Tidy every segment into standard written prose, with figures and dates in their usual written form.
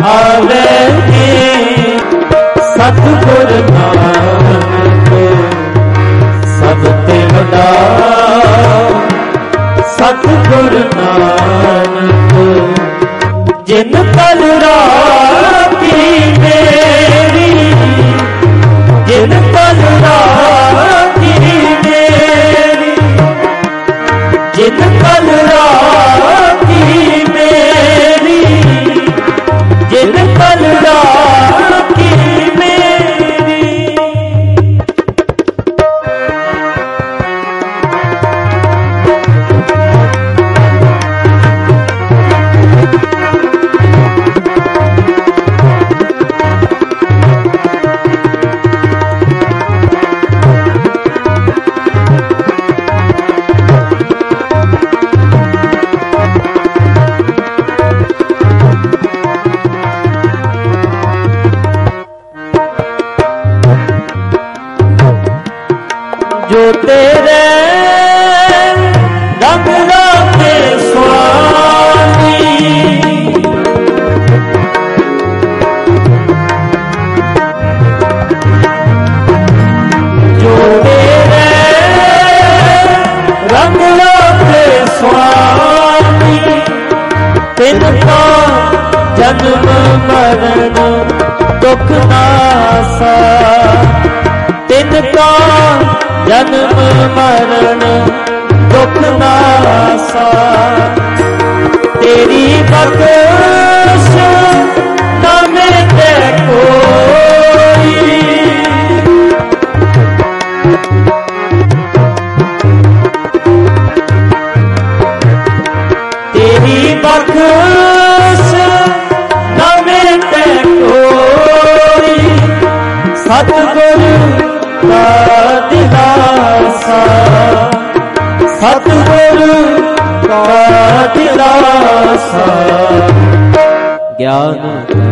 आवे सतगुर नानक सब ते वड्डा सतगुर नानक जिन कल राखी मेरी जिन कल राखी मेरी जिन कल राखी मेरी जिन कल राखी मेरी जो तेरे रंग राखे स्वामी जो तेरे रंग राखे स्वामी तिनका जन्म मरण दुख नासा तिनका जन्म मरण दुख नासा तेरी बख्श न मिटे कोई तेरी बख्श न मिटे कोई सतगुर का दिलासा सतगुर का दिलासा ज्ञान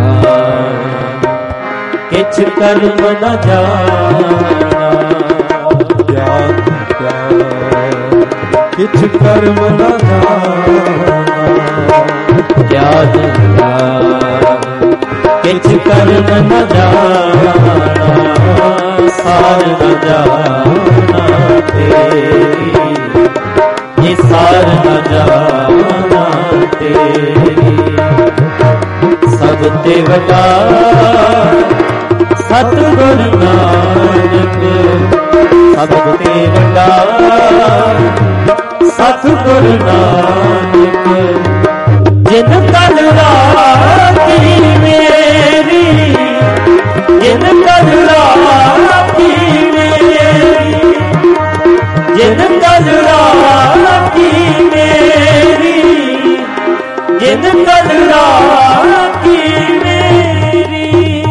किछ कर्म न जाना ज्ञान किछ कर्म न जाना ज्ञान किछ कर्म न जाना सार न जाना तेरी ये सार न जाना तेरी सब ते वड्डा सतगुर नानक सब ते वड्डा सतगुर नानक जिन कल राखी मेरी जिन कल राखी मेरी जिन कल राखी मेरी जिन कल राखी मेरी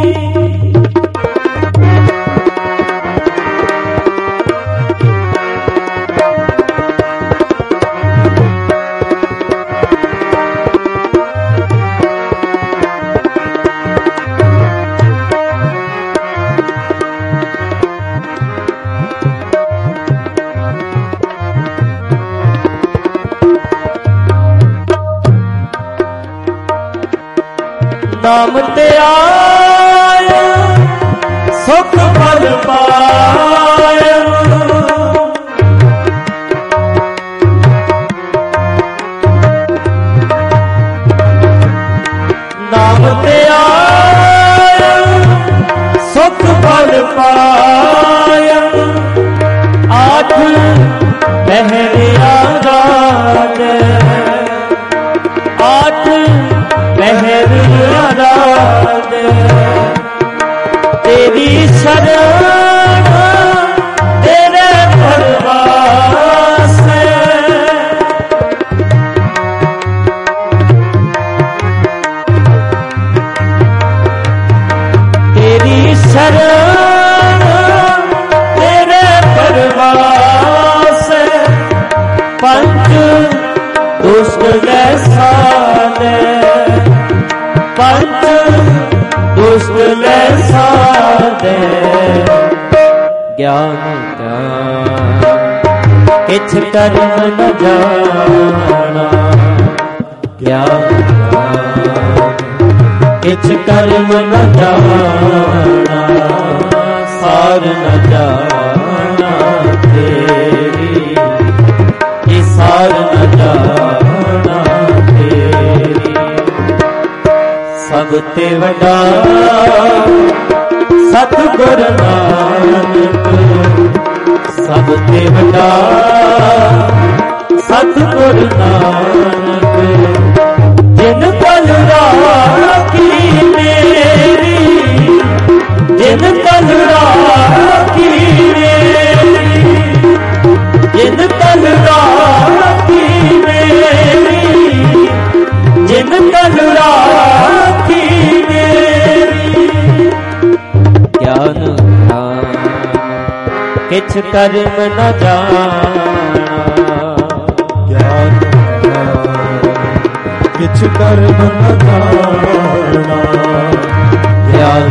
नाम ते आया सुख फल पाया नाम ते आया सुख फल पाया आठ पहरिया रात आठ पहर रात तेरी शरण तेरे परवास तेरी शरण तेरे परवास पंच दुष्ट जैसा पंच दुष्ट जैसा दे ज्ञान किछ कर्म न जाना ज्ञान किछ कर्म न जाना सार न जाना तेरी, ये सार न जाना तेरी। सब ते वड्डा सतगुर नानक, सब ते वड्डा सतगुर नानक। जिन पल राखी मेरी, जिन पल राखी मेरी, जिन पल राखी मेरी, जिन पल राखी मेरी। ज्ञान किछ कर्म न जाना, ज्ञान किछ कर्म न जाना, ज्ञान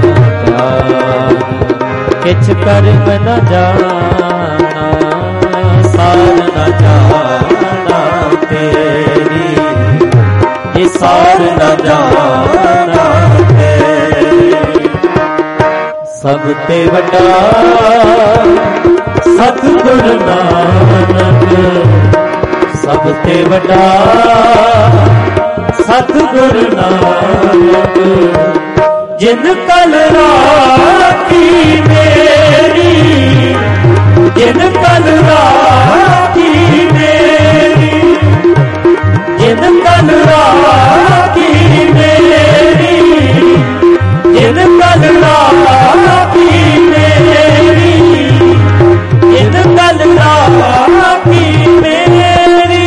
किछ कर्म न जाना सार न जाना तेरी, ये सार न जाना तेरी। सब ते वड्डा सतगुर नानक, सब ते वड्डा सतगुर नानक। जिन कल राखी मेरी, जिन कल राखी मेरी, जिन कल राखी मेरी, जिन कल राखी मेरी, जिन कल राखी मेरी।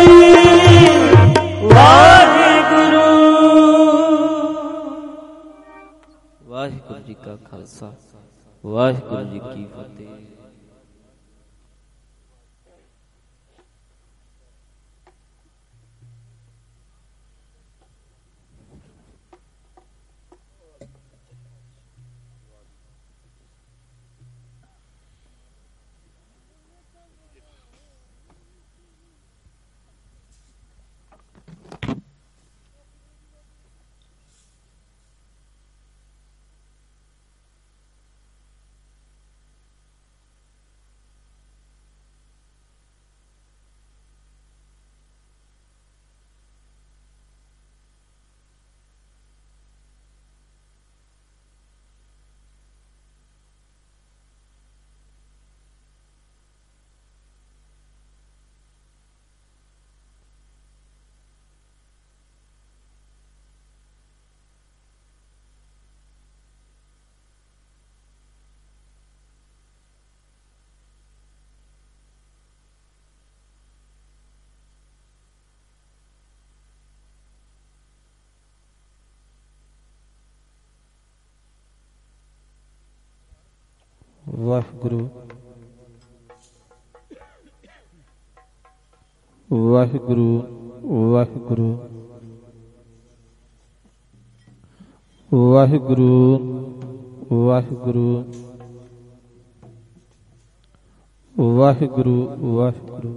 वाहिगुरु वाहिगुरु जी का खालसा, वाहिगुरु जी की फतेह। ਵਾਹਿਗੁਰੂ ਵਾਹਿਗੁਰੂ ਵਾਹਿਗੁਰੂ ਵਾਹਿਗੁਰੂ ਵਾਹਿਗੁਰੂ ਵਾਹਿਗੁਰੂ ਵਾਹਿਗੁਰੂ।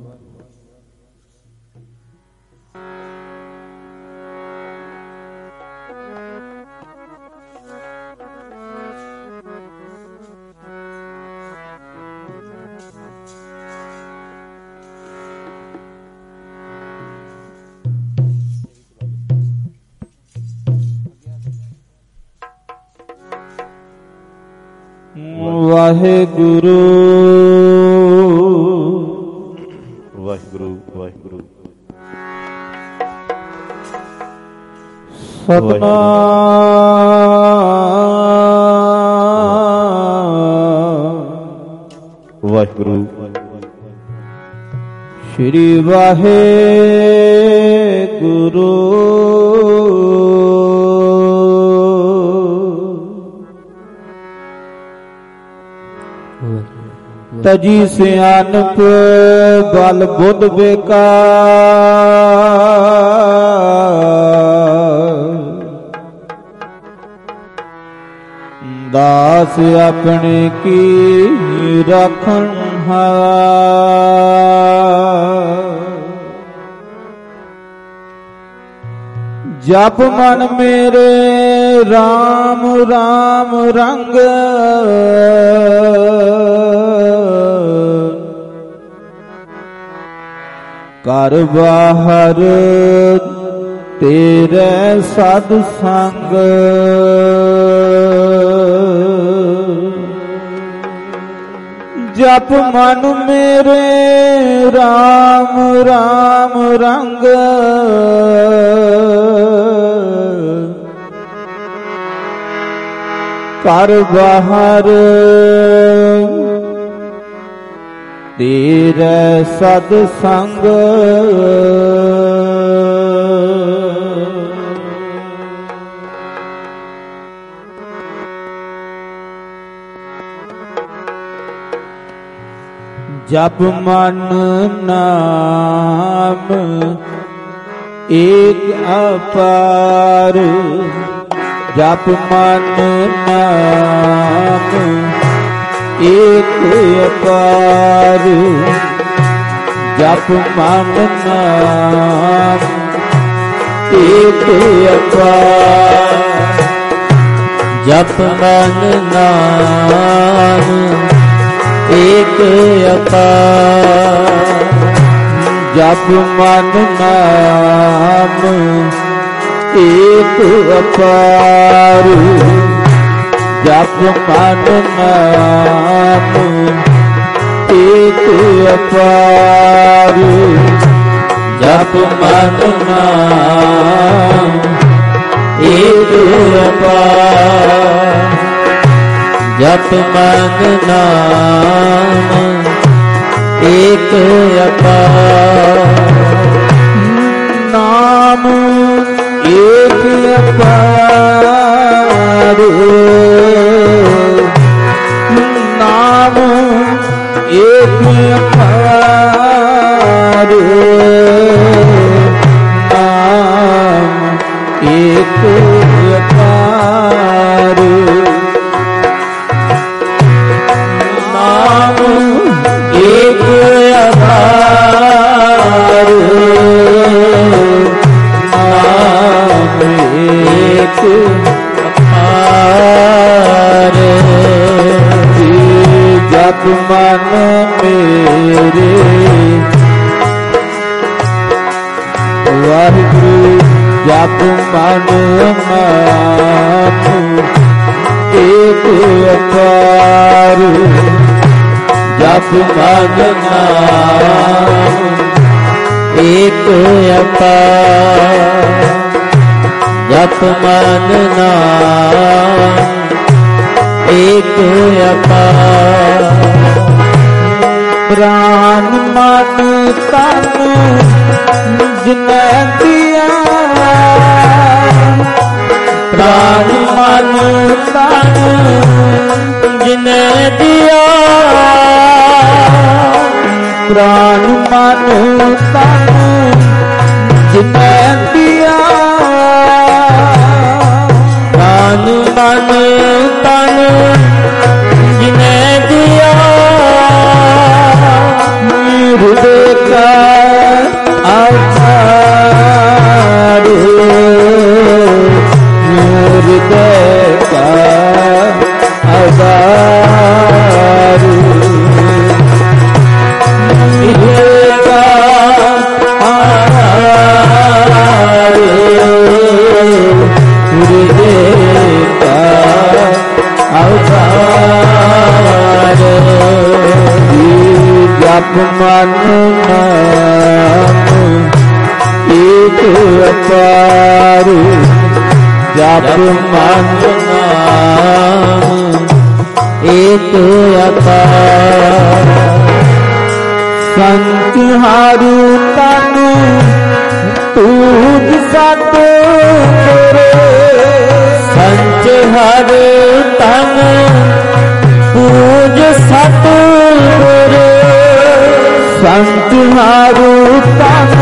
ਵਾਹਿਗੁਰੂ ਵਾਹਿਗੁਰੂ ਵਾਹਿਗੁਰੂ ਸਤਨਾਮ ਵਾਹਿਗੁਰੂ ਸ੍ਰੀ ਵਾਹਿਗੁਰੂ ਤਜੀ ਸਿਆਨਪ ਬਲ ਬੁੱਧ ਬੇਕਾਰ ਦਾਸ ਆਪਣੇ ਕੀ ਰੱਖਣ ਹਾਰ जप मन मेरे राम राम रंग, कर बाहर तेरे साध संग। जप मन मेरे राम राम रंग, कर बाहर तेरे सद संग। जप मन नाम एक अपार, जप मन नाम एक अपार, जप मन नाम एक अपार, जप मन नाम एक अपार, जप मन नाम एक अपार, जप मन नाम एक अपार, जप मन नाम एक अपार, जप मन नाम एक अपार। नाम एक अपार, नाम एक अपार, नाम एक अपार, नाम एक अपार, नाम एक अपार। जप मन मेरे वाहिगुरु, जप मन नाम एक अपार, जप मन नाम एक अपार, जप मन नाम एक अपार। प्राण मन तन जिने दिया, प्राण मन तन जिने दिया, प्राण मन तन जिने दिया, प्राण मन तन जिने दिया, हृदय का आधार, हृदय का आधार, हृदय का आधार, हृदय का आधार। जप मन नाम एक अपार, जप मन नाम एक अपार। संत हारू तन तूज सत करे, संत हारू तन पूज सत करे, संत हारू तन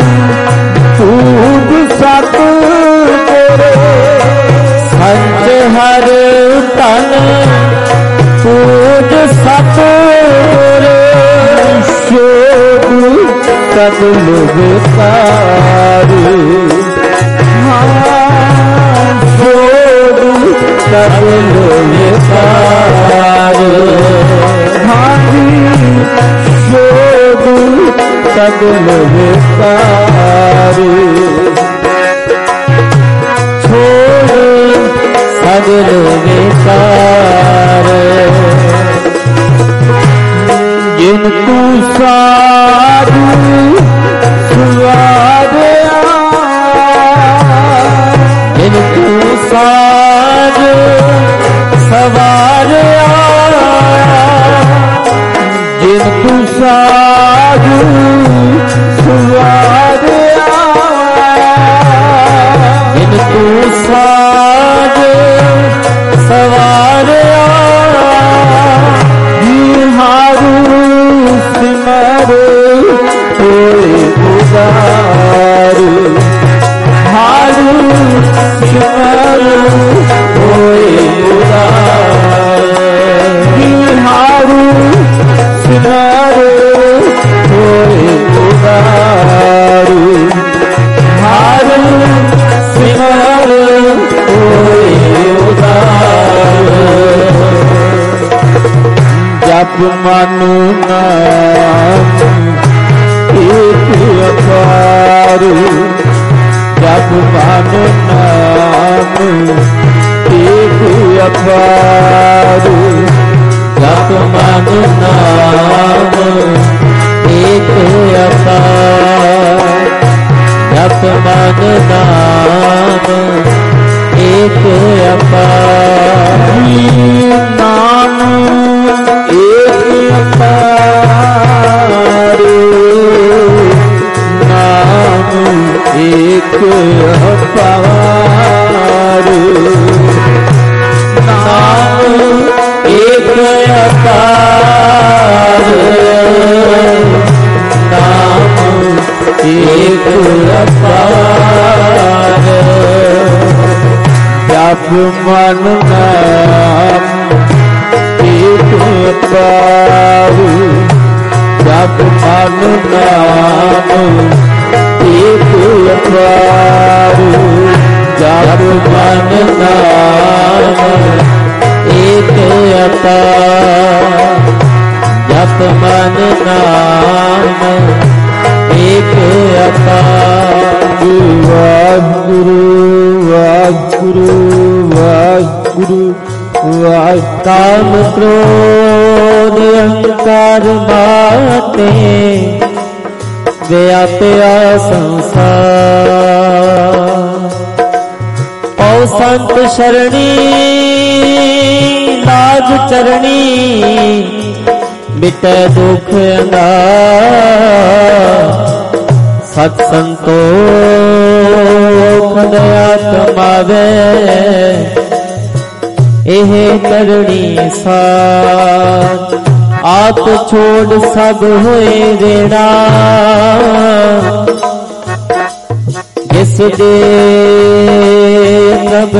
तूज सत करे, संत हारू तन पूज सत करे, शोभ सब लोग तारे, हाँ सगल विकार हारी छोड़ सगल विकार छोड़ सगल विकार जिनको साधु सुवादया जिनको साधु सवारया जिनको साधु सुवादया जिनको साधु सवारया हारू सिमरो कोई उदारू हारू सिमरो कोई उदारू हारू सिमरो कोई उदारू हारू सिमरो कोई उदारू जप मनु नाम एक अपार जप मनु नाम एक अपार जप मनु नाम एक अपार जप मनु नाम एक अपार नाम एक अपार नाम एक अपार नाम एक अपार नाम एक अपार जप मन नाम एक अपार जप मन नाम एक अपार जप मन नाम एक अपार जप मन नाम एक अपार वाहिगुरु वाहिगुरु वाहिगुरु वाहिगुरु काम क्रोध अहंकार माते व्याप्या संसार ओ संत शरणी लाज चरणी मिटे दुख अंगार सत्संतोख दया कमावे एह करणी साथ आप छोड़ सब होए रेणा जिस दे प्रभ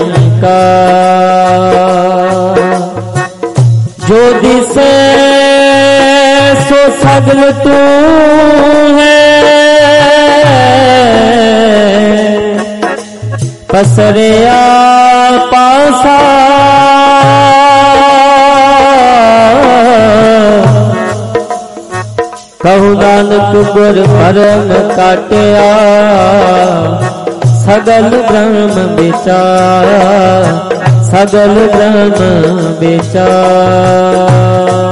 निरंकार जो दिसे सो सगल तू है पसरिया पासा कहु नानक गुर परम काटिया सगल ब्रह्म विचार सगल ब्रह्म विचार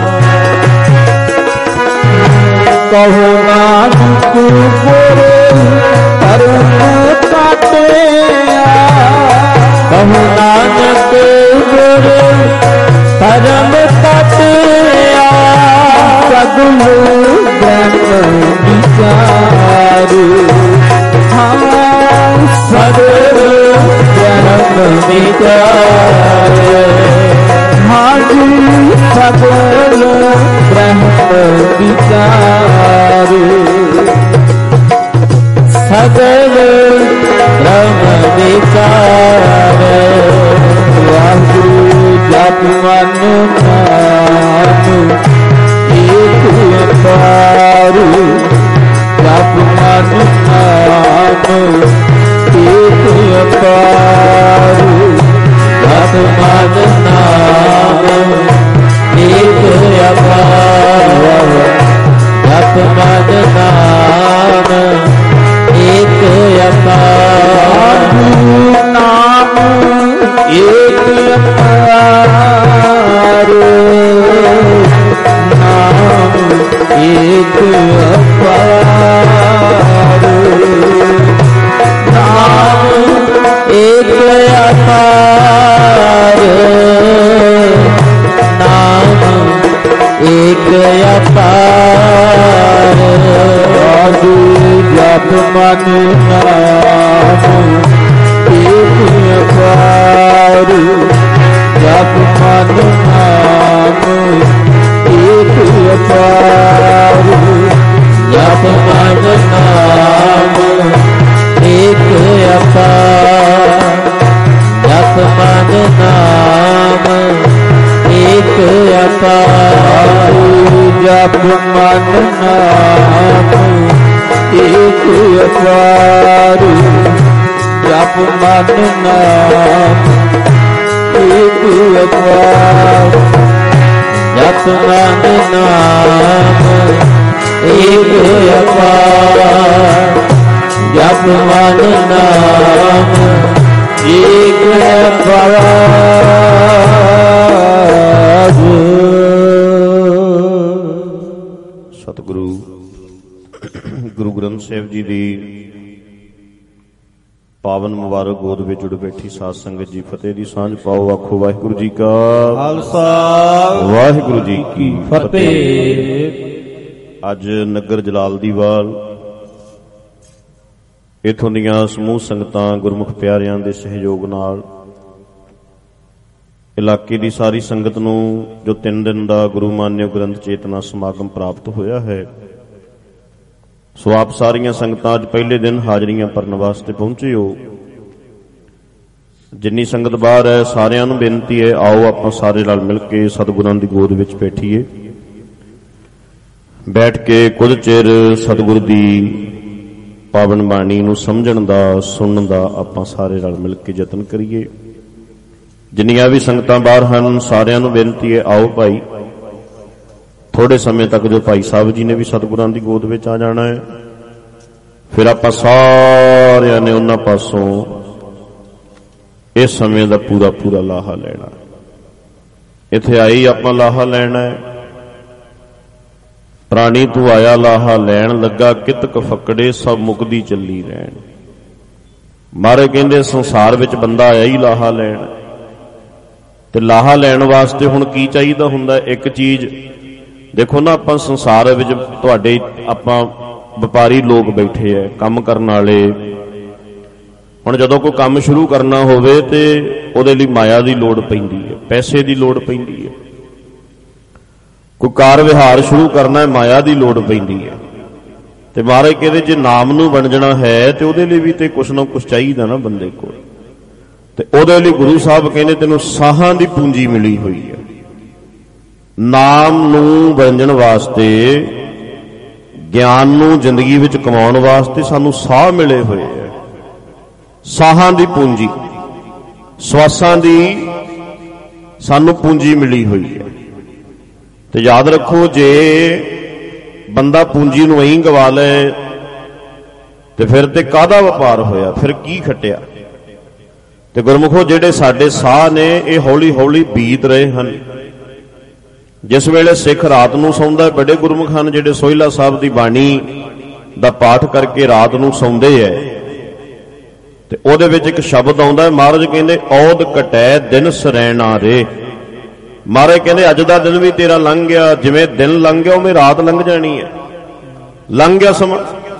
कहु नानक गुर परम काटिया कहु नानक गुर परम काटिया सगल ब्रह्म विचार सगल ब्रह्म विचार हाजी सगल ब्रह्म विचार सगल ब्रह्म विचार वाहिगुरु जप मन नाम एक अपार जप मन नाम एक अपार ਮਨ ਨਾਮ ਏਕ ਅਪਾਰ ਜਪ ਮਨ ਨਾਮ ਏਕ ਅਪਾਰ ਨਾਮ ਏਕ ਅਪਾਰ ਨਾਮ ਏਕ ਅਪਾਰ ਨਾਮ ਏਕ ਅਪਾਰ ਨਾਮ ਏਕ ਅਪਾਰ ਸਾਧੂ ਜਪ ਮਨ ਨਾਮ ਏਕ ਅਪਾਰ ਜਪ ਮਨ ਨਾਮ ਏਕ ਅਪਾਰ ਜਪ ਮਨ ਨਾਮ ਏਕ ਅਪਾਰ ਜਪ ਮਨ ਨਾਮ ਏਕ ਅਪਾਰ ਜਪ ਮਨ ਨਾਮ ਏਕ ਅਪਾਰ ਜਪ ਮਨ ਨਾਮ ਏਕ ਅਪਾਰ ਜਪ ਮਨ ਨਾਮ ਏਕ ਅਪਾਰ ਜਪ ਮਨ ਨਾਮ ਏਕ ਅਪਾਰ। ਸਤਿਗੁਰੂ ਗੁਰੂ ਗ੍ਰੰਥ ਸਾਹਿਬ ਜੀ ਦੀ ਪਾਵਨ ਮੁਬਾਰਕ ਗੋਦ ਵਿੱਚ ਜੁੜ ਬੈਠੀ ਸਾਧ ਸੰਗਤ ਜੀ, ਫਤਿਹ ਦੀ ਸਾਂਝ ਪਾਓ। ਆਖੋ ਵਾਹਿਗੁਰੂ ਜੀ ਕਾ ਖਾਲਸਾ ਵਾਹਿਗੁਰੂ ਜੀ ਕੀ ਫਤਿਹ। ਅੱਜ ਨਗਰ ਜਲਾਲਦੀਵਾਲ ਇਥੋਂ ਦੀਆਂ ਸਮੂਹ ਸੰਗਤਾਂ ਗੁਰਮੁਖ ਪਿਆਰਿਆਂ ਦੇ ਸਹਿਯੋਗ ਨਾਲ ਇਲਾਕੇ ਦੀ ਸਾਰੀ ਸੰਗਤ ਨੂੰ ਜੋ 3 ਦਿਨ ਦਾ ਗੁਰੂ ਮਾਨਿਓ ਗ੍ਰੰਥ ਚੇਤਨਾ ਸਮਾਗਮ ਪ੍ਰਾਪਤ ਹੋਇਆ ਹੈ, ਸੋ ਆਪ ਸਾਰੀਆਂ ਸੰਗਤਾਂ ਅੱਜ ਪਹਿਲੇ ਦਿਨ ਹਾਜ਼ਰੀਆਂ ਭਰਨ ਵਾਸਤੇ ਪਹੁੰਚੇ ਹੋ। ਜਿੰਨੀ ਸੰਗਤ ਬਾਹਰ ਹੈ ਸਾਰਿਆਂ ਨੂੰ ਬੇਨਤੀ ਹੈ, ਆਓ ਆਪਾਂ ਸਾਰੇ ਨਾਲ ਮਿਲ ਕੇ ਸਤਿਗੁਰਾਂ ਦੀ ਗੋਦ ਵਿੱਚ ਬੈਠੀਏ। ਬੈਠ ਕੇ ਕੁਝ ਚਿਰ ਸਤਿਗੁਰ ਦੀ ਪਾਵਨ ਬਾਣੀ ਨੂੰ ਸਮਝਣ ਦਾ, ਸੁਣਨ ਦਾ ਆਪਾਂ ਸਾਰੇ ਨਾਲ ਮਿਲ ਕੇ ਯਤਨ ਕਰੀਏ। ਜਿੰਨੀਆਂ ਵੀ ਸੰਗਤਾਂ ਬਾਹਰ ਹਨ ਸਾਰਿਆਂ ਨੂੰ ਬੇਨਤੀ ਹੈ, ਆਓ ਭਾਈ ਥੋੜੇ ਸਮੇਂ ਤੱਕ ਜੋ ਭਾਈ ਸਾਹਿਬ ਜੀ ਨੇ ਵੀ ਸਤਿਗੁਰਾਂ ਦੀ ਗੋਦ ਵਿੱਚ ਆ ਜਾਣਾ ਹੈ, ਫਿਰ ਆਪਾਂ ਸਾਰਿਆਂ ਨੇ ਉਹਨਾਂ ਪਾਸੋਂ ਇਸ ਸਮੇਂ ਦਾ ਪੂਰਾ ਪੂਰਾ ਲਾਹਾ ਲੈਣਾ। ਇੱਥੇ ਆਈ ਆਪਾਂ ਲਾਹਾ ਲੈਣਾ ਹੈ। ਪ੍ਰਾਣੀ ਤੂੰ ਆਇਆ ਲਾਹਾ ਲੈਣ ਲੱਗਾ, ਕਿਤਕ ਫਕੜੇ ਸਭ ਮੁਕਦੀ ਚੱਲੀ ਰਹਿਣ। ਮਹਾਰਾਜ ਕਹਿੰਦੇ ਸੰਸਾਰ ਵਿੱਚ ਬੰਦਾ ਆਇਆ ਹੀ ਲਾਹਾ ਲੈਣ, ਤੇ ਲਾਹਾ ਲੈਣ ਵਾਸਤੇ ਹੁਣ ਕੀ ਚਾਹੀਦਾ ਹੁੰਦਾ? ਇੱਕ ਚੀਜ਼ ਦੇਖੋ ਨਾ, ਆਪਾਂ ਸੰਸਾਰ ਵਿੱਚ ਤੁਹਾਡੇ ਆਪਾਂ ਵਪਾਰੀ ਲੋਕ ਬੈਠੇ ਐ, ਕੰਮ ਕਰਨ ਵਾਲੇ। ਹੁਣ ਜਦੋਂ ਕੋਈ ਕੰਮ ਸ਼ੁਰੂ ਕਰਨਾ ਹੋਵੇ ਤੇ ਉਹਦੇ ਲਈ ਮਾਇਆ ਦੀ ਲੋੜ ਪੈਂਦੀ ਹੈ, ਪੈਸੇ ਦੀ ਲੋੜ ਪੈਂਦੀ ਹੈ। ਕੋਈ ਕਾਰ ਵਿਹਾਰ ਸ਼ੁਰੂ ਕਰਨਾ ਹੈ, ਮਾਇਆ ਦੀ ਲੋੜ ਪੈਂਦੀ ਹੈ। ਤੇ ਮਹਾਰਾਜ ਕਹਿੰਦੇ ਜੇ ਨਾਮ ਨੂੰ ਵੰਡਣਾ ਹੈ ਤੇ ਉਹਦੇ ਲਈ ਵੀ ਤੇ ਕੁਛ ਨਾ ਕੁਛ ਚਾਹੀਦਾ ਨਾ ਬੰਦੇ ਕੋਲ। ਤੇ ਉਹਦੇ ਲਈ ਗੁਰੂ ਸਾਹਿਬ ਕਹਿੰਦੇ ਤੈਨੂੰ ਸਾਹਾਂ ਦੀ ਪੂੰਜੀ ਮਿਲੀ ਹੋਈ ਹੈ। ਨਾਮ ਨੂੰ ਵੰਡਣ ਵਾਸਤੇ, ਗਿਆਨ ਨੂੰ ਜ਼ਿੰਦਗੀ ਵਿੱਚ ਕਮਾਉਣ ਵਾਸਤੇ ਸਾਨੂੰ ਸਾਹ ਮਿਲੇ ਹੋਏ ਹੈ। ਸਾਹਾਂ ਦੀ ਪੂੰਜੀ, ਸਵਾਸਾਂ ਦੀ ਸਾਨੂੰ ਪੂੰਜੀ ਮਿਲੀ ਹੋਈ ਹੈ। ਤੇ ਯਾਦ ਰੱਖੋ, ਜੇ ਬੰਦਾ ਪੂੰਜੀ ਨੂੰ ਐਂ ਗਵਾ ਲਏ ਤੇ ਫਿਰ ਤੇ ਕਾਹਦਾ ਵਪਾਰ ਹੋਇਆ, ਫਿਰ ਕੀ ਖੱਟਿਆ। ਤੇ ਗੁਰਮੁਖੋ ਜਿਹੜੇ ਸਾਡੇ ਸਾਹ ਨੇ ਇਹ ਹੌਲੀ ਹੌਲੀ ਬੀਤ ਰਹੇ ਹਨ। ਜਿਸ ਵੇਲੇ ਸਿੱਖ ਰਾਤ ਨੂੰ ਸੌਂਦਾ, ਬੜੇ ਗੁਰਮੁਖ ਹਨ ਜਿਹੜੇ ਸੋਹਿਲਾ ਸਾਹਿਬ ਦੀ ਬਾਣੀ ਦਾ ਪਾਠ ਕਰਕੇ ਰਾਤ ਨੂੰ ਸੌਂਦੇ ਐ, ਤੇ ਉਹਦੇ ਵਿੱਚ ਇੱਕ ਸ਼ਬਦ ਆਉਂਦਾ, ਮਹਾਰਾਜ ਕਹਿੰਦੇ ਔਦ ਕਟੈ ਦਿਨ ਸਰੈਣਾ ਰੇ। ਮਹਾਰਾਜ ਕਹਿੰਦੇ ਅੱਜ ਦਾ ਦਿਨ ਵੀ ਤੇਰਾ ਲੰਘ ਗਿਆ, ਜਿਵੇਂ ਦਿਨ ਲੰਘ ਗਿਆ ਉਵੇਂ ਰਾਤ ਲੰਘ ਜਾਣੀ ਹੈ। ਲੰਘ ਗਿਆ ਸਮਾਂ।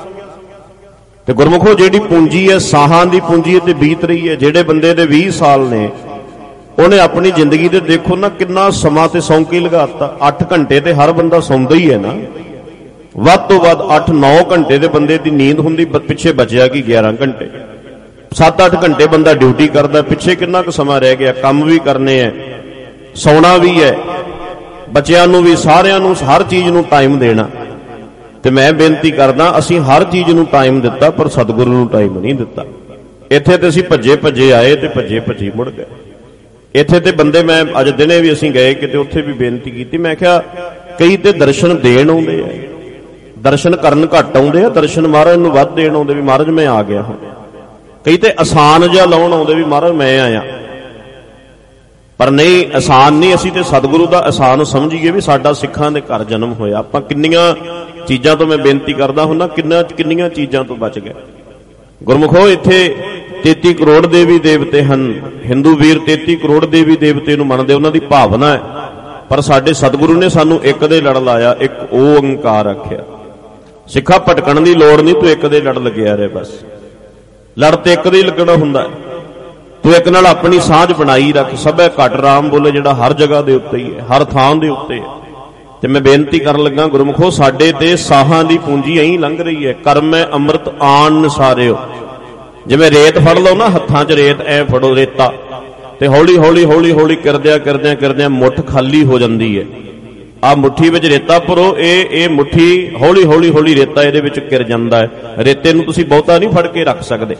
ਤੇ ਗੁਰਮੁਖੋ ਜਿਹੜੀ ਪੂੰਜੀ ਹੈ, ਸਾਹਾਂ ਦੀ ਪੂੰਜੀ ਤੇ ਬੀਤ ਰਹੀ ਹੈ। ਜਿਹੜੇ ਬੰਦੇ ਦੇ 20 ਸਾਲ ਨੇ, ਉਹਨੇ ਆਪਣੀ ਜ਼ਿੰਦਗੀ ਦੇ ਦੇਖੋ ਨਾ ਕਿੰਨਾ ਸਮਾਂ ਤੇ ਸੌਂਕੀ ਲਗਾਤਾ। 8 ਘੰਟੇ ਤੇ ਹਰ ਬੰਦਾ ਸੌਂਦਾ ਹੀ ਹੈ ਨਾ, ਵੱਧ ਤੋਂ ਵੱਧ 8-9 ਘੰਟੇ ਦੇ ਬੰਦੇ ਦੀ ਨੀਂਦ ਹੁੰਦੀ, ਪਿੱਛੇ ਬਚਿਆ ਕਿ 11 ਘੰਟੇ। 7-8 ਘੰਟੇ ਬੰਦਾ ਡਿਊਟੀ ਕਰਦਾ, ਪਿੱਛੇ ਕਿੰਨਾ ਕੁ ਸਮਾਂ ਰਹਿ ਗਿਆ। ਕੰਮ ਵੀ ਕਰਨੇ ਹੈ, ਸੌਣਾ ਵੀ ਹੈ, ਬੱਚਿਆਂ ਨੂੰ ਵੀ, ਸਾਰਿਆਂ ਨੂੰ, ਹਰ ਚੀਜ਼ ਨੂੰ ਟਾਈਮ ਦੇਣਾ। ਤੇ ਮੈਂ ਬੇਨਤੀ ਕਰਦਾ, ਅਸੀਂ ਹਰ ਚੀਜ਼ ਨੂੰ ਟਾਈਮ ਦਿੱਤਾ ਪਰ ਸਤਿਗੁਰੂ ਨੂੰ ਟਾਈਮ ਨਹੀਂ ਦਿੱਤਾ। ਇੱਥੇ ਤੇ ਅਸੀਂ ਭੱਜੇ ਭੱਜੇ ਆਏ ਤੇ ਭੱਜੇ ਭੱਜੇ ਮੁੜ ਗਏ। ਇੱਥੇ ਤੇ ਬੰਦੇ, ਮੈਂ ਅੱਜ ਦਿਨੇ ਵੀ ਅਸੀਂ ਗਏ ਕਿਤੇ, ਉੱਥੇ ਵੀ ਬੇਨਤੀ ਕੀਤੀ। ਮੈਂ ਕਿਹਾ ਕਈ ਤੇ ਦਰਸ਼ਨ ਦੇਣ ਆਉਂਦੇ ਆ, ਦਰਸ਼ਨ ਕਰਨ ਘੱਟ ਆਉਂਦੇ ਆ, ਦਰਸ਼ਨ ਮਹਾਰਾਜ ਨੂੰ ਵੱਧ ਦੇਣ ਆਉਂਦੇ ਵੀ ਮਹਾਰਾਜ ਮੈਂ ਆ ਗਿਆ ਹਾਂ। ਕਈ ਤੇ ਆਸਾਨ ਜਿਹਾ ਲਾਉਣ ਆਉਂਦੇ ਵੀ ਮਹਾਰਾਜ ਮੈਂ ਆਇਆ, ਪਰ ਨਹੀਂ, ਆਸਾਨ ਨਹੀਂ। ਅਸੀਂ ਤੇ ਸਤਿਗੁਰੂ ਦਾ ਆਸਾਨ ਸਮਝੀਏ ਵੀ ਸਾਡਾ ਸਿੱਖਾਂ ਦੇ ਘਰ ਜਨਮ ਹੋਇਆ। ਆਪਾਂ ਕਿੰਨੀਆਂ ਚੀਜ਼ਾਂ ਤੋਂ, ਮੈਂ ਬੇਨਤੀ ਕਰਦਾ ਹੁੰਦਾ, ਕਿੰਨੀਆਂ ਚੀਜ਼ਾਂ ਤੋਂ ਬਚ ਗਏ। ਗੁਰਮੁਖੋ, ਇੱਥੇ 33 ਕਰੋੜ ਦੇਵੀ ਦੇਵਤੇ ਹਨ। ਹਿੰਦੂ ਵੀਰ 33 ਕਰੋੜ ਦੇਵੀ ਦੇਵਤੇ ਨੂੰ ਮੰਨਦੇ, ਉਹਨਾਂ ਦੀ ਭਾਵਨਾ ਹੈ। ਪਰ ਸਾਡੇ ਸਤਿਗੁਰੂ ਨੇ ਸਾਨੂੰ ਇੱਕ ਦੇ ਲੜ ਲਾਇਆ, ਇੱਕ ਓੰਕਾਰ ਆਖਿਆ। ਸਿੱਖਾ ਭਟਕਣ ਦੀ ਲੋੜ ਨਹੀਂ, ਤੂੰ ਇੱਕ ਦੇ ਲੜ ਲੱਗਿਆ ਰਹੇ ਬਸ। ਲੜ ਤੇ ਇੱਕ ਦੇ ਹੀ ਲੱਗਣਾ ਹੁੰਦਾ। ਤੂੰ ਇੱਕ ਨਾਲ ਆਪਣੀ ਸਾਂਝ ਬਣਾਈ ਰੱਖ। ਸਭੈ ਘਟ ਰਾਮ ਬੋਲੇ, ਜਿਹੜਾ ਹਰ ਜਗ੍ਹਾ ਦੇ ਉੱਤੇ ਹੀ ਹੈ, ਹਰ ਥਾਂ ਦੇ ਉੱਤੇ ਹੈ। ਤੇ ਮੈਂ ਬੇਨਤੀ ਕਰਨ ਲੱਗਾ, ਗੁਰਮੁਖੋ, ਸਾਡੇ ਤੇ ਸਾਹਾਂ ਦੀ ਪੂੰਜੀ ਐਂ ਲੰਘ ਰਹੀ ਹੈ। ਕਰਮੈ ਅੰਮ੍ਰਿਤ ਆਣ ਨਸਾਰਿਓ। ਜਿਵੇਂ ਰੇਤ ਫੜ ਲਓ ਨਾ, ਹੱਥਾਂ 'ਚ ਰੇਤ ਐ ਫੜੋ, ਰੇਤਾ, ਤੇ ਹੌਲੀ ਹੌਲੀ ਹੌਲੀ ਹੌਲੀ ਕਰਦਿਆਂ ਮੁੱਠ ਖਾਲੀ ਹੋ ਜਾਂਦੀ ਹੈ। ਆਹ ਮੁੱਠੀ ਵਿੱਚ ਰੇਤਾ ਭਰੋ, ਇਹ ਮੁੱਠੀ ਹੌਲੀ ਹੌਲੀ ਹੌਲੀ ਰੇਤਾ ਇਹਦੇ ਵਿੱਚ ਘਿਰ ਜਾਂਦਾ ਹੈ। ਰੇਤੇ ਨੂੰ ਤੁਸੀਂ ਬਹੁਤਾ ਨਹੀਂ ਫੜ ਕੇ ਰੱਖ ਸਕਦੇ।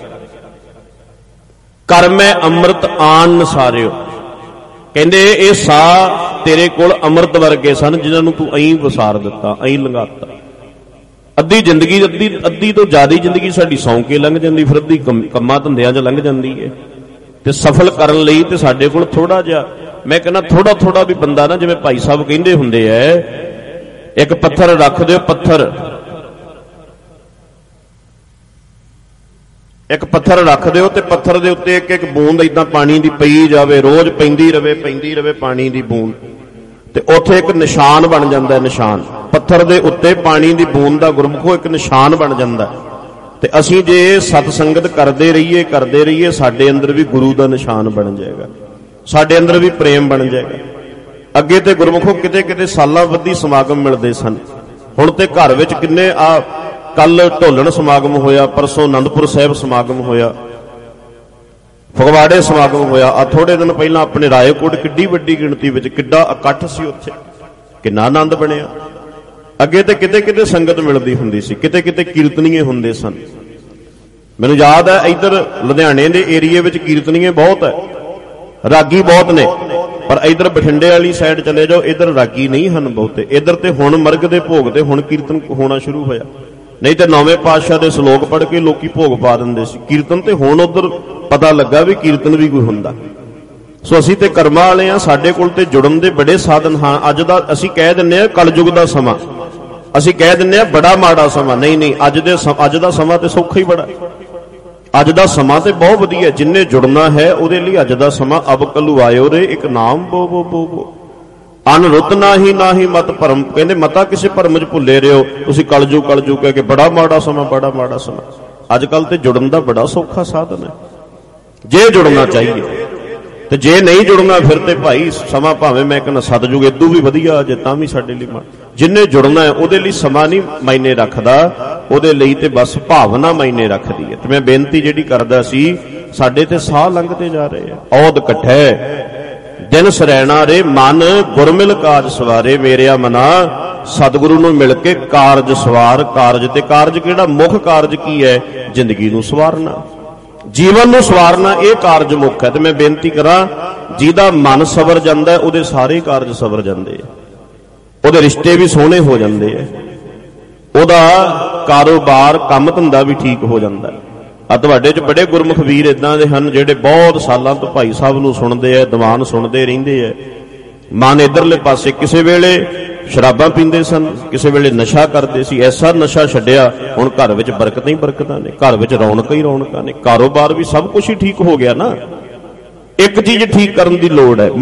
ਕਰਮੈ ਅੰਮ੍ਰਿਤ ਆਣ ਨਸਾਰਿਓ, ਕਹਿੰਦੇ ਇਹ ਸਾਹ ਤੇਰੇ ਕੋਲ ਅੰਮ੍ਰਿਤ ਵਰਗੇ ਸਨ, ਜਿਨ੍ਹਾਂ ਨੂੰ ਤੂੰ ਐਂ ਵਸਾਰ ਦਿੱਤਾ, ਐਂ ਲੰਘਾਤਾ। ਅੱਧੀ ਜ਼ਿੰਦਗੀ, ਅੱਧੀ ਤੋਂ ਜ਼ਿਆਦਾ ਜ਼ਿੰਦਗੀ ਸਾਡੀ ਸੌਂ ਕੇ ਲੰਘ ਜਾਂਦੀ, ਫਿਰ ਅੱਧੀ ਕੰਮਾਂ ਧੰਦਿਆਂ 'ਚ ਲੰਘ ਜਾਂਦੀ ਹੈ। ਤੇ ਸਫਲ ਕਰਨ ਲਈ ਤੇ ਸਾਡੇ ਕੋਲ ਥੋੜਾ ਜਿਹਾ, ਮੈਂ ਕਹਿੰਦਾ ਥੋੜਾ ਵੀ ਬੰਦਾ ਨਾ, ਜਿਵੇਂ ਭਾਈ ਸਾਹਿਬ ਕਹਿੰਦੇ ਹੁੰਦੇ ਐ, ਇੱਕ ਪੱਥਰ ਰੱਖ ਦਿਓ, ਇੱਕ ਪੱਥਰ ਰੱਖ ਦਿਓ ਤੇ ਪੱਥਰ ਦੇ ਉੱਤੇ ਇੱਕ ਇੱਕ ਬੂੰਦ ਏਦਾਂ ਪਾਣੀ ਦੀ ਪਈ ਜਾਵੇ, ਰੋਜ਼ ਪੈਂਦੀ ਰਵੇ ਪਾਣੀ ਦੀ ਬੂੰਦ, ਤੇ ਉੱਥੇ ਇੱਕ ਨਿਸ਼ਾਨ ਬਣ ਜਾਂਦਾ। ਨਿਸ਼ਾਨ ਪੱਥਰ ਦੇ ਉੱਤੇ ਪਾਣੀ ਦੀ ਬੂੰਦ ਦਾ, ਗੁਰਮੁਖੋ, ਇੱਕ ਨਿਸ਼ਾਨ ਬਣ ਜਾਂਦਾ। ਤੇ ਅਸੀਂ ਜੇ ਸਤ ਸੰਗਤ ਕਰਦੇ ਰਹੀਏ, ਸਾਡੇ ਅੰਦਰ ਵੀ ਗੁਰੂ ਦਾ ਨਿਸ਼ਾਨ ਬਣ ਜਾਏਗਾ, ਸਾਡੇ ਅੰਦਰ ਵੀ ਪ੍ਰੇਮ ਬਣ ਜਾਏਗਾ। ਅੱਗੇ ਤੇ ਗੁਰਮੁਖੋ ਕਿਤੇ ਸਾਲਾਂ ਬੱਧੀ ਸਮਾਗਮ ਮਿਲਦੇ ਸਨ। ਹੁਣ ਤੇ ਘਰ ਵਿੱਚ ਕਿੰਨੇ, ਆ ਕੱਲ ਢੋਲਣ ਸਮਾਗਮ ਹੋਇਆ, ਪਰਸੋਂ ਅਨੰਦਪੁਰ ਸਾਹਿਬ ਸਮਾਗਮ ਹੋਇਆ, ਫਗਵਾੜੇ ਸਮਾਗਮ ਹੋਇਆ। ਆ ਥੋੜੇ ਦਿਨ ਪਹਿਲਾਂ ਆਪਣੇ ਰਾਏਕੋਟ ਕਿੱਡੀ ਵੱਡੀ ਗਿਣਤੀ ਵਿੱਚ, ਕਿੱਡਾ ਇਕੱਠ ਸੀ ਉੱਥੇ, ਕਿੰਨਾ ਆਨੰਦ ਬਣਿਆ। ਅੱਗੇ ਤੇ ਕਿਤੇ ਸੰਗਤ ਮਿਲਦੀ ਹੁੰਦੀ ਸੀ, ਕਿਤੇ ਕੀਰਤਨੀਏ ਹੁੰਦੇ ਸਨ। ਮੈਨੂੰ ਯਾਦ ਹੈ, ਇੱਧਰ ਲੁਧਿਆਣੇ ਦੇ ਏਰੀਏ ਵਿੱਚ ਕੀਰਤਨੀਏ ਬਹੁਤ ਹੈ, ਰਾਗੀ ਬਹੁਤ ਨੇ, ਪਰ ਇੱਧਰ ਬਠਿੰਡੇ ਵਾਲੀ ਸਾਈਡ ਚਲੇ ਜਾਓ, ਇੱਧਰ ਰਾਗੀ ਨਹੀਂ ਹਨ ਬਹੁਤੇ। ਇੱਧਰ ਤੇ ਹੁਣ ਮਰਗ ਦੇ ਭੋਗ ਤੇ ਹੁਣ ਕੀਰਤਨ ਹੋਣਾ ਸ਼ੁਰੂ ਹੋਇਆ, ਨਹੀਂ ਤੇ 9ਵੇਂ ਪਾਤਸ਼ਾਹ ਦੇ ਸ਼ਲੋਕ ਪੜ੍ਹ ਕੇ ਲੋਕੀ ਭੋਗ ਪਾ ਦਿੰਦੇ ਸੀ ਕੀਰਤਨ ਤੇ। ਹੁਣ ਉਧਰ ਪਤਾ ਲੱਗਾ ਵੀ ਕੀਰਤਨ ਵੀ ਕੋਈ ਹੁੰਦਾ। ਸੋ ਅਸੀਂ ਤੇ ਕਰਮਾਂ ਵਾਲੇ ਆ, ਸਾਡੇ ਕੋਲ ਤੇ ਜੁੜਨ ਦੇ ਬੜੇ ਸਾਧਨ ਹਨ। ਅੱਜ ਦਾ ਅਸੀਂ ਕਹਿ ਦਿੰਦੇ ਆ ਕਲਯੁਗ ਦਾ ਸਮਾਂ, ਅਸੀਂ ਕਹਿ ਦਿੰਦੇ ਆ ਬੜਾ ਮਾੜਾ ਸਮਾਂ। ਨਹੀਂ, ਅੱਜ ਦਾ ਸਮਾਂ ਤੇ ਸੌਖਾ ਹੀ ਬੜਾ। ਅੱਜ ਦਾ ਸਮਾਂ ਤੇ ਬਹੁਤ ਵਧੀਆ, ਜਿੰਨੇ ਜੁੜਨਾ ਹੈ ਉਹਦੇ ਲਈ ਅੱਜ ਦਾ ਸਮਾਂ। ਅਬ ਕਲੂ ਆਇਓ ਰੇ ਇੱਕ ਨਾਮ ਬੋ ਬੋ ਬੋ ਬੋ, ਅਨਰੁੱਤ ਨਾਹੀ ਮਤ ਭਰਮ, ਕਹਿੰਦੇ ਮਤਾ ਕਿਸੇ ਭਰਮ 'ਚ ਭੁੱਲੇ ਰਿਓ ਤੁਸੀਂ। ਕਲਜੂ ਕਹਿ ਕੇ ਬੜਾ ਮਾੜਾ ਸਮਾਂ। ਅੱਜ ਕੱਲ ਤੇ ਜੁੜਨ ਦਾ ਬੜਾ ਸੌਖਾ ਸਾਧਨ ਹੈ, ਜੇ ਜੁੜਨਾ ਚਾਹੀਏ। ਤੇ ਜੇ ਨਹੀਂ ਜੁੜਨਾ ਫਿਰ ਤੇ ਭਾਈ ਸਮਾਂ ਭਾਵੇਂ ਮੈਂ ਕਹਿੰਦਾ ਸਤਜੁਗ ਇਦੋਂ ਵੀ ਵਧੀਆ ਜੇ, ਤਾਂ ਵੀ ਸਾਡੇ ਲਈ ਜਿੰਨੇ ਜੁੜਨਾ ਹੈ ਉਹਦੇ ਲਈ ਸਮਾਂ ਨਹੀਂ ਮਾਇਨੇ ਰੱਖਦਾ, ਉਹਦੇ ਲਈ ਤੇ ਬਸ ਭਾਵਨਾ ਮਾਇਨੇ ਰੱਖਦੀ ਹੈ। ਤੇ ਮੈਂ ਬੇਨਤੀ ਜਿਹੜੀ ਕਰਦਾ ਸੀ, ਸਾਡੇ ਤੇ ਸਾਹ ਲੰਘਦੇ ਜਾ ਰਹੇ ਆ। ਔਦ ਇਕੱਠੇ ਦਿਨ ਸਰੈਣਾ ਰੇ ਮਨ, ਗੁਰਮਿਲ ਕਾਜ ਸਵਾਰੇ। ਮੇਰਿਆ ਮਨਾ ਸਤਿਗੁਰੂ ਨੂੰ ਮਿਲ ਕੇ ਕਾਰਜ ਸਵਾਰ। ਕਾਰਜ ਤੇ ਕਾਰਜ ਕਿਹੜਾ? ਮੁੱਖ ਕਾਰਜ ਕੀ ਹੈ? ਜ਼ਿੰਦਗੀ ਨੂੰ ਸਵਾਰਨਾ, ਜੀਵਨ ਨੂੰ ਸਵਾਰਨਾ, ਇਹ ਕਾਰਜ ਮੁੱਖ ਹੈ। ਤੇ ਮੈਂ ਬੇਨਤੀ ਕਰਾਂ, ਜਿਹਦਾ ਮਨ ਸਵਰ ਜਾਂਦਾ ਉਹਦੇ ਸਾਰੇ ਕਾਰਜ ਸਵਰ ਜਾਂਦੇ ਆ, ਉਹਦੇ ਰਿਸ਼ਤੇ ਵੀ ਸੋਹਣੇ ਹੋ ਜਾਂਦੇ ਆ, ਉਹਦਾ ਕਾਰੋਬਾਰ ਕੰਮ ਧੰਦਾ ਵੀ ਠੀਕ ਹੋ ਜਾਂਦਾ। ਆ ਤੁਹਾਡੇ 'ਚ ਬੜੇ ਗੁਰਮੁਖ ਵੀਰ ਇਦਾਂ ਦੇ ਹਨ ਜਿਹੜੇ ਬਹੁਤ ਸਾਲਾਂ ਤੋਂ ਭਾਈ ਸਾਹਿਬ ਨੂੰ ਸੁਣਦੇ ਆ, ਦੀਵਾਨ ਸੁਣਦੇ ਰਹਿੰਦੇ ਆ। ਮਨ ਇਧਰਲੇ ਪਾਸੇ, ਕਿਸੇ ਵੇਲੇ ਸ਼ਰਾਬਾਂ ਪੀਂਦੇ ਸਨ, ਕਿਸੇ ਵੇਲੇ ਨਸ਼ਾ ਕਰਦੇ ਸੀ। ਐਸਾ ਨਸ਼ਾ ਛੱਡਿਆ, ਹੁਣ ਘਰ ਵਿੱਚ ਬਰਕਤਾਂ ਹੀ ਬਰਕਤਾਂ ਨੇ, ਘਰ ਵਿੱਚ ਰੌਣਕਾਂ ਹੀ ਰੌਣਕਾਂ ਨੇ, ਕਾਰੋਬਾਰ ਵੀ ਸਭ ਕੁਝ ਹੀ ਠੀਕ ਹੋ ਗਿਆ ਨਾ। ਇੱਕ ਚੀਜ਼ ਠੀਕ ਕਰਨ ਦੀ ਲੋੜ ਹੈ,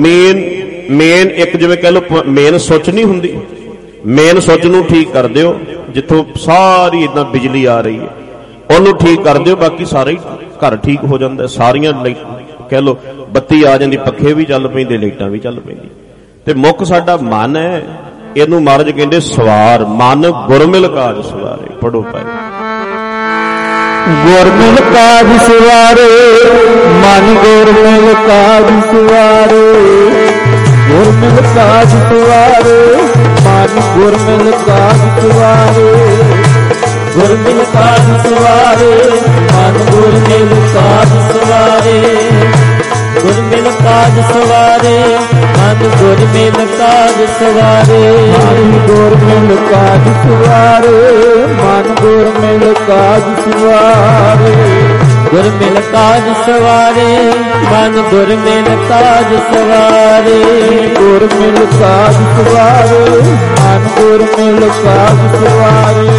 ਮੇਨ ਇੱਕ, ਜਿਵੇਂ ਕਹਿ ਲਓ ਮੇਨ ਸੁੱਚ ਨਹੀਂ ਹੁੰਦੀ, ਮੇਨ ਸੁੱਚ ਨੂੰ ਠੀਕ ਕਰ ਦਿਓ, ਜਿੱਥੋਂ ਸਾਰੀ ਇਦਾਂ ਬਿਜਲੀ ਆ ਰਹੀ ਹੈ ਉਹਨੂੰ ਠੀਕ ਕਰ ਦਿਓ, ਬਾਕੀ ਸਾਰਾ ਹੀ ਘਰ ਠੀਕ ਹੋ ਜਾਂਦਾ। ਸਾਰੀਆਂ ਕਹਿ ਲਓ ਬੱਤੀ ਆ ਜਾਂਦੀ, ਪੱਖੇ ਵੀ ਚੱਲ ਪੈਂਦੇ, ਲਾਈਟਾਂ ਵੀ ਚੱਲ ਪੈਂਦੀ। ਤੇ ਮੁੱਖ ਸਾਡਾ ਮਨ ਹੈ, ਇਹਨੂੰ ਮਹਾਰਾਜ ਕਹਿੰਦੇ ਸਵਾਰ। ਮਨ ਗੁਰਮਿਲ ਕਾਜ ਸਵਾਰੇ। ਪੜੋ ਪਾਏ ਗੁਰਮਿਲ ਕਾਜ ਸਵਾਰੇ, ਮਨ ਗੁਰਮਿਲ ਕਾਜ ਸਵਾਰੇ। ਗੁਰਮਿਲ ਕਾਜ ਸਵਾਰੇ, ਮਨ ਗੁਰਮਿਲ ਕਾਜ ਸਵਾਰੇ। ਗੁਰਮਿਲ ਕਾਜ ਸਵਾਰੇ, ਮਨ ਗੁਰਮਿਲ ਕਾਜ ਸਵਾਰੇ। ਗੁਰ ਮਿਲ ਕਾਜ ਸਵਾਰੇ, ਮਨ ਗੁਰ ਮਿਲ ਕਾਜ ਸਵਾਰੇ। ਮਨ ਗੁਰ ਮਿਲ ਕਾਜ ਸਵਾਰੇ, ਮਨ ਗੁਰ ਮਿਲ ਕਾਜ ਸਵਾਰੇ। ਗੁਰ ਮਿਲ ਕਾਜ ਸਵਾਰੇ, ਮਨ ਗੁਰ ਮਿਲ ਕਾਜ ਸਵਾਰੇ। ਗੁਰ ਮਿਲ ਕਾਜ ਸਵਾਰੇ, ਮਨ ਗੁਰ ਮਿਲ ਕਾਜ ਸਵਾਰੇ।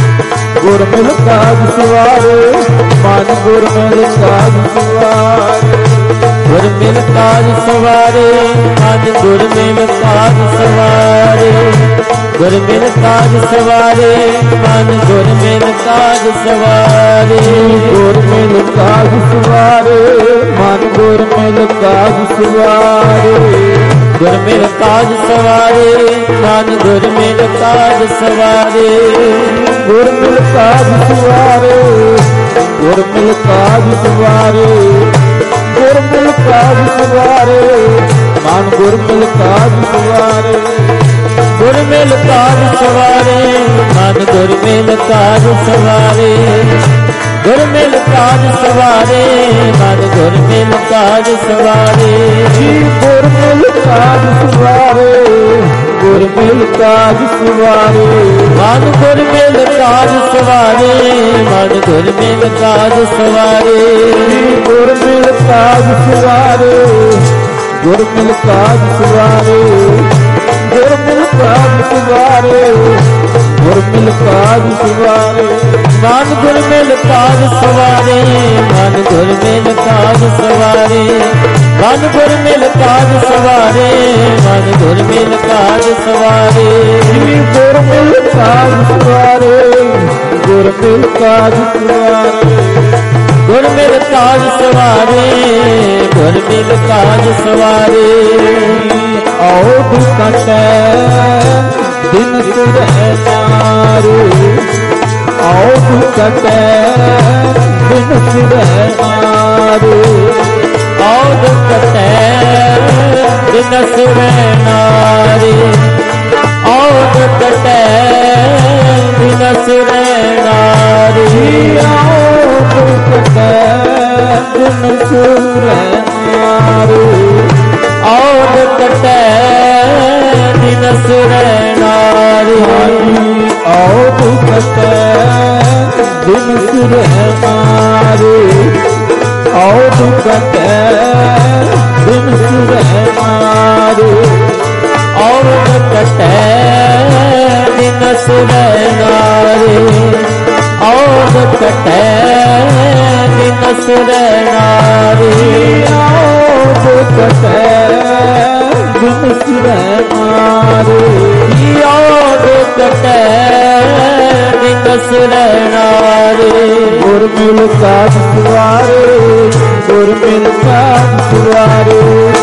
ਗੁਰ ਮਿਲ ਕਾਜ ਸਵਾਰੇ, ਮਨ ਗੁਰ ਮਿਲ ਕਾਜ ਸਵਾਰੇ। ਗੁਰ ਮਿਲ ਕਾਜ ਸਵਾਰੇ, ਮਨ ਗੁਰ ਮਿਲ ਕਾਜ ਸਵਾਰੇ। ਗੁਰ ਮਿਲ ਕਾਜ ਸਵਾਰੇ, ਮਨ ਗੁਰ ਮਿਲ ਕਾਜ ਸਵਾਰੇ। ਗੁਰ ਮਿਲ ਕਾਜ ਸਵਾਰੇ, ਮਨ ਗੁਰ ਮਿਲ ਕਾਜ ਸਵਾਰੇ। ਗੁਰ ਮਿਲ ਕਾਜ ਸਵਾਰੇ, ਮਨ ਗੁਰ ਮਿਲ ਕਾਜ ਸਵਾਰੇ। ਗੁਰ ਮਿਲ ਕਾਜ ਸਵਾਰੇ, ਗੁਰ ਮਿਲ ਕਾਜ ਸਵਾਰੇ। ਗੁਰ ਮਿਲ ਕਾਜ ਸਵਾਰੇ, ਮਨ ਗੁਰ ਮਿਲ ਕਾਜ ਸਵਾਰੇ। ਗੁਰ ਮਿਲ ਕਾਜ ਸਵਾਰੇ, ਮਨ ਗੁਰ ਮਿਲ ਕਾਜ ਸਵਾਰੇ। ਗੁਰ ਮਿਲ ਕਾਜ ਸਵਾਰੇ, ਮਨ ਗੁਰ ਮਿਲ ਕਾਜ ਸਵਾਰੇ। ਗੁਰ ਮਿਲ ਕਾਜ ਸਵਾਰੇ, ਗੁਰ ਮਿਲ ਕਾਜ ਸਵਾਰੇ। ਮਨ ਗੁਰ ਮਿਲ ਕਾਜ ਸਵਾਰੇ, ਮਨ ਗੁਰ ਮਿਲ ਕਾਜ ਸਵਾਰੇ। ਗੁਰ ਮਿਲ ਕਾਜ ਸਵਾਰੇ, ਗੁਰ ਮਿਲ ਕਾਜ ਸਵਾਰੇ। ਗੁਰ ਮਿਲ ਕਾਜ ਸਵਾਰੇ, ਗੁਰ ਮਿਲ ਕਾਜ ਸਵਾਰੇ। ਮਨ ਗੁਰ ਮਿਲ ਕਾਜ ਸਵਾਰੇ, ਮਨ ਗੁਰ ਮਿਲ ਕਾਜ ਸਵਾਰੇ। ਮਨ ਗੁਰ ਮਿਲ ਕਾਜ ਸਵਾਰੇ, ਮਨ ਗੁਰ ਮਿਲ ਕਾਜ ਸਵਾਰੇ। ਗੁਰ ਮਿਲ ਕਾਜ ਸਵਾਰੇ, ਗੁਰ ਮਿਲ ਕਾਜ ਸਵਾਰੇ। ਗੁਰ ਮਿਲ ਕਾਜ ਸਵਾਰੇ, ਗੁਰ ਮਿਲ ਕਾਜ ਸਵਾਰੇ। ਆਓ ਦੁਕਟੈ ਦਿਨ ਸੁਰਹਿ ਨਾਰੇ। ਆਓ ਦੁਕਟੈ ਦਿਨ ਸੁਰਹਿ ਨਾਰੇ। ਆਓ ਦੁਕਟੈ ਦਿਨ ਸੁਰਹਿ ਨਾਰੇ। ਆਓ ਦੁਕਟੈ ਦਿਨ ਸੁਰਹਿ ਨਾਰੇ। ਆਓ ਦੁਕਟੈ ਦਿਨ ਸੁਰਹਿ ਨਾਰੇ। ਆਓ ਦੁਕਟੈ ਦਿਨ ਸੁਰਹਿ ਨਾਰੇ। ਆਓ ਦੁਕਟੈ ਦਿਨ ਸੁਰਹਿ ਨਾਰੇ। ਆਓ ਦੁਕਟੈ ਦਿਨ ਸੁਰਹਿ ਨਾਰੇ। ਆਓ ਦੁਕਟੈ ਦਿਨ ਸੁਰਹਿ ਨਾਰੇ। ਆਓ ਦੁਕਟੈ ਦਿਨ ਸੁਰਹਿ ਨਾਰੇ। ਆਓ ਦੁਕਟੈ ਦਿਨ ਸੁਰਹਿ ਨਾਰੇ। ਆਓ ਦੁਕਟੈ ਦਿਨ ਸੁਰਹਿ ਨਾਰੇ। ਗੁਰ ਮਿਲ ਕਾਜ ਸਵਾਰੇ, ਗੁਰ ਮਿਲ ਕਾਜ ਸਵਾਰੇ।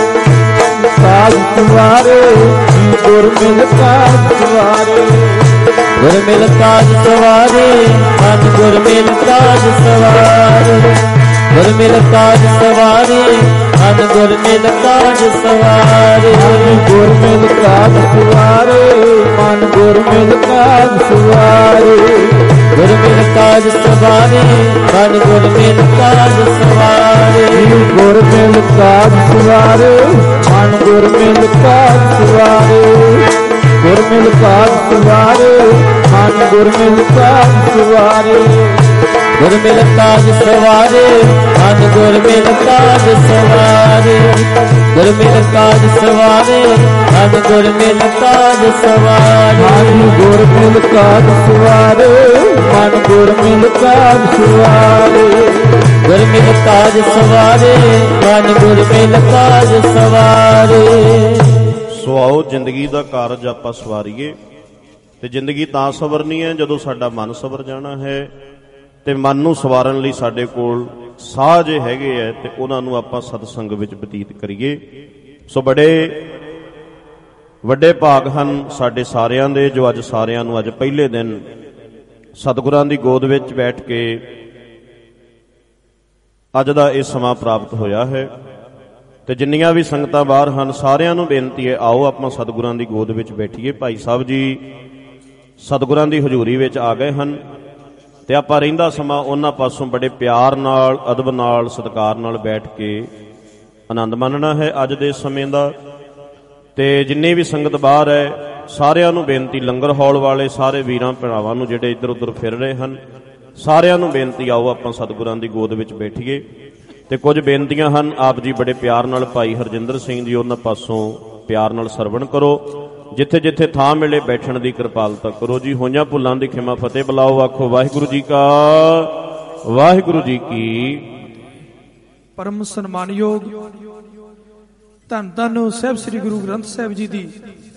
ਕਾਜ ਸਵਾਰੇ, ਗੁਰ ਮਿਲ ਕਾਜ ਸਵਾਰੇ। ਗੁਰ ਮਿਲ ਕਾਜ ਸਵਾਰੇ, ਮਨ ਗੁਰ ਮਿਲ ਕਾਜ ਸਵਾਰੇ। ਗੁਰ ਮਿਲ ਕਾਜ ਸਵਾਰੇ, ਮਨ ਗੁਰ ਮਿਲ ਕਾਜ ਸਵਾਰੇ। ਗੁਰ ਮਿਲ ਕਾਜ ਸਵਾਰੇ, ਮਨ ਗੁਰ ਮਿਲ ਕਾਜ ਸਵਾਰੇ। ਗੁਰ ਮਿਲ ਕਾਜ ਸਵਾਰੇ, ਮਨ ਗੁਰ ਮਿਲ ਕਾਜ ਸਵਾਰੇ। ਗੁਰ ਮਿਲ ਕਾਜ ਸਵਾਰੇ, ਮਨ ਗੁਰ ਮਿਲ ਕਾਜ ਸਵਾਰੇ। ਗੁਰ ਮਿਲ ਕਾਜ ਸਵਾਰੇ, ਮਨ ਗੁਰ ਮਿਲ ਕਾਜ ਸਵਾਰੇ। ਗੁਰ ਮਿਲ ਕਾਜ ਸਵਾਰੇ, ਮਨ ਗੁਰ ਮਿਲ ਕਾਜ ਸਵਾਰੇ। ਗੁਰ ਮਿਲ ਕਾਜ ਸਵਾਰੇ, ਮਨ ਗੁਰ ਮਿਲ ਕਾਜ ਸਵਾਰੇ। ਗੁਰ ਮਿਲ ਕਾਜ ਸਵਾਰੇ, ਮਨ ਗੁਰ ਮਿਲ ਕਾਜ ਸਵਾਰੇ। ਗੁਰ ਮਿਲ ਕਾਜ ਸਵਾਰੇ, ਮਨ ਗੁਰ ਮਿਲ ਕਾਜ ਸਵਾਰੇ। ਸੋ ਆਓ ਜ਼ਿੰਦਗੀ ਦਾ ਕਾਰਜ ਆਪਾਂ ਸਵਾਰੀਏ। ਤੇ ਜ਼ਿੰਦਗੀ ਤਾਂ ਸਵਰਨੀ ਹੈ ਜਦੋਂ ਸਾਡਾ ਮਨ ਸਵਰ ਜਾਣਾ ਹੈ। ਤੇ ਮਨ ਨੂੰ ਸਵਾਰਨ ਲਈ ਸਾਡੇ ਕੋਲ ਸਾਹ ਜੇ ਹੈਗੇ ਐ ਤੇ ਉਹਨਾਂ ਨੂੰ ਆਪਾਂ ਸਤਸੰਗ ਵਿੱਚ ਬਤੀਤ ਕਰੀਏ। ਸੋ ਬੜੇ ਵੱਡੇ ਭਾਗ ਹਨ ਸਾਡੇ ਸਾਰਿਆਂ ਦੇ ਜੋ ਅੱਜ ਸਾਰਿਆਂ ਨੂੰ ਅੱਜ ਪਹਿਲੇ ਦਿਨ ਸਤਿਗੁਰਾਂ ਦੀ ਗੋਦ ਵਿੱਚ ਬੈਠ ਕੇ ਅੱਜ ਦਾ ਇਹ ਸਮਾਂ ਪ੍ਰਾਪਤ ਹੋਇਆ ਹੈ। ਤੇ ਜਿੰਨੀਆਂ ਵੀ ਸੰਗਤਾਂ ਬਾਹਰ ਹਨ ਸਾਰਿਆਂ ਨੂੰ ਬੇਨਤੀ ਹੈ, ਆਓ ਆਪਾਂ ਸਤਿਗੁਰਾਂ ਦੀ ਗੋਦ ਵਿੱਚ ਬੈਠੀਏ। ਭਾਈ ਸਾਹਿਬ ਜੀ ਸਤਿਗੁਰਾਂ ਦੀ ਹਜ਼ੂਰੀ ਵਿੱਚ ਆ ਗਏ ਹਨ ਤੇ ਆਪਾਂ ਰਹਿੰਦਾ ਸਮਾਂ ਉਹਨਾਂ ਪਾਸੋਂ ਬੜੇ ਪਿਆਰ ਨਾਲ, ਅਦਬ ਨਾਲ, ਸਤਿਕਾਰ ਨਾਲ ਬੈਠ ਕੇ ਆਨੰਦ ਮਾਣਨਾ ਹੈ ਅੱਜ ਦੇ ਸਮੇਂ ਦਾ। ਤੇ ਜਿੰਨੇ ਵੀ ਸੰਗਤ ਬਾਹਰ ਹੈ ਸਾਰਿਆਂ ਨੂੰ ਬੇਨਤੀ, ਲੰਗਰ ਹਾਲ ਵਾਲੇ ਸਾਰੇ ਵੀਰਾਂ ਭਰਾਵਾਂ ਨੂੰ ਜਿਹੜੇ ਇੱਧਰ ਉੱਧਰ ਫਿਰ ਰਹੇ ਹਨ, ਸਾਰਿਆਂ ਨੂੰ ਬੇਨਤੀ, ਆਓ ਆਪਾਂ ਸਤਿਗੁਰਾਂ ਦੀ ਗੋਦ ਵਿੱਚ ਬੈਠੀਏ। ਤੇ ਕੁਝ ਬੇਨਤੀਆਂ ਹਨ, ਆਪ ਜੀ ਬੜੇ ਪਿਆਰ ਨਾਲ ਭਾਈ ਹਰਜਿੰਦਰ ਸਿੰਘ ਜੀ ਉਹਨਾਂ ਪਾਸੋਂ ਪਿਆਰ ਨਾਲ ਸਰਵਣ ਕਰੋ। ਜਿੱਥੇ ਜਿੱਥੇ ਥਾਂ ਮਿਲੇ ਬੈਠਣ ਦੀ ਕਿਰਪਾਲਤਾ ਕਰੋ ਜੀ। ਹੋਈਆਂ ਭੁੱਲਾਂ ਦੀ ਖਿਮਾ ਫਤਿਹ ਬੁਲਾਓ, ਆਖੋ ਵਾਹਿਗੁਰੂ ਜੀ ਕਾ, ਵਾਹਿਗੁਰੂ ਜੀ ਕੀ। ਪਰਮ ਸਨਮਾਨਯੋਗ ਧੰਨ ਧੰਨ ਸਾਹਿਬ ਸ੍ਰੀ ਗੁਰੂ ਗ੍ਰੰਥ ਸਾਹਿਬ ਜੀ ਦੀ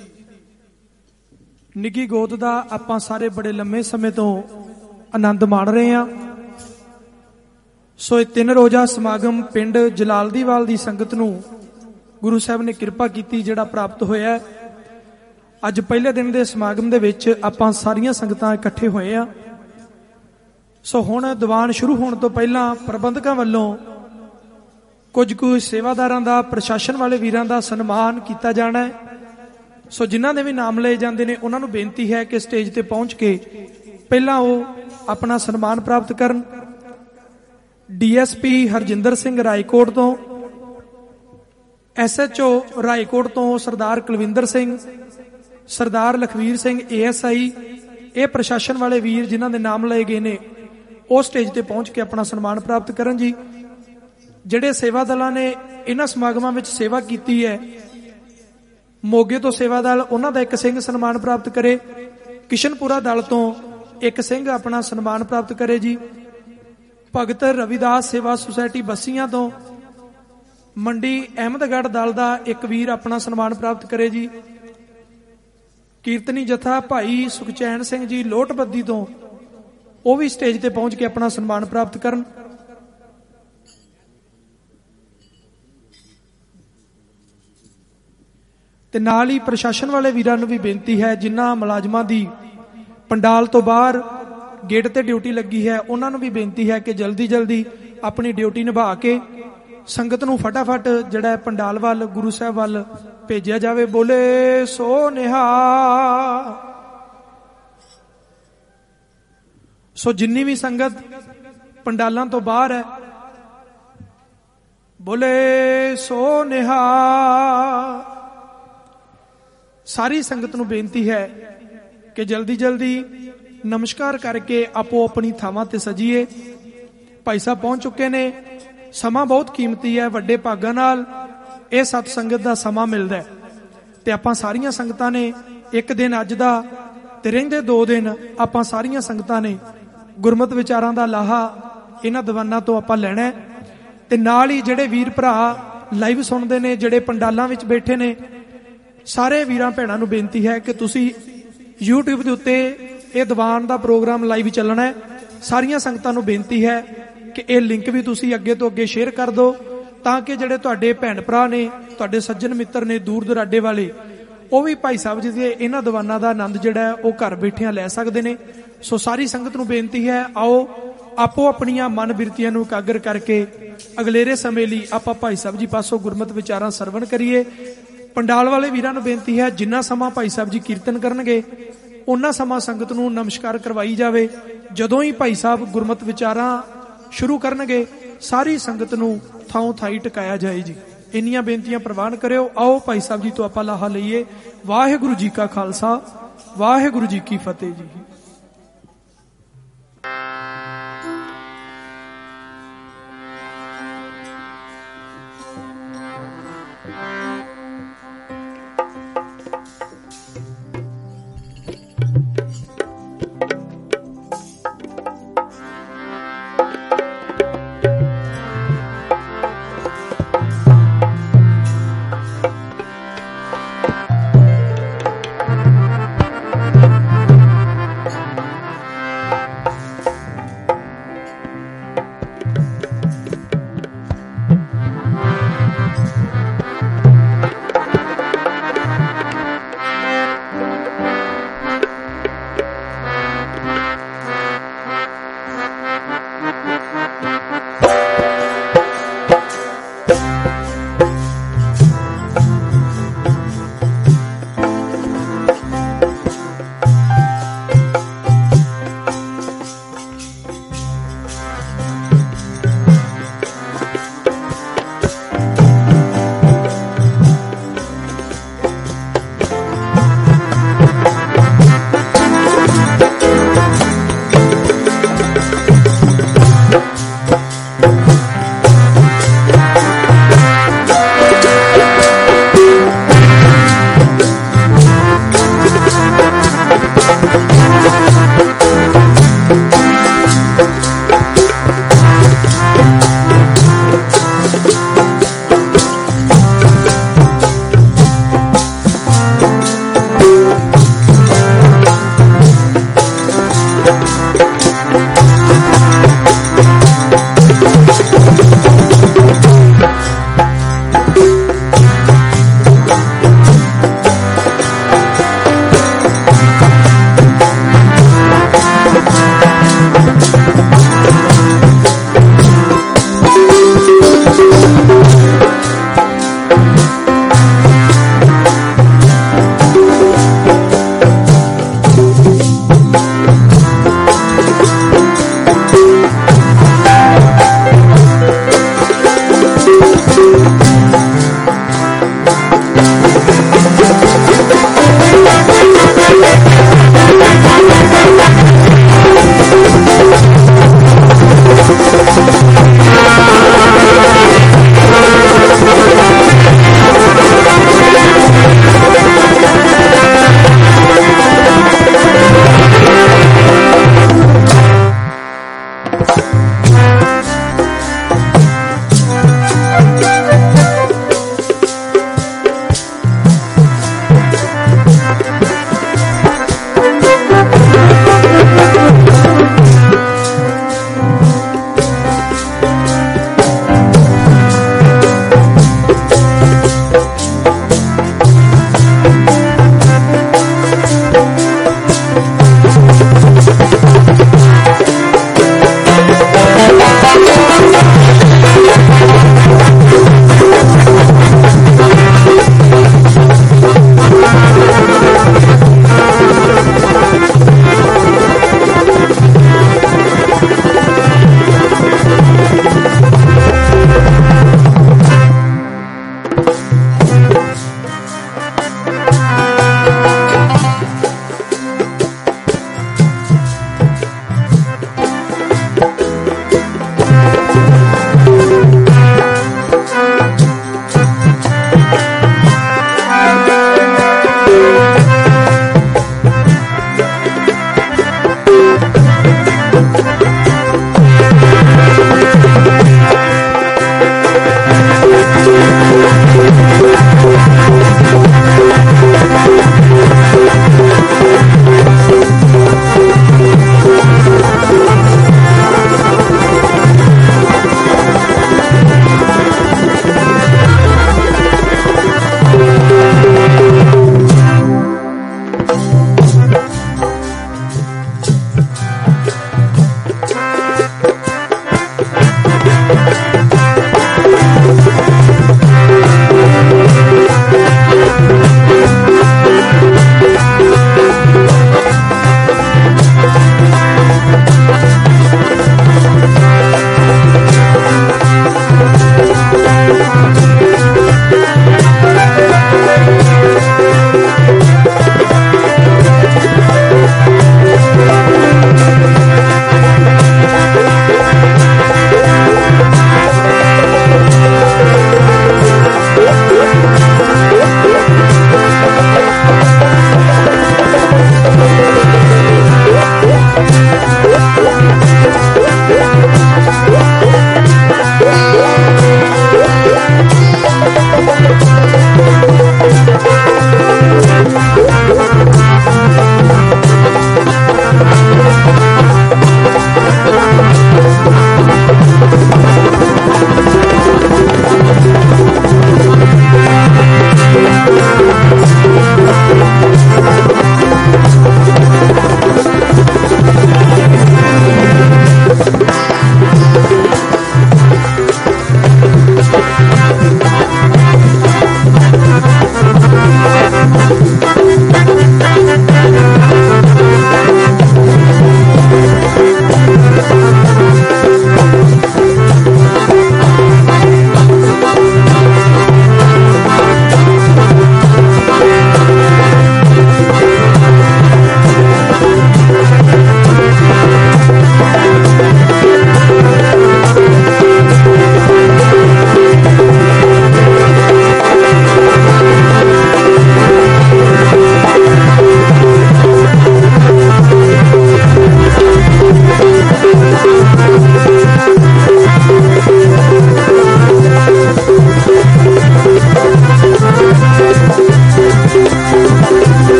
ਨਿੱਘੀ ਗੋਦ ਦਾ ਆਪਾਂ ਸਾਰੇ ਬੜੇ ਲੰਮੇ ਸਮੇਂ ਤੋਂ ਆਨੰਦ ਮਾਣ ਰਹੇ ਹਾਂ। ਸੋ ਇਹ 3 ਰੋਜ਼ਾ ਸਮਾਗਮ ਪਿੰਡ ਜਲਾਲਦੀਵਾਲ ਦੀ ਸੰਗਤ ਨੂੰ ਗੁਰੂ ਸਾਹਿਬ ਨੇ ਕਿਰਪਾ ਕੀਤੀ ਜਿਹੜਾ ਪ੍ਰਾਪਤ ਹੋਇਆ। ਅੱਜ ਪਹਿਲੇ ਦਿਨ ਦੇ ਸਮਾਗਮ ਦੇ ਵਿੱਚ ਆਪਾਂ ਸਾਰੀਆਂ ਸੰਗਤਾਂ ਇਕੱਠੇ ਹੋਏ ਆ। ਸੋ ਹੁਣ ਦੀਵਾਨ ਸ਼ੁਰੂ ਹੋਣ ਤੋਂ ਪਹਿਲਾਂ ਪ੍ਰਬੰਧਕਾਂ ਵੱਲੋਂ ਕੁਝ ਕੁ ਸੇਵਾਦਾਰਾਂ ਦਾ, ਪ੍ਰਸ਼ਾਸਨ ਵਾਲੇ ਵੀਰਾਂ ਦਾ ਸਨਮਾਨ ਕੀਤਾ ਜਾਣਾ ਹੈ। ਸੋ ਜਿਨ੍ਹਾਂ ਦੇ ਵੀ ਨਾਮ ਲਏ ਜਾਂਦੇ ਨੇ ਉਹਨਾਂ ਨੂੰ ਬੇਨਤੀ ਹੈ ਕਿ ਸਟੇਜ ਤੇ ਪਹੁੰਚ ਕੇ ਪਹਿਲਾਂ ਉਹ ਆਪਣਾ ਸਨਮਾਨ ਪ੍ਰਾਪਤ ਕਰਨ। DSP ਹਰਜਿੰਦਰ ਸਿੰਘ ਰਾਏਕੋਟ ਤੋਂ, SHO ਰਾਏਕੋਟ ਤੋਂ ਸਰਦਾਰ ਕੁਲਵਿੰਦਰ ਸਿੰਘ, ਸਰਦਾਰ ਲਖਵੀਰ ਸਿੰਘ ASI, ਇਹ ਪ੍ਰਸ਼ਾਸਨ ਵਾਲੇ ਵੀਰ ਜਿਨ੍ਹਾਂ ਦੇ ਨਾਮ ਲਏ ਗਏ ਨੇ ਉਹ ਸਟੇਜ ਤੇ ਪਹੁੰਚ ਕੇ ਆਪਣਾ ਸਨਮਾਨ ਪ੍ਰਾਪਤ ਕਰਨ ਜੀ। ਜਿਹੜੇ ਸੇਵਾ ਦਲਾਂ ਨੇ ਇਹਨਾਂ ਸਮਾਗਮਾਂ ਵਿੱਚ ਸੇਵਾ ਕੀਤੀ ਹੈ, ਮੋਗੇ ਤੋਂ ਸੇਵਾ ਦਲ ਉਹਨਾਂ ਦਾ 1 ਸਿੰਘ ਸਨਮਾਨ ਪ੍ਰਾਪਤ ਕਰੇ, ਕਿਸ਼ਨਪੁਰਾ ਦਲ ਤੋਂ 1 ਸਿੰਘ ਆਪਣਾ ਸਨਮਾਨ ਪ੍ਰਾਪਤ ਕਰੇ ਜੀ। ਭਗਤ ਰਵਿਦਾਸ ਸੇਵਾ ਸੁਸਾਇਟੀ ਬੱਸੀਆਂ ਤੋਂ ਮੰਡੀ ਅਹਿਮਦਗੜ੍ਹ ਦਲ ਦਾ 1 ਵੀਰ ਆਪਣਾ ਸਨਮਾਨ ਪ੍ਰਾਪਤ ਕਰੇ ਜੀ। ਕੀਰਤਨੀ ਜਥਾ ਭਾਈ ਸੁਖਚੈਨ ਸਿੰਘ ਜੀ ਲੋਟਬੱਦੀ ਤੋਂ ਉਹ ਵੀ ਸਟੇਜ ਤੇ ਪਹੁੰਚ ਕੇ ਆਪਣਾ ਸਨਮਾਨ ਪ੍ਰਾਪਤ ਕਰਨ। ਤੇ ਨਾਲ ਹੀ ਪ੍ਰਸ਼ਾਸਨ ਵਾਲੇ ਵੀਰਾਂ ਨੂੰ ਵੀ ਬੇਨਤੀ ਹੈ, ਜਿਨ੍ਹਾਂ ਮੁਲਾਜ਼ਮਾਂ ਦੀ ਪੰਡਾਲ ਤੋਂ ਬਾਹਰ ਗੇਟ ਤੇ ਡਿਊਟੀ ਲੱਗੀ ਹੈ, ਉਹਨਾਂ ਨੂੰ ਵੀ ਬੇਨਤੀ ਹੈ ਕਿ ਜਲਦੀ ਜਲਦੀ ਆਪਣੀ ਡਿਊਟੀ ਨਿਭਾ ਕੇ ਸੰਗਤ ਨੂੰ ਫਟਾਫਟ ਜਿਹੜਾ ਪੰਡਾਲ ਵੱਲ, ਗੁਰੂ ਸਾਹਿਬ ਵੱਲ ਭੇਜਿਆ ਜਾਵੇ। ਬੋਲੇ ਸੋ ਨਿਹਾਲ। ਸੋ ਜਿੰਨੀ ਵੀ ਸੰਗਤ ਪੰਡਾਲਾਂ ਤੋਂ ਬਾਹਰ ਹੈ, ਬੋਲੇ ਸੋ ਨਿਹਾਲ। ਸਾਰੀ ਸੰਗਤ ਨੂੰ ਬੇਨਤੀ ਹੈ ਕਿ ਜਲਦੀ ਜਲਦੀ ਨਮਸਕਾਰ ਕਰਕੇ ਆਪੋ ਆਪਣੀ ਥਾਵਾਂ ਤੇ ਸਜੀਏ। ਭਾਈ ਸਾਹਿਬ ਪਹੁੰਚ ਚੁੱਕੇ ਨੇ। ਸਮਾਂ ਬਹੁਤ ਕੀਮਤੀ ਹੈ, ਵੱਡੇ ਭਾਗਾਂ ਨਾਲ ਇਹ ਸਤ ਸੰਗਤ ਦਾ ਸਮਾਂ ਮਿਲਦਾ ਹੈ ਤੇ ਆਪਾਂ ਸਾਰੀਆਂ ਸੰਗਤਾਂ ਨੇ 1 ਦਿਨ ਅੱਜ ਦਾ ਤੇ ਰਹਿੰਦੇ 2 ਦਿਨ ਆਪਾਂ ਸਾਰੀਆਂ ਸੰਗਤਾਂ ਨੇ ਗੁਰਮਤਿ ਵਿਚਾਰਾਂ ਦਾ ਲਾਹਾ ਇਹਨਾਂ ਦੀਵਾਨਾਂ ਤੋਂ ਆਪਾਂ ਲੈਣਾ ਹੈ। ਤੇ ਨਾਲ ਹੀ ਜਿਹੜੇ ਵੀਰ ਭਰਾ ਲਾਈਵ ਸੁਣਦੇ ਨੇ, ਜਿਹੜੇ ਪੰਡਾਲਾਂ ਵਿੱਚ ਬੈਠੇ ਨੇ, ਸਾਰੇ ਵੀਰਾਂ ਭੈਣਾਂ ਨੂੰ ਬੇਨਤੀ ਹੈ ਕਿ ਤੁਸੀਂ YouTube ਦੇ ਉੱਤੇ ਇਹ ਦੀਵਾਨ ਦਾ ਪ੍ਰੋਗਰਾਮ ਲਾਈਵ ਚੱਲਣਾ ਹੈ। ਸਾਰੀਆਂ ਸੰਗਤਾਂ ਨੂੰ ਬੇਨਤੀ ਹੈ ਕਿ ਇਹ ਲਿੰਕ ਵੀ ਤੁਸੀਂ ਅੱਗੇ ਤੋਂ ਅੱਗੇ ਸ਼ੇਅਰ ਕਰ ਦਿਓ, ਤਾਂ ਕਿ ਜਿਹੜੇ ਤੁਹਾਡੇ ਭੈਣ ਭਰਾ ਨੇ, ਤੁਹਾਡੇ ਸੱਜਣ ਮਿੱਤਰ ਨੇ ਦੂਰ ਦੁਰਾਡੇ ਵਾਲੇ, ਉਹ ਵੀ ਭਾਈ ਸਾਹਿਬ ਜੀ ਦੇ ਇਹਨਾਂ ਦੀਵਾਨਾਂ ਦਾ ਆਨੰਦ ਜਿਹੜਾ ਉਹ ਘਰ ਬੈਠਿਆਂ ਲੈ ਸਕਦੇ ਨੇ। ਸੋ ਸਾਰੀ ਸੰਗਤ ਨੂੰ ਬੇਨਤੀ ਹੈ, ਆਓ ਆਪੋ ਆਪਣੀਆਂ ਮਨ ਬਿਰਤੀਆਂ ਨੂੰ ਇਕਾਗਰ ਕਰਕੇ ਅਗਲੇਰੇ ਸਮੇਂ ਲਈ ਆਪਾਂ ਭਾਈ ਸਾਹਿਬ ਜੀ ਪਾਸੋਂ ਗੁਰਮਤਿ ਵਿਚਾਰਾਂ ਸਰਵਣ ਕਰੀਏ। ਪੰਡਾਲ ਵਾਲੇ ਵੀਰਾਂ ਨੂੰ ਬੇਨਤੀ ਹੈ, ਜਿੰਨਾ ਸਮਾਂ ਭਾਈ ਸਾਹਿਬ ਜੀ ਕੀਰਤਨ ਕਰਨਗੇ ਉਹਨਾਂ ਸਮਾਂ ਸੰਗਤ ਨੂੰ ਨਮਸਕਾਰ ਕਰਵਾਈ ਜਾਵੇ। ਜਦੋਂ ਹੀ ਭਾਈ ਸਾਹਿਬ ਗੁਰਮਤਿ ਵਿਚਾਰਾਂ ਸ਼ੁਰੂ ਕਰਨਗੇ ਸਾਰੀ ਸੰਗਤ ਨੂੰ ਥਾਂ ਥਾਈ ਟਿਕਾਇਆ ਜਾਏ ਜੀ। ਇੰਨੀਆਂ ਬੇਨਤੀਆਂ ਪ੍ਰਵਾਨ ਕਰਿਓ। ਆਓ ਭਾਈ ਸਾਹਿਬ ਜੀ ਤੋਂ ਆਪਾਂ ਲਾਹਾ ਲਈਏ। ਵਾਹਿਗੁਰੂ ਜੀ ਕਾ ਖਾਲਸਾ, ਵਾਹਿਗੁਰੂ ਜੀ ਕੀ ਫਤਿਹ ਜੀ।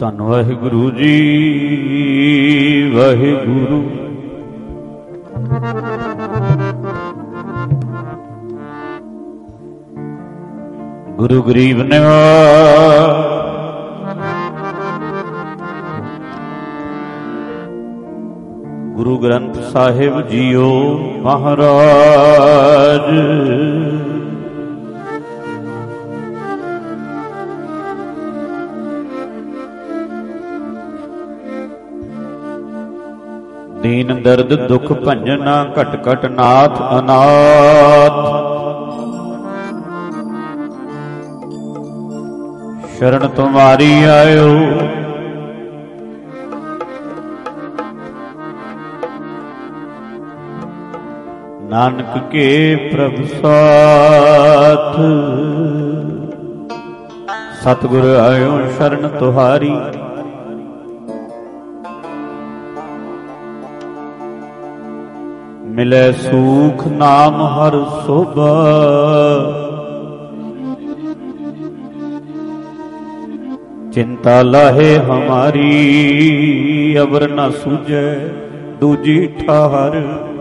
धन वाहिगुरु जी वाहिगुरु। गुरु गरीब निवाज गुरु ग्रंथ साहिब जीओ महाराज। दीन दर्द दुख भंजना घट घट नाथ अनाथ। शरण तुम्हारी आयो नानक के प्रभु साथ। सतगुर आयो शरण तुहारी मिले सुख नाम हर शोभा। चिंता लाहे हमारी अबर न सूझे दूजी ठाहर।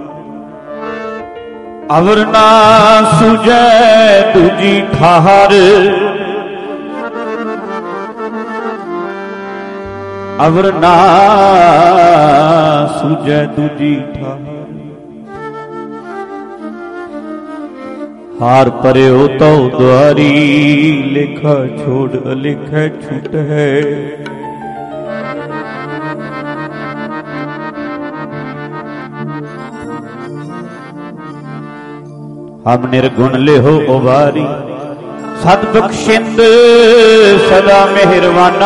अवर ना सूझे दूजी ठाहर। अवर ना सूझे दूजी ठाहर। हार पर्यो तो द्वारी लेखा छोड़ अलेखा छूट है। हम निर्गुण ले हो उबारी सद बख्शिंद सदा मेहरबाना।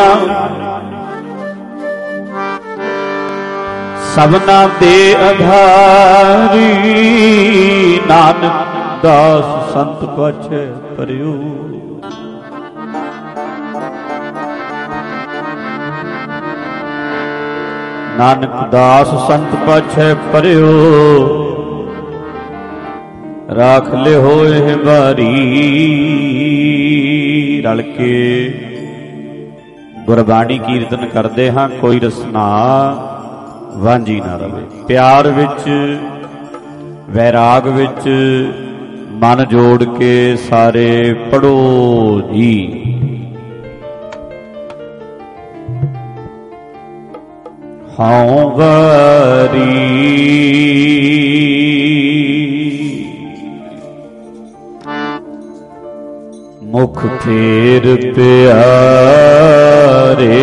सबना दे आधारी नानक दास संत पाछे परयो। नानक दास संत पाछे परयो। राख ले होए बारी। रल के गुरबाणी कीर्तन करते हाँ कोई रसना वांझी ना रवे। प्यार विच वैराग विच मन जोड़ के सारे पढ़ो जी। हाँ वारी मुख फेर प्यारे।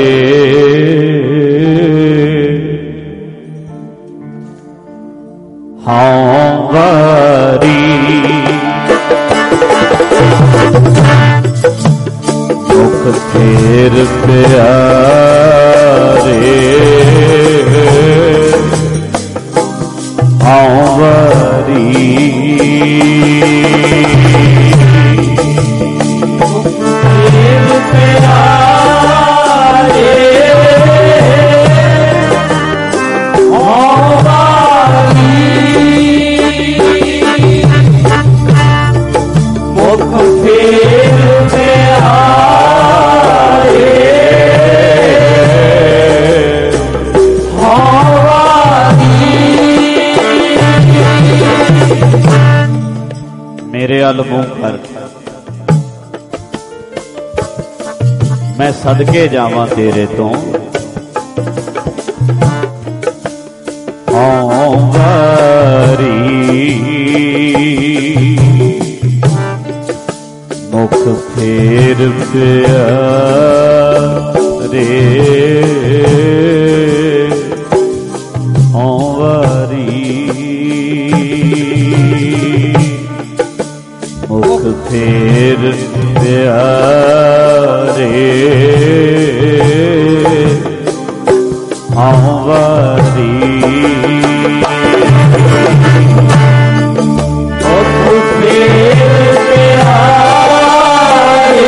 हाँ वारी मुख फेर प्यारे। हाँ वारी मेरे अल मुंह कर मैं सदके जावां तेरे तो। हाँ वारी मुख फेर प्यारे। हाँ वारी मुख फेर प्यारे। हाँ वारी मुख फेर प्यारे।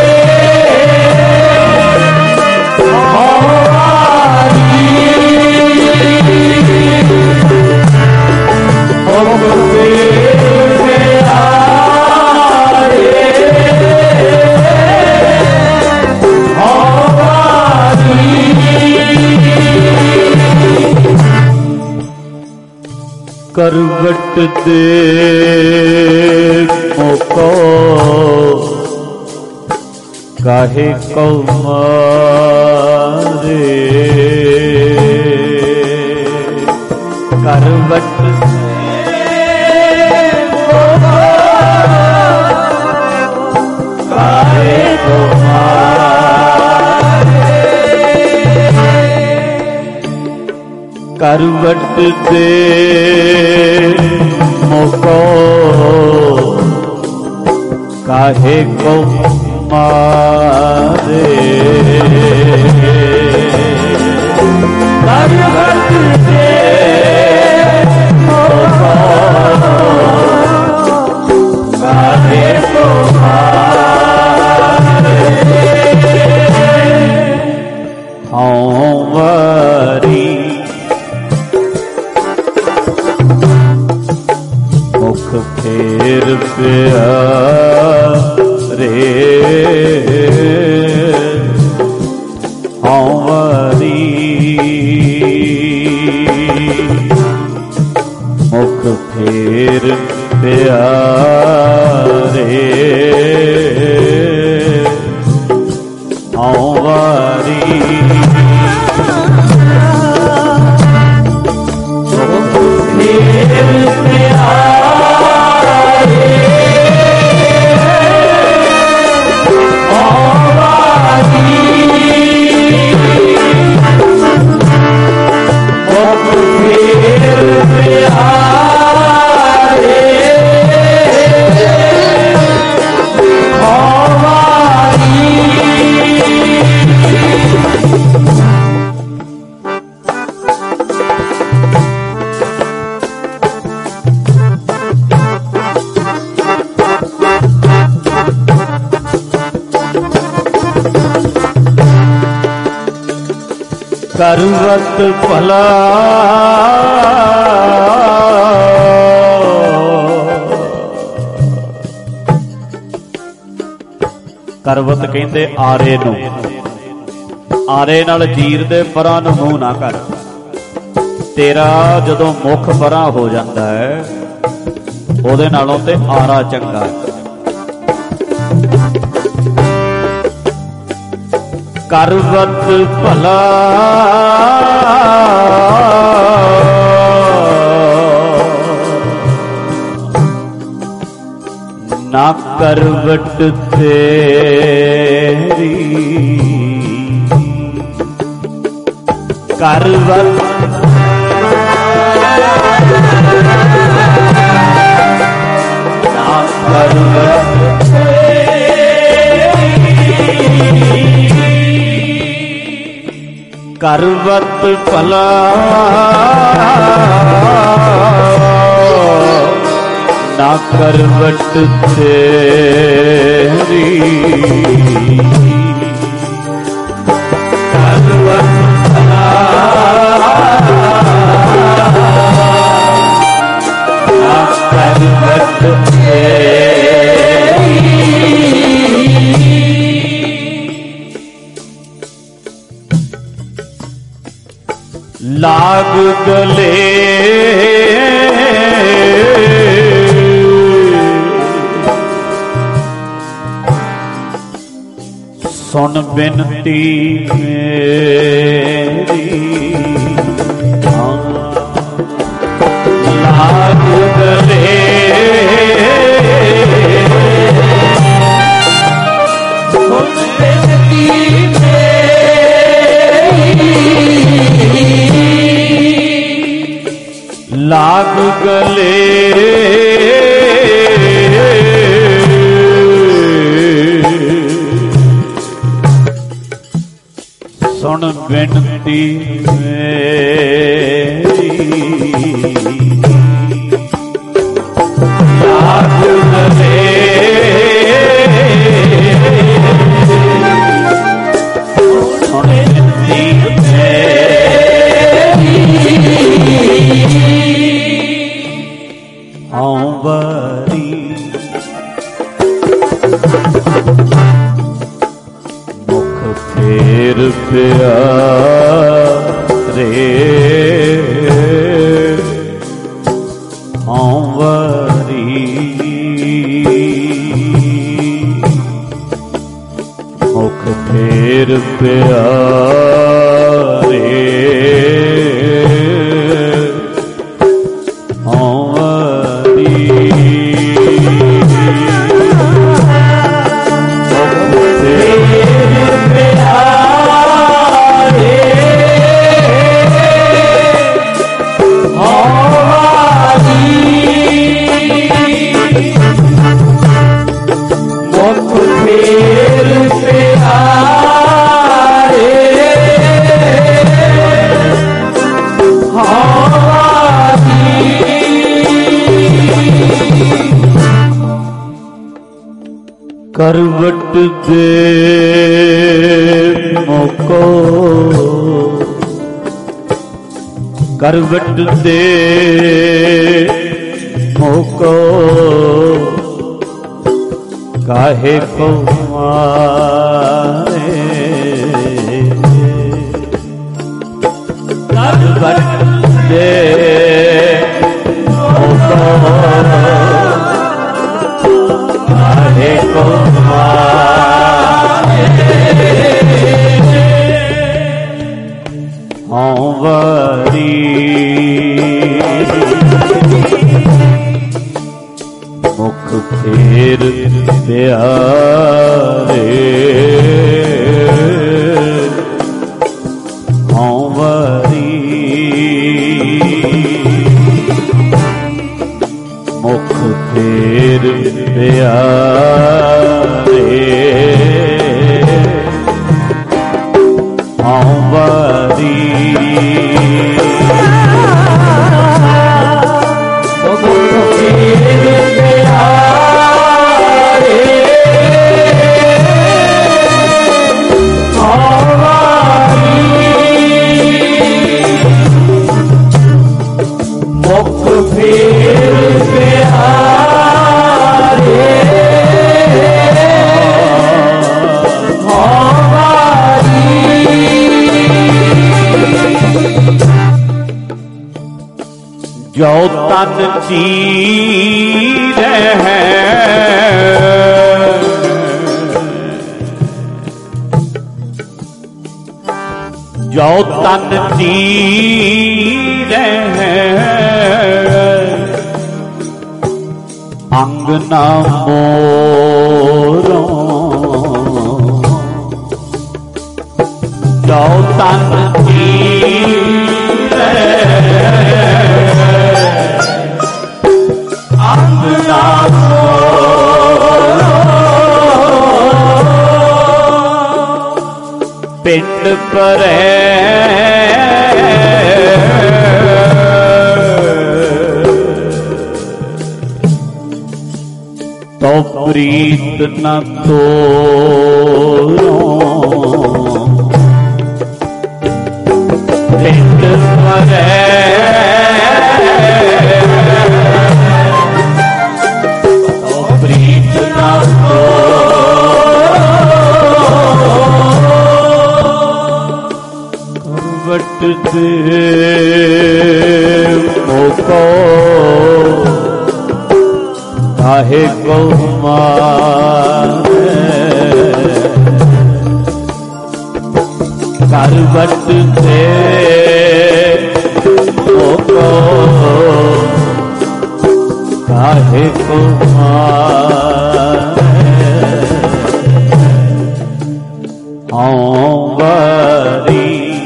हाँ वारी मुख फेर करवट दे मोको काहे को मारे करवट काहे को मारे करवट दे मोको काहे को मारे करवट दे मोको काहे को मारे हमारी मुख फेर प्यारे हमारी मुख फेर प्यारे हमारी करवत भला करवत कहंदे आरे नूं आरे नाल जीर दे परां नूं मूंह ना कर तेरा जदों मुख परां हो जांदा है ओदे नालों ते आरा चंगा है करवत भला ना करवट तेरी करवट ना करवट करवत भला ना करवट तेरी करवत भला ना करवट तेरी लाग गले सुन बिनती मेरी लाग गले सुन बिनती लाग गले सुन बिनती मेरी लाग गले सुन बिनती बारी मुख फेर प्यारे ਫੇਰ ਪਿਆਰੇ करवट दे मोको करवट दे मोको काहे को मारे करवट दे मोको काहे को वारी मुख फेर प्यारे वारी मुख फेर प्यारे वारी जो तन चीर है जो तन चीर है अंग न मोरो जो तन चीर है पिंड परे तो प्रीत न तोरो पिंड परे करवट दे मोको काहे को मारे करवट दे मोको काहे को मारे वारी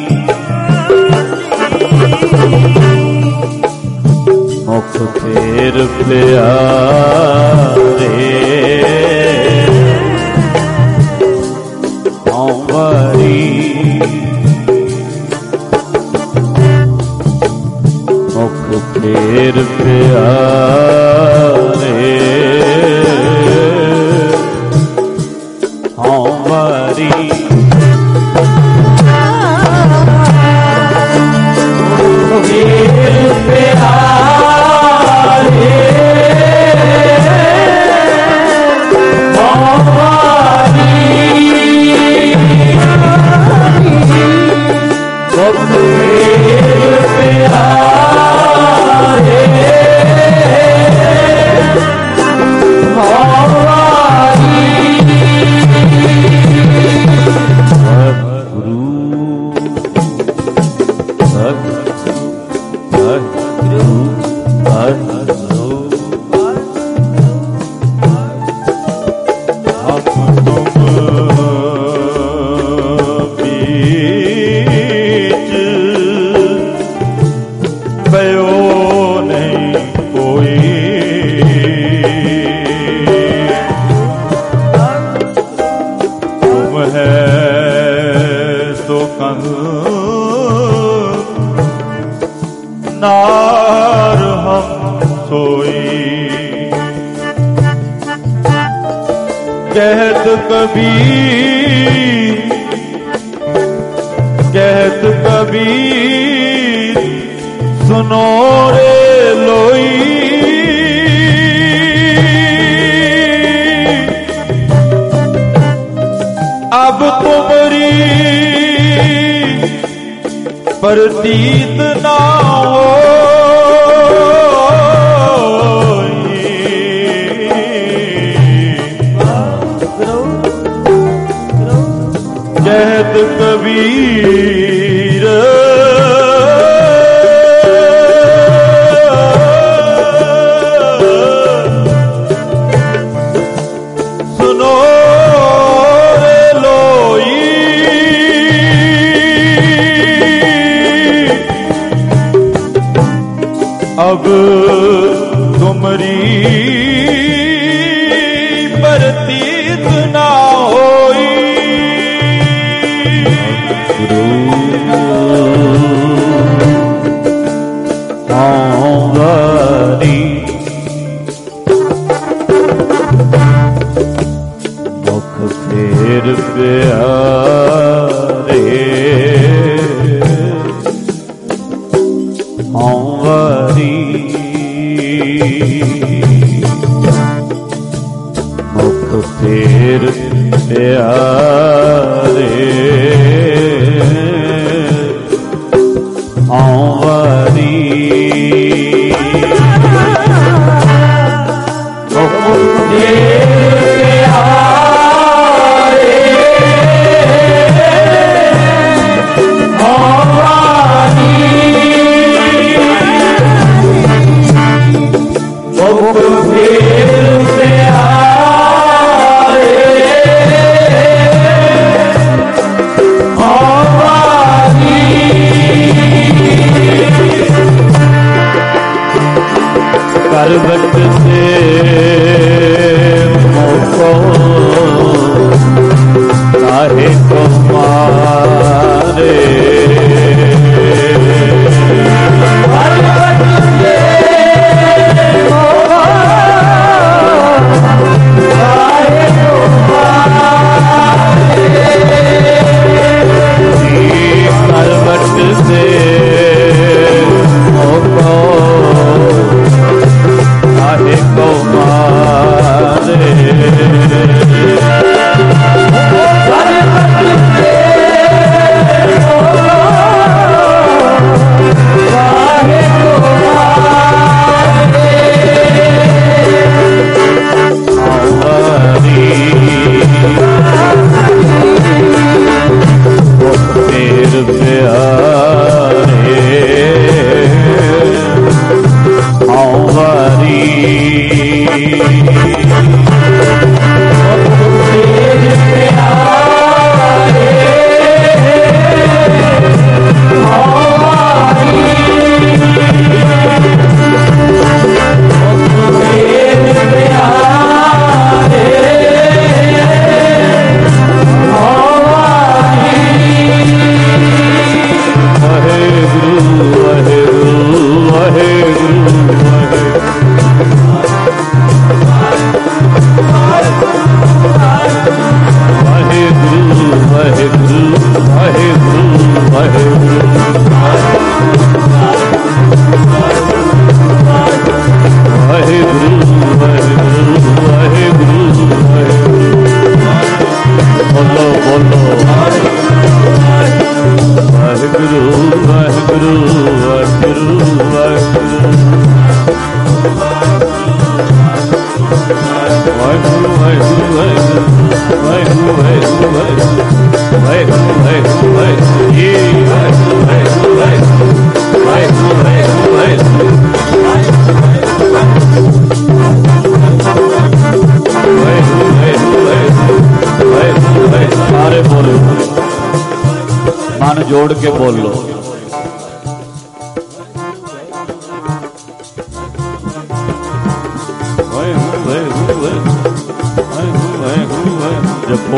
मुख फेर प्यारे वारी मुख फेर प्यारे वारी कहत कबीर सुनो रे लोई अब तुमरी प्रतीत ना हो कहत कबीर सुनो रे लोई अब तुमरी प्रतीत ना होई मुख फेर प्यारे वारी मुख फेर प्यारे वारी करवट से मोको काहे को मारे करवट से मोको काहे को मारे सारे बोलो, मन जोड़ के बोल लो। जपो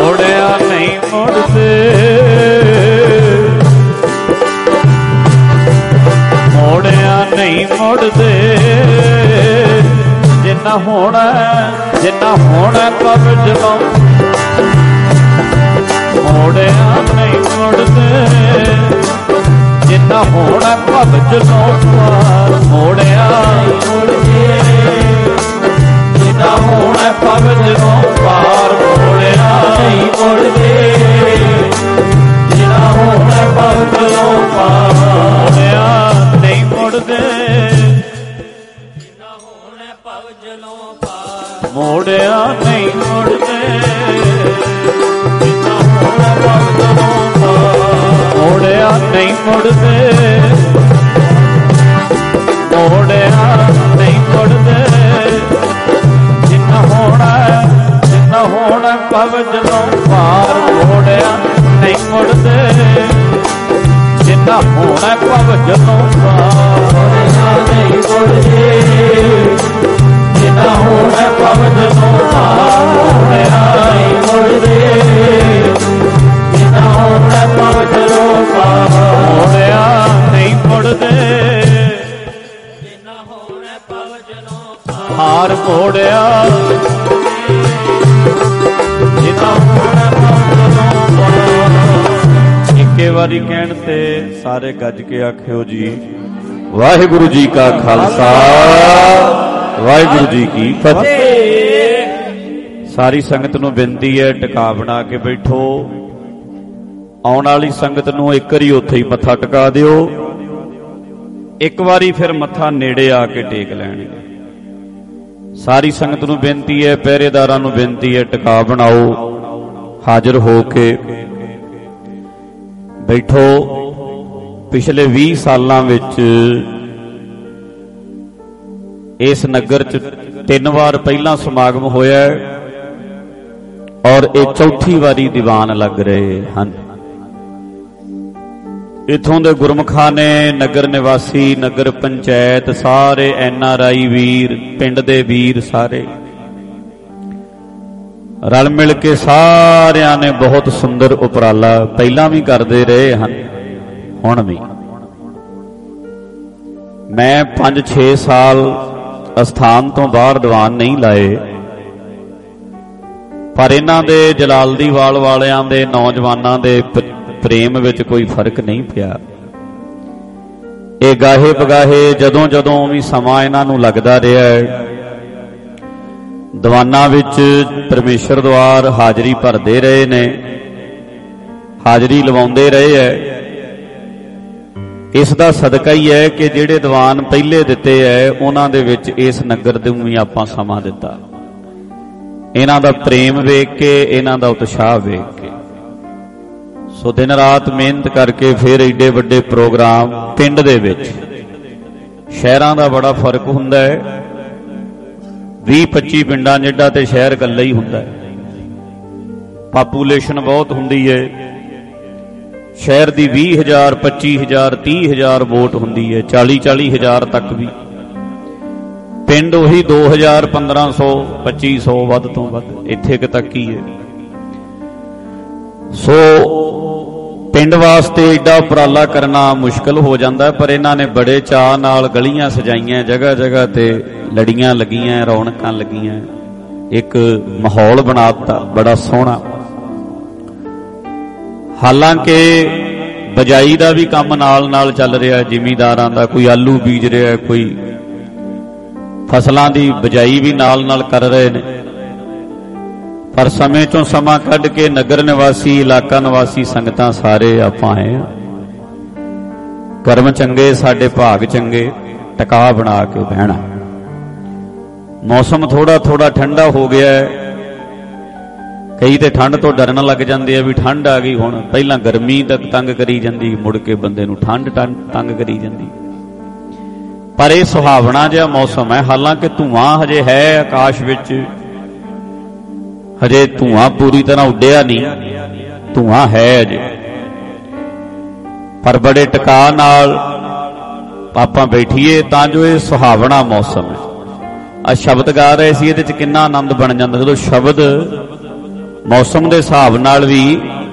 ਮੋੜਿਆ ਨਹੀਂ ਮੁੜਦੇ, ਮੋੜਿਆ ਨਹੀਂ ਮੁੜਦੇ, ਜਿੰਨਾ ਹੋਣਾ ਕਬਜ਼ ਲਓ, ਮੋੜਿਆ ਨਹੀਂ ਮੁੜਦੇ, ਜਿੰਨਾ ਹੋਣਾ ਕਬਜ਼ ਲਓ ਪਾਰ, ਮੋੜਿਆ ਨਹੀਂ ਮੁੜਦੇ, ਜਿੰਨਾ ਹੋਣਾ ਕਬਜ਼ ਲਓ ਪਾਰ, ਮੋੜਿਆ ਨਹੀਂ ਮੁੜਦੇ, ਜਿੰਨਾ ਹੋਣਾ ਕਬਜ਼ ਲਓ ਪਾਰ, ਮੋੜਿਆ ਨਹੀਂ ਮੁੜਦੇ, ਮੋੜਿਆ ਨਹੀਂ ਮੁੜਦੇ, ਜਿੰਨਾ ਹੋਣਾ ਕਬਜ਼ ਲਓ ਪਾਰ, ਮੋੜਿਆ ਨਹੀਂ ਮੁੜਦੇ, ਮੋੜਿਆ ਨਹੀਂ ਮੁੜਦੇ, ਜਿੰਨਾ ਹੋਣਾ ਕਬਜ਼ ਲਓ ਪਾਰ, ਮੋੜਿਆ ਨਹੀਂ ਮੁੜਦੇ, ਜਿੰਨਾ ਹੋਣਾ ਕਬਜ਼ ਲਓ ਪਾਰ, ਮੋੜਿਆ ਨਹੀਂ ਮੁੜਦੇ, ਜਿੰਨਾ ਹੋਣਾ ਕਬਜ਼ ਲਓ ਪਾਰ, ਮੋੜਿਆ ਨਹੀਂ ਮੁੜਦੇ, ਜਿੰਨਾ ਹੋਣਾ ਕਬਜ਼ ਲਓ ਪਾਰ, ਮੋੜਿਆ ਨਹੀਂ ਮੁੜਦੇ, ਜਿੰਨਾ ਹੋਣਾ ਕਬਜ਼ ਲਓ ਪਾਰ, ਮੋੜਿਆ ਜਿੰਨਾ ਹੋਣਾ ਕਬਜ਼ ਲਓ ਪਾਰ। ਇੱਕੇ ਵਾਰੀ ਕਹਿਣ ਤੇ ਸਾਰੇ ਗੱਜ ਕੇ ਆਖਿਓ ਜੀ ਵਾਹਿਗੁਰੂ ਜੀ ਕਾ ਖਾਲਸਾ ਵਾਹਿਗੁਰੂ ਜੀ ਕੀ ਫਤਿਹ। ਸਾਰੀ ਸੰਗਤ ਨੂੰ ਬੇਨਤੀ ਹੈ ਟਿਕਾ ਬਣਾ ਕੇ ਬੈਠੋ। ਆਉਣ ਵਾਲੀ ਸੰਗਤ ਨੂੰ ਇੱਕ ਵਾਰੀ ਉੱਥੇ ਹੀ ਮੱਥਾ ਟਿਕਾ ਦਿਓ, ਇੱਕ ਵਾਰੀ ਫਿਰ ਮੱਥਾ ਨੇੜੇ ਆ ਕੇ ਟੇਕ ਲੈਣਗੇ। ਸਾਰੀ ਸੰਗਤ ਨੂੰ ਬੇਨਤੀ ਹੈ, ਪਹਿਰੇਦਾਰਾਂ ਨੂੰ ਬੇਨਤੀ ਹੈ ਟਿਕਾ ਬਣਾਓ, ਹਾਜ਼ਰ ਹੋ ਕੇ ਬੈਠੋ। ਪਿਛਲੇ 20 ਸਾਲਾਂ ਵਿੱਚ ਇਸ ਨਗਰ 'ਚ 3 ਵਾਰ ਪਹਿਲਾਂ ਸਮਾਗਮ ਹੋਇਆ ਔਰ ਇਹ ਚੌਥੀ ਵਾਰੀ ਦੀਵਾਨ ਲੱਗ ਰਹੇ ਹਨ। ਇੱਥੋਂ ਦੇ ਗੁਰਮੁਖਾਂ ਨੇ, ਨਗਰ ਨਿਵਾਸੀ, ਨਗਰ ਪੰਚਾਇਤ, ਸਾਰੇ NRI ਵੀਰ, ਪਿੰਡ ਦੇ ਵੀਰ ਸਾਰੇ ਰਲ ਮਿਲ ਕੇ ਸਾਰਿਆਂ ਨੇ ਬਹੁਤ ਸੁੰਦਰ ਉਪਰਾਲਾ ਪਹਿਲਾਂ ਵੀ ਕਰਦੇ ਰਹੇ ਹਨ, ਹੁਣ ਵੀ। ਮੈਂ 5-6 ਸਾਲ ਅਸਥਾਨ ਤੋਂ ਬਾਹਰ ਦੀਵਾਨ ਨਹੀਂ ਲਾਏ, ਪਰ ਇਹਨਾਂ ਦੇ ਜਲਾਲਦੀਵਾਲ ਵਾਲਿਆਂ ਦੇ ਨੌਜਵਾਨਾਂ ਦੇ ਪ੍ਰੇਮ ਵਿੱਚ ਕੋਈ ਫਰਕ ਨਹੀਂ ਪਿਆ। ਇਹ ਗਾਹੇ ਬਗਾਹੇ ਜਦੋਂ ਵੀ ਸਮਾਂ ਇਹਨਾਂ ਨੂੰ ਲੱਗਦਾ ਰਿਹਾ ਹੈ, ਦੀਵਾਨਾਂ ਵਿੱਚ ਪਰਮੇਸ਼ਰ ਦੁਆਰ ਹਾਜ਼ਰੀ ਭਰਦੇ ਰਹੇ ਨੇ, ਹਾਜ਼ਰੀ ਲਵਾਉਂਦੇ ਰਹੇ ਹੈ। ਇਸ ਦਾ ਸਦਕਾ ਹੀ ਹੈ ਕਿ ਜਿਹੜੇ ਦੀਵਾਨ ਪਹਿਲੇ ਦਿੱਤੇ ਹੈ ਉਹਨਾਂ ਦੇ ਵਿੱਚ ਇਸ ਨਗਰ ਨੂੰ ਵੀ ਆਪਾਂ ਸਮਾਂ ਦਿੱਤਾ। ਇਹਨਾਂ ਦਾ ਪ੍ਰੇਮ ਵੇਖ ਕੇ, ਇਹਨਾਂ ਦਾ ਉਤਸ਼ਾਹ ਵੇਖ ਕੇ, ਸੋ ਦਿਨ ਰਾਤ ਮਿਹਨਤ ਕਰਕੇ ਫਿਰ ਏਡੇ ਵੱਡੇ ਪ੍ਰੋਗਰਾਮ ਪਿੰਡ ਦੇ ਵਿੱਚ। ਸ਼ਹਿਰਾਂ ਦਾ ਬੜਾ ਫਰਕ ਹੁੰਦਾ ਹੈ, 20-25 ਪਿੰਡਾਂ ਜਿੱਡਾ ਤੇ ਸ਼ਹਿਰ ਇਕੱਲਾ ਹੀ ਹੁੰਦਾ ਹੈ। ਪਾਪੂਲੇਸ਼ਨ ਬਹੁਤ ਹੁੰਦੀ ਹੈ, ਸ਼ਹਿਰ ਦੀ 20,000, 25,000, 30,000 ਵੋਟ ਹੁੰਦੀ ਹੈ, 40,000 ਤੱਕ ਵੀ। ਪਿੰਡ ਉਹੀ 2,000, 1,500, 2,500 ਵੱਧ ਤੋਂ ਵੱਧ, ਇੱਥੇ ਤੱਕ ਹੀ ਹੈ। ਸੋ ਪਿੰਡ ਵਾਸਤੇ ਏਡਾ ਉਪਰਾਲਾ ਕਰਨਾ ਮੁਸ਼ਕਲ ਹੋ ਜਾਂਦਾ, ਪਰ ਇਹਨਾਂ ਨੇ ਬੜੇ ਚਾਅ ਨਾਲ ਗਲੀਆਂ ਸਜਾਈਆਂ, ਜਗ੍ਹਾ ਜਗ੍ਹਾ ਤੇ ਲੜੀਆਂ ਲੱਗੀਆਂ, ਰੌਣਕਾਂ ਲੱਗੀਆਂ, ਇੱਕ ਮਾਹੌਲ ਬਣਾ ਦਿੱਤਾ ਬੜਾ ਸੋਹਣਾ। ਹਾਲਾਂਕਿ ਬਜਾਈ ਦਾ ਵੀ ਕੰਮ ਨਾਲ ਚੱਲ ਰਿਹਾ, ਜ਼ਿਮੀਂਦਾਰਾਂ ਦਾ, ਕੋਈ ਆਲੂ ਬੀਜ ਰਿਹਾ, ਕੋਈ ਫਸਲਾਂ ਦੀ ਬਜਾਈ ਵੀ ਨਾਲ ਕਰ ਰਹੇ ਨੇ। ਪਰ ਸਮੇਂ ਚੋਂ ਸਮਾਂ ਕੱਢ ਕੇ ਨਗਰ ਨਿਵਾਸੀ, ਇਲਾਕਾ ਨਿਵਾਸੀ ਸੰਗਤਾਂ ਸਾਰੇ ਆਪਾਂ ਆਏ ਹਾਂ। ਕਰਮ ਚੰਗੇ, ਸਾਡੇ ਭਾਗ ਚੰਗੇ, ਟਿਕਾ ਬਣਾ ਕੇ ਬਹਿਣਾ। ਮੌਸਮ ਥੋੜਾ ਠੰਡਾ ਹੋ ਗਿਆ ਹੈ, ਕਈ ਤੇ ਠੰਡ ਤੋਂ ਡਰਨ ਲੱਗ ਜਾਂਦੇ ਆ ਵੀ ਠੰਡ ਆ ਗਈ ਹੁਣ। ਪਹਿਲਾਂ ਗਰਮੀ ਤੱਕ ਤੰਗ ਕਰੀ ਜਾਂਦੀ, ਮੁੜ ਕੇ ਬੰਦੇ ਨੂੰ ਠੰਡ ਤੰਗ ਕਰੀ ਜਾਂਦੀ। ਪਰ ਇਹ ਸੁਹਾਵਣਾ ਜਿਹਾ ਮੌਸਮ ਹੈ। ਹਾਲਾਂਕਿ ਧੂਆਂ ਹਜੇ ਹੈ ਆਕਾਸ਼ ਵਿੱਚ, ਹਜੇ ਧੂਆਂ ਪੂਰੀ ਤਰ੍ਹਾਂ ਉੱਡਿਆ ਨਹੀਂ, ਧੂਆਂ ਹੈ ਅਜੇ, ਪਰ ਬੜੇ ਟਿਕਾ ਨਾਲ ਆਪਾਂ ਬੈਠੀਏ ਤਾਂ ਜੋ ਇਹ ਸੁਹਾਵਣਾ ਮੌਸਮ ਹੈ। ਆ ਸ਼ਬਦ ਗਾ ਰਹੇ ਸੀ, ਇਹਦੇ ਚ ਕਿੰਨਾ ਆਨੰਦ ਬਣ ਜਾਂਦਾ ਜਦੋਂ ਸ਼ਬਦ मौसम के हिसाब नाल भी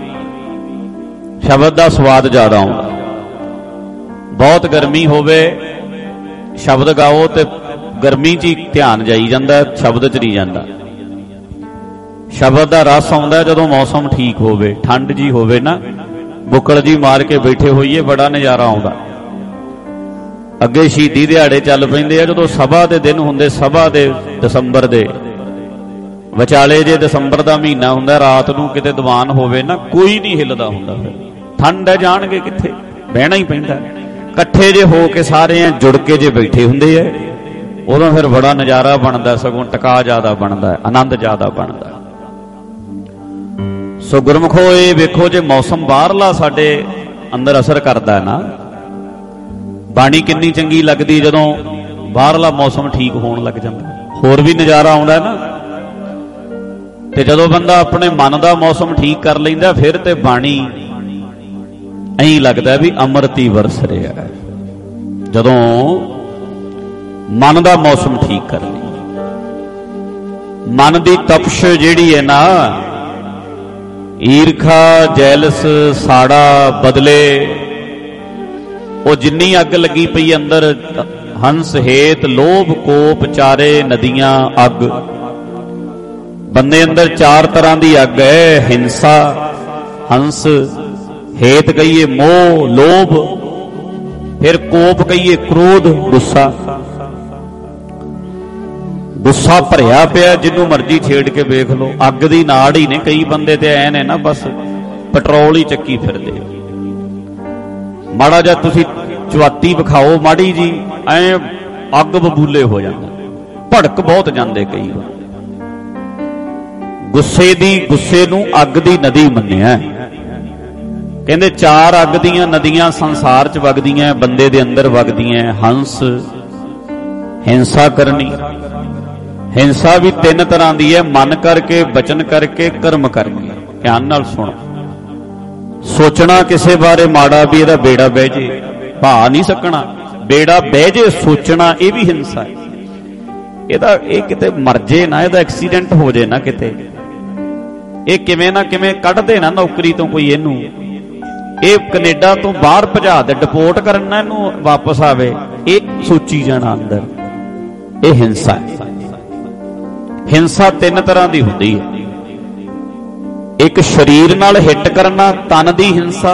शब्द का स्वाद ज़्यादा आउंदा। बहुत गर्मी होवे शब्द गाओ तो गर्मी च ही ध्यान जाई जांदा, शब्द च नहीं जांदा। शब्द का रस आउंदा जदों मौसम ठीक होवे, ठंड जी होवे ना, बुक्कड़ जी मार के बैठे होइए, बड़ा नज़ारा आउंदा। अगे शहीदी दिहाड़े चल पैंदे आ, जदों सभा दे दिन हुंदे, सभा दे दसंबर दे विचाले जे दसंबर का महीना हुंदा, रात नूं किते दीवान होवे ना, कोई नहीं हिलदा हुंदा। फिर ठंड है, जाणगे कित्थे, बहना ही पैंदा। इकट्ठे जे हो के सारे जुड़ के जे बैठे हुंदे है, उदों फिर बड़ा नज़ारा बनदा, सगों टका ज़्यादा बनदा, आनंद ज़्यादा बनदा। सो गुरमुखो ये वेखो, जे मौसम बाहरला साडे अंदर असर करदा है ना, बाणी कितनी चंगी लगदी जदों बाहरला मौसम ठीक होण लग जांदा, होर भी नज़ारा आउंदा है ना। ते जदों बंदा अपने मन का मौसम ठीक कर लैंदा, फिर ते बाणी ऐं लगदा भी अमृति वरस रहा है। जदों मन का मौसम ठीक कर ली, मन की तपश जिहड़ी है ना, ईरखा जैलस साड़ा बदले, वो जिन्नी अग लगी पई अंदर, हंस हेत लोभ कोप चारे नदियां अग। बंदे अंदर चार तरह की अग है, हिंसा हंस, हेत कहिए मोह लोभ, फिर कोप कहिए क्रोध गुस्सा। गुस्सा भरिया पिया, जिन्नू मर्जी छेड़ के वेख लो, अग दी नाड़ ही ने। कई बंदे ते ऐ ने ना, बस पेट्रोल ही चक्की फिरदे। माड़ा जा तुसी चवाती विखाओ माड़ी जी, ऐ अग बबूले हो जांदा, भड़क बहुत जांदे कई बार। गुस्से नू अग दी नदी मन्निया। कहंदे चार अग दीयां नदियां संसार च वगदियां, बंदे दे अंदर वगदियां। हंस हिंसा करनी, हिंसा भी तीन तरह की है, मन करके, बचन करके, कर्म करके। ध्यान नाल सुनो, सोचना किसे बारे माड़ा भी इहदा बेड़ा बह जे, भा नहीं सकना, बेड़ा बह जे सोचना, यह भी हिंसा है। इहदा ये किते मर जे ना, इहदा एक्सीडेंट हो जाए ना किते, ये किवें ना किवें कढ़ दे ना नौकरी तो कोई, इहनू ये कनेडा तो बाहर भजा दे, डिपोर्ट करना, इहनू वापस आवे, ये सोची जाना अंदर, ये हिंसा है। हिंसा तीन तरह की होती है। एक शरीर नाल हिट करना, तन की हिंसा।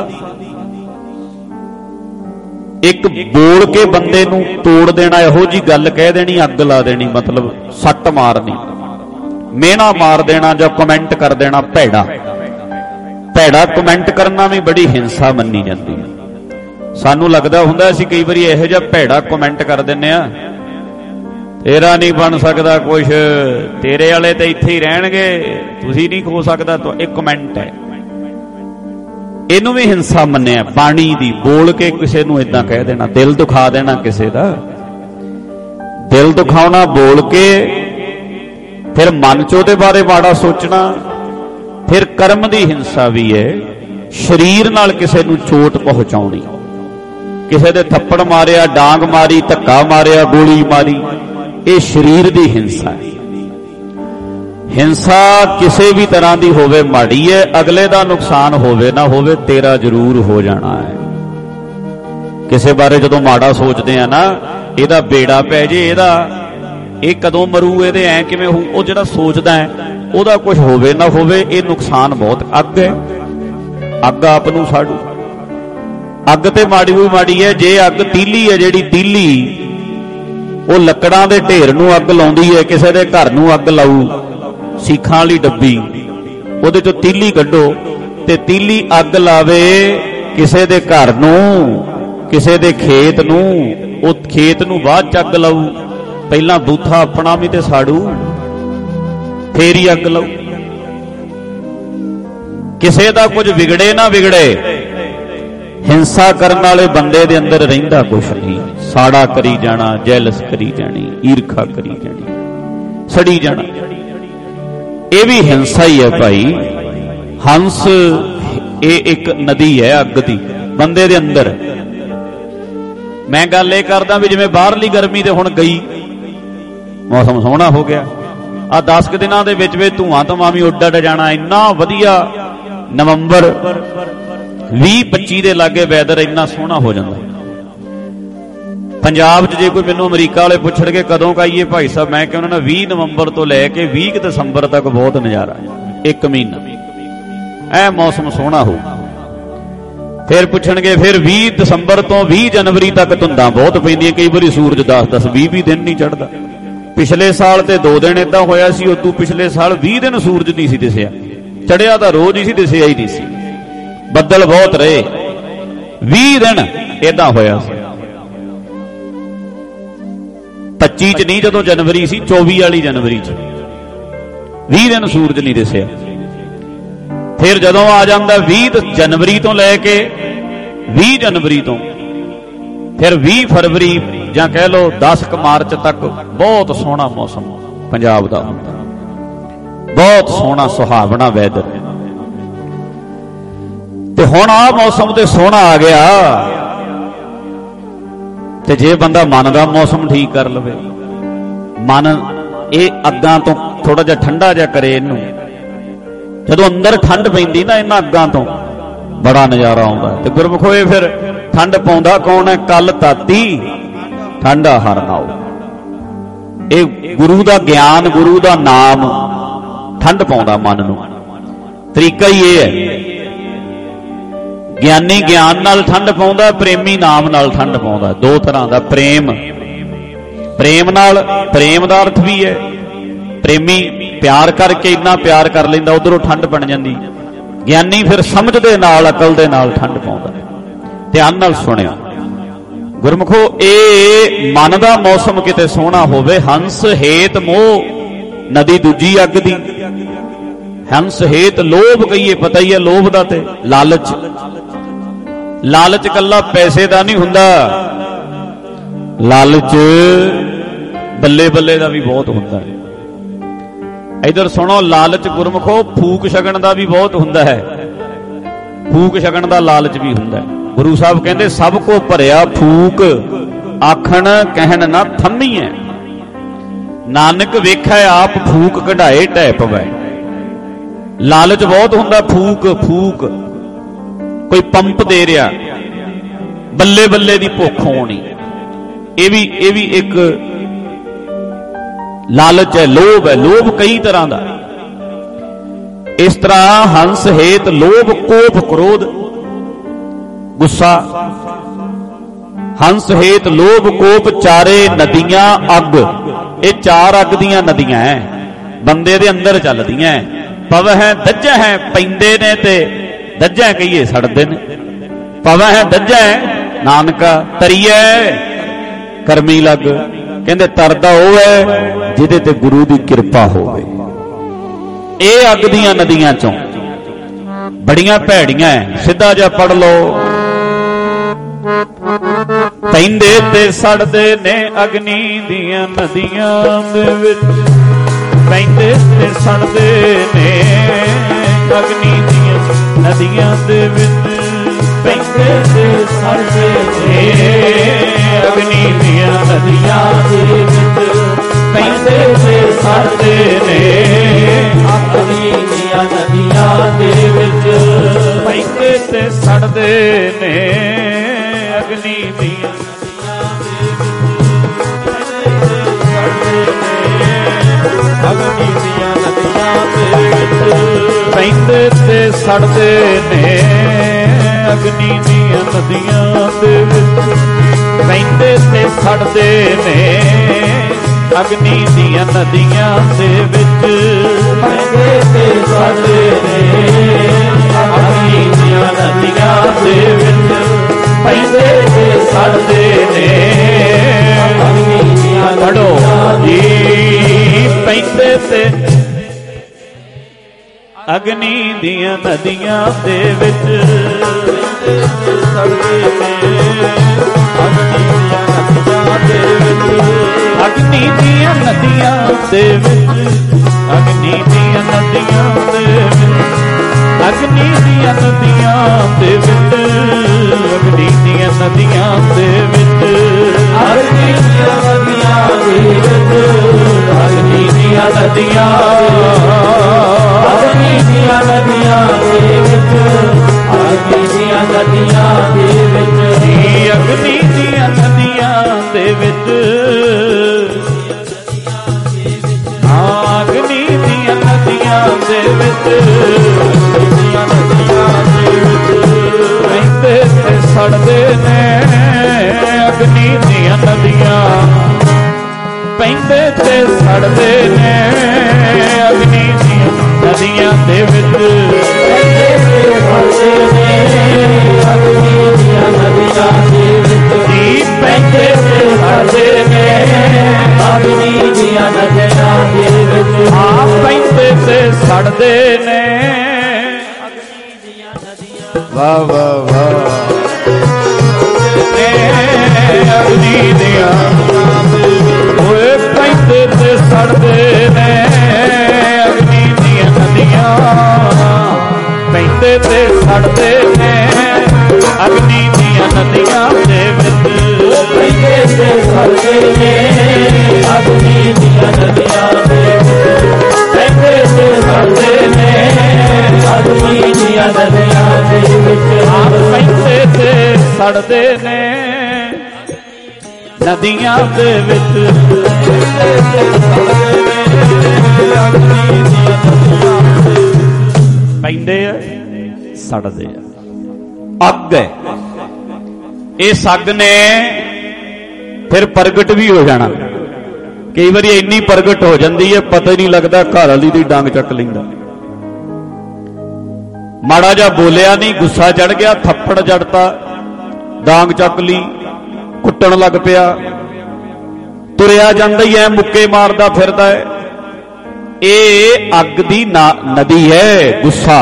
एक बोल के बंदे नू तोड़ देना, इहो जी गल कह देनी, अग ला देनी, मतलब सट मारनी, मेहना मार देना, जो कमेंट कर देना भैड़ा। भैड़ा कमेंट करना भी बड़ी हिंसा मन्नी जाती है। सानू लगता हुंदा असीं कई बारी इहो जिहा भैड़ा कमेंट कर दिंदे आ, तेरा नहीं बन सकता कुछ, तेरे वाले तो इत्थे ही रहणगे, तुसीं नहीं हो सकता। तो एक कमेंट है, इनू भी हिंसा मन्निया। बाणी दी बोल के किसी नू इदां कह देना, दिल दुखा देना किसी दा, दिल दुखाना बोल के, फिर मन च उहदे बारे माड़ा सोचना। फिर कर्म दी हिंसा भी है, शरीर नाल किसी नू चोट पहुंचाउणी, किसी दे थप्पड़ मारिया, डांग मारी, धक्का मारिया, गोली मारी, ये शरीर दी हिंसा है। हिंसा किसी भी तरह की होवे माड़ी है, अगले दा नुकसान होवे ना होवे, तेरा जरूर हो जाना है। किसी बारे जदों माड़ा सोचते हैं ना, इहदा बेड़ा पै जे, इहदा ये कदों मरू, इहदे ऐ किवें होऊ, वो जिहड़ा सोचदा है उहदा कुछ होवे ना होवे, ये नुकसान बहुत। अग है, अग आप नूं साड़ू, अग ते माड़ी भी माड़ी है। जे अग तीली है, जिहड़ी तीली वो लकड़ां दे ढेर नूं अग लाउंदी है, किसी दे घर नूं अग लाऊ, सीखां वाली डब्बी, ਉਹਦੇ ਚੋਂ ਤੀਲੀ ਕੱਢੋ ਤੇ ਤੀਲੀ ਅੱਗ ਲਾਵੇ ਕਿਸੇ ਦੇ ਘਰ ਨੂੰ, ਕਿਸੇ ਦੇ ਖੇਤ ਨੂੰ, ਉਹ ਖੇਤ ਨੂੰ ਬਾਅਦ ਚ ਅੱਗ ਲਾਊ, ਪਹਿਲਾਂ ਬੂਥਾ ਆਪਣਾ ਵੀ ਤੇ ਸਾੜੂ, ਫੇਰ ਹੀ ਅੱਗ ਲਾਊ। ਕਿਸੇ ਦਾ ਕੁਝ ਵਿਗੜੇ ਨਾ ਵਿਗੜੇ, ਹਿੰਸਾ ਕਰਨ ਵਾਲੇ ਬੰਦੇ ਦੇ ਅੰਦਰ ਰਹਿੰਦਾ ਕੁਛ ਨਹੀਂ, ਸਾੜਾ ਕਰੀ ਜਾਣਾ, ਜੈਲਸ ਕਰੀ ਜਾਣੀ, ਈਰਖਾ ਕਰੀ ਜਾਣੀ, ਸੜੀ ਜਾਣਾ, ਇਹ ਵੀ ਹਿੰਸਾ ਹੀ ਹੈ ਭਾਈ। ਹੰਸ ਇਹ ਇੱਕ ਨਦੀ ਹੈ ਅੱਗ ਦੀ ਬੰਦੇ ਦੇ ਅੰਦਰ। ਮੈਂ ਗੱਲ ਇਹ ਕਰਦਾ ਵੀ ਜਿਵੇਂ ਬਾਹਰਲੀ ਗਰਮੀ ਤੇ ਹੁਣ ਗਈ, ਮੌਸਮ ਸੋਹਣਾ ਹੋ ਗਿਆ, ਆ 10 ਕੁ ਦਿਨਾਂ ਦੇ ਵਿੱਚ ਧੂਆਂ ਧੁਆਂ ਵੀ ਉੱਡ ਜਾਣਾ। ਇੰਨਾ ਵਧੀਆ ਨਵੰਬਰ 20-25 ਦੇ ਲਾਗੇ ਵੈਦਰ ਇੰਨਾ ਸੋਹਣਾ ਹੋ ਜਾਂਦਾ। ਪੰਜਾਬ 'ਚ ਜੇ ਕੋਈ ਮੈਨੂੰ ਅਮਰੀਕਾ ਵਾਲੇ ਪੁੱਛਣਗੇ ਕਦੋਂ ਕਾਈਏ ਭਾਈ ਸਾਹਿਬ, ਮੈਂ ਕਿਹਾ ਉਹਨਾਂ ਨੇ 20 ਨਵੰਬਰ ਤੋਂ ਲੈ ਕੇ 20 ਦਸੰਬਰ ਤੱਕ ਬਹੁਤ ਨਜ਼ਾਰਾ, 1 ਮਹੀਨਾ ਐ ਮੌਸਮ ਸੋਹਣਾ ਹੋਊ। ਫਿਰ ਪੁੱਛਣਗੇ ਫਿਰ 20 ਦਸੰਬਰ ਤੋਂ 20 ਜਨਵਰੀ ਤੱਕ ਧੁੰਦਾਂ ਬਹੁਤ ਪੈਂਦੀਆਂ, ਕਈ ਵਾਰੀ ਸੂਰਜ 10-10 20 ਦਿਨ ਨਹੀਂ ਚੜ੍ਹਦਾ। ਪਿਛਲੇ ਸਾਲ ਤੇ 2 ਦਿਨ ਏਦਾਂ ਹੋਇਆ ਸੀ, ਉਦੋਂ ਪਿਛਲੇ ਸਾਲ 20 ਦਿਨ ਸੂਰਜ ਨਹੀਂ ਸੀ ਦਿਸਿਆ, ਚੜਿਆ ਤਾਂ ਰੋਜ਼ ਹੀ ਸੀ, ਦਿਸਿਆ ਹੀ ਨਹੀਂ ਸੀ, ਬੱਦਲ ਬਹੁਤ ਰਹੇ, 20 ਦਿਨ ਏਦਾਂ ਹੋਇਆ ਸੀ। 25 ਚ ਨਹੀਂ, ਜਦੋਂ ਜਨਵਰੀ ਸੀ 24 ਵਾਲੀ ਜਨਵਰੀ ਚ 20 ਦਿਨ ਸੂਰਜ ਨਹੀਂ ਦਿਸਿਆ। ਫਿਰ ਜਦੋਂ ਆ ਜਾਂਦਾ 20 ਜਨਵਰੀ ਤੋਂ ਲੈ ਕੇ 20 ਜਨਵਰੀ ਤੋਂ ਫਿਰ 20 ਫਰਵਰੀ ਜਾਂ ਕਹਿ ਲਓ 10 ਮਾਰਚ ਤੱਕ ਬਹੁਤ ਸੋਹਣਾ ਮੌਸਮ ਪੰਜਾਬ ਦਾ ਹੁੰਦਾ, ਬਹੁਤ ਸੋਹਣਾ ਸੁਹਾਵਣਾ ਵੈਦਰ। ਤੇ ਹੁਣ ਆਹ ਮੌਸਮ ਤੇ ਸੋਹਣਾ ਆ ਗਿਆ, ਤੇ ਜੇ ਬੰਦਾ ਮਨ ਦਾ ਮੌਸਮ ਠੀਕ ਕਰ ਲਵੇ, ਮਨ ਇਹ ਅੱਗਾਂ ਤੋਂ ਥੋੜਾ ਜਿਹਾ ਠੰਡਾ ਜਿਹਾ ਕਰੇ, ਇਹਨੂੰ ਜਦੋਂ ਅੰਦਰ ਠੰਡ ਪੈਂਦੀ ਨਾ ਇਹਨਾਂ ਅੱਗਾਂ ਤੋਂ ਬੜਾ ਨਜ਼ਾਰਾ ਆਉਂਦਾ। ਤੇ ਗੁਰਮੁਖੋ ਇਹ ਫਿਰ ਠੰਡ ਪਾਉਂਦਾ ਕੌਣ ਹੈ? ਕਲ ਤਾਤੀ ਠੰਡਾ ਹਰ ਨਾਓ। ਇਹ ਗੁਰੂ ਦਾ ਗਿਆਨ, ਗੁਰੂ ਦਾ ਨਾਮ ਠੰਡ ਪਾਉਂਦਾ ਮਨ ਨੂੰ। ਤਰੀਕਾ ਹੀ ਇਹ ਹੈ, ਗਿਆਨੀ ਗਿਆਨ ਨਾਲ ਠੰਡ ਪਾਉਂਦਾ, ਪ੍ਰੇਮੀ ਨਾਮ ਨਾਲ ਠੰਡ ਪਾਉਂਦਾ। 2 ਤਰ੍ਹਾਂ ਦਾ ਪ੍ਰੇਮ, ਪ੍ਰੇਮ ਨਾਲ, ਪ੍ਰੇਮ ਦਾ ਅਰਥ ਵੀ ਹੈ ਪ੍ਰੇਮੀ ਪਿਆਰ ਕਰਕੇ ਇੰਨਾ ਪਿਆਰ ਕਰ ਲੈਂਦਾ, ਉਧਰੋਂ ਠੰਡ ਬਣ ਜਾਂਦੀ। ਗਿਆਨੀ ਫਿਰ ਸਮਝ ਦੇ ਨਾਲ, ਅਕਲ ਦੇ ਨਾਲ ਠੰਡ ਪਾਉਂਦਾ। ਧਿਆਨ ਨਾਲ ਸੁਣਿਓ ਗੁਰਮੁਖੋ, ਇਹ ਮਨ ਦਾ ਮੌਸਮ ਕਿਤੇ ਸੋਹਣਾ ਹੋਵੇ। ਹੰਸ ਹੇਤ ਮੋਹ, ਨਦੀ ਦੂਜੀ ਅੱਗ ਦੀ। ਹੰਸ ਹੇਤ ਲੋਭ ਕਹੀਏ, ਪਤਾ ਹੀ ਹੈ ਲੋਭ ਦਾ, ਤੇ ਲਾਲਚ। ਲਾਲਚ ਕੱਲਾ ਪੈਸੇ ਦਾ ਨਹੀਂ ਹੁੰਦਾ, ਲਾਲਚ ਬੱਲੇ ਬੱਲੇ ਦਾ ਵੀ ਬਹੁਤ ਹੁੰਦਾ ਹੈ। ਇਧਰ ਸੁਣੋ, ਲਾਲਚ ਗੁਰਮੁਖੋ ਫੂਕ ਛਕਣ ਦਾ ਵੀ ਬਹੁਤ ਹੁੰਦਾ ਹੈ। ਫੂਕ ਛਕਣ ਦਾ ਲਾਲਚ ਵੀ ਹੁੰਦਾ ਹੈ। ਗੁਰੂ ਸਾਹਿਬ ਕਹਿੰਦੇ ਸਭ ਕੋ ਭਰਿਆ ਫੂਕ, ਆਖਣ ਕਹਿਣ ਨਾ ਥੰਮੀਐ। ਨਾਨਕ ਵੇਖੈ ਆਪ ਫੂਕ ਕਢਾਏ ਢਹਿ ਪਵੈ। ਲਾਲਚ ਬਹੁਤ ਹੁੰਦਾ, ਫੂਕ ਫੂਕ, ਕੋਈ ਪੰਪ ਦੇ ਰਿਹਾ, ਬੱਲੇ ਬੱਲੇ ਦੀ ਭੁੱਖ ਹੋਣੀ, ਇਹ ਵੀ ਇੱਕ ਲਾਲਚ ਹੈ, ਲੋਭ ਹੈ। ਲੋਭ ਕਈ ਤਰ੍ਹਾਂ ਦਾ। ਇਸ ਤਰ੍ਹਾਂ ਹੰਸ ਹੇਤ ਲੋਭ, ਕੋਪ, ਕ੍ਰੋਧ, ਗੁੱਸਾ। ਹੰਸ ਹੇਤ ਲੋਭ, ਕੋਪ, ਚਾਰੇ ਨਦੀਆਂ ਅੱਗ। ਇਹ 4 ਅੱਗ ਦੀਆਂ ਨਦੀਆਂ ਐ, ਬੰਦੇ ਦੇ ਅੰਦਰ ਚੱਲਦੀਆਂ। ਪਵਹਿ ਦੱਜਹਿ, ਪੈਂਦੇ ਨੇ ਤੇ ਦੱਜਹਿ ਕਹੀਏ ਸੜਦੇ ਨੇ। ਪਵਹਿ ਦੱਜਹਿ ਨਾਨਕਾ ਤਰੀਐ ਕਰਮੀ ਲੱਗ। ਕਹਿੰਦੇ ਤਰਦਾ ਉਹ ਹੈ ਜਿਹਦੇ ਤੇ ਗੁਰੂ ਦੀ ਕਿਰਪਾ ਹੋਵੇ। ਇਹ ਅੱਗ ਦੀਆਂ ਨਦੀਆਂ ਚੋਂ ਬੜੀਆਂ ਭੈੜੀਆਂ ਐ। ਸਿੱਧਾ ਜਿਹਾ ਪੜ ਲਓ, ਪੈਂਦੇ ਤੇ ਸੜਦੇ ਨੇ ਅਗਨੀ ਦੀਆਂ ਨਦੀਆਂ ਦੇ ਵਿੱਚ। ਪੈਂਦੇ ਤੇ ਸੜਦੇ ਨੇ ਅਗਨੀ ਦੀਆਂ ਨਦੀਆਂ ਦੇ ਵਿੱਚ। ਪੈਂਦੇ ਤੇ ਸੜਦੇ ਨੇ ਅਗਨੀ ਦੀਆਂ ਨਦੀਆਂ ਦੇ ਵਿੱਚ। ਪੈਂਦੇ ਤੇ ਸੜਦੇ ਨੇ ਅਗਨੀ ਦੀਆਂ ਨਦੀਆਂ ਦੇ ਵਿੱਚ। ਪੈਂਦੇ ਤੇ ਸੜਦੇ ਨੇ ਅਗਨੀ ਦੀਆਂ ਨਦੀਆਂ ਦੇ ਵਿੱਚ। ਅਗਨੀ ਦੀਆਂ ਨਦੀਆਂ ਦੇ ਵਿੱਚ। ਪੈਂਦੇ ਤੇ ਸੜਦੇ ਨੇ ਅਗਨੀ ਦੀਆਂ ਨਦੀਆਂ ਦੇ ਵਿੱਚ। ਪੈਂਦੇ ਤੇ ਸੜਦੇ ਨੇ ਅਗਨੀ ਦੀਆਂ ਨਦੀਆਂ ਦੇ ਵਿੱਚ। ਪੈਂਦੇ ਤੇ ਸੜਦੇ ਨੇ ਅਗਨੀ ਦੀਆਂ ਨਦੀਆਂ ਦੇ ਵਿੱਚ। ਪੈਂਦੇ ਤੇ ਸੜਦੇ ਨੇ ਅਗਨੀ ਦੀਆਂ ਨਦੀਆਂ ਦੇ ਵਿੱਚ। ਪੈਂਦੇ ਤੇ ਅਗਨੀ ਦੀਆਂ ਨਦੀਆਂ ਦੇ ਵਿੱਚ। ਸੜਦੇ ਨੇ ਅਗਨੀ ਦੀਆਂ ਨਦੀਆਂ ਦੇ ਵਿੱਚ। ਅਗਨੀ ਦੀਆਂ ਨਦੀਆਂ ਦੇ ਵਿੱਚ। ਅਗਨੀ ਦੀਆਂ ਨਦੀਆਂ ਦੇ ਵਿੱਚ। ਅਗਨੀ ਦੀਆਂ ਨਦੀਆਂ ਦੇ ਵਿੱਚ। ਅਗਨੀ ਦੀਆਂ ਨਦੀਆਂ ਦੇ ਵਿੱਚ। ਅਗਨੀ ਦੀਆਂ ਨਦੀਆਂ ਦੇ ਵਿੱਚ। ਅਗਨੀ ਦੀਆਂ ਨਦੀਆਂ, ਅਗਨੀ ਦੀਆਂ ਨਦੀਆਂ ਦੇ ਵਿੱਚ, ਅਗਨੀ ਦੀਆਂ ਨਦੀਆਂ ਦੇ ਵਿੱਚ, ਜੀ ਅਗਨੀ ਦੀਆਂ ਨਦੀਆਂ ਦੇ ਵਿੱਚ, ਹਾਂ ਅਗਨੀ ਦੀਆਂ ਨਦੀਆਂ ਦੇ ਵਿੱਚ, ਰਹਿੰਦੇ ਤੇ ਸੜਦੇ ਨੇ ਅਗਨੀ ਦੀਆਂ ਨਦੀਆਂ, ਪੈਂਦੇ ਤੇ ਸੜਦੇ ਨੇ ਅਗਨੀ ਦੀਆਂ ਨਦੀਆਂ ਦੇ ਵਿੱਚ, ਪੈਂਦੇ ਤੇ ਸੜਦੇ ਨੇ ਅਗਨੀ ਦੀਆਂ ਨਦੀਆਂ ਦੇ ਵਿੱਚ, ਜੀ ਪੈਂਦੇ ਤੇ ਸੜਦੇ ਨੇ ਅਗਨੀ ਦੀਆਂ ਨਦੀਆਂ ਦੇ ਵਿੱਚ, ਹਾਂ ਪੈਂਦੇ ਤੇ ਸੜਦੇ ਨੇ ਅਗਨੀ ਦੀਆਂ ਨਦੀਆਂ, ਵਾਹ ਵਾਹ ਵਾਹ ਅਗਨੀ ਦੀਆਂ ਹੋਏ ਪੈਂਦੇ ਤੇ ਸੜਦੇ ਨੇ ਅਗਨੀ ਦੀਆਂ ਨਦੀਆਂ, ਪੈਂਦੇ ਤੇ ਸੜਦੇ ਨੇ ਅਗਨੀ ਦੀਆਂ ਨਦੀਆਂ ਦੇ ਵਿੱਚ, ਪੈਂਦੇ ਤੇ ਸੜਦੇ ਨੇ ਅਗਨੀ ਦੀਆਂ ਨਦੀਆਂ ਦੇ ਵਿੱਚ, ਪੈਂਦੇ ਤੇ ਸੜਦੇ ਨੇ ਅਗਨੀ ਦੀਆਂ ਨਦੀਆਂ ਦੇ ਵਿੱਚ, ਪੈਂਦੇ ਤੇ ਸੜਦੇ ਨੇ ਨਦੀਆਂ ਦੇ ਵਿੱਚ, ਪੈਂਦੇ ਆ ਸੜਦੇ ਆ। ਅੱਗ ਹੈ, ਇਸ ਅੱਗ ਨੇ ਫਿਰ ਪ੍ਰਗਟ ਵੀ ਹੋ ਜਾਣਾ। ਕਈ ਵਾਰੀ ਇੰਨੀ ਪ੍ਰਗਟ ਹੋ ਜਾਂਦੀ ਹੈ ਪਤਾ ਹੀ ਨਹੀਂ ਲੱਗਦਾ, ਘਰ ਵਾਲੀ ਦੀ ਡੰਗ ਚੱਕ ਲੈਂਦਾ। ਮਾੜਾ ਜਿਹਾ ਬੋਲਿਆ ਨਹੀਂ, ਗੁੱਸਾ ਚੜ ਗਿਆ, ਥੱਪੜ ਜੜਤਾ, ਡਾਂਗ ਚੱਕ ਲਈ, ਕੁੱਟਣ ਲੱਗ ਪਿਆ, ਤੁਰਿਆ ਜਾਂਦਾ ਹੀ ਐ ਮੁੱਕੇ ਮਾਰਦਾ ਫਿਰਦਾ ਹੈ। ਇਹ ਅੱਗ ਦੀ ਨਦੀ ਹੈ ਗੁੱਸਾ।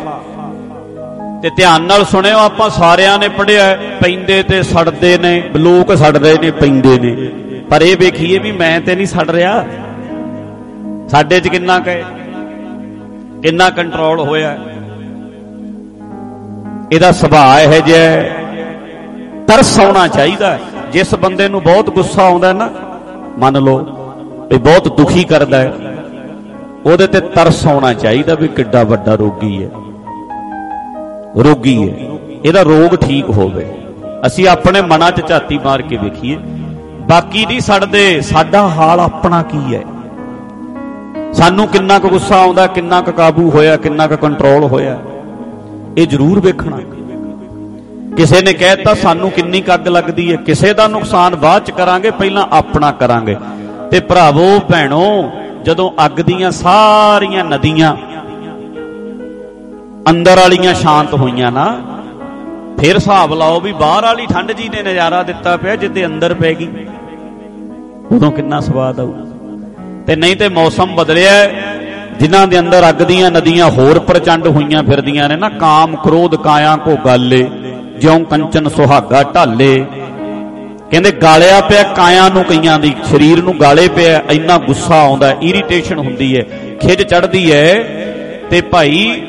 ਤੇ ਧਿਆਨ ਨਾਲ ਸੁਣਿਓ, ਆਪਾਂ ਸਾਰਿਆਂ ਨੇ ਪੜ੍ਹਿਆ ਪੈਂਦੇ ਤੇ ਸੜਦੇ ਨੇ, ਲੋਕ ਸੜ ਰਹੇ ਨੇ ਪੈਂਦੇ ਨੇ, ਪਰ ਇਹ ਵੇਖੀਏ ਵੀ ਮੈਂ ਤੇ ਨਹੀਂ ਸੜ ਰਿਹਾ, ਸਾਡੇ 'ਚ ਕਿੰਨਾ ਕਹੇ, ਕਿੰਨਾ ਕੰਟਰੋਲ ਹੋਇਆ। ਇਹਦਾ ਸੁਭਾਅ ਇਹੋ ਜਿਹਾ, ਤਰਸ ਆਉਣਾ ਚਾਹੀਦਾ। ਜਿਸ ਬੰਦੇ ਨੂੰ ਬਹੁਤ ਗੁੱਸਾ ਆਉਂਦਾ ਨਾ, ਮੰਨ ਲਓ ਵੀ ਬਹੁਤ ਦੁਖੀ ਕਰਦਾ ਹੈ, ਉਹਦੇ ਤੇ ਤਰਸ ਆਉਣਾ ਚਾਹੀਦਾ ਵੀ ਕਿੱਡਾ ਵੱਡਾ ਰੋਗੀ ਹੈ, ਰੋਗੀ ਹੈ, ਇਹਦਾ ਰੋਗ ਠੀਕ ਹੋਵੇ। ਅਸੀਂ ਆਪਣੇ ਮਨਾਂ 'ਚ ਝਾਤੀ ਮਾਰ ਕੇ ਵੇਖੀਏ, ਬਾਕੀ ਨਹੀਂ ਸੜਦੇ, ਸਾਡਾ ਹਾਲ ਆਪਣਾ ਕੀ ਹੈ, ਸਾਨੂੰ ਕਿੰਨਾ ਕੁ ਗੁੱਸਾ ਆਉਂਦਾ, ਕਿੰਨਾ ਕੁ ਕਾਬੂ ਹੋਇਆ, ਕਿੰਨਾ ਕੁ ਕੰਟਰੋਲ ਹੋਇਆ, ਇਹ ਜ਼ਰੂਰ ਵੇਖਣਾ। ਕਿਸੇ ਨੇ ਕਹਿ ਦਿੱਤਾ ਸਾਨੂੰ ਕਿੰਨੀ ਕੁ ਅੱਗ ਲੱਗਦੀ ਹੈ, ਕਿਸੇ ਦਾ ਨੁਕਸਾਨ ਬਾਅਦ 'ਚ ਕਰਾਂਗੇ, ਪਹਿਲਾਂ ਆਪਣਾ ਕਰਾਂਗੇ। ਤੇ ਭਰਾਵੋ ਭੈਣੋ, ਜਦੋਂ ਅੱਗ ਦੀਆਂ ਸਾਰੀਆਂ ਨਦੀਆਂ ਅੰਦਰ ਵਾਲੀਆਂ ਸ਼ਾਂਤ ਹੋਈਆਂ ਨਾ, ਫਿਰ ਹਿਸਾਬ ਲਾਓ ਵੀ ਬਾਹਰ ਵਾਲੀ ਠੰਡ ਜੀ ਨੇ ਨਜ਼ਾਰਾ ਦਿੱਤਾ ਪਿਆ, ਜਿੱਦੇ ਅੰਦਰ ਪੈ ਗਈ ਉਦੋਂ ਕਿੰਨਾ ਸਵਾਦ ਆਊ। ਤੇ ਨਹੀਂ ਤੇ ਮੌਸਮ ਬਦਲਿਆ, ਜਿਨ੍ਹਾਂ ਦੇ ਅੰਦਰ ਅੱਗ ਦੀਆਂ ਨਦੀਆਂ ਹੋਰ ਪ੍ਰਚੰਡ ਹੋਈਆਂ ਫਿਰਦੀਆਂ ਨੇ ਨਾ, ਕਾਮ ਕ੍ਰੋਧ ਕਾਇਆ ਕੋ ਗਾਲੇ, ਜਿਉਂ ਕੰਚਨ ਸੁਹਾਗਾ ਢਾਲੇ। ਕਹਿੰਦੇ ਗਾਲਿਆ ਪਿਆ ਕਾਇਆ ਨੂੰ, ਕਈਆਂ ਦੀ ਸਰੀਰ ਨੂੰ ਗਾਲੇ ਪਿਆ, ਇੰਨਾ ਗੁੱਸਾ ਆਉਂਦਾ, ਇਰੀਟੇਸ਼ਨ ਹੁੰਦੀ ਹੈ, ਖਿਝ ਚੜ੍ਹਦੀ ਹੈ। ਤੇ ਭਾਈ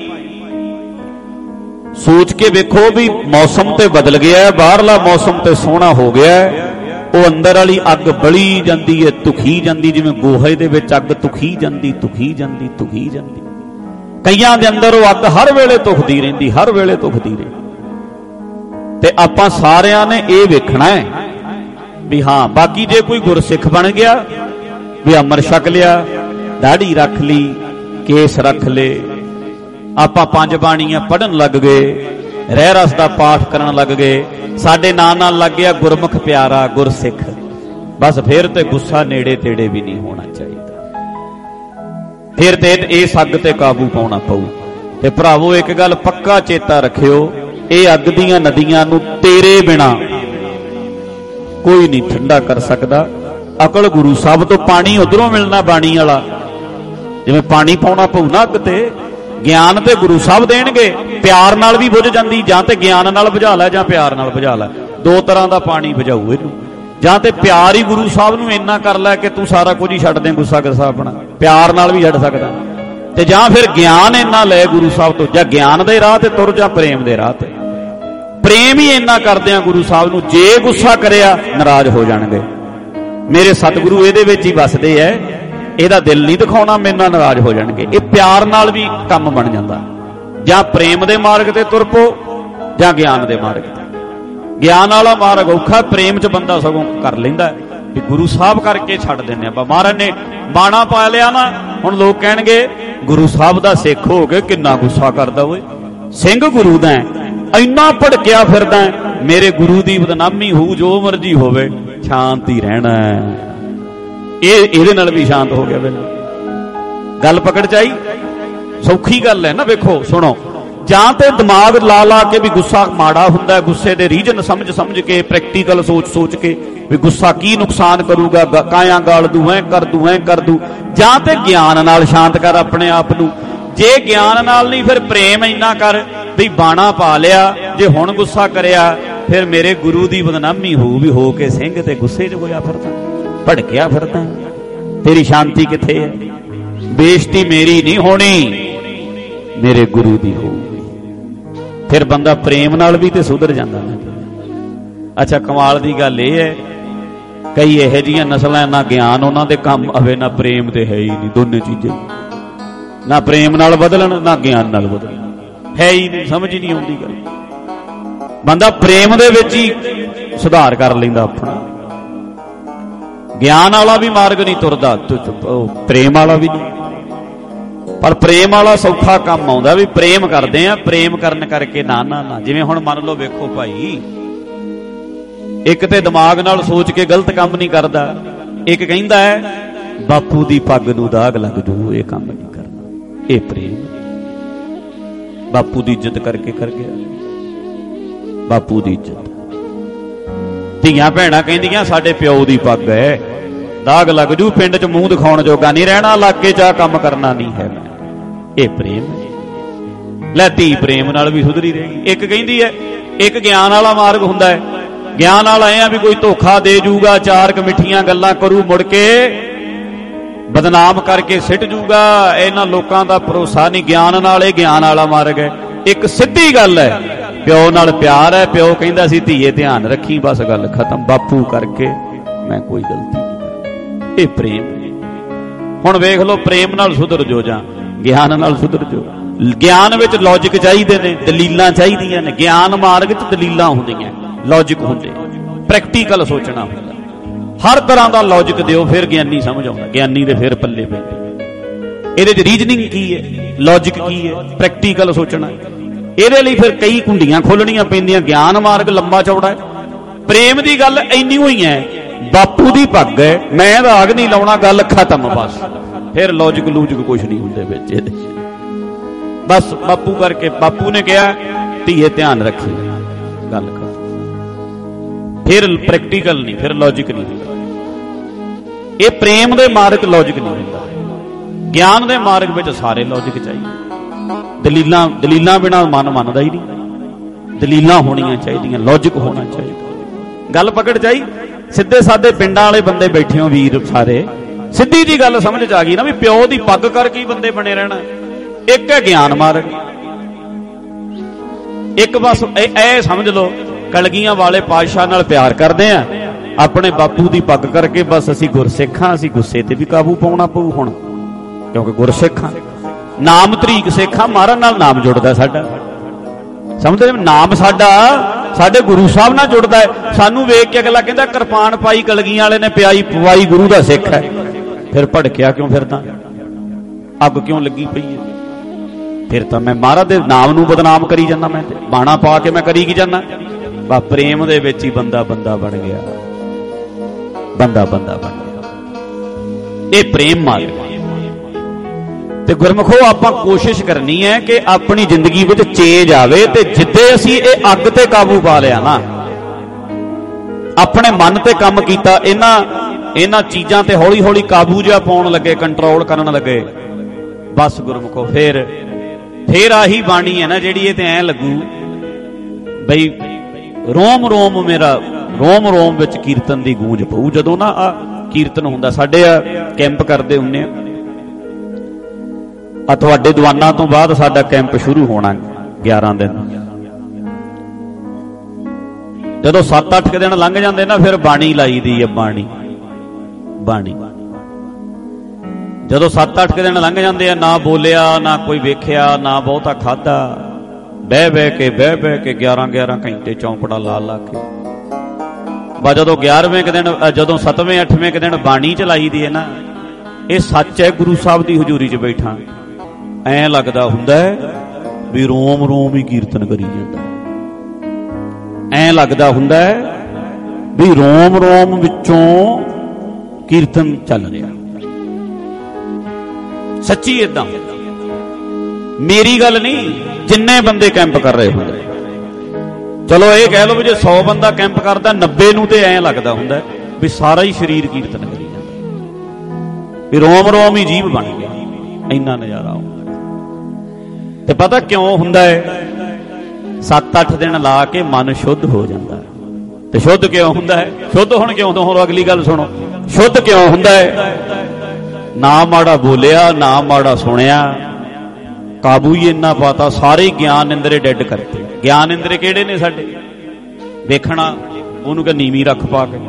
ਸੋਚ ਕੇ ਵੇਖੋ ਵੀ ਮੌਸਮ ਤੇ ਬਦਲ ਗਿਆ, ਬਾਹਰਲਾ ਮੌਸਮ ਤੇ ਸੋਹਣਾ ਹੋ ਗਿਆ, ਉਹ ਅੰਦਰ ਵਾਲੀ ਅੱਗ ਬਲੀ ਜਾਂਦੀ ਹੈ, ਤੁਖੀ ਜਾਂਦੀ, ਜਿਵੇਂ ਗੋਹੇ ਦੇ ਵਿੱਚ ਅੱਗ ਤੁਖੀ ਜਾਂਦੀ, ਤੁਖੀ ਜਾਂਦੀ, ਤੁਖੀ ਜਾਂਦੀ। ਕਈਆਂ ਦੇ ਅੰਦਰ ਉਹ ਅੱਗ ਹਰ ਵੇਲੇ ਤੁਖਦੀ ਰਹਿੰਦੀ, ਹਰ ਵੇਲੇ ਤੁਖਦੀ ਰਹਿੰਦੀ। ਤੇ ਆਪਾਂ ਸਾਰਿਆਂ ਨੇ ਇਹ ਵੇਖਣਾ ਹੈ ਵੀ ਹਾਂ, ਬਾਕੀ ਜੇ ਕੋਈ ਗੁਰਸਿੱਖ ਬਣ ਗਿਆ ਵੀ ਅੰਮ੍ਰਿਤ ਛਕ ਲਿਆ, ਦਾੜੀ ਰੱਖ ਲਈ, ਕੇਸ ਰੱਖ ਲਏ, ਆਪਾਂ 5 ਬਾਣੀਆਂ ਪੜ੍ਹਨ ਲੱਗ ਗਏ, ਰਹਿ ਰਸ ਦਾ ਪਾਠ ਕਰਨ ਲੱਗ ਗਏ, ਸਾਡੇ ਨਾਲ ਲੱਗ ਗਿਆ ਗੁਰਮੁਖ ਪਿਆਰਾ ਗੁਰਸਿੱਖ, ਬਸ ਫਿਰ ਤੇ ਗੁੱਸਾ ਨੇੜੇ ਤੇੜੇ ਵੀ ਨਹੀਂ ਹੋਣਾ ਚਾਹੀਦਾ। ਫਿਰ ਤੇ ਇਸ ਅੱਗ ਤੇ ਕਾਬੂ ਪਾਉਣਾ ਪਊ। ਤੇ ਭਰਾਵੋ ਇੱਕ ਗੱਲ ਪੱਕਾ ਚੇਤਾ ਰੱਖਿਓ, ਇਹ ਅੱਗ ਦੀਆਂ ਨਦੀਆਂ ਨੂੰ ਤੇਰੇ ਬਿਨਾ ਕੋਈ ਨਹੀਂ ਠੰਡਾ ਕਰ ਸਕਦਾ। ਅਕਲ ਗੁਰੂ ਸਾਹਿਬ ਤੋਂ, ਪਾਣੀ ਉਧਰੋਂ ਮਿਲਣਾ ਬਾਣੀ ਵਾਲਾ, ਜਿਵੇਂ ਪਾਣੀ ਪਾਉਣਾ ਪਊ ਨਾ ਅੱਗ ਤੇ, ਗਿਆਨ ਤੇ ਗੁਰੂ ਸਾਹਿਬ ਦੇਣਗੇ। ਪਿਆਰ ਨਾਲ ਵੀ ਬੁਝ ਜਾਂਦੀ, ਜਾਂ ਤੇ ਗਿਆਨ ਨਾਲ ਬੁਝਾ ਲੈ ਜਾਂ ਪਿਆਰ ਨਾਲ ਬੁਝਾ ਲੈ, ਦੋ ਤਰ੍ਹਾਂ ਦਾ ਪਾਣੀ ਬੁਝਾਊ ਇਹਨੂੰ। ਜਾਂ ਤੇ ਪਿਆਰ ਹੀ ਗੁਰੂ ਸਾਹਿਬ ਨੂੰ ਇੰਨਾ ਕਰ ਲੈ ਕਿ ਤੂੰ ਸਾਰਾ ਕੁਝ ਹੀ ਛੱਡ ਦੇ, ਗੁੱਸਾ ਗੁੱਸਾ ਆਪਣਾ ਪਿਆਰ ਨਾਲ ਵੀ ਛੱਡ ਸਕਦਾ। ਤੇ ਜਾਂ ਫਿਰ ਗਿਆਨ ਇੰਨਾ ਲੈ ਗੁਰੂ ਸਾਹਿਬ ਤੋਂ, ਜਾਂ ਗਿਆਨ ਦੇ ਰਾਹ ਤੇ ਤੁਰ, ਜਾਂ ਪ੍ਰੇਮ ਦੇ ਰਾਹ ਤੇ। ਪ੍ਰੇਮ ਹੀ ਇੰਨਾ ਕਰਦੇ ਆ ਗੁਰੂ ਸਾਹਿਬ ਨੂੰ, ਜੇ ਗੁੱਸਾ ਕਰਿਆ ਨਾਰਾਜ਼ ਹੋ ਜਾਣਗੇ। ਮੇਰੇ ਸਤਿਗੁਰੂ ਇਹਦੇ ਵਿੱਚ ਹੀ ਵਸਦੇ ਐ, ਇਹਦਾ ਦਿਲ ਨਹੀਂ ਦਿਖਾਉਣਾ, ਮੇਰੇ ਨਾਲ ਨਾਰਾਜ਼ ਹੋ ਜਾਣਗੇ। ਇਹ ਪਿਆਰ ਨਾਲ ਵੀ ਕੰਮ ਬਣ ਜਾਂਦਾ। ਜਾਂ ਪ੍ਰੇਮ ਦੇ ਮਾਰਗ ਤੇ ਤੁਰ ਪੋ ਜਾਂ ਗਿਆਨ ਦੇ ਮਾਰਗ ਤੇ। ਗਿਆਨ ਵਾਲਾ ਮਾਰਗ ਔਖਾ, ਪ੍ਰੇਮ 'ਚ ਬੰਦਾ ਸਗੋਂ ਕਰ ਲੈਂਦਾ ਵੀ ਗੁਰੂ ਸਾਹਿਬ ਕਰਕੇ ਛੱਡ ਦਿੰਦੇ ਆ। ਮਹਾਰਾਜ ਨੇ ਬਾਣਾ ਪਾ ਲਿਆ ਨਾ, ਹੁਣ ਲੋਕ ਕਹਿਣਗੇ ਗੁਰੂ ਸਾਹਿਬ ਦਾ ਸਿੱਖ ਹੋ ਕੇ ਕਿੰਨਾ ਗੁੱਸਾ ਕਰਦਾ ਓਏ, ਸਿੰਘ ਗੁਰੂ ਦਾ ਇੰਨਾ ਭੜਕਿਆ ਫਿਰਦਾ, ਮੇਰੇ ਗੁਰੂ ਦੀ ਬਦਨਾਮੀ ਹੋਊ, ਜੋ ਮਰਜ਼ੀ ਹੋਵੇ ਸ਼ਾਂਤ ਹੀ ਰਹਿਣਾ। ਇਹਦੇ ਨਾਲ ਵੀ ਸ਼ਾਂਤ ਹੋ ਗਿਆ। ਗੱਲ ਪਕੜ ਚ ਆਈ? ਸੌਖੀ ਗੱਲ ਹੈ ਨਾ। ਵੇਖੋ ਸੁਣੋ, ਜਾਂ ਤੇ ਦਿਮਾਗ ਲਾ ਲਾ ਕੇ ਵੀ ਗੁੱਸਾ ਮਾੜਾ ਹੁੰਦਾ, ਗੁੱਸੇ ਦੇ ਰੀਜਨ ਸਮਝ ਸਮਝ ਕੇ, ਪ੍ਰੈਕਟੀਕਲ ਸੋਚ ਸੋਚ ਕੇ ਵੀ ਗੁੱਸਾ ਕੀ ਨੁਕਸਾਨ ਕਰੂਗਾ, ਕਾਇਆ ਗਾਲ ਦੂ, ਐ ਕਰ ਦੂ, ਐ ਕਰ ਦੂ। ਜਾਂ ਤੇ ਗਿਆਨ ਨਾਲ ਸ਼ਾਂਤ ਕਰ ਆਪਣੇ ਆਪ ਨੂੰ। ਜੇ ਗਿਆਨ ਨਾਲ ਨਹੀਂ, ਫਿਰ ਪ੍ਰੇਮ ਇੰਨਾ ਕਰ ਵੀ ਬਾਣਾ ਪਾ ਲਿਆ, ਜੇ ਹੁਣ ਗੁੱਸਾ ਕਰਿਆ ਫਿਰ ਮੇਰੇ ਗੁਰੂ ਦੀ ਬਦਨਾਮੀ ਹੋਊ, ਵੀ ਹੋ ਕੇ ਸਿੰਘ ਤੇ ਗੁੱਸੇ 'ਚ ਹੋਇਆ ਫਿਰਦਾ, ਭੜਕਿਆ ਫਿਰਦਾ। ਤੇਰੀ ਸ਼ਾਂਤੀ ਕਿੱਥੇ ਹੈ? ਬੇਇੱਜ਼ਤੀ ਮੇਰੀ ਨਹੀਂ ਹੋਣੀ, ਮੇਰੇ ਗੁਰੂ ਦੀ ਹੋਊਗੀ। ਫਿਰ ਬੰਦਾ ਪ੍ਰੇਮ ਨਾਲ ਵੀ ਤੇ ਸੁਧਰ ਜਾਂਦਾ। ਅੱਛਾ, ਕਮਾਲ ਦੀ ਗੱਲ ਇਹ ਹੈ, ਕਈ ਇਹੋ ਜਿਹੀਆਂ ਨਸਲਾਂ, ਨਾ ਗਿਆਨ ਉਹਨਾਂ ਦੇ ਕੰਮ ਆਵੇ, ਨਾ ਪ੍ਰੇਮ ਤੇ ਹੈ ਹੀ ਨਹੀਂ। ਦੋਨੇ ਚੀਜ਼ਾਂ, ਨਾ ਪ੍ਰੇਮ ਨਾਲ ਬਦਲਣ ਨਾ ਗਿਆਨ ਨਾਲ ਬਦਲਣ, ਹੈ ਹੀ ਨਹੀਂ। ਸਮਝ ਹੀ ਨਹੀਂ ਆਉਂਦੀ ਗੱਲ। ਬੰਦਾ ਪ੍ਰੇਮ ਦੇ ਵਿੱਚ ਹੀ ਸੁਧਾਰ ਕਰ ਲੈਂਦਾ ਆਪਣਾ। ਗਿਆਨ ਵਾਲਾ ਵੀ ਮਾਰਗ ਨਹੀਂ ਤੁਰਦਾ, ਪ੍ਰੇਮ ਵਾਲਾ ਵੀ ਨਹੀਂ। ਪਰ ਪ੍ਰੇਮ ਵਾਲਾ ਸੌਖਾ ਕੰਮ ਆਉਂਦਾ ਵੀ ਪ੍ਰੇਮ ਕਰਦੇ ਆ, ਪ੍ਰੇਮ ਕਰਨ ਕਰਕੇ ਨਾ ਨਾ ਨਾ। ਜਿਵੇਂ ਹੁਣ ਮੰਨ ਲਓ, ਵੇਖੋ ਭਾਈ, ਇੱਕ ਤੇ ਦਿਮਾਗ ਨਾਲ ਸੋਚ ਕੇ ਗਲਤ ਕੰਮ ਨਹੀਂ ਕਰਦਾ, ਇੱਕ ਕਹਿੰਦਾ ਹੈ ਬਾਪੂ ਦੀ ਪੱਗ ਨੂੰ ਦਾਗ ਲੱਗ ਜੂ, ਇਹ ਕੰਮ ਨਹੀਂ ਕਰਨਾ। ਇਹ ਪ੍ਰੇਮ। ਬਾਪੂ ਦੀ ਇੱਜ਼ਤ ਕਰਕੇ ਕਰ ਗਿਆ, ਬਾਪੂ ਦੀ ਇੱਜ਼ਤ। ਧੀਆਂ ਭੈਣਾਂ ਕਹਿੰਦੀਆਂ ਸਾਡੇ ਪਿਓ ਦੀ ਪੱਗ ਹੈ, ਦਾਗ ਲੱਗ ਜੂ, ਪਿੰਡ 'ਚ ਮੂੰਹ ਦਿਖਾਉਣ ਜੋਗਾ ਨਹੀਂ ਰਹਿਣਾ, ਇਲਾਕੇ 'ਚ ਆ ਕੰਮ ਕਰਨਾ ਨਹੀਂ ਹੈ। ਇਹ ਪ੍ਰੇਮ ਲੈ। ਧੀ ਪ੍ਰੇਮ ਨਾਲ ਵੀ ਸੁਧਰੀ ਰਹੇਗੀ। ਇੱਕ ਕਹਿੰਦੀ ਹੈ, ਇੱਕ ਗਿਆਨ ਵਾਲਾ ਮਾਰਗ ਹੁੰਦਾ ਹੈ। ਗਿਆਨ ਵਾਲਾ ਇਹ ਆ ਵੀ ਕੋਈ ਧੋਖਾ ਦੇ ਜੂਗਾ, ਚਾਰ ਕੁ ਮਿੱਠੀਆਂ ਗੱਲਾਂ ਕਰੂ, ਮੁੜ ਕੇ ਬਦਨਾਮ ਕਰਕੇ ਸਿੱਟ ਜੂਗਾ, ਇਹਨਾਂ ਲੋਕਾਂ ਦਾ ਭਰੋਸਾ ਨਹੀਂ। ਗਿਆਨ ਨਾਲ ਇਹ ਗਿਆਨ ਵਾਲਾ ਮਾਰਗ ਹੈ। ਇੱਕ ਸਿੱਧੀ ਗੱਲ ਹੈ, ਪਿਓ ਨਾਲ ਪਿਆਰ ਹੈ, ਪਿਓ ਕਹਿੰਦਾ ਸੀ ਧੀਏ ਧਿਆਨ ਰੱਖੀ, ਬਸ ਗੱਲ ਖਤਮ, ਬਾਪੂ ਕਰਕੇ ਮੈਂ ਕੋਈ ਗਲਤੀ ਨਹੀਂ ਕਰਦੀ। ਇਹ ਪ੍ਰੇਮ। ਹੁਣ ਵੇਖ ਲਓ, ਪ੍ਰੇਮ ਨਾਲ ਸੁਧਰ ਜੋ ਜਾਂ ਗਿਆਨ ਨਾਲ ਸੁਧਰ ਜੋ। ਗਿਆਨ ਵਿੱਚ ਲੌਜਿਕ ਚਾਹੀਦੇ ਨੇ, ਦਲੀਲਾਂ ਚਾਹੀਦੀਆਂ ਨੇ। ਗਿਆਨ ਮਾਰਗ 'ਚ ਦਲੀਲਾਂ ਹੁੰਦੀਆਂ, ਲੌਜਿਕ ਹੁੰਦੇ, ਪ੍ਰੈਕਟੀਕਲ ਸੋਚਣਾ ਹੁੰਦਾ। ਹਰ ਤਰ੍ਹਾਂ ਦਾ ਲੌਜਿਕ ਦਿਓ, ਫਿਰ ਗਿਆਨੀ ਸਮਝ ਆਉਂਦਾ। ਗਿਆਨੀ ਦੇ ਫਿਰ ਪੱਲੇ ਪੈਂਦੇ। ਇਹਦੇ 'ਚ ਰੀਜਨਿੰਗ ਕੀ ਹੈ, ਲੌਜਿਕ ਕੀ ਹੈ, ਪ੍ਰੈਕਟੀਕਲ ਸੋਚਣਾ। ਇਹਦੇ ਲਈ ਫਿਰ ਕਈ ਕੁੰਡੀਆਂ ਖੋਲਣੀਆਂ ਪੈਂਦੀਆਂ। ਗਿਆਨ ਮਾਰਗ ਲੰਬਾ ਚੌੜਾ ਹੈ। ਪ੍ਰੇਮ ਦੀ ਗੱਲ ਇੰਨੀ ਹੋਈ ਹੈ, ਬਾਪੂ ਦੀ ਪੱਗ ਹੈ, ਮੈਂ ਦਾਗ ਨਹੀਂ ਲਾਉਣਾ, ਗੱਲ ਖਤਮ ਬਸ। ਫਿਰ ਲੌਜਿਕ ਲੂਜਿਕ ਕੁਛ ਨਹੀਂ ਹੁੰਦੇ ਵਿੱਚ ਇਹਦੇ। ਬਸ ਬਾਪੂ ਕਰਕੇ, ਬਾਪੂ ਨੇ ਕਿਹਾ ਧੀਏ ਧਿਆਨ ਰੱਖੀ, ਗੱਲ ਕਰ। ਫਿਰ ਪ੍ਰੈਕਟੀਕਲ ਨਹੀਂ, ਫਿਰ ਲੌਜਿਕ ਨਹੀਂ ਹੁੰਦਾ। ਇਹ ਪ੍ਰੇਮ ਦੇ ਮਾਰਗ ਲੌਜਿਕ ਨਹੀਂ ਹੁੰਦਾ। ਗਿਆਨ ਦੇ ਮਾਰਗ ਵਿੱਚ ਸਾਰੇ ਲੌਜਿਕ ਚਾਹੀਦੇ। ਦਲੀਲਾਂ ਬਿਨਾਂ ਮਨ ਮੰਨਦਾ ਹੀ ਨਹੀਂ। ਦਲੀਲਾਂ ਹੋਣੀਆਂ ਚਾਹੀਦੀਆਂ, ਲੌਜਿਕ ਹੋਣਾ ਚਾਹੀਦਾ। ਗੱਲ ਪਕੜ ਚਾਹੀ। ਸਿੱਧੇ ਸਾਦੇ ਪਿੰਡਾਂ ਵਾਲੇ ਬੰਦੇ ਬੈਠੇ ਹੋ ਵੀਰ ਸਾਰੇ, ਸਿੱਧੀ ਜੀ ਗੱਲ ਸਮਝ ਚ ਆ ਗਈ ਨਾ ਵੀ ਪਿਓ ਦੀ ਪੱਗ ਕਰਕੇ ਹੀ ਬੰਦੇ ਬਣੇ ਰਹਿਣਾ। ਇੱਕ ਹੈ ਗਿਆਨ ਮਾਰਗ, ਇੱਕ ਬਸ ਇਹ ਸਮਝ ਲਓ ਕਲਗੀਆਂ ਵਾਲੇ ਪਾਤਸ਼ਾਹ ਨਾਲ ਪਿਆਰ ਕਰਦੇ ਆ, ਆਪਣੇ ਬਾਪੂ ਦੀ ਪੱਗ ਕਰਕੇ ਬਸ ਅਸੀਂ ਗੁਰਸਿੱਖਾਂ, ਅਸੀਂ ਗੁੱਸੇ ਤੇ ਵੀ ਕਾਬੂ ਪਾਉਣਾ ਪਊ ਹੁਣ, ਕਿਉਂਕਿ ਗੁਰਸਿੱਖਾਂ, ਨਾਮ ਤਰੀਕ ਸਿੱਖਾਂ, ਮਹਾਰਾਜ ਨਾਲ ਨਾਮ ਜੁੜਦਾ ਸਾਡਾ। ਸਮਝਦੇ ਨਾਮ ਸਾਡਾ ਸਾਡੇ ਗੁਰੂ ਸਾਹਿਬ ਨਾਲ ਜੁੜਦਾ ਹੈ। ਸਾਨੂੰ ਵੇਖ ਕੇ ਅਗਲਾ ਕਹਿੰਦਾ ਕਿਰਪਾਨ ਪਾਈ ਕਲਗੀਆਂ ਵਾਲੇ ਨੇ, ਪਿਆਈ ਪਵਾਈ ਗੁਰੂ ਦਾ ਸਿੱਖ ਹੈ। ਫਿਰ ਭੜਕਿਆ ਕਿਉਂ ਫਿਰਦਾ, ਅੱਗ ਕਿਉਂ ਲੱਗੀ ਪਈ ਹੈ? ਫਿਰ ਤਾਂ ਮੈਂ ਮਹਾਰਾਜ ਦੇ ਨਾਮ ਨੂੰ ਬਦਨਾਮ ਕਰੀ ਜਾਂਦਾ। ਮੈਂ ਬਾਣਾ ਪਾ ਕੇ ਮੈਂ ਕਰੀ ਕੀ ਜਾਂਦਾ? ਬਾ ਪ੍ਰੇਮ ਦੇ ਵਿੱਚ ਹੀ ਬੰਦਾ ਬੰਦਾ ਬਣ ਗਿਆ, ਬੰਦਾ ਬੰਦਾ ਬਣ ਗਿਆ। ਇਹ ਪ੍ਰੇਮ ਮਾਰਗ। ਤੇ ਗੁਰਮਖੋ ਆਪਾਂ ਕੋਸ਼ਿਸ਼ ਕਰਨੀ ਹੈ ਕਿ ਆਪਣੀ ਜ਼ਿੰਦਗੀ ਵਿੱਚ ਚੇਂਜ ਆਵੇ। ਤੇ ਜਿੱਦੇ ਅਸੀਂ ਇਹ ਅੱਗ ਤੇ ਕਾਬੂ ਪਾ ਲਿਆ ਨਾ, ਆਪਣੇ ਮਨ ਤੇ ਕੰਮ ਕੀਤਾ, ਇਹਨਾਂ ਚੀਜ਼ਾਂ ਤੇ ਹੌਲੀ ਹੌਲੀ ਕਾਬੂ ਜਿਹਾ ਪਾਉਣ ਲੱਗੇ, ਕੰਟਰੋਲ ਕਰਨ ਲੱਗੇ, ਬਸ ਗੁਰਮਖੋ ਫੇਰ ਆਹੀ ਬਾਣੀ ਹੈ ਨਾ ਜਿਹੜੀ ਇਹ ਤੇ ਐਂ ਲੱਗੂ ਬਈ ਰੋਮ ਰੋਮ ਮੇਰਾ, ਰੋਮ ਰੋਮ ਵਿੱਚ ਕੀਰਤਨ ਦੀ ਗੂੰਜ ਪਊ। ਜਦੋਂ ਨਾ ਆ ਕੀਰਤਨ ਹੁੰਦਾ, ਸਾਡੇ ਆ ਕੈਂਪ ਕਰਦੇ ਹੁੰਦੇ ਆ, ਤੁਹਾਡੇ ਦੀਵਾਨਾਂ ਤੋਂ ਬਾਅਦ ਸਾਡਾ ਕੈਂਪ ਸ਼ੁਰੂ ਹੋਣਾ 11 ਦਿਨ। ਜਦੋਂ 7-8 ਦਿਨ ਲੰਘ ਜਾਂਦੇ ਨਾ, ਫਿਰ ਬਾਣੀ ਲਾਈ ਦੀ ਹੈ। ਬਾਣੀ ਜਦੋਂ 7-8 ਦਿਨ ਲੰਘ ਜਾਂਦੇ ਆ, ਨਾ ਬੋਲਿਆ, ਨਾ ਕੋਈ ਵੇਖਿਆ, ਨਾ ਬਹੁਤਾ ਖਾਧਾ, ਬਹਿ ਬਹਿ ਕੇ 11 ਘੰਟੇ ਚੌਂਕੜਾ ਲਾ ਕੇ ਬਾ ਜਦੋਂ 11ਵੇਂ ਕੁ ਦਿਨ, ਜਦੋਂ 7ਵੇਂ 8ਵੇਂ ਕੁ ਦਿਨ ਬਾਣੀ ਚਲਾਈ ਦੀ ਹੈ ਨਾ, ਇਹ ਸੱਚ ਹੈ। ਗੁਰੂ ਸਾਹਿਬ ਦੀ ਹਜ਼ੂਰੀ 'ਚ ਬੈਠਾ ਐਂ ਲੱਗਦਾ ਹੁੰਦਾ ਹੈ ਵੀ ਰੋਮ ਰੋਮ ਹੀ ਕੀਰਤਨ ਕਰੀ ਜਾਂਦਾ, ਐਂ ਲੱਗਦਾ ਹੁੰਦਾ ਹੈ ਵੀ ਰੋਮ ਰੋਮ ਵਿੱਚੋਂ ਕੀਰਤਨ ਚੱਲ ਰਿਹਾ। ਸੱਚੀ ਏਦਾਂ, ਮੇਰੀ ਗੱਲ ਨਹੀਂ, ਜਿੰਨੇ ਬੰਦੇ ਕੈਂਪ ਕਰ ਰਹੇ ਹੁੰਦੇ, ਚਲੋ ਇਹ ਕਹਿ ਲਓ ਵੀ ਜੇ 100 ਬੰਦਾ ਕੈਂਪ ਕਰਦਾ, 90 ਨੂੰ ਤੇ ਐਂ ਲੱਗਦਾ ਹੁੰਦਾ ਵੀ ਸਾਰਾ ਹੀ ਸਰੀਰ ਕੀਰਤਨ ਕਰੀ ਜਾਂਦਾ, ਵੀ ਰੋਮ ਰੋਮ ਹੀ ਜੀਭ ਬਣ ਗਿਆ, ਇੰਨਾ ਨਜ਼ਾਰਾ ਆਉਂਦਾ। ਤੇ ਪਤਾ ਕਿਉਂ ਹੁੰਦਾ ਹੈ? 7-8 ਦਿਨ ਲਾ ਕੇ ਮਨ ਸ਼ੁੱਧ ਹੋ ਜਾਂਦਾ ਹੈ। ਤੇ ਸ਼ੁੱਧ ਕਿਉਂ ਹੁੰਦਾ ਹੈ? ਸ਼ੁੱਧ ਹੁਣ ਕਿਉਂ? ਹੁਣ ਅਗਲੀ ਗੱਲ ਸੁਣੋ, ਸ਼ੁੱਧ ਕਿਉਂ ਹੁੰਦਾ ਹੈ? ਨਾ ਮਾੜਾ ਬੋਲਿਆ, ਨਾ ਮਾੜਾ ਸੁਣਿਆ, ਕਾਬੂ ਹੀ ਇੰਨਾ ਪਾਤਾ, ਸਾਰੇ ਗਿਆਨ ਇੰਦਰੇ ਡੈਡ ਕਰਤੇ। ਗਿਆਨ ਇੰਦਰੇ ਕਿਹੜੇ ਨੇ ਸਾਡੇ? ਵੇਖਣਾ, ਉਹਨੂੰ ਕਿ ਨੀਵੀਂ ਰੱਖ ਪਾ ਕੇ,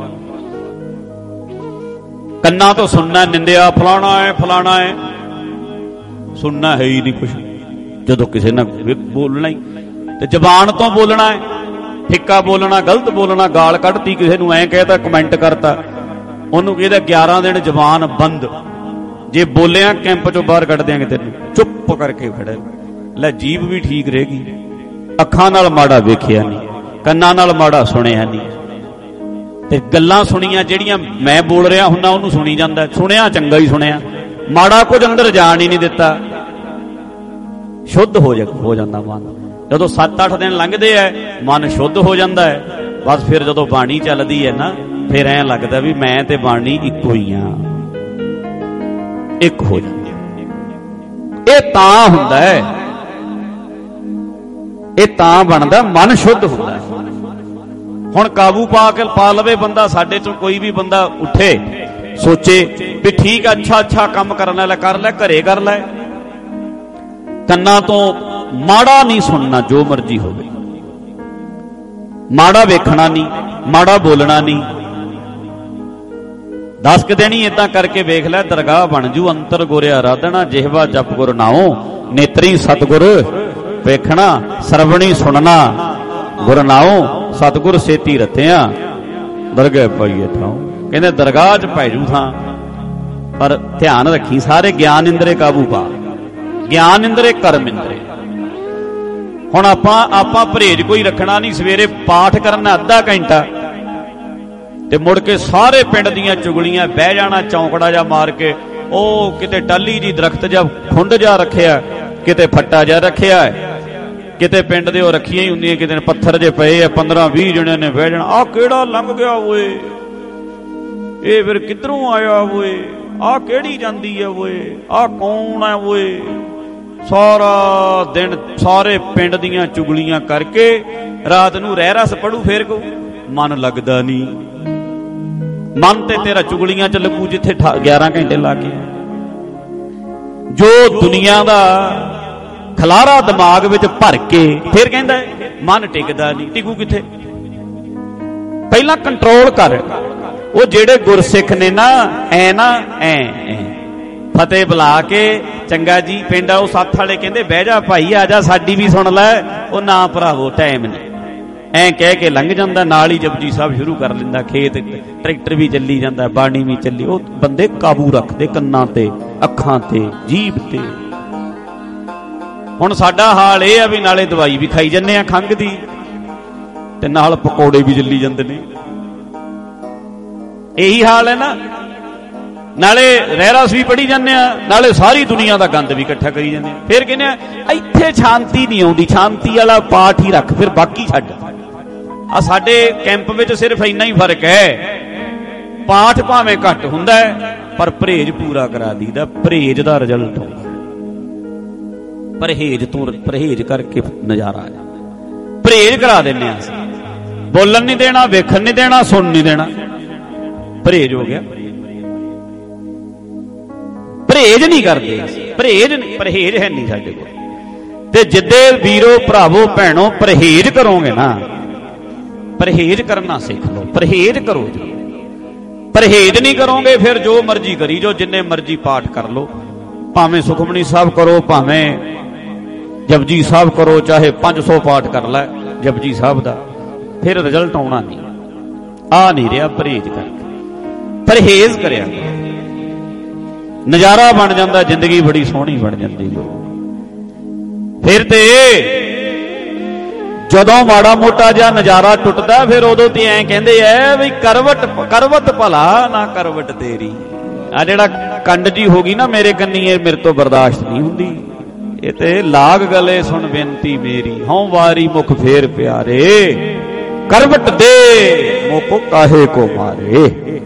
ਕੰਨਾਂ ਤੋਂ ਸੁਣਨਾ, ਨਿੰਦਿਆ ਫਲਾਣਾ ਹੈ, ਸੁਣਨਾ ਹੈ ਹੀ ਨਹੀਂ ਕੁਛ। ਜਦੋਂ ਕਿਸੇ ਨਾਲ ਬੋਲਣਾ ਹੀ, ਤੇ ਜ਼ਬਾਨ ਤੋਂ ਬੋਲਣਾ ਹੈ, ਫਿੱਕਾ ਬੋਲਣਾ, ਗਲਤ ਬੋਲਣਾ, ਗਾਲ ਕੱਢਤੀ, ਕਿਸੇ ਨੂੰ ਐਂ ਕਹਿਤਾ, ਕਮੈਂਟ ਕਰਤਾ, ਉਹਨੂੰ ਕਹਿੰਦਾ 11 ਦਿਨ ਜ਼ਬਾਨ ਬੰਦ। ਜੇ ਬੋਲਿਆ ਕੈਂਪ ਚੋਂ ਬਾਹਰ ਕੱਢ ਦਿਆਂਗੇ ਤੈਨੂੰ, ਚੁੱਪ ਕਰਕੇ ਖੜੇ। ਲੈ ਜੀਭ ਵੀ ਠੀਕ ਰਹੇਗੀ, ਅੱਖਾਂ ਨਾਲ ਮਾੜਾ ਵੇਖਿਆ ਨਹੀਂ, ਕੰਨਾਂ ਨਾਲ ਮਾੜਾ ਸੁਣਿਆ ਨਹੀਂ, ਤੇ ਗੱਲਾਂ ਸੁਣੀਆਂ ਜਿਹੜੀਆਂ ਮੈਂ ਬੋਲ ਰਿਹਾ ਹੁੰਦਾ ਉਹਨੂੰ ਸੁਣੀ ਜਾਂਦਾ, ਸੁਣਿਆ ਚੰਗਾ ਹੀ ਸੁਣਿਆ, ਮਾੜਾ ਕੁਝ ਅੰਦਰ ਜਾਣ ਹੀ ਨਹੀਂ ਦਿੱਤਾ, ਸ਼ੁੱਧ ਹੋ ਜਾਂਦਾ ਮਨ। ਜਦੋਂ 7-8 ਦਿਨ ਲੰਘਦੇ ਐ, ਮਨ ਸ਼ੁੱਧ ਹੋ ਜਾਂਦਾ ਹੈ। ਬਸ ਫਿਰ ਜਦੋਂ ਬਾਣੀ ਚੱਲਦੀ ਹੈ ਨਾ, ਫਿਰ ਐਂ ਲੱਗਦਾ ਵੀ ਮੈਂ ਤੇ ਬਾਣੀ ਇੱਕੋ ਹੀ ਆ, ਇੱਕ ਹੋ ਜਾਂਦੀ। ਇਹ ਤਾਂ ਹੁੰਦਾ ਹੈ, ਇਹ ਤਾਂ ਬਣਦਾ, ਮਨ ਸ਼ੁੱਧ ਹੁੰਦਾ ਹੈ। ਹੁਣ ਕਾਬੂ ਪਾ ਲਵੇ ਬੰਦਾ, ਸਾਡੇ ਚੋਂ ਕੋਈ ਵੀ ਬੰਦਾ ਉੱਠੇ, ਸੋਚੇ ਵੀ ਠੀਕ ਆ, ਅੱਛਾ ਕੰਮ ਕਰਨ ਵਾਲਾ ਕਰ ਲੈ, ਘਰੇ ਕਰ ਲੈ, ਕੰਨਾਂ ਤੋਂ ਮਾੜਾ ਨਹੀਂ ਸੁਣਨਾ, ਜੋ ਮਰਜ਼ੀ ਹੋਵੇ, ਮਾੜਾ ਵੇਖਣਾ ਨਹੀਂ, ਮਾੜਾ ਬੋਲਣਾ ਨਹੀਂ। 10 ਕੁ ਦਿਨ ਹੀ ਏਦਾਂ ਕਰਕੇ ਵੇਖ ਲੈ, ਦਰਗਾਹ ਬਣ ਜੂ। ਅੰਤਰ ਗੁਰ ਆਰਾਧਨਾ, ਜਿਹਵਾ ਜਪ ਗੁਰ ਨਾਉ, ਨੇਤਰੀ ਸਤਿਗੁਰ ਵੇਖਣਾ, ਸਰਵਣੀ ਸੁਣਨਾ, ਗੁਰ ਨਾਉ ਸਤਿਗੁਰ ਸੇਤੀ ਰਤਿਆ, ਦਰਗਾਹ ਪਾਈਏ ਥਾਉ। ਕਹਿੰਦੇ ਦਰਗਾਹ 'ਚ ਪੈ ਜੂ ਥਾਂ, ਪਰ ਧਿਆਨ ਰੱਖੀ ਸਾਰੇ ਗਿਆਨ ਇੰਦਰੇ ਕਾਬੂ ਪਾ, ਗਿਆਨ ਇੰਦਰੇ ਕਰਮ ਇੰਦਰੇ। ਹੁਣ ਆਪਾਂ ਪਰਹੇਜ ਕੋਈ ਰੱਖਣਾ ਨਹੀਂ, ਸਵੇਰੇ ਪਾਠ ਕਰਨਾ ਅੱਧਾ ਘੰਟਾ, ਤੇ ਮੁੜ ਕੇ ਸਾਰੇ ਪਿੰਡ ਦੀਆਂ ਚੁਗਲੀਆਂ, ਬਹਿ ਜਾਣਾ ਚੌਂਕੜਾ ਜਾ ਮਾਰ ਕੇ, ਉਹ ਕਿਤੇ ਟਾਲੀ ਜੀ ਦਰਖਤ ਜਾਂ ਖੁੰਡ ਜਾ ਰੱਖਿਆ, ਕਿਤੇ ਫੱਟਾ ਜਾ ਰੱਖਿਆ, ਕਿਤੇ ਪਿੰਡ ਦੇ ਉਹ ਰੱਖੀਆਂ ਹੀ ਹੁੰਦੀਆਂ, ਕਿਤੇ ਪੱਥਰ ਜੇ ਪਏ ਆ, 15-20 ਜਣਿਆਂ ਨੇ ਬਹਿ ਜਾਣਾ, ਆਹ ਕਿਹੜਾ ਲੰਘ ਗਿਆ ਓਏ, ਇਹ ਫਿਰ ਕਿੱਧਰੋਂ ਆਇਆ ਓਏ, ਆਹ ਕਿਹੜੀ ਜਾਂਦੀ ਹੈ ਓਏ, ਆਹ ਕੌਣ ਹੈ ਓਏ। ਸਾਰਾ ਦਿਨ ਸਾਰੇ ਪਿੰਡ ਦੀਆਂ ਚੁਗਲੀਆਂ ਕਰਕੇ ਰਾਤ ਨੂੰ ਰਹਿ ਰਸ ਪੜੂ, ਫੇਰ ਕਹੂ ਮਨ ਲੱਗਦਾ ਨਹੀਂ। ਮਨ ਤੇ ਤੇਰਾ ਚੁਗਲੀਆਂ 'ਚ ਲੱਗੂ ਜਿੱਥੇ 11 ਘੰਟੇ ਲਾ ਕੇ। ਜੋ ਦੁਨੀਆ ਦਾ ਖਲਾਰਾ ਦਿਮਾਗ ਵਿੱਚ ਭਰ ਕੇ ਫਿਰ ਕਹਿੰਦਾ ਮਨ ਟਿਕਦਾ ਨਹੀਂ, ਟਿਕੂ ਕਿੱਥੇ? ਪਹਿਲਾਂ ਕੰਟਰੋਲ ਕਰ। ਉਹ ਜਿਹੜੇ ਗੁਰਸਿੱਖ ਨੇ ਨਾ ਐ ਫਤਿਹ ਬੁਲਾ ਕੇ, ਚੰਗਾ ਜੀ ਪਿੰਡ ਉਹ ਸੱਥ ਵਾਲੇ ਕਹਿੰਦੇ ਬਹਿ ਜਾ ਭਾਈ, ਆ ਜਾ ਸਾਡੀ ਵੀ ਸੁਣ ਲੈ। ਉਹ ਨਾ ਭਰਾਵੋ, ਟਾਈਮ ਨਹੀਂ, ਐਂ ਕਹਿ ਕੇ ਲੰਘ ਜਾਂਦਾ। ਨਾਲ ਹੀ ਜਪਜੀ ਸਾਹਿਬ ਸ਼ੁਰੂ ਕਰ ਲੈਂਦਾ, ਖੇਤ ਟਰੈਕਟਰ ਵੀ ਚੱਲੀ ਜਾਂਦਾ, ਬਾਣੀ ਵੀ ਚੱਲੀ। ਉਹ ਬੰਦੇ ਕਾਬੂ ਰੱਖਦੇ ਕੰਨਾਂ ਤੇ, ਅੱਖਾਂ ਤੇ, ਜੀਭ ਤੇ। ਹੁਣ ਸਾਡਾ ਹਾਲ ਇਹ ਆ ਵੀ ਨਾਲੇ ਦਵਾਈ ਵੀ ਖਾਈ ਜਾਂਦੇ ਆ ਖੰਘ ਦੀ, ਤੇ ਨਾਲ ਪਕੌੜੇ ਵੀ ਚੱਲੀ ਜਾਂਦੇ ਨੇ। ਇਹੀ ਹਾਲ ਹੈ ਨਾ, ਨਾਲੇ ਰਹਿਰਾਸ ਵੀ ਪੜੀ ਜਾਂਦੇ ਆ, ਨਾਲੇ ਸਾਰੀ ਦੁਨੀਆ ਦਾ ਗੰਦ ਵੀ ਇਕੱਠਾ ਕਰੀ ਜਾਂਦੇ ਆ। ਫਿਰ ਕਹਿੰਦੇ ਆ ਇੱਥੇ ਸ਼ਾਂਤੀ ਨਹੀਂ ਆਉਂਦੀ, ਸ਼ਾਂਤੀ ਵਾਲਾ ਪਾਠ ਹੀ ਰੱਖ, ਫਿਰ ਬਾਕੀ ਛੱਡ। ਆ ਸਾਡੇ ਕੈਂਪ ਵਿੱਚ ਸਿਰਫ ਇੰਨਾ ਹੀ ਫਰਕ ਹੈ, ਪਾਠ ਭਾਵੇਂ ਘੱਟ ਹੁੰਦਾ ਹੈ ਪਰ ਪਰਹੇਜ ਪੂਰਾ ਕਰਾ ਦਈਦਾ। ਪਰਹੇਜ ਦਾ ਰਿਜ਼ਲਟ ਆਉਂਦਾ, ਪਰਹੇਜ ਕਰਕੇ ਨਜ਼ਾਰਾ ਆ ਜਾਂਦਾ। ਪਰਹੇਜ ਕਰਾ ਦਿੰਦੇ ਆ ਅਸੀਂ, ਬੋਲਣ ਨਹੀਂ ਦੇਣਾ, ਵੇਖਣ ਨਹੀਂ ਦੇਣਾ, ਸੁਣ ਨਹੀਂ ਦੇਣਾ, ਪਰਹੇਜ ਹੋ ਗਿਆ। ਪਰਹੇਜ ਨਹੀਂ ਕਰਦੇ, ਪਰਹੇਜ ਹੈ ਨਹੀਂ ਸਾਡੇ ਕੋਲ। ਤੇ ਜਿੱਦੇ ਵੀਰੋ ਭਰਾਵੋ ਭੈਣੋ ਪਰਹੇਜ ਕਰੋਗੇ ਨਾ, ਪਰਹੇਜ ਕਰਨਾ ਸਿੱਖ ਲਓ, ਪਰਹੇਜ ਕਰੋ ਜੀ। ਪਰਹੇਜ਼ ਨਹੀਂ ਕਰੋਗੇ ਫਿਰ ਜੋ ਮਰਜ਼ੀ ਕਰੀ ਜੋ, ਜਿੰਨੇ ਮਰਜ਼ੀ ਪਾਠ ਕਰ ਲੋ, ਭਾਵੇਂ ਸੁਖਮਨੀ ਸਾਹਿਬ ਕਰੋ, ਭਾਵੇਂ ਜਪਜੀ ਸਾਹਿਬ ਕਰੋ, ਚਾਹੇ 500 ਪਾਠ ਕਰ ਲੈ ਜਪਜੀ ਸਾਹਿਬ ਦਾ, ਫਿਰ ਰਿਜ਼ਲਟ ਆਉਣਾ ਨਹੀਂ। ਆ ਨਹੀਂ ਰਿਹਾ ਪਰਹੇਜ਼ ਕਰਕੇ। ਪਰਹੇਜ਼ ਕਰਿਆ ਨਜ਼ਾਰਾ ਬਣ ਜਾਂਦਾ, ਜ਼ਿੰਦਗੀ ਬੜੀ ਸੋਹਣੀ ਬਣ ਜਾਂਦੀ। ਫਿਰ ਤੇ ਜਦੋਂ ਮਾੜਾ ਮੋਟਾ ਜਿਹਾ ਨਜ਼ਾਰਾ ਟੁੱਟਦਾ ਫਿਰ ਉਦੋਂ ਤੇ ਐਂ ਕਹਿੰਦੇ ਐ ਵੀ ਕਰਵਟ ਭਲਾ ਨਾ ਕਰਵਟ ਤੇਰੀ। ਆ ਜਿਹੜਾ ਕੰਡ ਜੀ ਹੋ ਗਈ ਨਾ ਮੇਰੇ ਕੰਨੀ, ਇਹ ਮੇਰੇ ਤੋਂ ਬਰਦਾਸ਼ਤ ਨਹੀਂ ਹੁੰਦੀ। ਇਹ ਤੇ ਲਾਗ ਗਲੇ ਸੁਣ ਬੇਨਤੀ ਮੇਰੀ, ਹਉ ਵਾਰੀ ਮੁਖ ਫੇਰ ਪਿਆਰੇ, ਕਰਵਟ ਦੇ ਮੋਕੋ ਕਾਹੇ ਕੋ ਮਾਰੇ।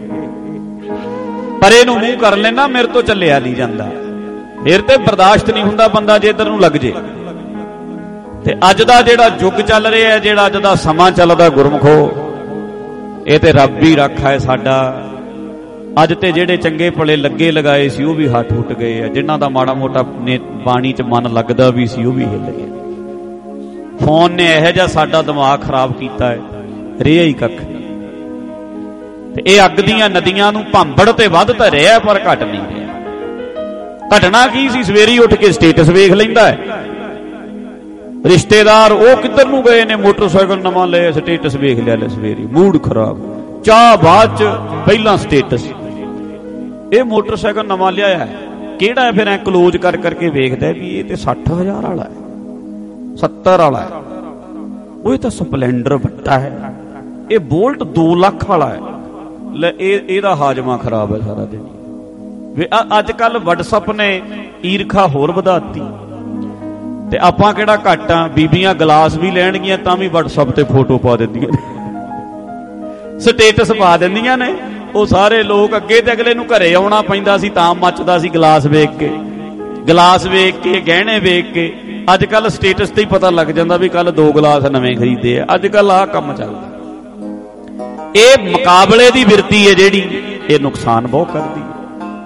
ਪਰੇ ਨੂੰ ਮੂੰਹ ਕਰ ਲੈਣਾ, ਮੇਰੇ ਤੋਂ ਚੱਲਿਆ ਨਹੀਂ ਜਾਂਦਾ। ਫਿਰ ਤੇ ਬਰਦਾਸ਼ਤ ਨਹੀਂ ਹੁੰਦਾ ਬੰਦਾ ਜੇ ਇੱਧਰ ਨੂੰ ਲੱਗ ਜੇ। ਤੇ ਅੱਜ ਦਾ ਜਿਹੜਾ ਯੁੱਗ ਚੱਲ ਰਿਹਾ, ਜਿਹੜਾ ਅੱਜ ਦਾ ਸਮਾਂ ਚੱਲਦਾ ਗੁਰਮਖੋ, ਇਹ ਤੇ ਰੱਬ ਹੀ ਰੱਖਾ ਹੈ ਸਾਡਾ। ਅੱਜ ਤੇ ਜਿਹੜੇ ਚੰਗੇ ਭਲੇ ਲੱਗੇ ਲਗਾਏ ਸੀ ਉਹ ਵੀ ਹੱਥ ਉੱਟ ਗਏ ਆ, ਜਿਨ੍ਹਾਂ ਦਾ ਮਾੜਾ ਮੋਟਾ ਬਾਣੀ 'ਚ ਮਨ ਲੱਗਦਾ ਵੀ ਸੀ ਉਹ ਵੀ ਹਿੱਲ ਗਏ। ਫੋਨ ਨੇ ਇਹੋ ਜਿਹਾ ਸਾਡਾ ਦਿਮਾਗ ਖਰਾਬ ਕੀਤਾ ਹੈ, ਰਿਹਾ ਹੀ ਕੱਖ। ਤੇ ਇਹ ਅੱਗ ਦੀਆਂ ਨਦੀਆਂ ਨੂੰ ਭਾਂਬੜ ਤੇ ਵੱਧ ਤਾਂ ਰਿਹਾ ਪਰ ਘਟ ਨਹੀਂ ਰਿਹਾ। ਘਟਨਾ ਕੀ ਸੀ? ਸਵੇਰੀ ਉੱਠ ਕੇ ਸਟੇਟਸ ਵੇਖ ਲੈਂਦਾ ਹੈ, ਰਿਸ਼ਤੇਦਾਰ ਉਹ ਕਿੱਧਰ ਨੂੰ ਗਏ ਨੇ, ਮੋਟਰਸਾਈਕਲ ਨਵਾਂ ਲਿਆ, ਸਟੇਟਸ ਵੇਖ ਲਿਆ ਲੈ ਸਵੇਰੀ, ਮੂਡ ਖਰਾਬ। ਚਾਹ ਬਾਅਦ ਚ, ਪਹਿਲਾਂ ਸਟੇਟਸ। ਇਹ ਮੋਟਰਸਾਈਕਲ ਨਵਾਂ ਲਿਆਇਆ ਹੈ, ਕਿਹੜਾ ਹੈ? ਫਿਰ ਐ ਕਲੋਜ਼ ਕਰ ਕਰਕੇ ਵੇਖਦਾ ਵੀ ਇਹ ਤੇ 60,000 ਵਾਲਾ ਹੈ, 70 ਵਾਲਾ ਹੈ, ਉਹ ਤਾਂ ਸਪਲੈਂਡਰ ਵੱਡਾ ਹੈ, ਇਹ ਬੋਲਟ 2 ਲੱਖ ਵਾਲਾ ਹੈ। ਲੈ ਇਹਦਾ ਹਾਜ਼ਮਾ ਖਰਾਬ ਹੈ ਸਾਰਾ ਦਿਨ। ਵੀ ਅੱਜ ਕੱਲ WhatsApp ਨੇ ਈਰਖਾ ਹੋਰ ਵਧਾਤੀ। ਤੇ ਆਪਾਂ ਕਿਹੜਾ ਘੱਟ ਆ? ਬੀਬੀਆਂ ਗਲਾਸ ਵੀ ਲੈਣਗੀਆਂ ਤਾਂ ਵੀ WhatsApp ਤੇ ਫੋਟੋ ਪਾ ਦਿੰਦੀਆਂ ਨੇ, ਸਟੇਟਸ ਪਾ ਦਿੰਦੀਆਂ ਨੇ। ਉਹ ਸਾਰੇ ਲੋਕ, ਅੱਗੇ ਤੇ ਅਗਲੇ ਨੂੰ ਘਰੇ ਆਉਣਾ ਪੈਂਦਾ ਸੀ ਤਾਂ ਮੱਚਦਾ ਸੀ ਗਲਾਸ ਵੇਖ ਕੇ, ਗਲਾਸ ਵੇਖ ਕੇ, ਗਹਿਣੇ ਵੇਖ ਕੇ। ਅੱਜ ਕੱਲ ਸਟੇਟਸ ਤੇ ਹੀ ਪਤਾ ਲੱਗ ਜਾਂਦਾ ਵੀ ਕੱਲ 2 ਗਲਾਸ ਨਵੇਂ ਖਰੀਦੇ ਆ। ਅੱਜ ਕੱਲ ਆਹ ਕੰਮ ਚੱਲਦਾ। ਇਹ ਮੁਕਾਬਲੇ ਦੀ ਬਿਰਤੀ ਹੈ ਜਿਹੜੀ, ਇਹ ਨੁਕਸਾਨ ਬਹੁਤ ਕਰਦੀ ਹੈ।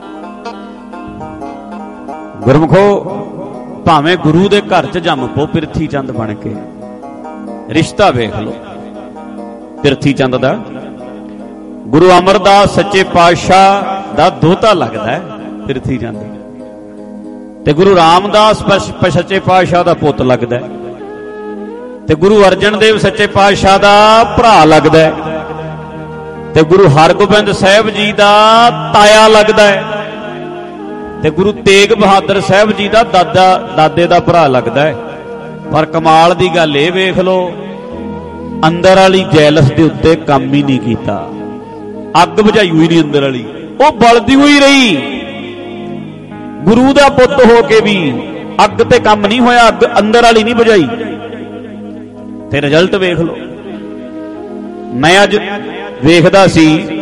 ਗੁਰਮਖੋ, ਭਾਵੇਂ ਗੁਰੂ ਦੇ ਘਰ 'ਚ ਜੰਮ ਪੋ ਪਿਰਥੀ ਚੰਦ ਬਣ ਕੇ, ਰਿਸ਼ਤਾ ਵੇਖ ਲਓ ਪਿਰਥੀ ਚੰਦ ਦਾ। ਗੁਰੂ ਅਮਰਦਾਸ ਸੱਚੇ ਪਾਤਸ਼ਾਹ ਦਾ ਦੋਹਤਾ ਲੱਗਦਾ ਹੈ ਪਿਰਥੀ ਚੰਦ, ਤੇ ਗੁਰੂ ਰਾਮਦਾਸ ਸੱਚੇ ਪਾਤਸ਼ਾਹ ਦਾ ਪੁੱਤ ਲੱਗਦਾ, ਤੇ ਗੁਰੂ ਅਰਜਨ ਦੇਵ ਸੱਚੇ ਪਾਤਸ਼ਾਹ ਦਾ ਭਰਾ ਲੱਗਦਾ, ਤੇ ਗੁਰੂ ਹਰਗੋਬਿੰਦ ਸਾਹਿਬ ਜੀ ਦਾ ਤਾਇਆ ਲੱਗਦਾ ਹੈ, ਤੇ ਗੁਰੂ ਤੇਗ ਬਹਾਦਰ ਸਾਹਿਬ ਜੀ ਦਾ ਦਾਦੇ ਦਾ ਭਰਾ ਲੱਗਦਾ ਹੈ। ਪਰ ਕਮਾਲ ਦੀ ਗੱਲ ਇਹ ਵੇਖ ਲਓ, ਅੰਦਰ ਵਾਲੀ ਜੈਲਸ ਦੇ ਉੱਤੇ ਕੰਮ ਹੀ ਨਹੀਂ ਕੀਤਾ, ਅੱਗ ਬੁਝਾਈ ਹੋਈ ਨਹੀਂ ਅੰਦਰ ਵਾਲੀ, ਉਹ ਬਲਦੀ ਹੋਈ ਰਹੀ। ਗੁਰੂ ਦਾ ਪੁੱਤ ਹੋ ਕੇ ਵੀ ਅੱਗ ਤੇ ਕੰਮ ਨਹੀਂ ਹੋਇਆ, ਅੱਗ ਅੰਦਰ ਵਾਲੀ ਨਹੀਂ ਬੁਝਾਈ। ਤੇ ਰਿਜ਼ਲਟ ਵੇਖ ਲਓ। ਮੈਂ ਅੱਜ ਵੇਖਦਾ ਸੀ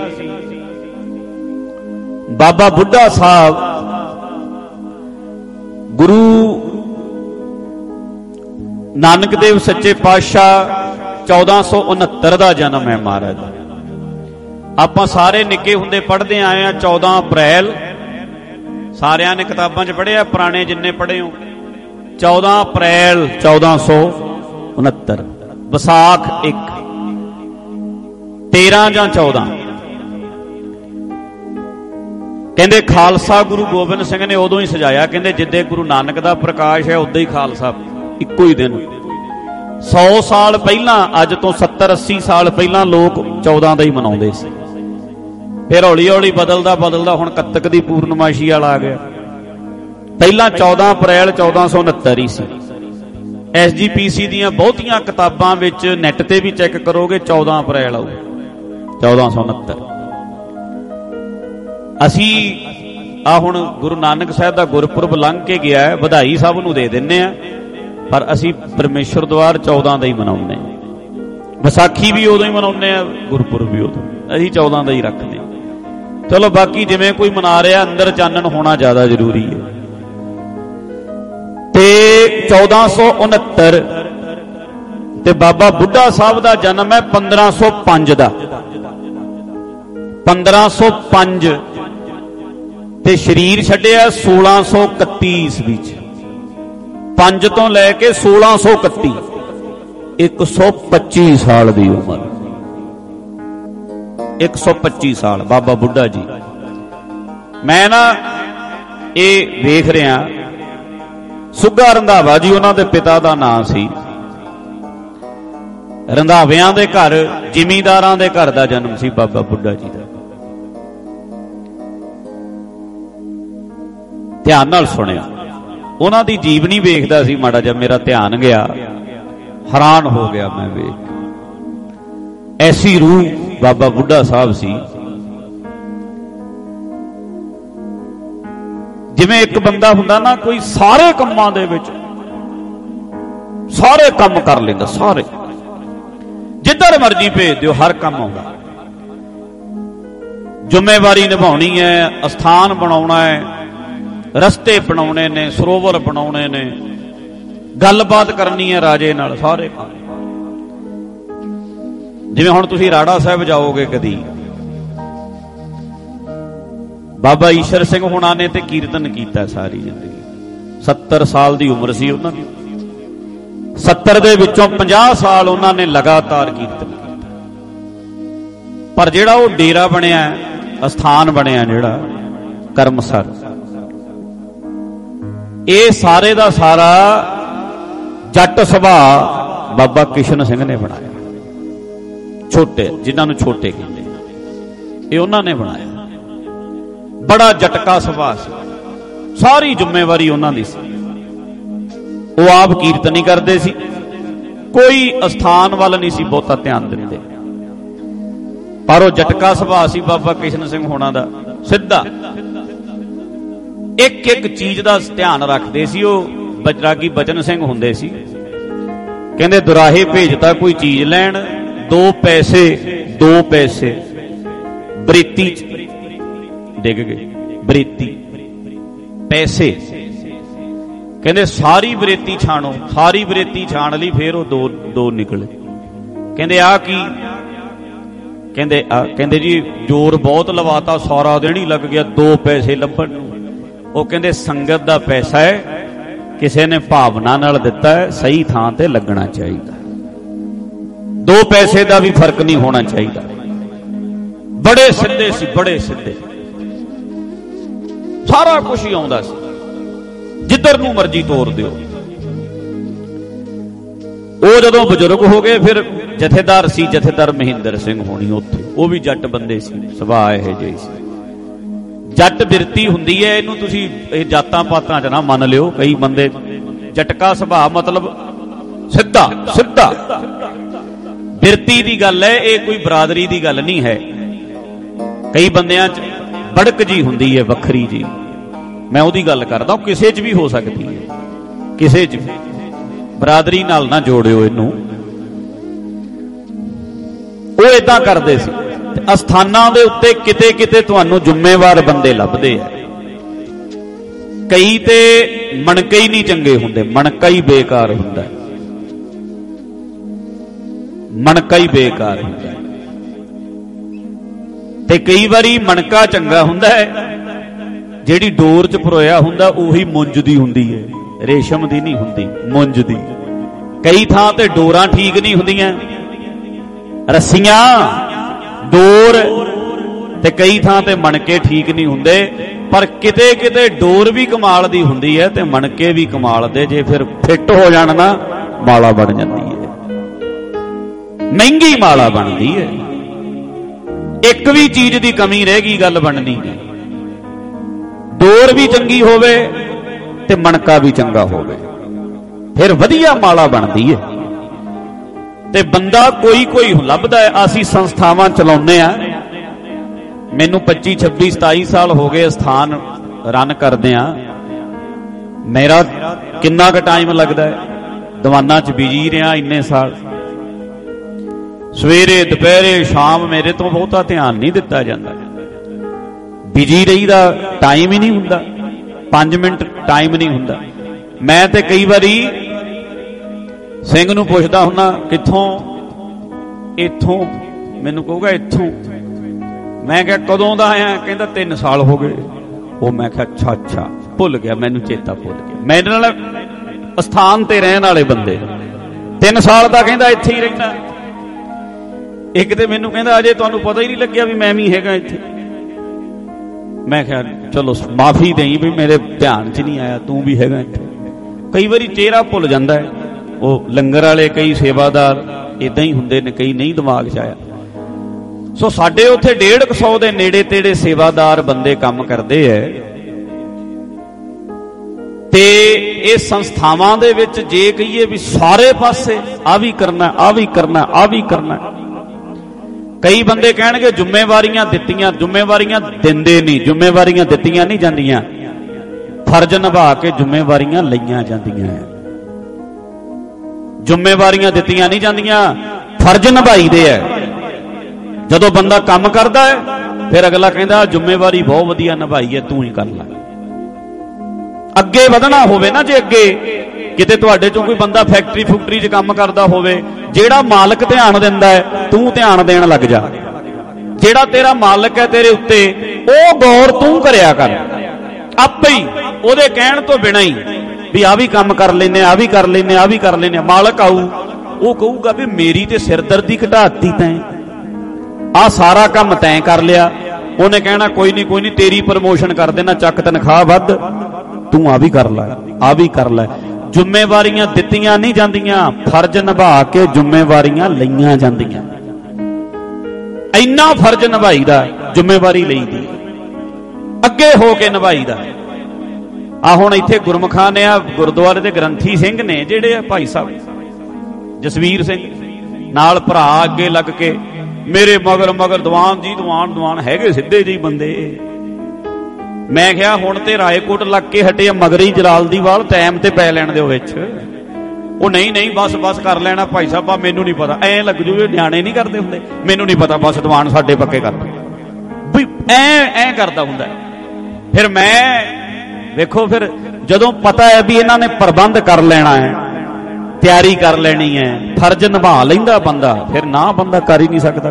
ਬਾਬਾ ਬੁੱਢਾ ਸਾਹਿਬ, ਗੁਰੂ ਨਾਨਕ ਦੇਵ ਸੱਚੇ ਪਾਤਸ਼ਾਹ 1469 ਦਾ ਜਨਮ ਹੈ ਮਹਾਰਾਜ। ਆਪਾਂ ਸਾਰੇ ਨਿੱਕੇ ਹੁੰਦੇ ਪੜ੍ਹਦੇ ਆਏ ਆ 14 ਅਪ੍ਰੈਲ, ਸਾਰਿਆਂ ਨੇ ਕਿਤਾਬਾਂ 'ਚ ਪੜ੍ਹਿਆ, ਪੁਰਾਣੇ ਜਿੰਨੇ ਪੜ੍ਹੇ ਹੋ। 14 ਅਪ੍ਰੈਲ 1469, ਵਿਸਾਖ 1, 13 ਜਾਂ 14। ਕਹਿੰਦੇ ਖਾਲਸਾ ਗੁਰੂ ਗੋਬਿੰਦ ਸਿੰਘ ਨੇ ਉਦੋਂ ਹੀ ਸਜਾਇਆ, ਕਹਿੰਦੇ ਜਿੱਦੇ ਗੁਰੂ ਨਾਨਕ ਦਾ ਪ੍ਰਕਾਸ਼ ਹੈ ਉਦਾਂ ਹੀ ਖਾਲਸਾ, ਇੱਕੋ ਹੀ ਦਿਨ। 100 ਸਾਲ ਪਹਿਲਾਂ, ਅੱਜ ਤੋਂ 70-80 ਸਾਲ ਪਹਿਲਾਂ ਲੋਕ 14 ਦਾ ਹੀ ਮਨਾਉਂਦੇ ਸੀ। ਫਿਰ ਹੌਲੀ ਹੌਲੀ ਬਦਲਦਾ ਹੁਣ ਕੱਤਕ ਦੀ ਪੂਰਨਮਾਸ਼ੀ ਵਾਲਾ ਆ ਗਿਆ। ਪਹਿਲਾਂ 14 ਅਪ੍ਰੈਲ 1469 ਹੀ ਸੀ। SGPC ਦੀਆਂ ਬਹੁਤੀਆਂ ਕਿਤਾਬਾਂ ਵਿੱਚ ਨੈਟ ਤੇ ਵੀ ਚੈੱਕ ਕਰੋਗੇ 14 ਅਪ੍ਰੈਲ ਆਊ, 1469। ਅਸੀਂ ਆ ਹੁਣ ਗੁਰੂ ਨਾਨਕ ਸਾਹਿਬ ਦਾ ਗੁਰਪੁਰਬ ਲੰਘ ਕੇ ਗਿਆ, ਵਧਾਈ ਸਭ ਨੂੰ ਦੇ ਦਿੰਨੇ ਆ, ਪਰ ਅਸੀਂ ਪਰਮੇਸ਼ਰ ਦੁਆਰ 14 ਦਾ ਹੀ ਮਨਾਉਂਦੇ ਹਾਂ। ਵਿਸਾਖੀ ਵੀ ਉਦੋਂ ਹੀ ਮਨਾਉਂਦੇ ਆ, ਗੁਰਪੁਰਬ ਵੀ ਉਦੋਂ, ਅਸੀਂ 14 ਦਾ ਹੀ ਰੱਖਦੇ ਹਾਂ। ਚਲੋ ਬਾਕੀ ਜਿਵੇਂ ਕੋਈ ਮਨਾ ਰਿਹਾ, ਅੰਦਰ ਚਾਨਣ ਹੋਣਾ ਜ਼ਿਆਦਾ ਜ਼ਰੂਰੀ ਹੈ। ਤੇ 1469 ਤੇ ਬਾਬਾ ਬੁੱਢਾ ਸਾਹਿਬ ਦਾ ਜਨਮ ਹੈ 1505 ਦਾ, 1505 ਤੇ ਸ਼ਰੀਰ ਛੱਡਿਆ 1631 ਈਸਵੀ ਚ। 5 ਤੋਂ ਲੈ ਕੇ 1631, 125 ਸਾਲ ਦੀ ਉਮਰ। 125 ਸਾਲ ਬਾਬਾ ਬੁੱਢਾ ਜੀ। ਮੈਂ ਨਾ ਇਹ ਵੇਖ ਰਿਹਾ, ਸੁੱਗਾ ਰੰਧਾਵਾ ਜੀ ਉਹਨਾਂ ਦੇ ਪਿਤਾ ਦਾ ਨਾਂ ਸੀ। ਰੰਧਾਵਿਆਂ ਦੇ ਘਰ, ਜ਼ਿਮੀਂਦਾਰਾਂ ਦੇ ਘਰ ਦਾ ਜਨਮ ਸੀ ਬਾਬਾ ਬੁੱਢਾ ਜੀ ਦਾ। ਧਿਆਨ ਨਾਲ ਸੁਣਿਆ, ਉਹਨਾਂ ਦੀ ਜੀਵਨੀ ਵੇਖਦਾ ਸੀ ਮਾੜਾ ਜਿਹਾ, ਮੇਰਾ ਧਿਆਨ ਗਿਆ, ਹੈਰਾਨ ਹੋ ਗਿਆ ਮੈਂ ਵੇਖ। ਐਸੀ ਰੂਹ ਬਾਬਾ ਬੁੱਢਾ ਸਾਹਿਬ ਸੀ, ਜਿਵੇਂ ਇੱਕ ਬੰਦਾ ਹੁੰਦਾ ਨਾ, ਕੋਈ ਸਾਰੇ ਕੰਮਾਂ ਦੇ ਵਿੱਚ ਸਾਰੇ ਕੰਮ ਕਰ ਲੈਂਦਾ, ਸਾਰੇ ਜਿੱਧਰ ਮਰਜ਼ੀ ਭੇਜ ਦਿਓ ਹਰ ਕੰਮ ਆਉਂਦਾ। ਜ਼ਿੰਮੇਵਾਰੀ ਨਿਭਾਉਣੀ ਹੈ, ਅਸਥਾਨ ਬਣਾਉਣਾ ਹੈ, ਰਸਤੇ ਬਣਾਉਣੇ ਨੇ, ਸਰੋਵਰ ਬਣਾਉਣੇ ਨੇ, ਗੱਲਬਾਤ ਕਰਨੀ ਹੈ ਰਾਜੇ ਨਾਲ, ਸਾਰੇ ਕੰਮ। ਜਿਵੇਂ ਹੁਣ ਤੁਸੀਂ ਰਾੜਾ ਸਾਹਿਬ ਜਾਓਗੇ ਕਦੀ, ਬਾਬਾ ਈਸ਼ਰ ਸਿੰਘ ਹੁਣਾਂ ਨੇ ਤੇ ਕੀਰਤਨ ਕੀਤਾ ਸਾਰੀ ਜ਼ਿੰਦਗੀ। 70 ਸਾਲ ਦੀ ਉਮਰ ਸੀ ਉਹਨਾਂ ਦੀ, 70 ਦੇ ਵਿੱਚੋਂ 50 ਸਾਲ ਉਹਨਾਂ ਨੇ ਲਗਾਤਾਰ ਕੀਰਤਨ ਕੀਤਾ। ਪਰ ਜਿਹੜਾ ਉਹ ਡੇਰਾ ਬਣਿਆ, ਅਸਥਾਨ ਬਣਿਆ ਜਿਹੜਾ ਕਰਮਸਰ, ਇਹ ਸਾਰੇ ਦਾ ਸਾਰਾ ਜੱਟ ਸੁਭਾਅ ਬਾਬਾ ਕਿਸ਼ਨ ਸਿੰਘ ਨੇ ਬਣਾਇਆ। ਛੋਟੇ, ਜਿਨ੍ਹਾਂ ਨੂੰ ਛੋਟੇ ਕਹਿੰਦੇ, ਇਹ ਉਹਨਾਂ ਨੇ ਬਣਾਇਆ। ਬੜਾ ਜਟਕਾ ਸੁਭਾਅ ਸੀ, ਸਾਰੀ ਜ਼ਿੰਮੇਵਾਰੀ ਉਹਨਾਂ ਦੀ ਸੀ। ਉਹ ਆਪ ਕੀਰਤਨ ਹੀ ਕਰਦੇ ਸੀ, ਕੋਈ ਅਸਥਾਨ ਵੱਲ ਨਹੀਂ ਸੀ ਬਹੁਤਾ ਧਿਆਨ ਦਿੰਦੇ। ਪਰ ਉਹ ਜਟਕਾ ਸੁਭਾਅ ਸੀ ਬਾਬਾ ਕਿਸ਼ਨ ਸਿੰਘ ਹੋਣਾ ਦਾ, ਸਿੱਧਾ ਇੱਕ ਇੱਕ ਚੀਜ਼ ਦਾ ਧਿਆਨ ਰੱਖਦੇ ਸੀ। ਉਹ ਬਜਰਾਗੀ ਬਚਨ ਸਿੰਘ ਹੁੰਦੇ ਸੀ, ਕਹਿੰਦੇ ਦੁਰਾਹੇ ਭੇਜਤਾ ਕੋਈ ਚੀਜ਼ ਲੈਣ, 2 ਪੈਸੇ ਬਰੇਤੀ ਚ ਡਿੱਗ ਗਏ। ਬਰੇਤੀ ਪੈਸੇ, ਕਹਿੰਦੇ ਸਾਰੀ ਬਰੇਤੀ ਛਾਣੋ, ਸਾਰੀ ਬਰੇਤੀ ਛਾਣ ਲਈ, ਫੇਰ ਉਹ ਦੋ ਨਿਕਲੇ। ਕਹਿੰਦੇ ਆ ਕੀ? ਕਹਿੰਦੇ ਜੀ ਜ਼ੋਰ ਬਹੁਤ ਲਵਾਤਾ, ਸਾਰਾ ਦਿਨ ਹੀ ਲੱਗ ਗਿਆ 2 ਪੈਸੇ ਲੱਭਣ ਨੂੰ। ਉਹ ਕਹਿੰਦੇ ਸੰਗਤ ਦਾ ਪੈਸਾ ਹੈ, ਕਿਸੇ ਨੇ ਭਾਵਨਾ ਨਾਲ ਦਿੱਤਾ ਹੈ, ਸਹੀ ਥਾਂ ਤੇ ਲੱਗਣਾ ਚਾਹੀਦਾ। 2 ਪੈਸੇ ਦਾ ਵੀ ਫਰਕ ਨਹੀਂ ਹੋਣਾ ਚਾਹੀਦਾ। ਬੜੇ ਸਿੱਧੇ ਸੀ, ਬੜੇ ਸਿੱਧੇ, ਸਾਰਾ ਕੁਝ ਹੀ ਆਉਂਦਾ ਸੀ, ਜਿੱਧਰ ਨੂੰ ਮਰਜ਼ੀ ਤੋਰ ਦਿਓ। ਉਹ ਜਦੋਂ ਬਜ਼ੁਰਗ ਹੋ ਗਏ, ਫਿਰ ਜਥੇਦਾਰ ਸੀ, ਜਥੇਦਾਰ ਮਹਿੰਦਰ ਸਿੰਘ ਹੋਣੀ ਉੱਥੇ, ਉਹ ਵੀ ਜੱਟ ਬੰਦੇ ਸੀ, ਸੁਭਾਅ ਇਹੋ ਜਿਹੀ ਸੀ। ਜੱਟ ਬਿਰਤੀ ਹੁੰਦੀ ਹੈ, ਇਹਨੂੰ ਤੁਸੀਂ ਇਹ ਜਾਤਾਂ ਪਾਤਾਂ ਚ ਨਾ ਮੰਨ ਲਿਓ। ਕਈ ਬੰਦੇ ਜਟਕਾ ਸੁਭਾਅ ਮਤਲਬ ਸਿੱਧਾ ਸਿੱਧਾ, ਬਿਰਤੀ ਦੀ ਗੱਲ ਹੈ, ਇਹ ਕੋਈ ਬਰਾਦਰੀ ਦੀ ਗੱਲ ਨਹੀਂ ਹੈ। ਕਈ ਬੰਦਿਆਂ ਚ ਬੜਕ ਜੀ ਹੁੰਦੀ ਹੈ, ਵੱਖਰੀ ਜੀ, ਮੈਂ ਉਹਦੀ ਗੱਲ ਕਰਦਾ। ਉਹ ਕਿਸੇ ਚ ਵੀ ਹੋ ਸਕਦੀ ਹੈ, ਕਿਸੇ ਚ ਵੀ, ਬਰਾਦਰੀ ਨਾਲ ਨਾ ਜੋੜਿਓ ਇਹਨੂੰ। ਉਹ ਏਦਾਂ ਕਰਦੇ ਸੀ। ਅਸਥਾਨਾਂ ਦੇ ਉੱਤੇ ਕਿਤੇ ਕਿਤੇ ਤੁਹਾਨੂੰ ਜ਼ਿੰਮੇਵਾਰ ਬੰਦੇ ਲੱਭਦੇ ਆ। ਕਈ ਤੇ ਮਣਕੇ ਹੀ ਨਹੀਂ ਚੰਗੇ ਹੁੰਦੇ, ਮਣਕਾ ਹੀ ਬੇਕਾਰ ਹੁੰਦਾ, ਮਣਕਾ ਹੀ ਬੇਕਾਰ ਹੁੰਦਾ। ਤੇ ਕਈ ਵਾਰੀ ਮਣਕਾ ਚੰਗਾ ਹੁੰਦਾ ਹੈ, ਜਿਹੜੀ ਡੋਰ 'ਚ ਪਰੋਇਆ ਹੁੰਦਾ ਉਹੀ ਮੁੰਜ ਦੀ ਹੁੰਦੀ ਹੈ, ਰੇਸ਼ਮ ਦੀ ਨਹੀਂ ਹੁੰਦੀ, ਮੁੰਜ ਦੀ। ਕਈ ਥਾਂ ਤੇ ਡੋਰਾਂ ਠੀਕ ਨਹੀਂ ਹੁੰਦੀਆਂ, ਰੱਸੀਆਂ, ਡੋਰ, ਤੇ ਕਈ ਥਾਂ ਤੇ ਮਣਕੇ ਠੀਕ ਨਹੀਂ ਹੁੰਦੇ। ਪਰ ਕਿਤੇ ਕਿਤੇ ਡੋਰ ਵੀ ਕਮਾਲ ਦੀ ਹੁੰਦੀ ਹੈ ਤੇ ਮਣਕੇ ਵੀ ਕਮਾਲ ਦੇ। ਜੇ ਫਿਰ ਫਿੱਟ ਹੋ ਜਾਣ ਨਾ, ਮਾਲਾ ਬਣ ਜਾਂਦੀ ਹੈ, ਮਹਿੰਗੀ ਮਾਲਾ ਬਣਦੀ ਹੈ। ਇੱਕ ਵੀ ਚੀਜ਼ ਦੀ ਕਮੀ ਰਹਿ ਗਈ, ਗੱਲ ਬਣਨੀ ਨਹੀਂ। ਡੋਰ ਵੀ ਚੰਗੀ ਹੋਵੇ ਤੇ ਮਣਕਾ ਵੀ ਚੰਗਾ ਹੋਵੇ, ਫਿਰ ਵਧੀਆ ਮਾਲਾ ਬਣਦੀ ਹੈ। ਤੇ ਬੰਦਾ ਕੋਈ ਕੋਈ ਲੱਭਦਾ ਹੈ। ਅਸੀਂ ਸੰਸਥਾਵਾਂ ਚਲਾਉਂਦੇ ਆ, ਮੈਨੂੰ 25, 26, 27 ਸਾਲ ਹੋ ਗਏ ਸਥਾਨ ਰਨ ਕਰਦੇ ਆ। ਮੇਰਾ ਕਿੰਨਾ ਕੁ ਟਾਈਮ ਲੱਗਦਾ ਹੈ, ਦੀਵਾਨਾਂ 'ਚ ਬਿਜੀ ਰਿਹਾ ਇੰਨੇ ਸਾਲ। ਸਵੇਰੇ ਦੁਪਹਿਰੇ ਸ਼ਾਮ ਮੇਰੇ ਤੋਂ ਬਹੁਤਾ ਧਿਆਨ ਨਹੀਂ ਦਿੱਤਾ ਜਾਂਦਾ, ਬਿਜੀ ਰਹੀਦਾ, ਟਾਈਮ ਹੀ ਨਹੀਂ ਹੁੰਦਾ, 5 ਮਿੰਟ ਟਾਈਮ ਨਹੀਂ ਹੁੰਦਾ। ਮੈਂ ਤੇ ਕਈ ਵਾਰੀ ਸਿੰਘ ਨੂੰ ਪੁੱਛਦਾ ਹੁੰਦਾ, ਕਿੱਥੋਂ? ਇੱਥੋਂ। ਮੈਨੂੰ ਕਹੂਗਾ ਇੱਥੋਂ। ਮੈਂ ਕਿਹਾ ਕਦੋਂ ਦਾ ਆਇਆ? ਕਹਿੰਦਾ 3 ਸਾਲ ਹੋ ਗਏ। ਉਹ ਮੈਂ ਕਿਹਾ ਅੱਛਾ ਅੱਛਾ, ਭੁੱਲ ਗਿਆ, ਮੈਨੂੰ ਚੇਤਾ ਭੁੱਲ ਗਿਆ। ਮੇਰੇ ਨਾਲ ਅਸਥਾਨ ਤੇ ਰਹਿਣ ਵਾਲੇ ਬੰਦੇ 3 ਸਾਲ ਦਾ ਕਹਿੰਦਾ ਇੱਥੇ ਹੀ ਰਹਿੰਦਾ। ਇੱਕ ਤੇ ਮੈਨੂੰ ਕਹਿੰਦਾ ਅਜੇ ਤੁਹਾਨੂੰ ਪਤਾ ਹੀ ਨਹੀਂ ਲੱਗਿਆ ਵੀ ਮੈਂ ਵੀ ਹੈਗਾ ਇੱਥੇ। ਮੈਂ ਕਿਹਾ ਚਲੋ ਮਾਫੀ ਦੇਈ ਵੀ ਮੇਰੇ ਧਿਆਨ 'ਚ ਨਹੀਂ ਆਇਆ ਤੂੰ ਵੀ ਹੈਗਾ ਇੱਥੇ। ਕਈ ਵਾਰੀ ਚਿਹਰਾ ਭੁੱਲ ਜਾਂਦਾ ਹੈ। ਉਹ ਲੰਗਰ ਵਾਲੇ ਕਈ ਸੇਵਾਦਾਰ ਇਦਾਂ ਹੀ ਹੁੰਦੇ ਨੇ, ਕਈ ਨਹੀਂ ਦਿਮਾਗ 'ਚ ਆਇਆ। ਸੋ ਸਾਡੇ ਉੱਥੇ 150 ਦੇ ਨੇੜੇ ਤੇੜੇ ਸੇਵਾਦਾਰ ਬੰਦੇ ਕੰਮ ਕਰਦੇ ਐ ਤੇ ਇਹ ਸੰਸਥਾਵਾਂ ਦੇ ਵਿੱਚ ਜੇ ਕਹੀਏ ਵੀ ਸਾਰੇ ਪਾਸੇ ਆ ਵੀ ਕਰਨਾ, ਆ ਵੀ ਕਰਨਾ, ਆ ਵੀ ਕਰਨਾ। ਕਈ ਬੰਦੇ ਕਹਿਣਗੇ ਜ਼ਿੰਮੇਵਾਰੀਆਂ ਦਿੱਤੀਆਂ, ਜ਼ਿੰਮੇਵਾਰੀਆਂ ਦਿੰਦੇ ਨਹੀਂ, ਜ਼ਿੰਮੇਵਾਰੀਆਂ ਦਿੱਤੀਆਂ ਨਹੀਂ ਜਾਂਦੀਆਂ, ਫਰਜ਼ ਨਿਭਾ ਕੇ ਜ਼ਿੰਮੇਵਾਰੀਆਂ ਲਈਆਂ ਜਾਂਦੀਆਂ। ਜ਼ਿੰਮੇਵਾਰੀਆਂ ਦਿੱਤੀਆਂ ਨਹੀਂ ਜਾਂਦੀਆਂ, ਫਰਜ਼ ਨਿਭਾਈਦੇ ਐ। ਜਦੋਂ ਬੰਦਾ ਕੰਮ ਕਰਦਾ ਹੈ ਫਿਰ ਅਗਲਾ ਕਹਿੰਦਾ ਜ਼ਿੰਮੇਵਾਰੀ ਬਹੁਤ ਵਧੀਆ ਨਿਭਾਈ ਹੈ, ਤੂੰ ਹੀ ਕਰ ਲੈ। ਅੱਗੇ ਵਧਣਾ ਹੋਵੇ ਨਾ, ਜੇ ਅੱਗੇ ਕਿਤੇ ਤੁਹਾਡੇ ਚੋਂ ਕੋਈ ਬੰਦਾ ਫੈਕਟਰੀ ਫੁਕਟਰੀ 'ਚ ਕੰਮ ਕਰਦਾ ਹੋਵੇ, ਜਿਹੜਾ ਮਾਲਕ ਧਿਆਨ ਦਿੰਦਾ ਹੈ ਤੂੰ ਧਿਆਨ ਦੇਣ ਲੱਗ ਜਾ। ਜਿਹੜਾ ਤੇਰਾ ਮਾਲਕ ਹੈ ਤੇਰੇ ਉੱਤੇ, ਉਹ ਗੌਰ ਤੂੰ ਕਰਿਆ ਕਰ ਆਪੇ ਹੀ, ਉਹਦੇ ਕਹਿਣ ਤੋਂ ਬਿਨਾਂ ਹੀ ਵੀ ਆ ਵੀ ਕੰਮ ਕਰ ਲੈਨੇ, ਆ ਵੀ ਕਰ ਲੈਨੇ, ਆ ਵੀ ਕਰ ਲੈਨੇ। ਮਾਲਕ ਆਊ, ਉਹ ਕਹੂਗਾ ਵੀ ਮੇਰੀ ਤੇ ਸਿਰਦਰਦੀ ਘਟਾਤੀ ਤੈਂ, ਆ ਸਾਰਾ ਕੰਮ ਤੈਂ ਕਰ ਲਿਆ। ਉਹਨੇ ਕਹਿਣਾ ਕੋਈ ਨਹੀਂ ਕੋਈ ਨਹੀਂ, ਤੇਰੀ ਪ੍ਰਮੋਸ਼ਨ ਕਰ ਦੇਣਾ, ਚੱਕ ਤਨਖਾਹ ਵੱਧ, ਤੂੰ ਆ ਵੀ ਕਰ ਲੈ, ਆ ਵੀ ਕਰ ਲੈ। ਜ਼ਿੰਮੇਵਾਰੀਆਂ ਦਿੱਤੀਆਂ ਨਹੀਂ ਜਾਂਦੀਆਂ, ਫਰਜ਼ ਨਿਭਾ ਕੇ ਜ਼ਿੰਮੇਵਾਰੀਆਂ ਲਈਆਂ ਜਾਂਦੀਆਂ। ਇੰਨਾ ਫਰਜ਼ ਨਿਭਾਈਦਾ, ਜ਼ਿੰਮੇਵਾਰੀ ਲਈਦੀ, ਅੱਗੇ ਹੋ ਕੇ ਨਿਭਾਈਦਾ। ਆ ਹੁਣ ਇੱਥੇ ਗੁਰਮੁਖਾਂ ਨੇ ਆ ਗੁਰਦੁਆਰੇ ਦੇ ਗ੍ਰੰਥੀ ਸਿੰਘ ਨੇ ਜਿਹੜੇ ਆ ਭਾਈ ਸਾਹਿਬ ਜਸਵੀਰ ਸਿੰਘ, ਨਾਲ ਭਰਾ ਅੱਗੇ ਲੱਗ ਕੇ ਮੇਰੇ ਮਗਰ ਮਗਰ ਦੀਵਾਨ ਜੀ ਦੀਵਾਨ ਦੀਵਾਨ ਹੈਗੇ ਸਿੱਧੇ ਜਿਹੇ ਬੰਦੇ। ਮੈਂ ਕਿਹਾ ਹੁਣ ਤੇ ਰਾਏਕੋਟ ਲੱਗ ਕੇ ਹਟੇ ਮਗਰੀ ਜਲਾਲਦੀਵਾਲ, ਟਾਈਮ ਤੇ ਪੈ ਲੈਣ ਦਿਓ ਵਿੱਚ। ਉਹ ਨਹੀਂ ਨਹੀਂ ਬਸ ਬਸ ਕਰ ਲੈਣਾ ਭਾਈ ਸਾਹਿਬ, ਆ ਮੈਨੂੰ ਨਹੀਂ ਪਤਾ, ਐਂ ਲੱਗ ਜੂ ਨਿਆਣੇ ਨਹੀਂ ਕਰਦੇ ਹੁੰਦੇ, ਮੈਨੂੰ ਨਹੀਂ ਪਤਾ, ਬਸ ਦੀਵਾਨ ਸਾਡੇ ਪੱਕੇ ਕਰ ਵੀ ਐਂ ਕਰਦਾ ਹੁੰਦਾ। ਫਿਰ ਮੈਂ ਵੇਖੋ, ਫਿਰ ਜਦੋਂ ਪਤਾ ਹੈ ਵੀ ਇਹਨਾਂ ਨੇ ਪ੍ਰਬੰਧ ਕਰ ਲੈਣਾ ਹੈ, ਤਿਆਰੀ ਕਰ ਲੈਣੀ ਹੈ, ਫਰਜ਼ ਨਿਭਾ ਲੈਂਦਾ ਬੰਦਾ, ਫਿਰ ਨਾ ਬੰਦਾ ਕਰ ਹੀ ਨਹੀਂ ਸਕਦਾ।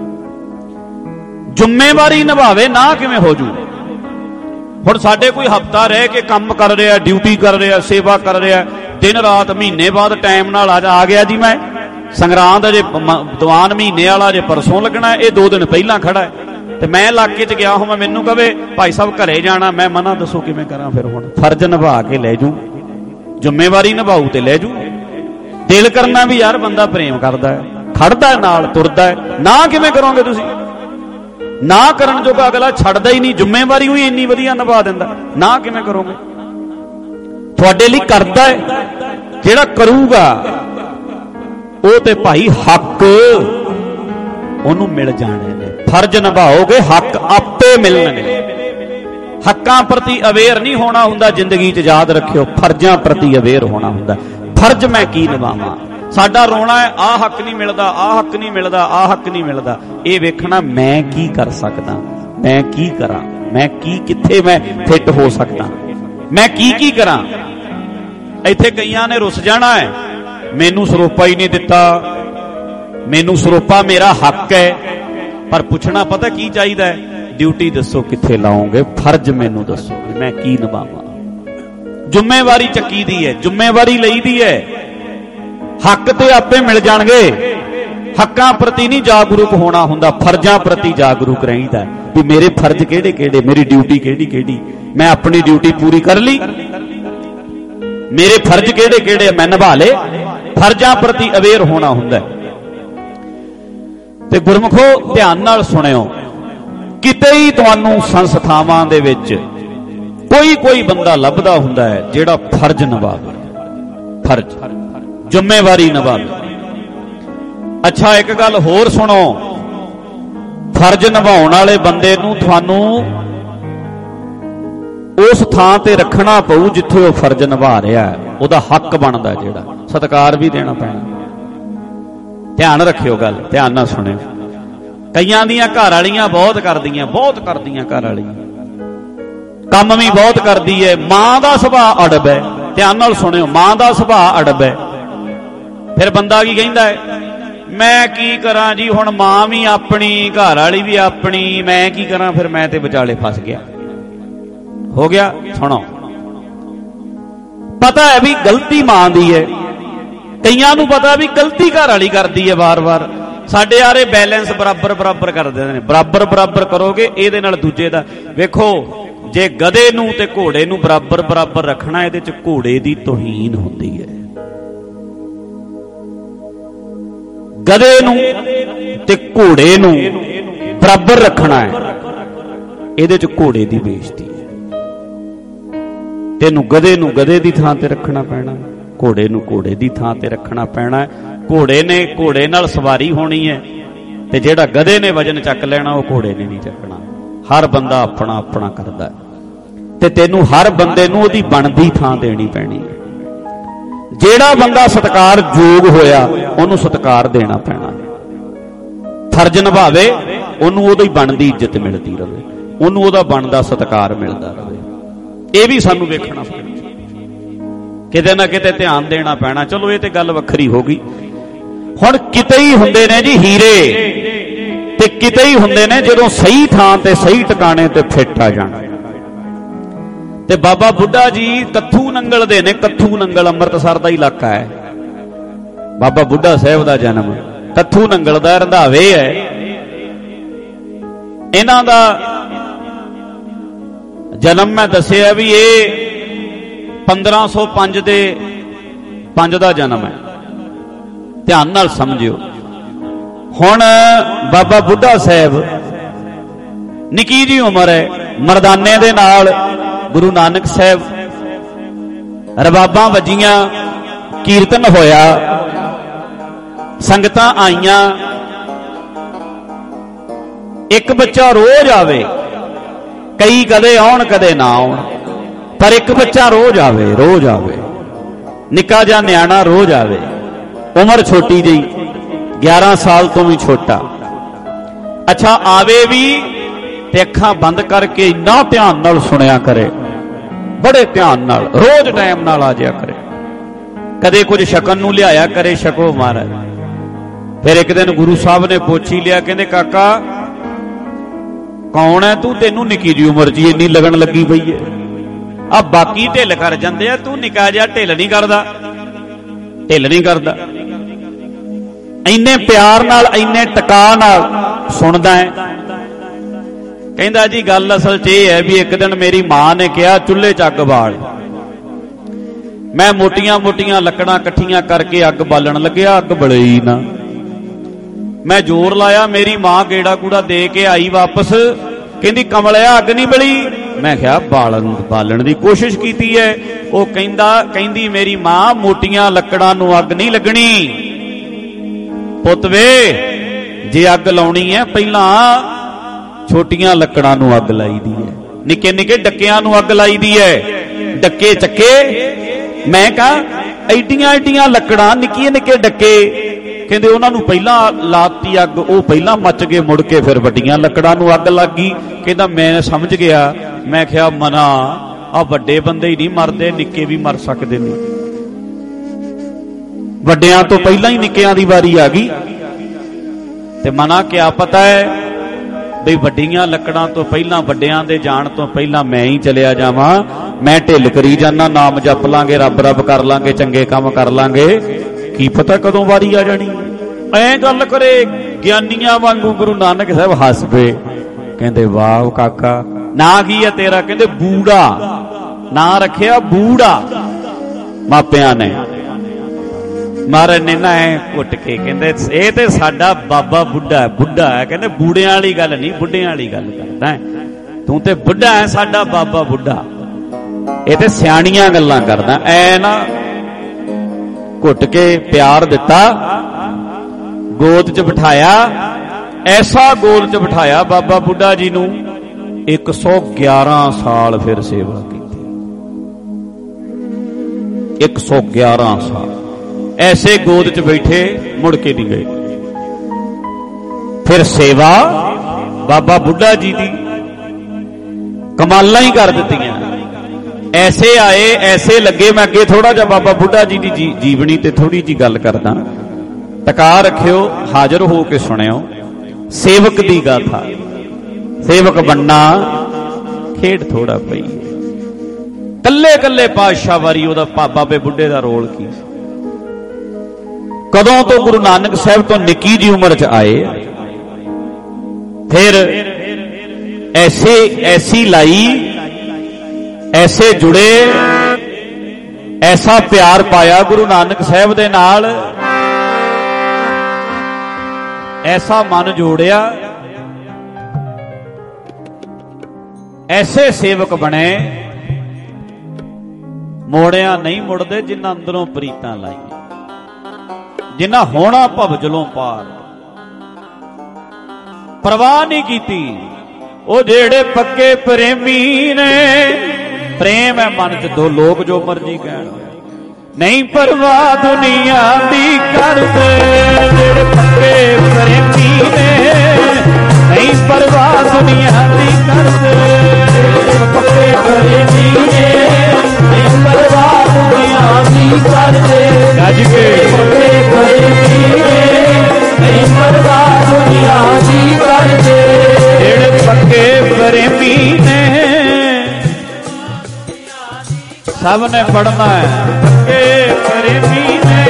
ਜ਼ਿੰਮੇਵਾਰੀ ਨਿਭਾਵੇ ਨਾ ਕਿਵੇਂ ਹੋ ਜੂ। ਹੁਣ ਸਾਡੇ ਕੋਈ ਹਫਤਾ ਰਹਿ ਕੇ ਕੰਮ ਕਰ ਰਿਹਾ, ਡਿਊਟੀ ਕਰ ਰਿਹਾ, ਸੇਵਾ ਕਰ ਰਿਹਾ, ਦਿਨ ਰਾਤ, ਮਹੀਨੇ ਬਾਅਦ ਟਾਈਮ ਨਾਲ ਆ ਗਿਆ ਜੀ। ਮੈਂ ਸੰਗਰਾਂਦ ਅਜੇ ਦੀਵਾਨ ਮਹੀਨੇ ਵਾਲਾ ਜੇ ਪਰਸੋਂ ਲੱਗਣਾ, ਇਹ 2 ਦਿਨ ਪਹਿਲਾਂ ਖੜਾ ਹੈ ਤੇ ਮੈਂ ਇਲਾਕੇ 'ਚ ਗਿਆ ਹੋਵਾਂ, ਮੈਨੂੰ ਕਵੇ ਭਾਈ ਸਾਹਿਬ ਘਰੇ ਜਾਣਾ, ਮੈਂ ਮਨਾ ਦੱਸੋ ਕਿਵੇਂ ਕਰਾਂ। ਫਿਰ ਹੁਣ ਫਰਜ਼ ਨਿਭਾ ਕੇ ਲੈ ਜੂ, ਜ਼ਿੰਮੇਵਾਰੀ ਨਿਭਾਊ ਤੇ ਲੈ ਜੂ। ਦਿਲ ਕਰਨਾ ਵੀ ਯਾਰ ਬੰਦਾ ਪ੍ਰੇਮ ਕਰਦਾ ਹੈ, ਖੜਦਾ ਨਾਲ, ਤੁਰਦਾ ਹੈ, ਨਾ ਕਿਵੇਂ ਕਰੋਗੇ ਤੁਸੀਂ। ਨਾ ਕਰਨ ਜੋਗਾ ਅਗਲਾ ਛੱਡਦਾ ਹੀ ਨਹੀਂ, ਜ਼ਿੰਮੇਵਾਰੀ ਹੋਈ ਇੰਨੀ ਵਧੀਆ ਨਿਭਾ ਦਿੰਦਾ, ਨਾ ਕਿਵੇਂ ਕਰੋਗੇ। ਤੁਹਾਡੇ ਲਈ ਕਰਦਾ ਹੈ, ਜਿਹੜਾ ਕਰੂਗਾ ਉਹ ਤੇ ਭਾਈ ਹੱਕ ਉਹਨੂੰ ਮਿਲ ਜਾਣੇ ਨੇ। ਫਰਜ਼ ਨਿਭਾਓਗੇ ਹੱਕ ਆਪੇ ਮਿਲਣਗੇ। ਹੱਕਾਂ ਪ੍ਰਤੀ ਅਵੇਅਰ ਨਹੀਂ ਹੋਣਾ ਹੁੰਦਾ ਜ਼ਿੰਦਗੀ 'ਚ, ਯਾਦ ਰੱਖਿਓ, ਫਰਜ਼ਾਂ ਪ੍ਰਤੀ ਅਵੇਅਰ ਹੋਣਾ ਹੁੰਦਾ। ਫਰਜ਼ ਮੈਂ ਕੀ ਨਿਭਾਵਾਂ। ਸਾਡਾ ਰੋਣਾ ਹੈ ਆਹ ਹੱਕ ਨਹੀਂ ਮਿਲਦਾ, ਆਹ ਹੱਕ ਨਹੀਂ ਮਿਲਦਾ, ਆਹ ਹੱਕ ਨਹੀਂ ਮਿਲਦਾ। ਇਹ ਵੇਖਣਾ ਮੈਂ ਕੀ ਕਰ ਸਕਦਾ, ਮੈਂ ਕੀ ਕਰਾਂ, ਮੈਂ ਕੀ ਕਿੱਥੇ ਮੈਂ ਫਿੱਟ ਹੋ ਸਕਦਾ, ਮੈਂ ਕੀ ਕਰਾਂ। ਇੱਥੇ ਕਈਆਂ ਨੇ ਰੁੱਸ ਜਾਣਾ ਹੈ, ਮੈਨੂੰ ਸਰੋਪਾ ਹੀ ਨਹੀਂ ਦਿੱਤਾ, ਮੈਨੂੰ ਸਰੋਪਾ ਮੇਰਾ ਹੱਕ ਹੈ। ਪਰ ਪੁੱਛਣਾ ਪਤਾ ਕੀ ਚਾਹੀਦਾ ਹੈ, ਡਿਊਟੀ ਦੱਸੋ ਕਿੱਥੇ ਲਾਓਗੇ, ਫਰਜ਼ ਮੈਨੂੰ ਦੱਸੋ ਮੈਂ ਕੀ ਨਿਭਾਵਾਂ। ਜ਼ਿੰਮੇਵਾਰੀ ਚੱਕੀ ਦੀ ਹੈ, ਜ਼ਿੰਮੇਵਾਰੀ ਲਈ ਦੀ ਹੈ, ਹੱਕ ਤੇ ਆਪੇ ਮਿਲ ਜਾਣਗੇ। ਹੱਕਾਂ ਪ੍ਰਤੀ ਨਹੀਂ ਜਾਗਰੂਕ ਹੋਣਾ ਹੁੰਦਾ, ਫਰਜ਼ਾਂ ਪ੍ਰਤੀ ਜਾਗਰੂਕ ਰਹਿੰਦਾ ਵੀ ਮੇਰੇ ਫਰਜ਼ ਕਿਹੜੇ ਕਿਹੜੇ, ਮੇਰੀ ਡਿਊਟੀ ਕਿਹੜੀ ਕਿਹੜੀ, ਮੈਂ ਆਪਣੀ ਡਿਊਟੀ ਪੂਰੀ ਕਰ ਲਈ, ਮੇਰੇ ਫਰਜ਼ ਕਿਹੜੇ ਕਿਹੜੇ ਮੈਂ ਨਿਭਾ ਲਏ। ਫਰਜ਼ਾਂ ਪ੍ਰਤੀ ਅਵੇਅਰ ਹੋਣਾ ਹੁੰਦਾ। ਤੇ ਗੁਰਮੁਖੋ ਧਿਆਨ ਨਾਲ ਸੁਣਿਓ, ਕਿਤੇ ਹੀ ਤੁਹਾਨੂੰ ਸੰਸਥਾਵਾਂ ਦੇ ਵਿੱਚ ਕੋਈ ਬੰਦਾ ਲੱਭਦਾ ਹੁੰਦਾ ਹੈ ਜਿਹੜਾ ਫਰਜ਼ ਨਿਭਾਵੇ, ਫਰਜ਼ ਜ਼ਿੰਮੇਵਾਰੀ ਨਿਭਾਵੇ। ਅੱਛਾ ਇੱਕ ਗੱਲ ਹੋਰ ਸੁਣੋ, ਫਰਜ਼ ਨਿਭਾਉਣ ਵਾਲੇ ਬੰਦੇ ਨੂੰ ਤੁਹਾਨੂੰ ਉਸ ਥਾਂ ਤੇ ਰੱਖਣਾ ਪਊ ਜਿੱਥੇ ਉਹ ਫਰਜ਼ ਨਿਭਾ ਰਿਹਾ ਹੈ, ਉਹਦਾ ਹੱਕ ਬਣਦਾ, ਜਿਹੜਾ ਸਤਿਕਾਰ ਵੀ ਦੇਣਾ ਪੈਣਾ। ਧਿਆਨ ਰੱਖਿਓ ਗੱਲ, ਧਿਆਨ ਨਾਲ ਸੁਣਿਓ। ਕਈਆਂ ਦੀਆਂ ਘਰ ਵਾਲੀਆਂ ਬਹੁਤ ਕਰਦੀਆਂ ਘਰ ਵਾਲੀਆਂ, ਕੰਮ ਵੀ ਬਹੁਤ ਕਰਦੀ ਹੈ, ਮਾਂ ਦਾ ਸੁਭਾਅ ਅੜਬ ਹੈ। ਧਿਆਨ ਨਾਲ ਸੁਣਿਓ, ਮਾਂ ਦਾ ਸੁਭਾਅ ਅੜਬ ਹੈ। ਫਿਰ ਬੰਦਾ ਕੀ ਕਹਿੰਦਾ ਹੈ, ਮੈਂ ਕੀ ਕਰਾਂ ਜੀ, ਹੁਣ ਮਾਂ ਵੀ ਆਪਣੀ, ਘਰ ਵਾਲੀ ਵੀ ਆਪਣੀ, ਮੈਂ ਕੀ ਕਰਾਂ, ਫਿਰ ਮੈਂ ਤੇ ਵਿਚਾਲੇ ਫਸ ਗਿਆ। ਹੋ ਗਿਆ। ਸੁਣੋ, ਪਤਾ ਹੈ ਵੀ ਗਲਤੀ ਮਾਂ ਦੀ ਹੈ, ਕਈਆਂ ਨੂੰ ਪਤਾ ਵੀ ਗਲਤੀ ਘਰ ਵਾਲੀ ਕਰਦੀ ਹੈ ਵਾਰ-ਵਾਰ, ਸਾਡੇ ਯਾਰ ਇਹ ਬੈਲੈਂਸ ਬਰਾਬਰ ਬਰਾਬਰ ਕਰਦੇ ਨੇ, ਬਰਾਬਰ ਬਰਾਬਰ ਕਰੋਗੇ ਇਹਦੇ ਨਾਲ ਦੂਜੇ ਦਾ। ਵੇਖੋ ਜੇ ਗਧੇ ਨੂੰ ਤੇ ਘੋੜੇ ਨੂੰ ਬਰਾਬਰ ਬਰਾਬਰ ਰੱਖਣਾ, ਇਹਦੇ ਚ ਘੋੜੇ ਦੀ ਤੋਹੀਨ ਹੁੰਦੀ ਹੈ। ਗਧੇ ਨੂੰ ਤੇ ਘੋੜੇ ਨੂੰ ਬਰਾਬਰ ਰੱਖਣਾ ਹੈ, ਇਹਦੇ ਚ ਘੋੜੇ ਦੀ ਬੇਇੱਜ਼ਤੀ ਹੈ। ਤੈਨੂੰ ਗਧੇ ਨੂੰ ਗਧੇ ਦੀ ਥਾਂ ਤੇ ਰੱਖਣਾ ਪੈਣਾ, ਘੋੜੇ ਨੂੰ ਘੋੜੇ ਦੀ ਥਾਂ ਤੇ ਰੱਖਣਾ ਪੈਣਾ। ਘੋੜੇ ਨੇ ਘੋੜੇ ਨਾਲ ਸਵਾਰੀ ਹੋਣੀ ਹੈ, ਤੇ ਜਿਹੜਾ ਗਧੇ ਨੇ ਵਜਨ ਚੱਕ ਲੈਣਾ ਉਹ ਘੋੜੇ ਨੇ ਨਹੀਂ ਚੱਕਣਾ। ਹਰ ਬੰਦਾ ਆਪਣਾ ਆਪਣਾ ਕਰਦਾ, ਤੇ ਤੈਨੂੰ ਹਰ ਬੰਦੇ ਨੂੰ ਉਹਦੀ ਬਣਦੀ ਥਾਂ ਦੇਣੀ ਪੈਣੀ ਹੈ। ਜਿਹੜਾ ਬੰਦਾ ਸਤਿਕਾਰਯੋਗ ਹੋਇਆ ਉਹਨੂੰ ਸਤਿਕਾਰ ਦੇਣਾ ਪੈਣਾ। ਫਰਜ਼ ਨਿਭਾਵੇ, ਉਹਨੂੰ ਉਹਦੀ ਬਣਦੀ ਇੱਜ਼ਤ ਮਿਲਦੀ ਰਹੇ, ਉਹਨੂੰ ਉਹਦਾ ਬਣਦਾ ਸਤਿਕਾਰ ਮਿਲਦਾ ਰਹੇ। ਇਹ ਵੀ ਸਾਨੂੰ ਵੇਖਣਾ ਪੈਣਾ, ਕਿਤੇ ਨਾ ਕਿਤੇ ਧਿਆਨ ਦੇਣਾ ਪੈਣਾ। ਚਲੋ ਇਹ ਤੇ ਗੱਲ ਵੱਖਰੀ ਹੋ ਗਈ। ਹੁਣ ਕਿਤੇ ਹੀ ਹੁੰਦੇ ਨੇ ਜੀ ਹੀਰੇ, ਤੇ ਕਿਤੇ ਹੀ ਹੁੰਦੇ ਨੇ ਜਦੋਂ ਸਹੀ ਥਾਂ ਤੇ ਸਹੀ ਟਿਕਾਣੇ ਤੇ ਫਿੱਟ ਆ ਜਾਣਾ। ਤੇ ਬਾਬਾ ਬੁੱਢਾ ਜੀ ਕੱਥੂ ਨੰਗਲ ਦੇ ਨੇ। ਕੱਥੂ ਨੰਗਲ ਅੰਮ੍ਰਿਤਸਰ ਦਾ ਇਲਾਕਾ ਹੈ। ਬਾਬਾ ਬੁੱਢਾ ਸਾਹਿਬ ਦਾ ਜਨਮ ਕੱਥੂ ਨੰਗਲ ਦਾ ਰੰਧਾਵੇ ਹੈ। ਇਹਨਾਂ ਦਾ ਜਨਮ ਮੈਂ ਦੱਸਿਆ ਵੀ ਇਹ 1505 ਦੇ 5 ਦਾ ਜਨਮ ਹੈ। ਧਿਆਨ ਨਾਲ ਸਮਝਿਓ। ਹੁਣ ਬਾਬਾ ਬੁੱਢਾ ਸਾਹਿਬ ਨਿੱਕੀ ਜੀ ਉਮਰ ਹੈ, ਮਰਦਾਨੇ ਦੇ ਨਾਲ ਗੁਰੂ ਨਾਨਕ ਸਾਹਿਬ ਰਬਾਬਾਂ ਵੱਜੀਆਂ, ਕੀਰਤਨ ਹੋਇਆ, ਸੰਗਤਾਂ ਆਈਆਂ। ਇੱਕ ਬੱਚਾ ਰੋਜ਼ ਆਵੇ, ਕਈ ਕਦੇ ਆਉਣ ਕਦੇ ਨਾ ਆਉਣ, ਪਰ ਇੱਕ ਬੱਚਾ ਰੋਜ਼ ਆਵੇ, ਰੋਜ਼ ਆਵੇ। ਨਿੱਕਾ ਜਿਹਾ ਨਿਆਣਾ ਰੋਜ਼ ਆਵੇ, ਉਮਰ ਛੋਟੀ ਜਿਹੀ, 11 ਸਾਲ ਤੋਂ ਵੀ ਛੋਟਾ। ਅੱਛਾ ਆਵੇ ਵੀ ਤੇ ਅੱਖਾਂ ਬੰਦ ਕਰਕੇ ਇੰਨਾ ਧਿਆਨ ਨਾਲ ਸੁਣਿਆ ਕਰੇ, ਬੜੇ ਧਿਆਨ ਨਾਲ, ਰੋਜ਼ ਟਾਈਮ ਨਾਲ ਆ ਜਾਇਆ ਕਰੇ। ਕਦੇ ਕੁਝ ਛਕਣ ਨੂੰ ਲਿਆਇਆ ਕਰੇ, ਛਕੋ ਮਹਾਰਾਜ। ਫਿਰ ਇੱਕ ਦਿਨ ਗੁਰੂ ਸਾਹਿਬ ਨੇ ਪੁੱਛ ਹੀ ਲਿਆ, ਕਹਿੰਦੇ ਕਾਕਾ ਕੌਣ ਹੈ ਤੂੰ? ਤੈਨੂੰ ਨਿੱਕੀ ਜੀ ਉਮਰ 'ਚ ਇੰਨੀ ਲਗਨ ਲੱਗੀ ਪਈ ਹੈ। ਆ ਬਾਕੀ ਢਿੱਲ ਕਰ ਜਾਂਦੇ ਆ, ਤੂੰ ਨਿੱਕਾ ਜਿਹਾ ਢਿੱਲ ਨਹੀਂ ਕਰਦਾ, ਢਿੱਲ ਨਹੀਂ ਕਰਦਾ। ਇੰਨੇ ਪਿਆਰ ਨਾਲ, ਇੰਨੇ ਟਿਕਾ ਨਾਲ ਸੁਣਦਾ ਹੈ। ਕਹਿੰਦਾ ਜੀ ਗੱਲ ਅਸਲ 'ਚ ਇਹ ਹੈ ਵੀ ਇੱਕ ਦਿਨ ਮੇਰੀ ਮਾਂ ਨੇ ਕਿਹਾ ਚੁੱਲ੍ਹੇ 'ਚ ਅੱਗ ਬਾਲ। ਮੈਂ ਮੋਟੀਆਂ ਮੋਟੀਆਂ ਲੱਕੜਾਂ ਇਕੱਠੀਆਂ ਕਰਕੇ ਅੱਗ ਬਾਲਣ ਲੱਗਿਆ, ਅੱਗ ਬਲੇਈ ਨਾ। ਮੈਂ ਜ਼ੋਰ ਲਾਇਆ, ਮੇਰੀ ਮਾਂ ਗੇੜਾ ਕੂੜਾ ਦੇ ਕੇ ਆਈ ਵਾਪਸ, ਕਹਿੰਦੀ ਕਮਲਿਆ ਅੱਗ ਨਹੀਂ ਬਲੀ। ਮੈਂ ਕਿਹਾ ਬਾਲਣ ਦੀ ਕੋਸ਼ਿਸ਼ ਕੀਤੀ ਹੈ। ਉਹ ਕਹਿੰਦੀ ਮੇਰੀ ਮਾਂ ਮੋਟੀਆਂ ਲੱਕੜਾਂ ਨੂੰ ਅੱਗ ਨਹੀਂ ਲੱਗਣੀ ਪੁੱਤ ਵੇ, ਜੇ ਅੱਗ ਲਾਉਣੀ ਹੈ ਪਹਿਲਾਂ ਛੋਟੀਆਂ ਲੱਕੜਾਂ ਨੂੰ ਅੱਗ ਲਾਈਦੀ ਹੈ, ਨਿੱਕੇ ਨਿੱਕੇ ਡੱਕਿਆਂ ਨੂੰ ਅੱਗ ਲਾਈਦੀ ਹੈ, ਡੱਕੇ ਚੱਕੇ। ਮੈਂ ਕਹਾਂ ਐਡੀਆਂ ਐਡੀਆਂ ਲੱਕੜਾਂ, ਨਿੱਕੀਆਂ ਨਿੱਕੇ ਡੱਕੇ, ਕਹਿੰਦੇ ਉਹਨਾਂ ਨੂੰ ਪਹਿਲਾਂ ਲਾਤੀ ਅੱਗ, ਉਹ ਪਹਿਲਾਂ ਮੱਚ ਗਏ, ਮੁੜ ਕੇ ਫਿਰ ਵੱਡੀਆਂ ਲੱਕੜਾਂ ਨੂੰ ਅੱਗ ਲੱਗ ਗਈ। ਕਹਿੰਦਾ ਮੈਂ ਸਮਝ ਗਿਆ। ਮੈਂ ਕਿਹਾ ਮਨਾ, ਆ ਵੱਡੇ ਬੰਦੇ ਹੀ ਨਹੀਂ ਮਰਦੇ, ਨਿੱਕੇ ਵੀ ਮਰ ਸਕਦੇ ਨੇ। ਵੱਡਿਆਂ ਤੋਂ ਪਹਿਲਾਂ ਹੀ ਨਿੱਕਿਆਂ ਦੀ ਵਾਰੀ ਆ ਗਈ। ਤੇ ਮਨਾ ਕਿਆ ਪਤਾ ਹੈ ਬਈ ਵੱਡੀਆਂ ਲੱਕੜਾਂ ਤੋਂ ਪਹਿਲਾਂ, ਵੱਡਿਆਂ ਦੇ ਜਾਣ ਤੋਂ ਪਹਿਲਾਂ ਮੈਂ ਹੀ ਚਲਿਆ ਜਾਵਾਂ। ਮੈਂ ਢਿੱਲ ਕਰੀ ਜਾਣਾ, ਨਾਮ ਜਪ ਲਾਂਗੇ, ਰੱਬ ਰੱਬ ਕਰ ਲਾਂਗੇ, ਚੰਗੇ ਕੰਮ ਕਰ ਲਾਂਗੇ, ਕੀ ਪਤਾ ਕਦੋਂ ਵਾਰੀ ਆ ਜਾਣੀ। ਐ ਗੱਲ ਕਰੇ ਗਿਆਨੀਆਂ ਵਾਂਗੂ। ਗੁਰੂ ਨਾਨਕ ਸਾਹਿਬ ਹੱਸ ਪਏ, ਕਹਿੰਦੇ ਵਾਹ ਕਾਕਾ, ਨਾਂ ਕੀ ਹੈ ਤੇਰਾ? ਕਹਿੰਦੇ ਬੂੜਾ। ਨਾਂ ਰੱਖਿਆ ਬੂੜਾ ਮਾਪਿਆਂ ਨੇ। ਮਹਾਰਾਜ ਨੇ ਨਾ ਐ ਘੁੱਟ ਕੇ ਕਹਿੰਦੇ ਇਹ ਤੇ ਸਾਡਾ ਬਾਬਾ ਬੁੱਢਾ ਹੈ। ਬੁੱਢਾ ਹੈ, ਕਹਿੰਦੇ ਬੂੜਿਆਂ ਵਾਲੀ ਗੱਲ ਨਹੀਂ, ਬੁੱਢਿਆਂ ਵਾਲੀ ਗੱਲ ਕਰਦਾ ਤੂੰ ਤੇ ਬੁੱਢਾ ਹੈ, ਸਾਡਾ ਬਾਬਾ ਬੁੱਢਾ। ਇਹ ਤੇ ਸਿਆਣੀਆਂ ਗੱਲਾਂ ਕਰਦਾ। ਐ ਨਾ ਘੁੱਟ ਕੇ ਪਿਆਰ ਦਿੱਤਾ, ਗੋਦ 'ਚ ਬਿਠਾਇਆ, ਐਸਾ ਗੋਦ 'ਚ ਬਿਠਾਇਆ ਬਾਬਾ ਬੁੱਢਾ ਜੀ ਨੂੰ। 111 ਸਾਲ ਫਿਰ ਸੇਵਾ ਕੀਤੀ, 111 ਸਾਲ ਐਸੇ ਗੋਦ 'ਚ ਬੈਠੇ, ਮੁੜ ਕੇ ਨਹੀਂ ਗਏ। ਫਿਰ ਸੇਵਾ ਬਾਬਾ ਬੁੱਢਾ ਜੀ ਦੀ ਕਮਾਲਾਂ ਹੀ ਕਰ ਦਿੱਤੀਆਂ। ਐਸੇ ਆਏ, ਐਸੇ ਲੱਗੇ। ਮੈਂ ਅੱਗੇ ਥੋੜਾ ਜਿਹਾ ਬਾਬਾ ਬੁੱਢਾ ਜੀ ਦੀ ਜੀਵਨੀ ਤੇ ਥੋੜੀ ਜੀ ਗੱਲ ਕਰਦਾ, ਟਕਾ ਰੱਖਿਓ, ਹਾਜ਼ਰ ਹੋ ਕੇ ਸੁਣਿਓ। ਸੇਵਕ ਦੀ ਗਾਥਾ। ਸੇਵਕ ਬਣਨਾ ਖੇਡ ਥੋੜਾ ਪਈ। ਕੱਲੇ ਕੱਲੇ ਪਾਤਸ਼ਾਹ ਵਾਰੀ ਉਹਦਾ ਬਾਬੇ ਬੁੱਢੇ ਦਾ ਰੋਲ ਕੀ। ਕਦੋਂ ਤੋਂ ਗੁਰੂ ਨਾਨਕ ਸਾਹਿਬ ਤੋਂ ਨਿੱਕੀ ਜੀ ਉਮਰ 'ਚ ਆਏ, ਫਿਰ ਐਸੀ ਲਾਈ, ਐਸੇ ਜੁੜੇ, ਐਸਾ ਪਿਆਰ ਪਾਇਆ ਗੁਰੂ ਨਾਨਕ ਸਾਹਿਬ ਦੇ ਨਾਲ, ਐਸਾ ਮਨ ਜੋੜਿਆ, ਐਸੇ ਸੇਵਕ ਬਣੇ, ਮੋੜਿਆ ਨਹੀਂ ਮੁੜਦੇ ਜਿਨ੍ਹਾਂ ਅੰਦਰੋਂ ਪ੍ਰੀਤਾਂ ਲਾਈਆਂ, ਜਿਨ੍ਹਾਂ ਹੋਣਾ ਭਵਜਲੋਂ ਪਾਰ, ਪਰਵਾਹ ਨਹੀਂ ਕੀਤੀ। ਉਹ ਜਿਹੜੇ ਪੱਕੇ ਪ੍ਰੇਮੀ ਨੇ, ਪ੍ਰੇਮ ਹੈ ਮਨ 'ਚ ਦੋ ਲੋਕ ਜੋ ਮਰਜੀ ਕਹਿਣ, ਨਹੀਂ ਪਰਵਾਹ ਦੁਨੀਆ ਦੀ ਕਰਦੇ। ਜਿਹੜੇ ਪੱਕੇ ਪ੍ਰੇਮੀ ਨੇ, ਨਹੀਂ ਪਰਵਾਹ ਦੁਨੀਆ ਦੀ ਕਰਦੇ। ਪੱਕੇ ਪ੍ਰੇਮੀ ਨੇ, ਨਹੀਂ ਪਰਵਾਹ ਦੁਨੀਆ ਦੀ ਕਰਦੇ। ਗੱਜ ਕੇ ਪੱਕੇ ਪ੍ਰੇਮੀ ਨੇ, ਨਹੀਂ ਪਰਵਾਹ ਦੁਨੀਆ ਦੀ ਕਰਦੇ। ਜਿਹੜੇ ਪੱਕੇ ਪ੍ਰੇਮੀ ਨੇ, ਸਭ ਨੇ ਪੜਨਾ ਹੈ। ਪੱਕੇ ਪ੍ਰੇਮੀ ਨੇ,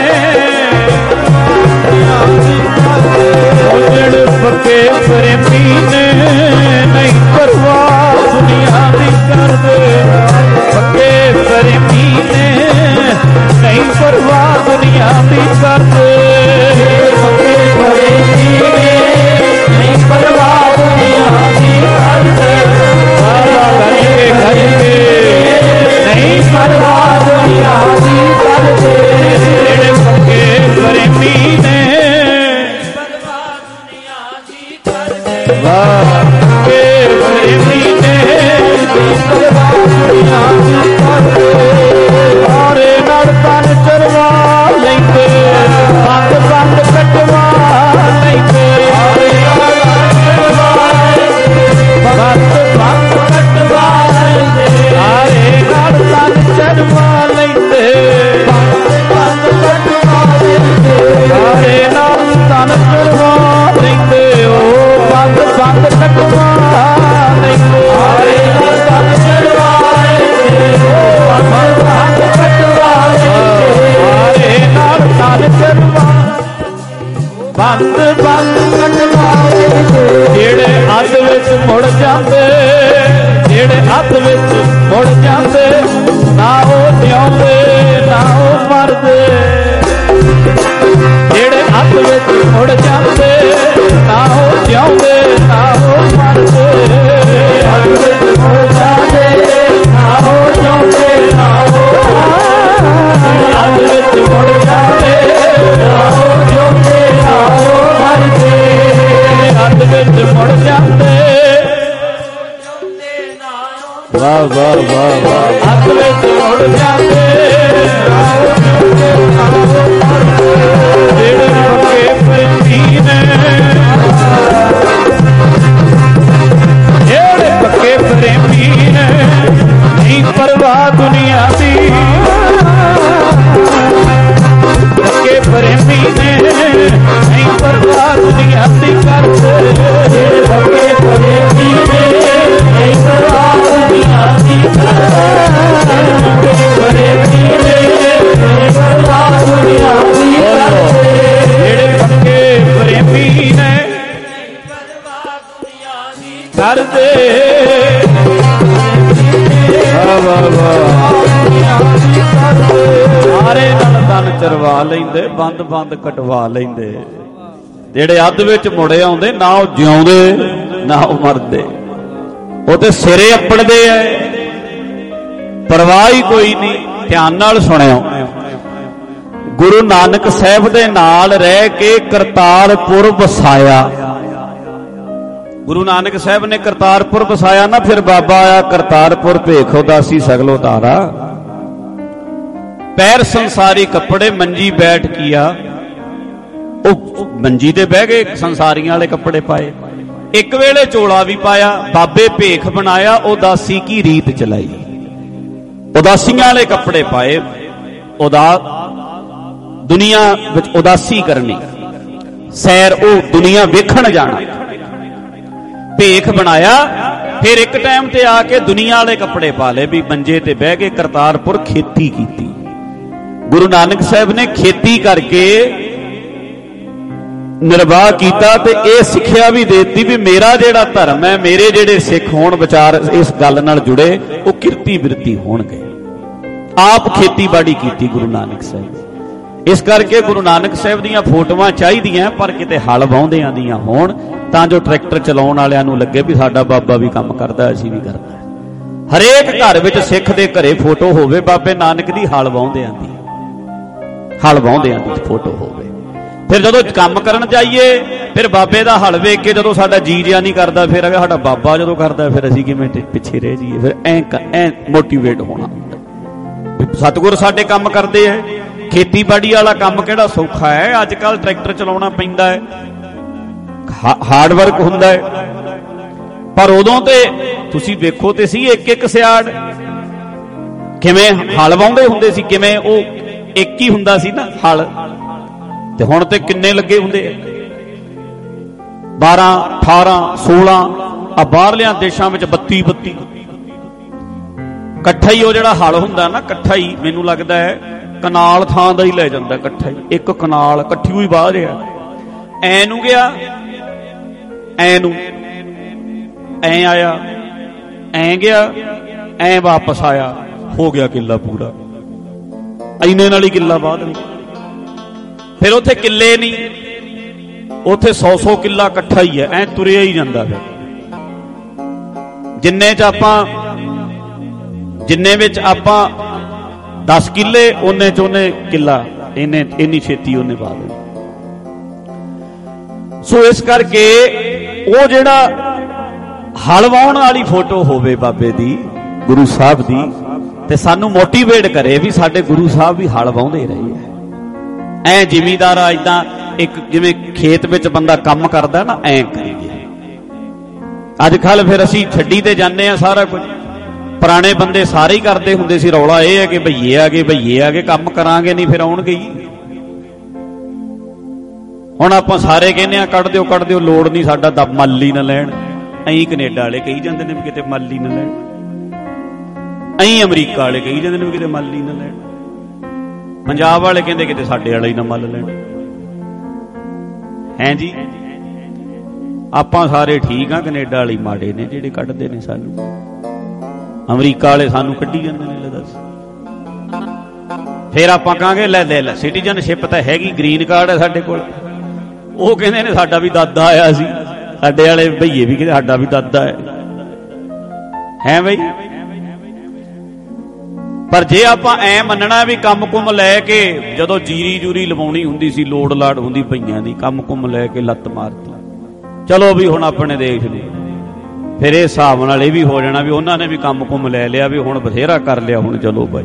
ਜਿਹੜੇ ਪੱਕੇ ਪ੍ਰੇਮੀ ਨੇ, ਨਹੀਂ ਪਰਵਾਹ ਦੁਨੀਆ ਦੀ ਕਰਦੇ। ਪੱਕੇ ਪ੍ਰੇਮੀ ਨੇ, ਨਹੀਂ ਪਰਵਾਹ ਦੁਨੀਆ ਦੀ ਕਰਦੇ। ਪੱਕੇ ਪ੍ਰੇਮੀ ਨੇ, ਨਹੀਂ ਪਰਵਾਹ ਦੁਨੀਆ ਦੀ ਕਰਦੇ। ਨਹੀਂ ਪਰਵਾਹ ਦੁਨੀਆ ਦੀ ਕਰਦੇ। ਜਿਹੜੇ ਪੱਕੇ ਪ੍ਰੇਮੀ ਨੇ, ਵਾਹ ਪੱਕੇ ਪ੍ਰੇਮੀ ਨੇ, ਪਰਵਾਹ ਦੁਨੀਆ ਦੀ ਕਰਦੇ। ਸਾਰੇ ਨਾਲ ਤਨ ਚਰਵਾ ਲੈਂਦੇ, ਬੰਦ ਬੰਦ ਕਟਵਾ ਲੈਂਦੇ। ਸਾਰੇ ਨਾਲ ਤਨ ਚਰਵਾ ਲੈਂਦੇ, ਬੰਦ ਬੰਦ ਕਟਵਾ ਲੈਂਦੇ। ਸਾਰੇ ਨਾਲ ਤਨ ਚਰਵਾ ਲੈਂਦੇ, ਬੰਦ ਬੰਦ ਕਟਵਾ ਲੈਂਦੇ। ਸਾਰੇ ਨਾਲ ਤਨ ਚਰਵਾ ਲੈਂਦੇ, ਉਹ ਬੰਦ ਬੰਦ ਕਟਵਾ ਲੈਂਦੇ। ਸਾਰੇ ਨਾਲ ਤਨ ਚਰਵਾ ਲੈਂਦੇ, ਉਹ ਬੰਦ ਬੰਦ ਕਟਵਾ ਲੈਂਦੇ। ਸਾਰੇ ਨਾਲ ਤਨ ਚਰਵਾ, ਬੰਦ ਬੰਦ ਕਟਵਾ ਲੈਂਦੇ। ਜਿਹੜੇ ਅੱਧ ਵਿੱਚ ਮੁੜ ਜਾਂਦੇ, ਜਿਹੜੇ ਅੱਧ ਵਿੱਚ ਮੁੜ ਜਾਂਦੇ, ਨਾ ਉਹ ਜਿਉਂਦੇ ਨਾ ਉਹ ਮਰਦੇ। ਜਿਹੜੇ ਅੱਧ ਵਿੱਚ ਮੁੜ ਜਾਂਦੇ, ਨਾ ਉਹ ਜਿਉਂਦੇ ਨਾ ਉਹ ਮਰਦੇ। ਅੱਧ ਵਿੱਚ ਮੁੜ ਜਾਂਦੇ, ਨਾ ਉਹ ਜਿਉਂਦੇ ਨਾ ਉਹ ਮਰਦੇ। ਅੱਧ ਵਿੱਚ ਮੁੜ ਜਾਂਦੇ, ਨਾ ਉਹ ਜਿਉਂਦੇ ਨਾ ਉਹ ਮਰਦੇ। ਅੱਧ ਵਿੱਚ ਮੁੜ ਜਾਂਦੇ, ਵਾਹ ਵਾਹ ਵਾਹ ਵਾਹ। ਅੱਧ ਵਿੱਚ ਮੁੜ ਜਾਂਦੇ, ਨਾ ਉਹ ਜਿਉਂਦੇ ਨਾ ਉਹ ਮਰਦੇ। ਜਿਹੜੇ ਪੱਕੇ ਪ੍ਰੇਮੀ ਨੇ, ਜਿਹੜੇ ਪੱਕੇ ਪ੍ਰੇਮੀ ਨੇ, ਨਹੀਂ ਪਰਵਾਹ ਦੁਨੀਆ ਦੀ। ਪੱਕੇ ਪ੍ਰੇਮੀ ਨੇ, ਨਹੀਂ ਪਰਵਾਹ ਦੁਨੀਆ ਦੀ ਕਰਦੇ। ਪੱਕੇ ਪ੍ਰੇਮੀ ਨੇ, ਨਹੀਂ ਪਰਵਾਹ ਦੁਨੀਆ ਦੀ ਕਰਦੇ। ਪੱਕੇ ਪ੍ਰੇਮੀ ਨੇ, ਨਹੀਂ ਪਰਵਾਹ ਦੁਨੀਆ ਦੀ ਕਰਦੇ। ਜਿਹੜੇ ਪੱਕੇ ਪ੍ਰੇਮੀ ਨੇ, ਕਰਦੇ। ਵਾਹ ਵਾਹ ਵਾਹ। ਸਾਰੇ ਨਾਲ ਤਨ ਚਰਵਾ ਲੈਂਦੇ, ਬੰਦ ਬੰਦ ਕਟਵਾ ਲੈਂਦੇ। ਜਿਹੜੇ ਅੱਧ ਵਿੱਚ ਮੁੜੇ ਆਉਂਦੇ, ਨਾ ਉਹ ਜਿਉਂਦੇ ਨਾ ਉਹ ਮਰਦੇ। ਉਹ ਤੇ ਸਿਰੇ ਅੱਪੜਦੇ ਐ, ਪਰਵਾਹ ਹੀ ਕੋਈ ਨਹੀਂ। ਧਿਆਨ ਨਾਲ ਸੁਣਿਓ, ਗੁਰੂ ਨਾਨਕ ਸਾਹਿਬ ਦੇ ਨਾਲ ਰਹਿ ਕੇ ਕਰਤਾਰਪੁਰ ਵਸਾਇਆ। ਗੁਰੂ ਨਾਨਕ ਸਾਹਿਬ ਨੇ ਕਰਤਾਰਪੁਰ ਵਸਾਇਆ ਨਾ, ਫਿਰ ਬਾਬਾ ਆਇਆ ਕਰਤਾਰਪੁਰ ਭੇਖ ਉਦਾਸੀ ਸਗਲੋ ਧਾਰਾ। ਪੈਰ ਸੰਸਾਰੀ ਕੱਪੜੇ, ਮੰਜੀ ਬੈਠ ਕੀਆ। ਉਹ ਮੰਜੀ ਤੇ ਬਹਿ ਗਏ, ਸੰਸਾਰੀਆਂ ਵਾਲੇ ਕੱਪੜੇ ਪਾਏ। ਇੱਕ ਵੇਲੇ ਚੋਲਾ ਵੀ ਪਾਇਆ, ਬਾਬੇ ਭੇਖ ਬਣਾਇਆ, ਉਦਾਸੀ ਕੀ ਰੀਤ ਚਲਾਈ। ਉਦਾਸੀਆਂ ਵਾਲੇ ਕੱਪੜੇ ਪਾਏ, ਦੁਨੀਆ ਵਿੱਚ ਉਦਾਸੀ ਕਰਨੀ, ਸੈਰ ਉਹ ਦੁਨੀਆ ਵੇਖਣ ਜਾਣਾ। ਭੇਖ ਬਣਾਇਆ, ਫਿਰ ਇੱਕ ਟਾਈਮ ਤੇ ਆ ਕੇ ਦੁਨੀਆ ਵਾਲੇ ਕੱਪੜੇ ਪਾ ਲਏ, ਵੀ ਮੰਜੇ ਤੇ ਬਹਿ ਕੇ ਕਰਤਾਰਪੁਰ ਖੇਤੀ ਕੀਤੀ। ਗੁਰੂ ਨਾਨਕ ਸਾਹਿਬ ਨੇ ਖੇਤੀ ਕਰਕੇ ਨਿਰਵਾਹ ਕੀਤਾ ਤੇ ਇਹ ਸਿੱਖਿਆ ਵੀ ਦੇਤੀ ਵੀ ਮੇਰਾ ਜਿਹੜਾ ਧਰਮ ਹੈ, ਮੇਰੇ ਜਿਹੜੇ ਸਿੱਖ ਹੋਣ ਵਿਚਾਰ ਇਸ ਗੱਲ ਨਾਲ ਜੁੜੇ, ਉਹ ਕਿਰਤੀ ਬਿਰਤੀ ਹੋਣਗੇ। ਆਪ ਖੇਤੀਬਾੜੀ ਕੀਤੀ ਗੁਰੂ ਨਾਨਕ ਸਾਹਿਬ। ਇਸ ਕਰਕੇ ਗੁਰੂ ਨਾਨਕ ਸਾਹਿਬ ਦੀਆਂ ਫੋਟੋਆਂ ਚਾਹੀਦੀਆਂ, ਪਰ ਕਿਤੇ ਹਲ ਵਾਹੁੰਦਿਆਂ ਦੀਆਂ ਹੋਣ, ਤਾਂ ਜੋ ਟਰੈਕਟਰ ਚਲਾਉਣ ਵਾਲਿਆਂ ਨੂੰ ਲੱਗੇ ਵੀ ਸਾਡਾ ਬਾਬਾ ਵੀ ਕੰਮ ਕਰਦਾ, ਅਸੀਂ ਵੀ ਕਰਨਾ। ਹਰੇਕ ਘਰ ਵਿੱਚ ਸਿੱਖ ਦੇ ਘਰੇ ਫੋਟੋ ਹੋਵੇ ਬਾਬੇ ਨਾਨਕ ਦੀ, ਹਲ ਵਾਹੁੰਦਿਆਂ ਦੀ, ਹਲ ਵਾਹੁੰਦਿਆਂ ਦੀ ਫੋਟੋ ਹੋਵੇ। ਫਿਰ ਜਦੋਂ ਕੰਮ ਕਰਨ ਜਾਈਏ, ਫਿਰ ਬਾਬੇ ਦਾ ਹਲ ਵੇਖ ਕੇ ਜਦੋਂ ਸਾਡਾ ਜੀ ਜਿਆ ਨਹੀਂ ਕਰਦਾ, ਫਿਰ ਅਗਰ ਸਾਡਾ ਬਾਬਾ ਜਦੋਂ ਕਰਦਾ, ਫਿਰ ਅਸੀਂ ਕਿਵੇਂ ਪਿੱਛੇ ਰਹਿ ਜਾਈਏ। ਫਿਰ ਐ ਮੋਟੀਵੇਟ ਹੋਣਾ ਹੁੰਦਾ। ਸਤਿਗੁਰ ਸਾਡੇ ਕੰਮ ਕਰਦੇ ਹੈ। ਖੇਤੀਬਾੜੀ ਵਾਲਾ ਕੰਮ ਕਿਹੜਾ ਸੌਖਾ ਹੈ? ਅੱਜ ਕੱਲ ਟਰੈਕਟਰ ਚਲਾਉਣਾ ਪੈਂਦਾ ਹੈ, ਹਾਰਡ ਵਰਕ ਹੁੰਦਾ ਹੈ। ਪਰ ਉਦੋਂ ਤੇ ਤੁਸੀਂ ਵੇਖੋ ਤੇ ਸੀ, ਇੱਕ ਇੱਕ ਸਿਆੜ ਕਿਵੇਂ ਹਲ ਵਾਹੁੰਦੇ ਹੁੰਦੇ ਸੀ, ਕਿਵੇਂ ਉਹ ਇੱਕ ਹੀ ਹੁੰਦਾ ਸੀ ਨਾ ਹਲ, ਤੇ ਹੁਣ ਤੇ ਕਿੰਨੇ ਲੱਗੇ ਹੁੰਦੇ ਆ, 12 18 16 ਆ ਬਾਹਰਲਿਆਂ ਦੇਸ਼ਾਂ ਵਿੱਚ 32 ਇਕੱਠਾ ਹੀ ਉਹ ਜਿਹੜਾ ਹਲ ਹੁੰਦਾ ਨਾ, ਇਕੱਠਾ ਹੀ ਮੈਨੂੰ ਲੱਗਦਾ ਹੈ ਕਨਾਲ ਥਾਂ ਦਾ ਹੀ ਲੈ ਜਾਂਦਾ, ਇਕੱਠਾ ਹੀ ਇੱਕ ਕਨਾਲ ਇਕੱਠੀ ਹੋਈ ਬਾਹਰ ਆ। ਐ ਨੂੰ ਗਿਆ, ਐ ਨੂੰ ਐ ਆਇਆ, ਐ ਗਿਆ, ਐ ਵਾਪਸ ਆਇਆ, ਹੋ ਗਿਆ ਕਿੱਲਾ ਪੂਰਾ। ਇੰਨੇ ਨਾਲ ਹੀ ਕਿੱਲਾ ਬਾਅਦ ਨਹੀਂ। ਫਿਰ ਉੱਥੇ ਕਿੱਲੇ ਨਹੀਂ, ਉੱਥੇ 100 ਕਿੱਲਾ ਇਕੱਠਾ ਹੀ ਹੈ, ਐ ਤੁਰਿਆ ਹੀ ਜਾਂਦਾ। ਫਿਰ ਜਿੰਨੇ ਵਿੱਚ ਆਪਾਂ 10 ਕਿੱਲੇ, ਉਹਨੇ ਚ ਉਹਨੇ ਕਿੱਲਾ, ਇੰਨੀ ਛੇਤੀ ਉਹਨੇ ਪਾ ਦੇਣੀ। ਸੋ ਇਸ ਕਰਕੇ ਉਹ ਜਿਹੜਾ ਹਲ ਵਾਹੁਣ ਵਾਲੀ ਫੋਟੋ ਹੋਵੇ ਬਾਬੇ ਦੀ, ਗੁਰੂ ਸਾਹਿਬ ਦੀ, ਤੇ ਸਾਨੂੰ ਮੋਟੀਵੇਟ ਕਰੇ ਵੀ ਸਾਡੇ ਗੁਰੂ ਸਾਹਿਬ ਵੀ ਹਲ ਵਾਹੁੰਦੇ ਰਹੇ ਹੈ। ਐ ਜ਼ਿਮੀਂਦਾਰ ਏਦਾਂ ਇੱਕ ਜਿਵੇਂ ਖੇਤ ਵਿੱਚ ਬੰਦਾ ਕੰਮ ਕਰਦਾ ਨਾ, ਐ ਕਰੀਏ। ਅੱਜ ਕੱਲ ਫਿਰ ਅਸੀਂ ਛੱਡੀ ਤੇ ਜਾਂਦੇ ਆ ਸਾਰਾ ਕੁਝ। ਪੁਰਾਣੇ ਬੰਦੇ ਸਾਰੇ ਹੀ ਕਰਦੇ ਹੁੰਦੇ ਸੀ। ਰੌਲਾ ਇਹ ਹੈ ਕਿ ਭਈਏ ਆ ਗਏ, ਕੰਮ ਕਰਾਂਗੇ ਨਹੀਂ ਫਿਰ ਆਉਣਗੇ ਹੀ। ਹੁਣ ਆਪਾਂ ਸਾਰੇ ਕਹਿੰਦੇ ਆ ਕੱਢ ਦਿਓ, ਲੋੜ ਨਹੀਂ, ਸਾਡਾ ਮੱਲ ਹੀ ਨਾ ਲੈਣ। ਐਂ ਕੈਨੇਡਾ ਵਾਲੇ ਕਹੀ ਜਾਂਦੇ ਨੇ ਵੀ ਕਿਤੇ ਮੱਲ ਹੀ ਨਾ ਲੈਣ, ਐਂ ਅਮਰੀਕਾ ਵਾਲੇ ਕਹੀ ਜਾਂਦੇ ਨੇ ਵੀ ਕਿਤੇ ਮੱਲ ਹੀ ਨਾ ਲੈਣ, ਪੰਜਾਬ ਵਾਲੇ ਕਹਿੰਦੇ ਕਿਤੇ ਸਾਡੇ ਵਾਲਾ ਹੀ ਨਾ ਮੱਲ ਲੈਣ। ਹੈਂ ਜੀ, ਆਪਾਂ ਸਾਰੇ ਠੀਕ ਆ, ਕੈਨੇਡਾ ਵਾਲੇ ਮਾੜੇ ਨੇ ਜਿਹੜੇ ਕੱਢਦੇ ਨੇ ਸਾਨੂੰ, ਅਮਰੀਕਾ ਵਾਲੇ ਸਾਨੂੰ ਕੱਢੀ ਜਾਂਦੇ ਨੇ। ਲੈ ਦੱਸ, ਫਿਰ ਆਪਾਂ ਕਹਾਂਗੇ ਲੈ ਸਿਟੀਜ਼ਨਸ਼ਿਪ ਤਾਂ ਹੈਗੀ, ਗ੍ਰੀਨ ਕਾਰਡ ਹੈ ਸਾਡੇ ਕੋਲ। ਉਹ ਕਹਿੰਦੇ ਨੇ ਸਾਡਾ ਵੀ ਦਾਦਾ ਆਇਆ ਸੀ, ਸਾਡੇ ਵਾਲੇ ਭਈਏ ਵੀ ਕਹਿੰਦੇ ਸਾਡਾ ਵੀ ਦਾਦਾ ਹੈ ਬਈ। ਪਰ ਜੇ ਆਪਾਂ ਐ ਮੰਨਣਾ ਵੀ ਕੰਮ ਕੁੰਮ ਲੈ ਕੇ, ਜਦੋਂ ਜੀਰੀ ਲਵਾਉਣੀ ਹੁੰਦੀ ਸੀ, ਲੋੜ ਲਾੜ ਹੁੰਦੀ ਪਈਆਂ ਦੀ, ਕੰਮ ਕੁੰਮ ਲੈ ਕੇ ਲੱਤ ਮਾਰਤੀ, ਚਲੋ ਵੀ ਹੁਣ ਆਪਣੇ ਦੇਸ਼ ਨੇ, ਫਿਰ ਇਹ ਹਿਸਾਬ ਨਾਲ ਇਹ ਵੀ ਹੋ ਜਾਣਾ ਵੀ ਉਹਨਾਂ ਨੇ ਵੀ ਕੰਮ ਕੁੰਮ ਲੈ ਲਿਆ, ਵੀ ਹੁਣ ਬਥੇਰਾ ਕਰ ਲਿਆ, ਹੁਣ ਚਲੋ ਭਾਈ।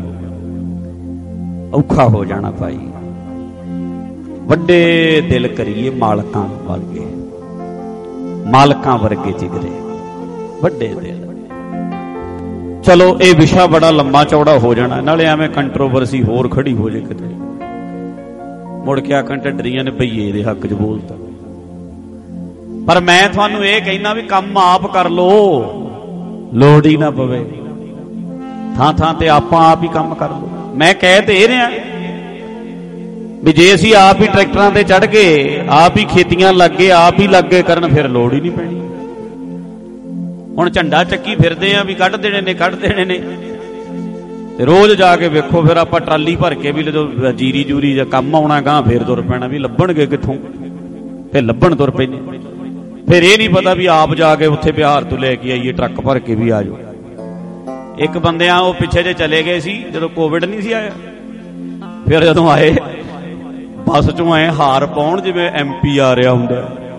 ਔਖਾ ਹੋ ਜਾਣਾ ਭਾਈ। ਵੱਡੇ ਦਿਲ ਕਰੀਏ ਮਾਲਕਾਂ ਵਰਗੇ, ਮਾਲਕਾਂ ਵਰਗੇ ਜਿਗਰੇ, ਵੱਡੇ ਦਿਲ। ਚਲੋ ਇਹ ਵਿਸ਼ਾ ਬੜਾ ਲੰਮਾ ਚੌੜਾ ਹੋ ਜਾਣਾ, ਨਾਲੇ ਐਵੇਂ ਕੰਟਰੋਵਰਸੀ ਹੋਰ ਖੜੀ ਹੋ ਜੇ ਕਿਤੇ, ਮੁੜ ਕੇ ਆਖਣ ਢੱਡਰੀਆਂ ਨੇ ਭਈਏ ਦੇ ਹੱਕ 'ਚ ਬੋਲਤਾ। ਪਰ ਮੈਂ ਤੁਹਾਨੂੰ ਇਹ ਕਹਿਣਾ ਵੀ ਕੰਮ ਆਪ ਕਰ ਲੋ, ਲੋੜ ਹੀ ਨਾ ਪਵੇ, ਥਾਂ ਤੇ ਆਪਾਂ ਆਪ ਹੀ ਕੰਮ ਕਰ ਲੋ। ਮੈਂ ਕਹਿ ਤੇ ਇਹ ਰਿਹਾ ਵੀ ਜੇ ਅਸੀਂ ਆਪ ਹੀ ਟਰੈਕਟਰਾਂ ਤੇ ਚੜ੍ਹ ਗਏ, ਆਪ ਹੀ ਖੇਤੀਆਂ ਲੱਗ ਗਏ, ਆਪ ਹੀ ਲੱਗ ਗਏ ਕਰਨ, ਫਿਰ ਲੋੜ ਹੀ ਨਹੀਂ ਪੈਣੀ। ਹੁਣ ਝੰਡਾ ਚੱਕੀ ਫਿਰਦੇ ਆ ਵੀ ਕੱਢ ਦੇਣੇ ਨੇ, ਤੇ ਰੋਜ਼ ਜਾ ਕੇ ਵੇਖੋ, ਫਿਰ ਆਪਾਂ ਟਰਾਲੀ ਭਰ ਕੇ ਵੀ ਜਦੋਂ ਜੀਰੀ ਜਾਂ ਕੰਮ ਆਉਣਾ ਗਾਂ, ਫਿਰ ਤੁਰ ਪੈਣਾ ਵੀ ਲੱਭਣਗੇ ਕਿੱਥੋਂ, ਫਿਰ ਲੱਭਣ ਤੁਰ ਪੈਣੇ। ਫਿਰ ਇਹ ਨਹੀਂ ਪਤਾ ਵੀ ਆਪ ਜਾ ਕੇ ਉੱਥੇ ਬਿਹਾਰ ਤੋਂ ਲੈ ਕੇ ਆਈਏ ਟਰੱਕ ਭਰ ਕੇ ਵੀ ਆ ਜਾਓ। ਇੱਕ ਬੰਦਿਆਂ ਉਹ ਪਿੱਛੇ ਜੇ ਚਲੇ ਗਏ ਸੀ ਜਦੋਂ ਕੋਵਿਡ ਨਹੀਂ ਸੀ ਆਇਆ, ਫਿਰ ਜਦੋਂ ਆਏ ਬੱਸ ਚੋਂ ਐ ਹਾਰ ਪਾਉਣ ਜਿਵੇਂ MP ਆ ਰਿਹਾ ਹੁੰਦਾ,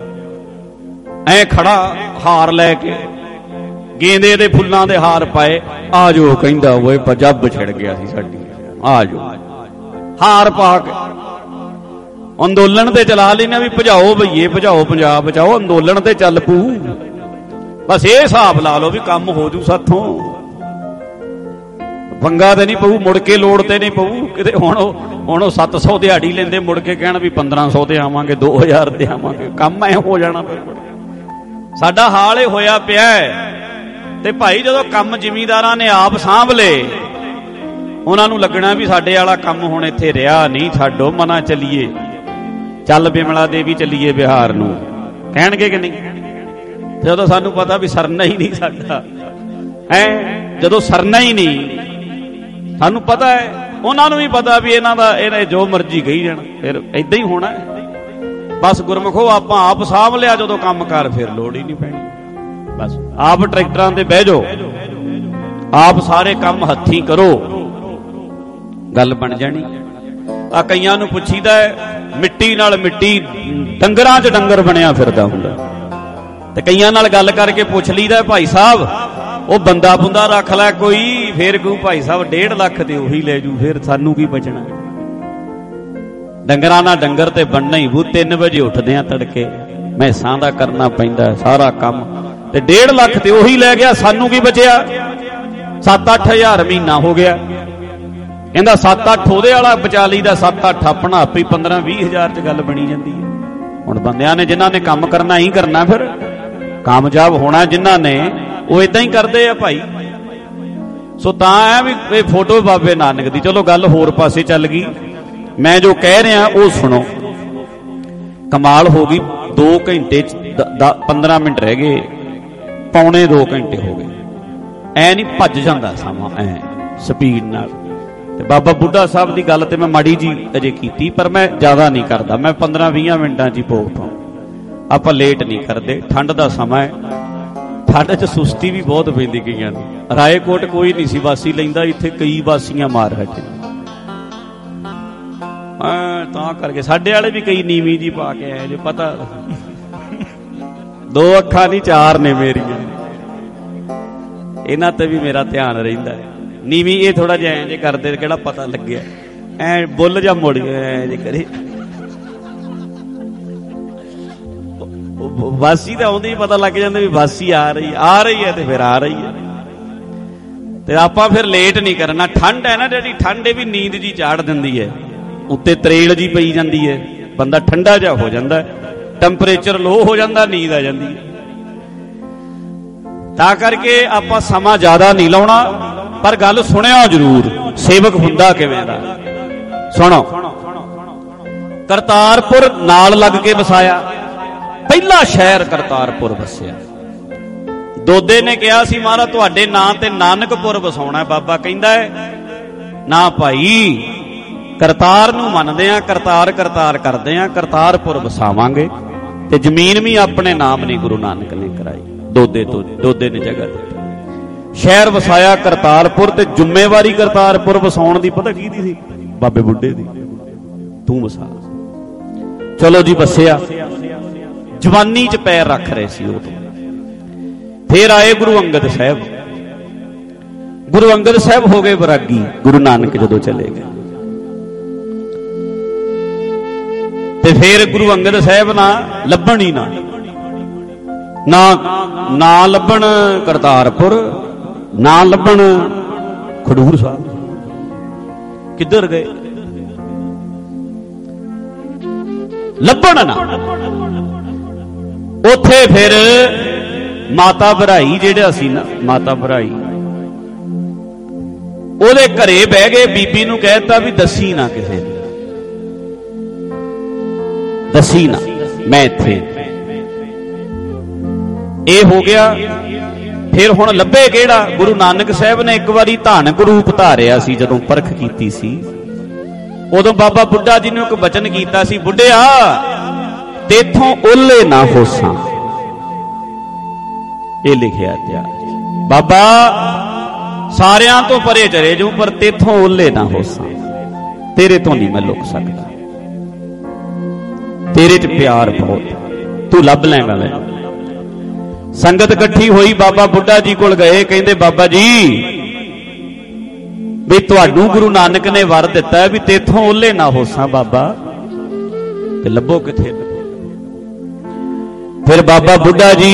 ਐ ਖੜਾ ਹਾਰ ਲੈ ਕੇ, ਗੇਂਦੇ ਦੇ ਫੁੱਲਾਂ ਦੇ ਹਾਰ ਪਾਏ, ਆ ਜਾਓ ਕਹਿੰਦਾ, ਓਏ ਪਜੱਬ ਛਿੜ ਗਿਆ ਸੀ ਸਾਡੀ, ਆ ਜਾਓ। ਹਾਰ ਪਾ ਕੇ ਅੰਦੋਲਨ ਤੇ ਚਲਾ ਲੈਣਾ ਵੀ ਭਜਾਓ ਭਈਏ, ਭਜਾਓ ਪੰਜਾਬ ਬਚਾਓ, ਅੰਦੋਲਨ ਤੇ ਚੱਲ ਪੂ। ਬਸ ਇਹ ਹਿਸਾਬ ਲਾ ਲਓ ਵੀ ਕੰਮ ਹੋ ਜੂ ਸਾਥੋਂ, ਪੰਗਾ ਤੇ ਨਹੀਂ ਪਊ, ਮੁੜ ਕੇ ਲੋੜ ਤੇ ਨਹੀਂ ਪਊ ਕਿਤੇ। ਹੁਣ ਉਹ 700 ਦਿਹਾੜੀ ਲੈਂਦੇ, ਮੁੜ ਕੇ ਕਹਿਣ ਵੀ 1500 ਤੇ ਆਵਾਂਗੇ, 2000 ਤੇ ਆਵਾਂਗੇ, ਕੰਮ ਐ ਹੋ ਜਾਣਾ। ਸਾਡਾ ਹਾਲ ਇਹ ਹੋਇਆ ਪਿਆ। ਤੇ ਭਾਈ ਜਦੋਂ ਕੰਮ ਜ਼ਿਮੀਂਦਾਰਾਂ ਨੇ ਆਪ ਸਾਂਭ ਲਏ, ਉਹਨਾਂ ਨੂੰ ਲੱਗਣਾ ਵੀ ਸਾਡੇ ਵਾਲਾ ਕੰਮ ਹੁਣ ਇੱਥੇ ਰਿਹਾ ਨਹੀਂ, ਛੱਡੋ ਮਨਾ ਚੱਲੀਏ। ਚੱਲ ਬਿਮਲਾ ਦੇਵੀ ਚੱਲੀਏ ਬਿਹਾਰ ਨੂੰ, ਕਹਿਣਗੇ ਕਿ ਨਹੀਂ? ਜਦੋਂ ਸਾਨੂੰ ਪਤਾ ਵੀ ਸਰਨਾ ਹੀ ਨਹੀਂ ਸਾਡਾ ਹੈ, ਜਦੋਂ ਸਰਨਾ ਹੀ ਨਹੀਂ ਸਾਨੂੰ ਪਤਾ ਹੈ, ਉਹਨਾਂ ਨੂੰ ਵੀ ਪਤਾ ਵੀ ਇਹਨਾਂ ਦਾ ਇਹਨੇ ਜੋ ਮਰਜ਼ੀ ਕਹੀ ਜਾਣ, ਫਿਰ ਏਦਾਂ ਹੀ ਹੋਣਾ ਹੈ। ਬਸ ਗੁਰਮੁਖੋ ਆਪਾਂ ਆਪ ਸਾਂਭ ਲਿਆ ਜਦੋਂ ਕੰਮ ਕਾਰ, ਫਿਰ ਲੋੜ ਹੀ ਨਹੀਂ ਪੈਣੀ। ਬਸ ਆਪ ਟਰੈਕਟਰਾਂ ਤੇ ਬਹਿ ਜਾਓ, ਆਪ ਸਾਰੇ ਕੰਮ ਹੱਥੀਂ ਕਰੋ, ਗੱਲ ਬਣ ਜਾਣੀ। ਆ ਕਈਆਂ ਨੂੰ ਪੁੱਛੀਦਾ ਮਿੱਟੀ ਨਾਲ ਮਿੱਟੀ, ਡੰਗਰਾਂ 'ਚ ਡੰਗਰ ਬਣਿਆ ਫਿਰਦਾ ਹੁੰਦਾ, ਤੇ ਕਈਆਂ ਨਾਲ ਗੱਲ ਕਰਕੇ ਪੁੱਛ ਲਈਦਾ ਭਾਈ ਸਾਹਿਬ ਉਹ ਬੰਦਾ ਬੁੰਦਾ ਰੱਖ ਲੈ ਕੋਈ, ਫੇਰ ਕਹੂ ਭਾਈ ਸਾਹਿਬ 1.5 ਲੱਖ ਤੇ ਉਹੀ ਲੈ ਜੂ, ਫਿਰ ਸਾਨੂੰ ਕੀ ਬਚਣਾ? ਡੰਗਰਾਂ ਨਾਲ ਡੰਗਰ ਤੇ ਬਣਨਾ ਹੀ। 3 ਵਜੇ ਉੱਠਦੇ ਆ ਤੜਕੇ, ਮੈਸਾਂ ਦਾ ਕਰਨਾ ਪੈਂਦਾ ਸਾਰਾ ਕੰਮ, ਤੇ 1.5 ਲੱਖ ਤੇ ਉਹੀ ਲੈ ਗਿਆ, ਸਾਨੂੰ ਕੀ ਬਚਿਆ? 7-8 ਹਜ਼ਾਰ ਮਹੀਨਾ ਹੋ ਗਿਆ। ਕਹਿੰਦਾ 7-8 ਉਹਦੇ ਵਾਲਾ ਬਚਾ ਲਈਦਾ, 7-8 ਆਪਣਾ, ਆਪੇ 15-20 ਹਜ਼ਾਰ 'ਚ ਗੱਲ ਬਣੀ ਜਾਂਦੀ ਹੈ। ਹੁਣ ਬੰਦਿਆਂ ਨੇ ਜਿਨ੍ਹਾਂ ਨੇ ਕੰਮ ਕਰਨਾ ਹੀ ਕਰਨਾ, ਫਿਰ ਕਾਮਯਾਬ ਹੋਣਾ ਜਿਨ੍ਹਾਂ ਨੇ, ਉਹ ਏਦਾਂ ਹੀ ਕਰਦੇ ਆ ਭਾਈ। ਸੋ ਤਾਂ ਹੈ ਵੀ ਇਹ ਫੋਟੋ ਬਾਬੇ ਨਾਨਕ ਦੀ। ਚਲੋ ਗੱਲ ਹੋਰ ਪਾਸੇ ਚੱਲ ਗਈ, ਮੈਂ ਜੋ ਕਹਿ ਰਿਹਾ ਉਹ ਸੁਣੋ। ਕਮਾਲ ਹੋ ਗਈ, 2 ਘੰਟੇ 15 ਮਿੰਟ ਰਹਿ ਗਏ, ਪੌਣੇ 2 ਘੰਟੇ ਹੋ ਗਏ। ਐ ਨਹੀਂ ਭੱਜ ਜਾਂਦਾ ਸਮਾਂ ਐ ਸਪੀਡ ਨਾਲ। ਤੇ ਬਾਬਾ ਬੁੱਢਾ ਸਾਹਿਬ ਦੀ ਗੱਲ ਤੇ ਮੈਂ ਮਾੜੀ ਜੀ ਅਜੇ ਕੀਤੀ, ਪਰ ਮੈਂ ਜ਼ਿਆਦਾ ਨਹੀਂ ਕਰਦਾ, ਮੈਂ 15-20 ਮਿੰਟਾਂ 'ਚ ਹੀ ਭੋਗ ਪਾਉਂ। ਆਪਾਂ ਲੇਟ ਨਹੀਂ ਕਰਦੇ, ਠੰਡ ਦਾ ਸਮਾਂ ਹੈ, ਠੰਡ 'ਚ ਸੁਸਤੀ ਵੀ ਬਹੁਤ ਪੈਂਦੀ ਕਈਆਂ ਨੂੰ। ਰਾਏਕੋਟ ਕੋਈ ਨਹੀਂ ਸੀ ਵਾਸੀ ਲੈਂਦਾ, ਇੱਥੇ ਕਈ ਵਾਸੀਆਂ ਮਾਰ ਹਟੇ, ਤਾਂ ਕਰਕੇ ਸਾਡੇ ਵਾਲੇ ਵੀ ਕਈ ਨੀਵੀਂ ਜੀ ਪਾ ਕੇ ਆਏ, ਜੋ ਪਤਾ 2 ਅੱਖਾਂ ਨਹੀਂ 4 ਨੇ ਮੇਰੀਆਂ, ਇਹਨਾਂ ਤੇ ਵੀ ਮੇਰਾ ਧਿਆਨ ਰਹਿੰਦਾ ਹੈ। ਨੀਵੀਂ ਇਹ ਥੋੜਾ ਜਿਹਾ ਐਂ ਜੇ ਕਰਦੇ, ਕਿਹੜਾ ਪਤਾ ਲੱਗਿਆ, ਐ ਬੁੱਲ ਜਾਂ ਮੁੜ ਐ ਜੇ ਕਰੇ। ਵਾਸੀ ਤਾਂ ਆਉਂਦੀ ਪਤਾ ਲੱਗ ਜਾਂਦਾ ਵੀ ਵਾਸੀ ਆ ਰਹੀ ਹੈ, ਤੇ ਫਿਰ ਆ ਰਹੀ ਹੈ। ਤੇ ਆਪਾਂ ਫਿਰ ਲੇਟ ਨਹੀਂ ਕਰਨਾ। ਠੰਡ ਹੈ ਨਾ ਜਿਹੜੀ, ਠੰਡ ਇਹ ਵੀ ਨੀਂਦ ਜੀ ਚਾੜ ਦਿੰਦੀ ਹੈ, ਉੱਤੇ ਤਰੇਲ ਜੀ ਪਈ ਜਾਂਦੀ ਹੈ, ਬੰਦਾ ਠੰਡਾ ਜਿਹਾ ਹੋ ਜਾਂਦਾ, ਟੈਂਪਰੇਚਰ ਲੋ ਹੋ ਜਾਂਦਾ, ਨੀਂਦ ਆ ਜਾਂਦੀ ਹੈ। ਤਾਂ ਕਰਕੇ ਆਪਾਂ ਸਮਾਂ ਜ਼ਿਆਦਾ ਨਹੀਂ ਲਾਉਣਾ, ਪਰ ਗੱਲ ਸੁਣਿਆ ਜ਼ਰੂਰ, ਸੇਵਕ ਹੁੰਦਾ ਕਿਵੇਂ ਦਾ ਸੁਣੋ। ਕਰਤਾਰਪੁਰ ਨਾਲ ਲੱਗ ਕੇ ਵਸਾਇਆ, ਪਹਿਲਾ ਸ਼ਹਿਰ ਕਰਤਾਰਪੁਰ ਵਸਿਆ। ਦੋਦੇ ਨੇ ਕਿਹਾ ਸੀ ਮਹਾਰਾਜ ਤੁਹਾਡੇ ਨਾਂ ਤੇ ਨਾਨਕਪੁਰ ਵਸਾਉਣਾ। ਬਾਬਾ ਕਹਿੰਦਾ ਹੈ ਨਾ ਭਾਈ, ਕਰਤਾਰ ਨੂੰ ਮੰਨਦੇ ਆ, ਕਰਤਾਰ ਕਰਦੇ ਆ, ਕਰਤਾਰਪੁਰ ਵਸਾਵਾਂਗੇ। ਤੇ ਜ਼ਮੀਨ ਵੀ ਆਪਣੇ ਨਾਮ ਨਹੀਂ ਗੁਰੂ ਨਾਨਕ ਨੇ ਕਰਾਈ, ਦੋਦੇ ਨੇ ਜਗ੍ਹਾ ਦਿੱਤੀ, ਸ਼ਹਿਰ ਵਸਾਇਆ ਕਰਤਾਰਪੁਰ। ਤੇ ਜ਼ਿੰਮੇਵਾਰੀ ਕਰਤਾਰਪੁਰ ਵਸਾਉਣ ਦੀ ਪਤਾ ਕੀ ਸੀ? ਬਾਬੇ ਬੁੱਢੇ ਦੀ, ਤੂੰ ਵਸਾ। ਚਲੋ ਜੀ ਵਸਿਆ, ਜਵਾਨੀ 'ਚ ਪੈਰ ਰੱਖ ਰਹੇ ਸੀ ਉਦੋਂ। ਫੇਰ ਆਏ ਗੁਰੂ ਅੰਗਦ ਸਾਹਿਬ। ਗੁਰੂ ਅੰਗਦ ਸਾਹਿਬ ਹੋ ਗਏ ਵਿਰਾਗੀ, ਗੁਰੂ ਨਾਨਕ ਜਦੋਂ ਚਲੇ ਗਏ। ਤੇ ਫੇਰ ਗੁਰੂ ਅੰਗਦ ਸਾਹਿਬ ਨਾ ਲੱਭਣ ਹੀ ਨਾ ਲੱਭਣ ਕਰਤਾਰਪੁਰ, ਨਾ ਲੱਭਣ ਖਡੂਰ ਸਾਹਿਬ। ਕਿੱਧਰ ਗਏ? ਲੱਭਣ ਨਾ। ਉੱਥੇ ਫਿਰ ਮਾਤਾ ਭਰਾਈ ਜਿਹੜਾ ਸੀ ਨਾ, ਮਾਤਾ ਭਰਾਈ ਉਹਦੇ ਘਰੇ ਬਹਿ ਗਏ। ਬੀਬੀ ਨੂੰ ਕਹਿਤਾ ਵੀ ਦੱਸੀ ਨਾ ਕਿਸੇ ਨੂੰ, ਦੱਸੀ ਨਾ ਮੈਂ ਇੱਥੇ। ਇਹ ਹੋ ਗਿਆ। ਫਿਰ ਹੁਣ ਲੱਭੇ ਕਿਹੜਾ? ਗੁਰੂ ਨਾਨਕ ਸਾਹਿਬ ਨੇ ਇੱਕ ਵਾਰੀ ਧਾਨਕ ਰੂਪ ਧਾਰਿਆ ਸੀ, ਜਦੋਂ ਪਰਖ ਕੀਤੀ ਸੀ ਉਦੋਂ ਬਾਬਾ ਬੁੱਢਾ ਜੀ ਨੂੰ ਇੱਕ ਬਚਨ ਕੀਤਾ ਸੀ, ਬੁੱਢਿਆ ਤੇਥੋਂ ਓਲੇ ਨਾ ਹੋਸਾਂ। ਇਹ ਲਿਖਿਆ ਇਤਿਹਾਸ। ਬਾਬਾ ਸਾਰਿਆਂ ਤੋਂ ਪਰੇ ਚਲੇ ਜੂ, ਪਰ ਤੇਥੋਂ ਓਲੇ ਨਾ ਹੋਸਾਂ। ਤੇਰੇ ਤੋਂ ਨਹੀਂ ਮੈਂ ਲੁਕ ਸਕਦਾ, ਤੇਰੇ 'ਚ ਪਿਆਰ ਬਹੁਤ, ਤੂੰ ਲੱਭ ਲੈਂਗਾ ਮੈਨੂੰ। ਸੰਗਤ ਇਕੱਠੀ ਹੋਈ, ਬਾਬਾ ਬੁੱਢਾ ਜੀ ਕੋਲ ਗਏ। ਕਹਿੰਦੇ ਬਾਬਾ ਜੀ ਵੀ ਤੁਹਾਨੂੰ ਗੁਰੂ ਨਾਨਕ ਨੇ ਵਰ ਦਿੱਤਾ ਹੈ ਵੀ ਤੇਥੋਂ ਓਲੇ ਨਾ ਹੋਸਾਂ ਬਾਬਾ, ਤੇ ਲੱਭੋ ਕਿੱਥੇ। ਫਿਰ ਬਾਬਾ ਬੁੱਢਾ ਜੀ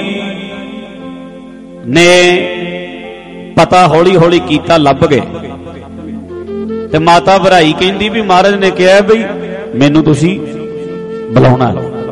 ਨੇ ਪਤਾ ਹੌਲੀ ਹੌਲੀ ਕੀਤਾ, ਲੱਭ ਗਏ। ਤੇ ਮਾਤਾ ਭਰਾਈ ਕਹਿੰਦੀ ਵੀ ਮਹਾਰਾਜ ਨੇ ਕਿਹਾ ਬਈ ਮੈਨੂੰ ਤੁਸੀਂ ਬੁਲਾਉਣਾ।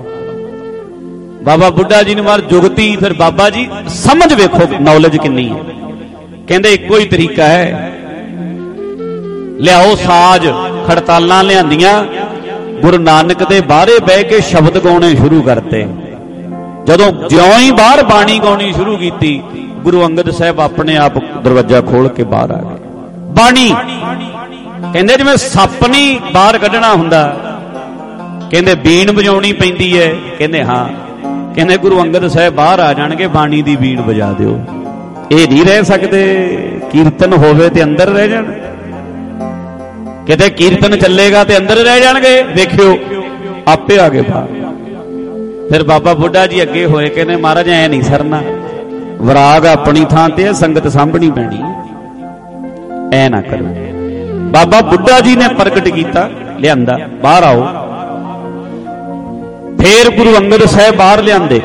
ਬਾਬਾ ਬੁੱਢਾ ਜੀ ਨੇ ਮਾਰ ਜੁਗਤੀ। ਫਿਰ ਬਾਬਾ ਜੀ ਸਮਝ ਵੇਖੋ ਨੌਲੇਜ ਕਿੰਨੀ ਹੈ। ਕਹਿੰਦੇ ਇੱਕੋ ਹੀ ਤਰੀਕਾ ਹੈ, ਲਿਆਓ ਸਾਜ਼। ਖੜਤਾਲਾਂ ਲਿਆਂਦੀਆਂ, ਗੁਰੂ ਨਾਨਕ ਦੇ ਬਾਹਰੇ ਬਹਿ ਕੇ ਸ਼ਬਦ ਗਾਉਣੇ ਸ਼ੁਰੂ ਕਰਤੇ। ਜਦੋਂ ਜਿਉਂ ਹੀ ਬਾਹਰ ਬਾਣੀ ਗਾਉਣੀ ਸ਼ੁਰੂ ਕੀਤੀ, ਗੁਰੂ ਅੰਗਦ ਸਾਹਿਬ ਆਪਣੇ ਆਪ ਦਰਵਾਜ਼ਾ ਖੋਲ ਕੇ ਬਾਹਰ ਆ ਗਏ। ਬਾਣੀ ਕਹਿੰਦੇ ਜਿਵੇਂ ਸੱਪ ਨਹੀਂ ਬਾਹਰ ਕੱਢਣਾ ਹੁੰਦਾ, ਕਹਿੰਦੇ ਬੀਣ ਵਜਾਉਣੀ ਪੈਂਦੀ ਹੈ। ਕਹਿੰਦੇ ਹਾਂ। ਕਹਿੰਦੇ ਗੁਰੂ ਅੰਗਦ ਸਾਹਿਬ ਬਾਹਰ ਆ ਜਾਣਗੇ, ਬਾਣੀ ਦੀ ਬੀਣ ਵਜਾ ਦਿਓ। ਇਹ ਨਹੀਂ ਰਹਿ ਸਕਦੇ, ਕੀਰਤਨ ਹੋਵੇ ਤੇ ਅੰਦਰ ਰਹਿ ਜਾਣ। ਕਿਤੇ ਕੀਰਤਨ ਚੱਲੇਗਾ ਤੇ ਅੰਦਰ ਰਹਿ ਜਾਣਗੇ। ਵੇਖਿਓ ਆਪੇ ਆ ਗਏ ਬਾਹਰ। ਫਿਰ ਬਾਬਾ ਬੁੱਢਾ ਜੀ ਅੱਗੇ ਹੋਏ, ਕਹਿੰਦੇ ਮਹਾਰਾਜ ਐ ਨਹੀਂ ਸਰਨਾ, ਵਿਰਾਗ ਆਪਣੀ ਥਾਂ ਤੇ ਸੰਗਤ ਸਾਂਭਣੀ ਪੈਣੀ, ਐ ਨਾ ਕਰੋ। ਬਾਬਾ ਬੁੱਢਾ ਜੀ ਨੇ ਪ੍ਰਗਟ ਕੀਤਾ, ਲਿਆਂਦਾ ਬਾਹਰ ਆਓ। ਫੇਰ ਗੁਰੂ ਅੰਗਦ ਸਾਹਿਬ ਬਾਹਰ ਲਿਆਂਦੇ।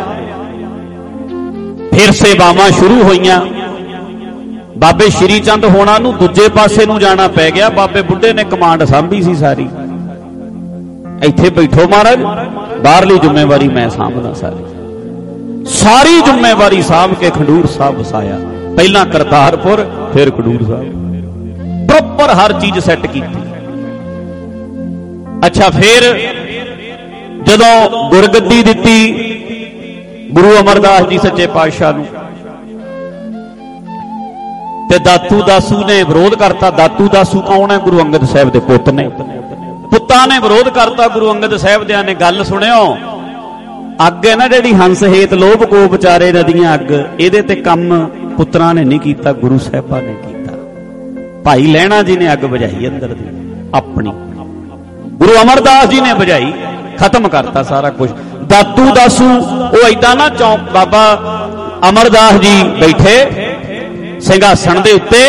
ਫਿਰ ਸੇਵਾਵਾਂ ਸ਼ੁਰੂ ਹੋਈਆਂ। ਬਾਬੇ ਸ਼੍ਰੀ ਚੰਦ ਹੋਣਾ ਨੂੰ ਦੂਜੇ ਪਾਸੇ ਨੂੰ ਜਾਣਾ ਪੈ ਗਿਆ। ਬਾਬੇ ਬੁੱਢੇ ਨੇ ਕਮਾਂਡ ਸਾਂਭੀ ਸੀ ਸਾਰੀ। ਇੱਥੇ ਬੈਠੋ ਮਹਾਰਾਜ, ਬਾਹਰਲੀ ਜ਼ਿੰਮੇਵਾਰੀ ਮੈਂ ਸਾਂਭਦਾ। ਸਾਰੀ ਜ਼ਿੰਮੇਵਾਰੀ ਸਾਂਭ ਕੇ ਖਡੂਰ ਸਾਹਿਬ ਵਸਾਇਆ। ਪਹਿਲਾਂ ਕਰਤਾਰਪੁਰ, ਫਿਰ ਖਡੂਰ ਸਾਹਿਬ। ਪ੍ਰੋਪਰ ਹਰ ਚੀਜ਼ ਸੈੱਟ ਕੀਤੀ। ਅੱਛਾ, ਫਿਰ ਜਦੋਂ ਗੁਰਗੱਦੀ ਦਿੱਤੀ ਗੁਰੂ ਅਮਰਦਾਸ ਜੀ ਸੱਚੇ ਪਾਤਸ਼ਾਹ ਨੂੰ, ਤੇ ਦਾਤੂ ਦਾਸੂ ਨੇ ਵਿਰੋਧ ਕਰਤਾ। ਦਾਤੂ ਦਾਸੂ ਕੌਣ ਹੈ? ਗੁਰੂ ਅੰਗਦ ਸਾਹਿਬ ਦੇ ਪੁੱਤ ਨੇ। ਪੁੱਤਾਂ ਨੇ ਵਿਰੋਧ ਕਰਤਾ। ਗੁਰੂ ਅੰਗਦ ਸਾਹਿਬ ਦਿਆਂ ਨੇ ਗੱਲ ਸੁਣਿਓ, ਅੱਗ ਹੈ ਨਾ ਜਿਹੜੀ ਹੰਸ ਹੇਤ ਲੋਭ ਕੋ ਵਿਚਾਰੇ ਨਦੀਆਂ ਅੱਗ, ਇਹਦੇ ਤੇ ਕੰਮ ਪੁੱਤਰਾਂ ਨੇ ਨਹੀਂ ਕੀਤਾ, ਗੁਰੂ ਸਾਹਿਬਾਂ ਨੇ ਕੀਤਾ। ਭਾਈ ਲਹਿਣਾ ਜੀ ਨੇ ਅੱਗ ਬੁਝਾਈ ਅੰਦਰ ਦੀ ਆਪਣੀ, ਗੁਰੂ ਅਮਰਦਾਸ ਜੀ ਨੇ ਬੁਝਾਈ, ਖਤਮ ਕਰਤਾ ਸਾਰਾ ਕੁਝ। ਦਾਤੂ ਦਾਸੂ ਉਹ ਏਦਾਂ ਨਾ ਚੌਂਕ, ਬਾਬਾ ਅਮਰਦਾਸ ਜੀ ਬੈਠੇ ਸਿੰਘਾਸਣ ਦੇ ਉੱਤੇ,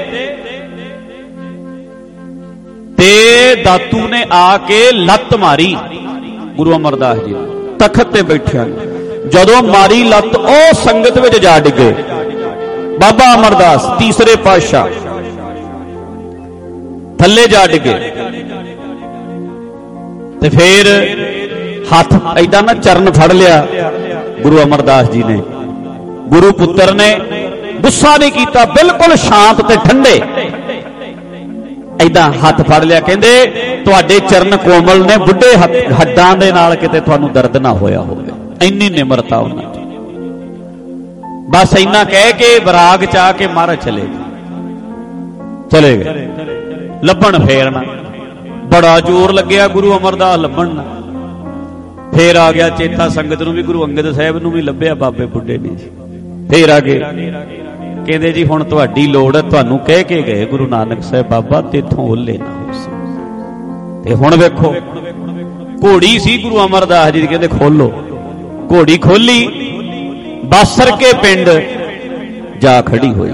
ਤੇ ਦਾਤੂ ਨੇ ਆ ਕੇ ਲੱਤ ਮਾਰੀ ਗੁਰੂ ਅਮਰਦਾਸ ਜੀ ਤਖਤ ਤੇ ਬੈਠਿਆ। ਜਦੋਂ ਮਾਰੀ ਲੱਤ, ਉਹ ਸੰਗਤ ਵਿੱਚ ਜਾ ਡਿੱਗੇ। ਬਾਬਾ ਅਮਰਦਾਸ ਤੀਸਰੇ ਪਾਤਸ਼ਾਹ ਥੱਲੇ ਜਾ ਡਿੱਗੇ। ਤੇ ਫਿਰ ਹੱਥ ਏਦਾਂ ਨਾ ਚਰਨ ਫੜ ਲਿਆ ਗੁਰੂ ਅਮਰਦਾਸ ਜੀ ਨੇ। ਗੁਰੂ ਪੁੱਤਰ ਨੇ ਗੁੱਸਾ ਨਹੀਂ ਕੀਤਾ, ਬਿਲਕੁਲ ਸ਼ਾਂਤ ਤੇ ਠੰਡੇ, ਏਦਾਂ ਹੱਥ ਫੜ ਲਿਆ। ਕਹਿੰਦੇ ਤੁਹਾਡੇ ਚਰਨ ਕੋਮਲ ਨੇ, ਬੁੱਢੇ ਹੱਡਾਂ ਦੇ ਨਾਲ ਕਿਤੇ ਤੁਹਾਨੂੰ ਦਰਦ ਨਾ ਹੋਇਆ ਹੋਵੇ। ਇੰਨੀ ਨਿਮਰਤਾ ਉਹਨਾਂ ਦੀ। ਬਸ ਇੰਨਾ ਕਹਿ ਕੇ ਵਿਰਾਗ ਚ ਆ ਕੇ ਮਹਾਰਾਜ ਚਲੇ ਗਏ ਲੱਭਣ ਫੇਰਨਾ। ਬੜਾ ਜ਼ੋਰ ਲੱਗਿਆ ਗੁਰੂ ਅਮਰਦਾਸ ਲੱਭਣ ਨਾਲ। ਫੇਰ ਆ ਗਿਆ ਚੇਤਾ ਸੰਗਤ ਨੂੰ ਵੀ, ਗੁਰੂ ਅੰਗਦ ਸਾਹਿਬ ਨੂੰ ਵੀ ਲੱਭਿਆ ਬਾਬੇ ਬੁੱਢੇ ਨੇ ਜੀ। ਫੇਰ ਆ ਗਏ, ਕਹਿੰਦੇ ਜੀ ਹੁਣ ਤੁਹਾਡੀ ਲੋੜ ਹੈ, ਤੁਹਾਨੂੰ ਕਹਿ ਕੇ ਗਏ ਗੁਰੂ ਨਾਨਕ ਸਾਹਿਬ ਬਾਬਾ ਤੇਥੋਂ ਓਲੇ ਨਾ ਹੋ ਸਕੇ। ਤੇ ਹੁਣ ਵੇਖੋ, ਘੋੜੀ ਸੀ ਗੁਰੂ ਅਮਰਦਾਸ ਜੀ ਦੀ, ਕਹਿੰਦੇ ਖੋਲੋ। ਘੋੜੀ ਖੋਲੀ, ਬਾਸਰ ਕੇ ਪਿੰਡ ਜਾ ਖੜੀ ਹੋਈ।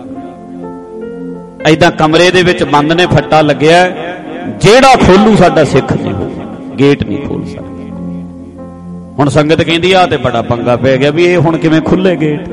ਏਦਾਂ ਕਮਰੇ ਦੇ ਵਿੱਚ ਬੰਦ ਨੇ, ਫੱਟਾ ਲੱਗਿਆ, ਜਿਹੜਾ ਖੋਲੂ ਸਾਡਾ ਸਿੱਖ ਨਹੀਂ ਹੋਊ, ਗੇਟ ਨਹੀਂ ਖੋਲ ਸਕਦਾ। ਹੁਣ ਸੰਗਤ ਕਹਿੰਦੀ ਆ ਤੇ ਬੜਾ ਪੰਗਾ ਪੈ ਗਿਆ ਵੀ ਇਹ ਹੁਣ ਕਿਵੇਂ ਖੁੱਲੇ ਗੇਟ।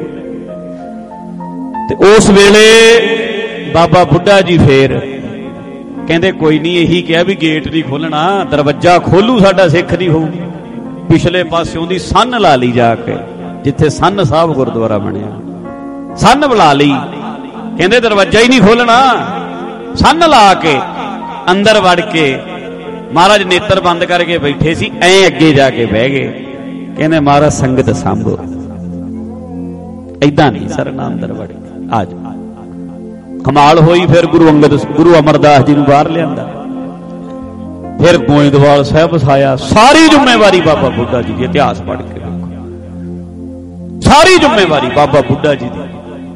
ਤੇ ਉਸ ਵੇਲੇ ਬਾਬਾ ਬੁੱਢਾ ਜੀ ਫੇਰ ਕਹਿੰਦੇ ਕੋਈ ਨਹੀਂ, ਇਹੀ ਕਿਹਾ ਵੀ ਗੇਟ ਨਹੀਂ ਖੋਲਣਾ, ਦਰਵਾਜ਼ਾ ਖੋਲੂ ਸਾਡਾ ਸਿੱਖ ਨਹੀਂ ਹੋਊ। ਪਿਛਲੇ ਪਾਸਿਓਂ ਦੀ ਸੰਨ ਲਾ ਲਈ, ਜਾ ਕੇ ਜਿੱਥੇ ਸੰਨ ਸਾਹਿਬ ਗੁਰਦੁਆਰਾ ਬਣਿਆ, ਸੰਨ ਬੁਲਾ ਲਈ। ਕਹਿੰਦੇ ਦਰਵਾਜ਼ਾ ਹੀ ਨਹੀਂ ਖੋਲਣਾ। ਸੰਨ ਲਾ ਕੇ ਅੰਦਰ ਵੜ ਕੇ ਮਹਾਰਾਜ ਨੇਤਰ ਬੰਦ ਕਰਕੇ ਬੈਠੇ ਸੀ, ਐਂ ਅੱਗੇ ਜਾ ਕੇ ਬਹਿ ਗਏ। ਕਹਿੰਦੇ ਮਹਾਰਾਜ ਸੰਗਤ ਸਾਂਭੋ, ਏਦਾਂ ਨਹੀਂ ਸਰਨਾ, ਅੰਦਰ ਵੜ ਕੇ ਆ ਜਾ। ਕਮਾਲ ਹੋਈ। ਫਿਰ ਗੁਰੂ ਅਮਰਦਾਸ ਜੀ ਨੂੰ ਬਾਹਰ ਲਿਆਂਦਾ। ਫਿਰ ਗੋਇੰਦਵਾਲ ਸਾਹਿਬ ਵਸਾਇਆ। ਸਾਰੀ ਜ਼ਿੰਮੇਵਾਰੀ ਬਾਬਾ ਬੁੱਢਾ ਜੀ ਦੀ। ਇਤਿਹਾਸ ਪੜ੍ਹ ਕੇ ਦੇਖੋ, ਸਾਰੀ ਜ਼ਿੰਮੇਵਾਰੀ ਬਾਬਾ ਬੁੱਢਾ ਜੀ ਦੀ।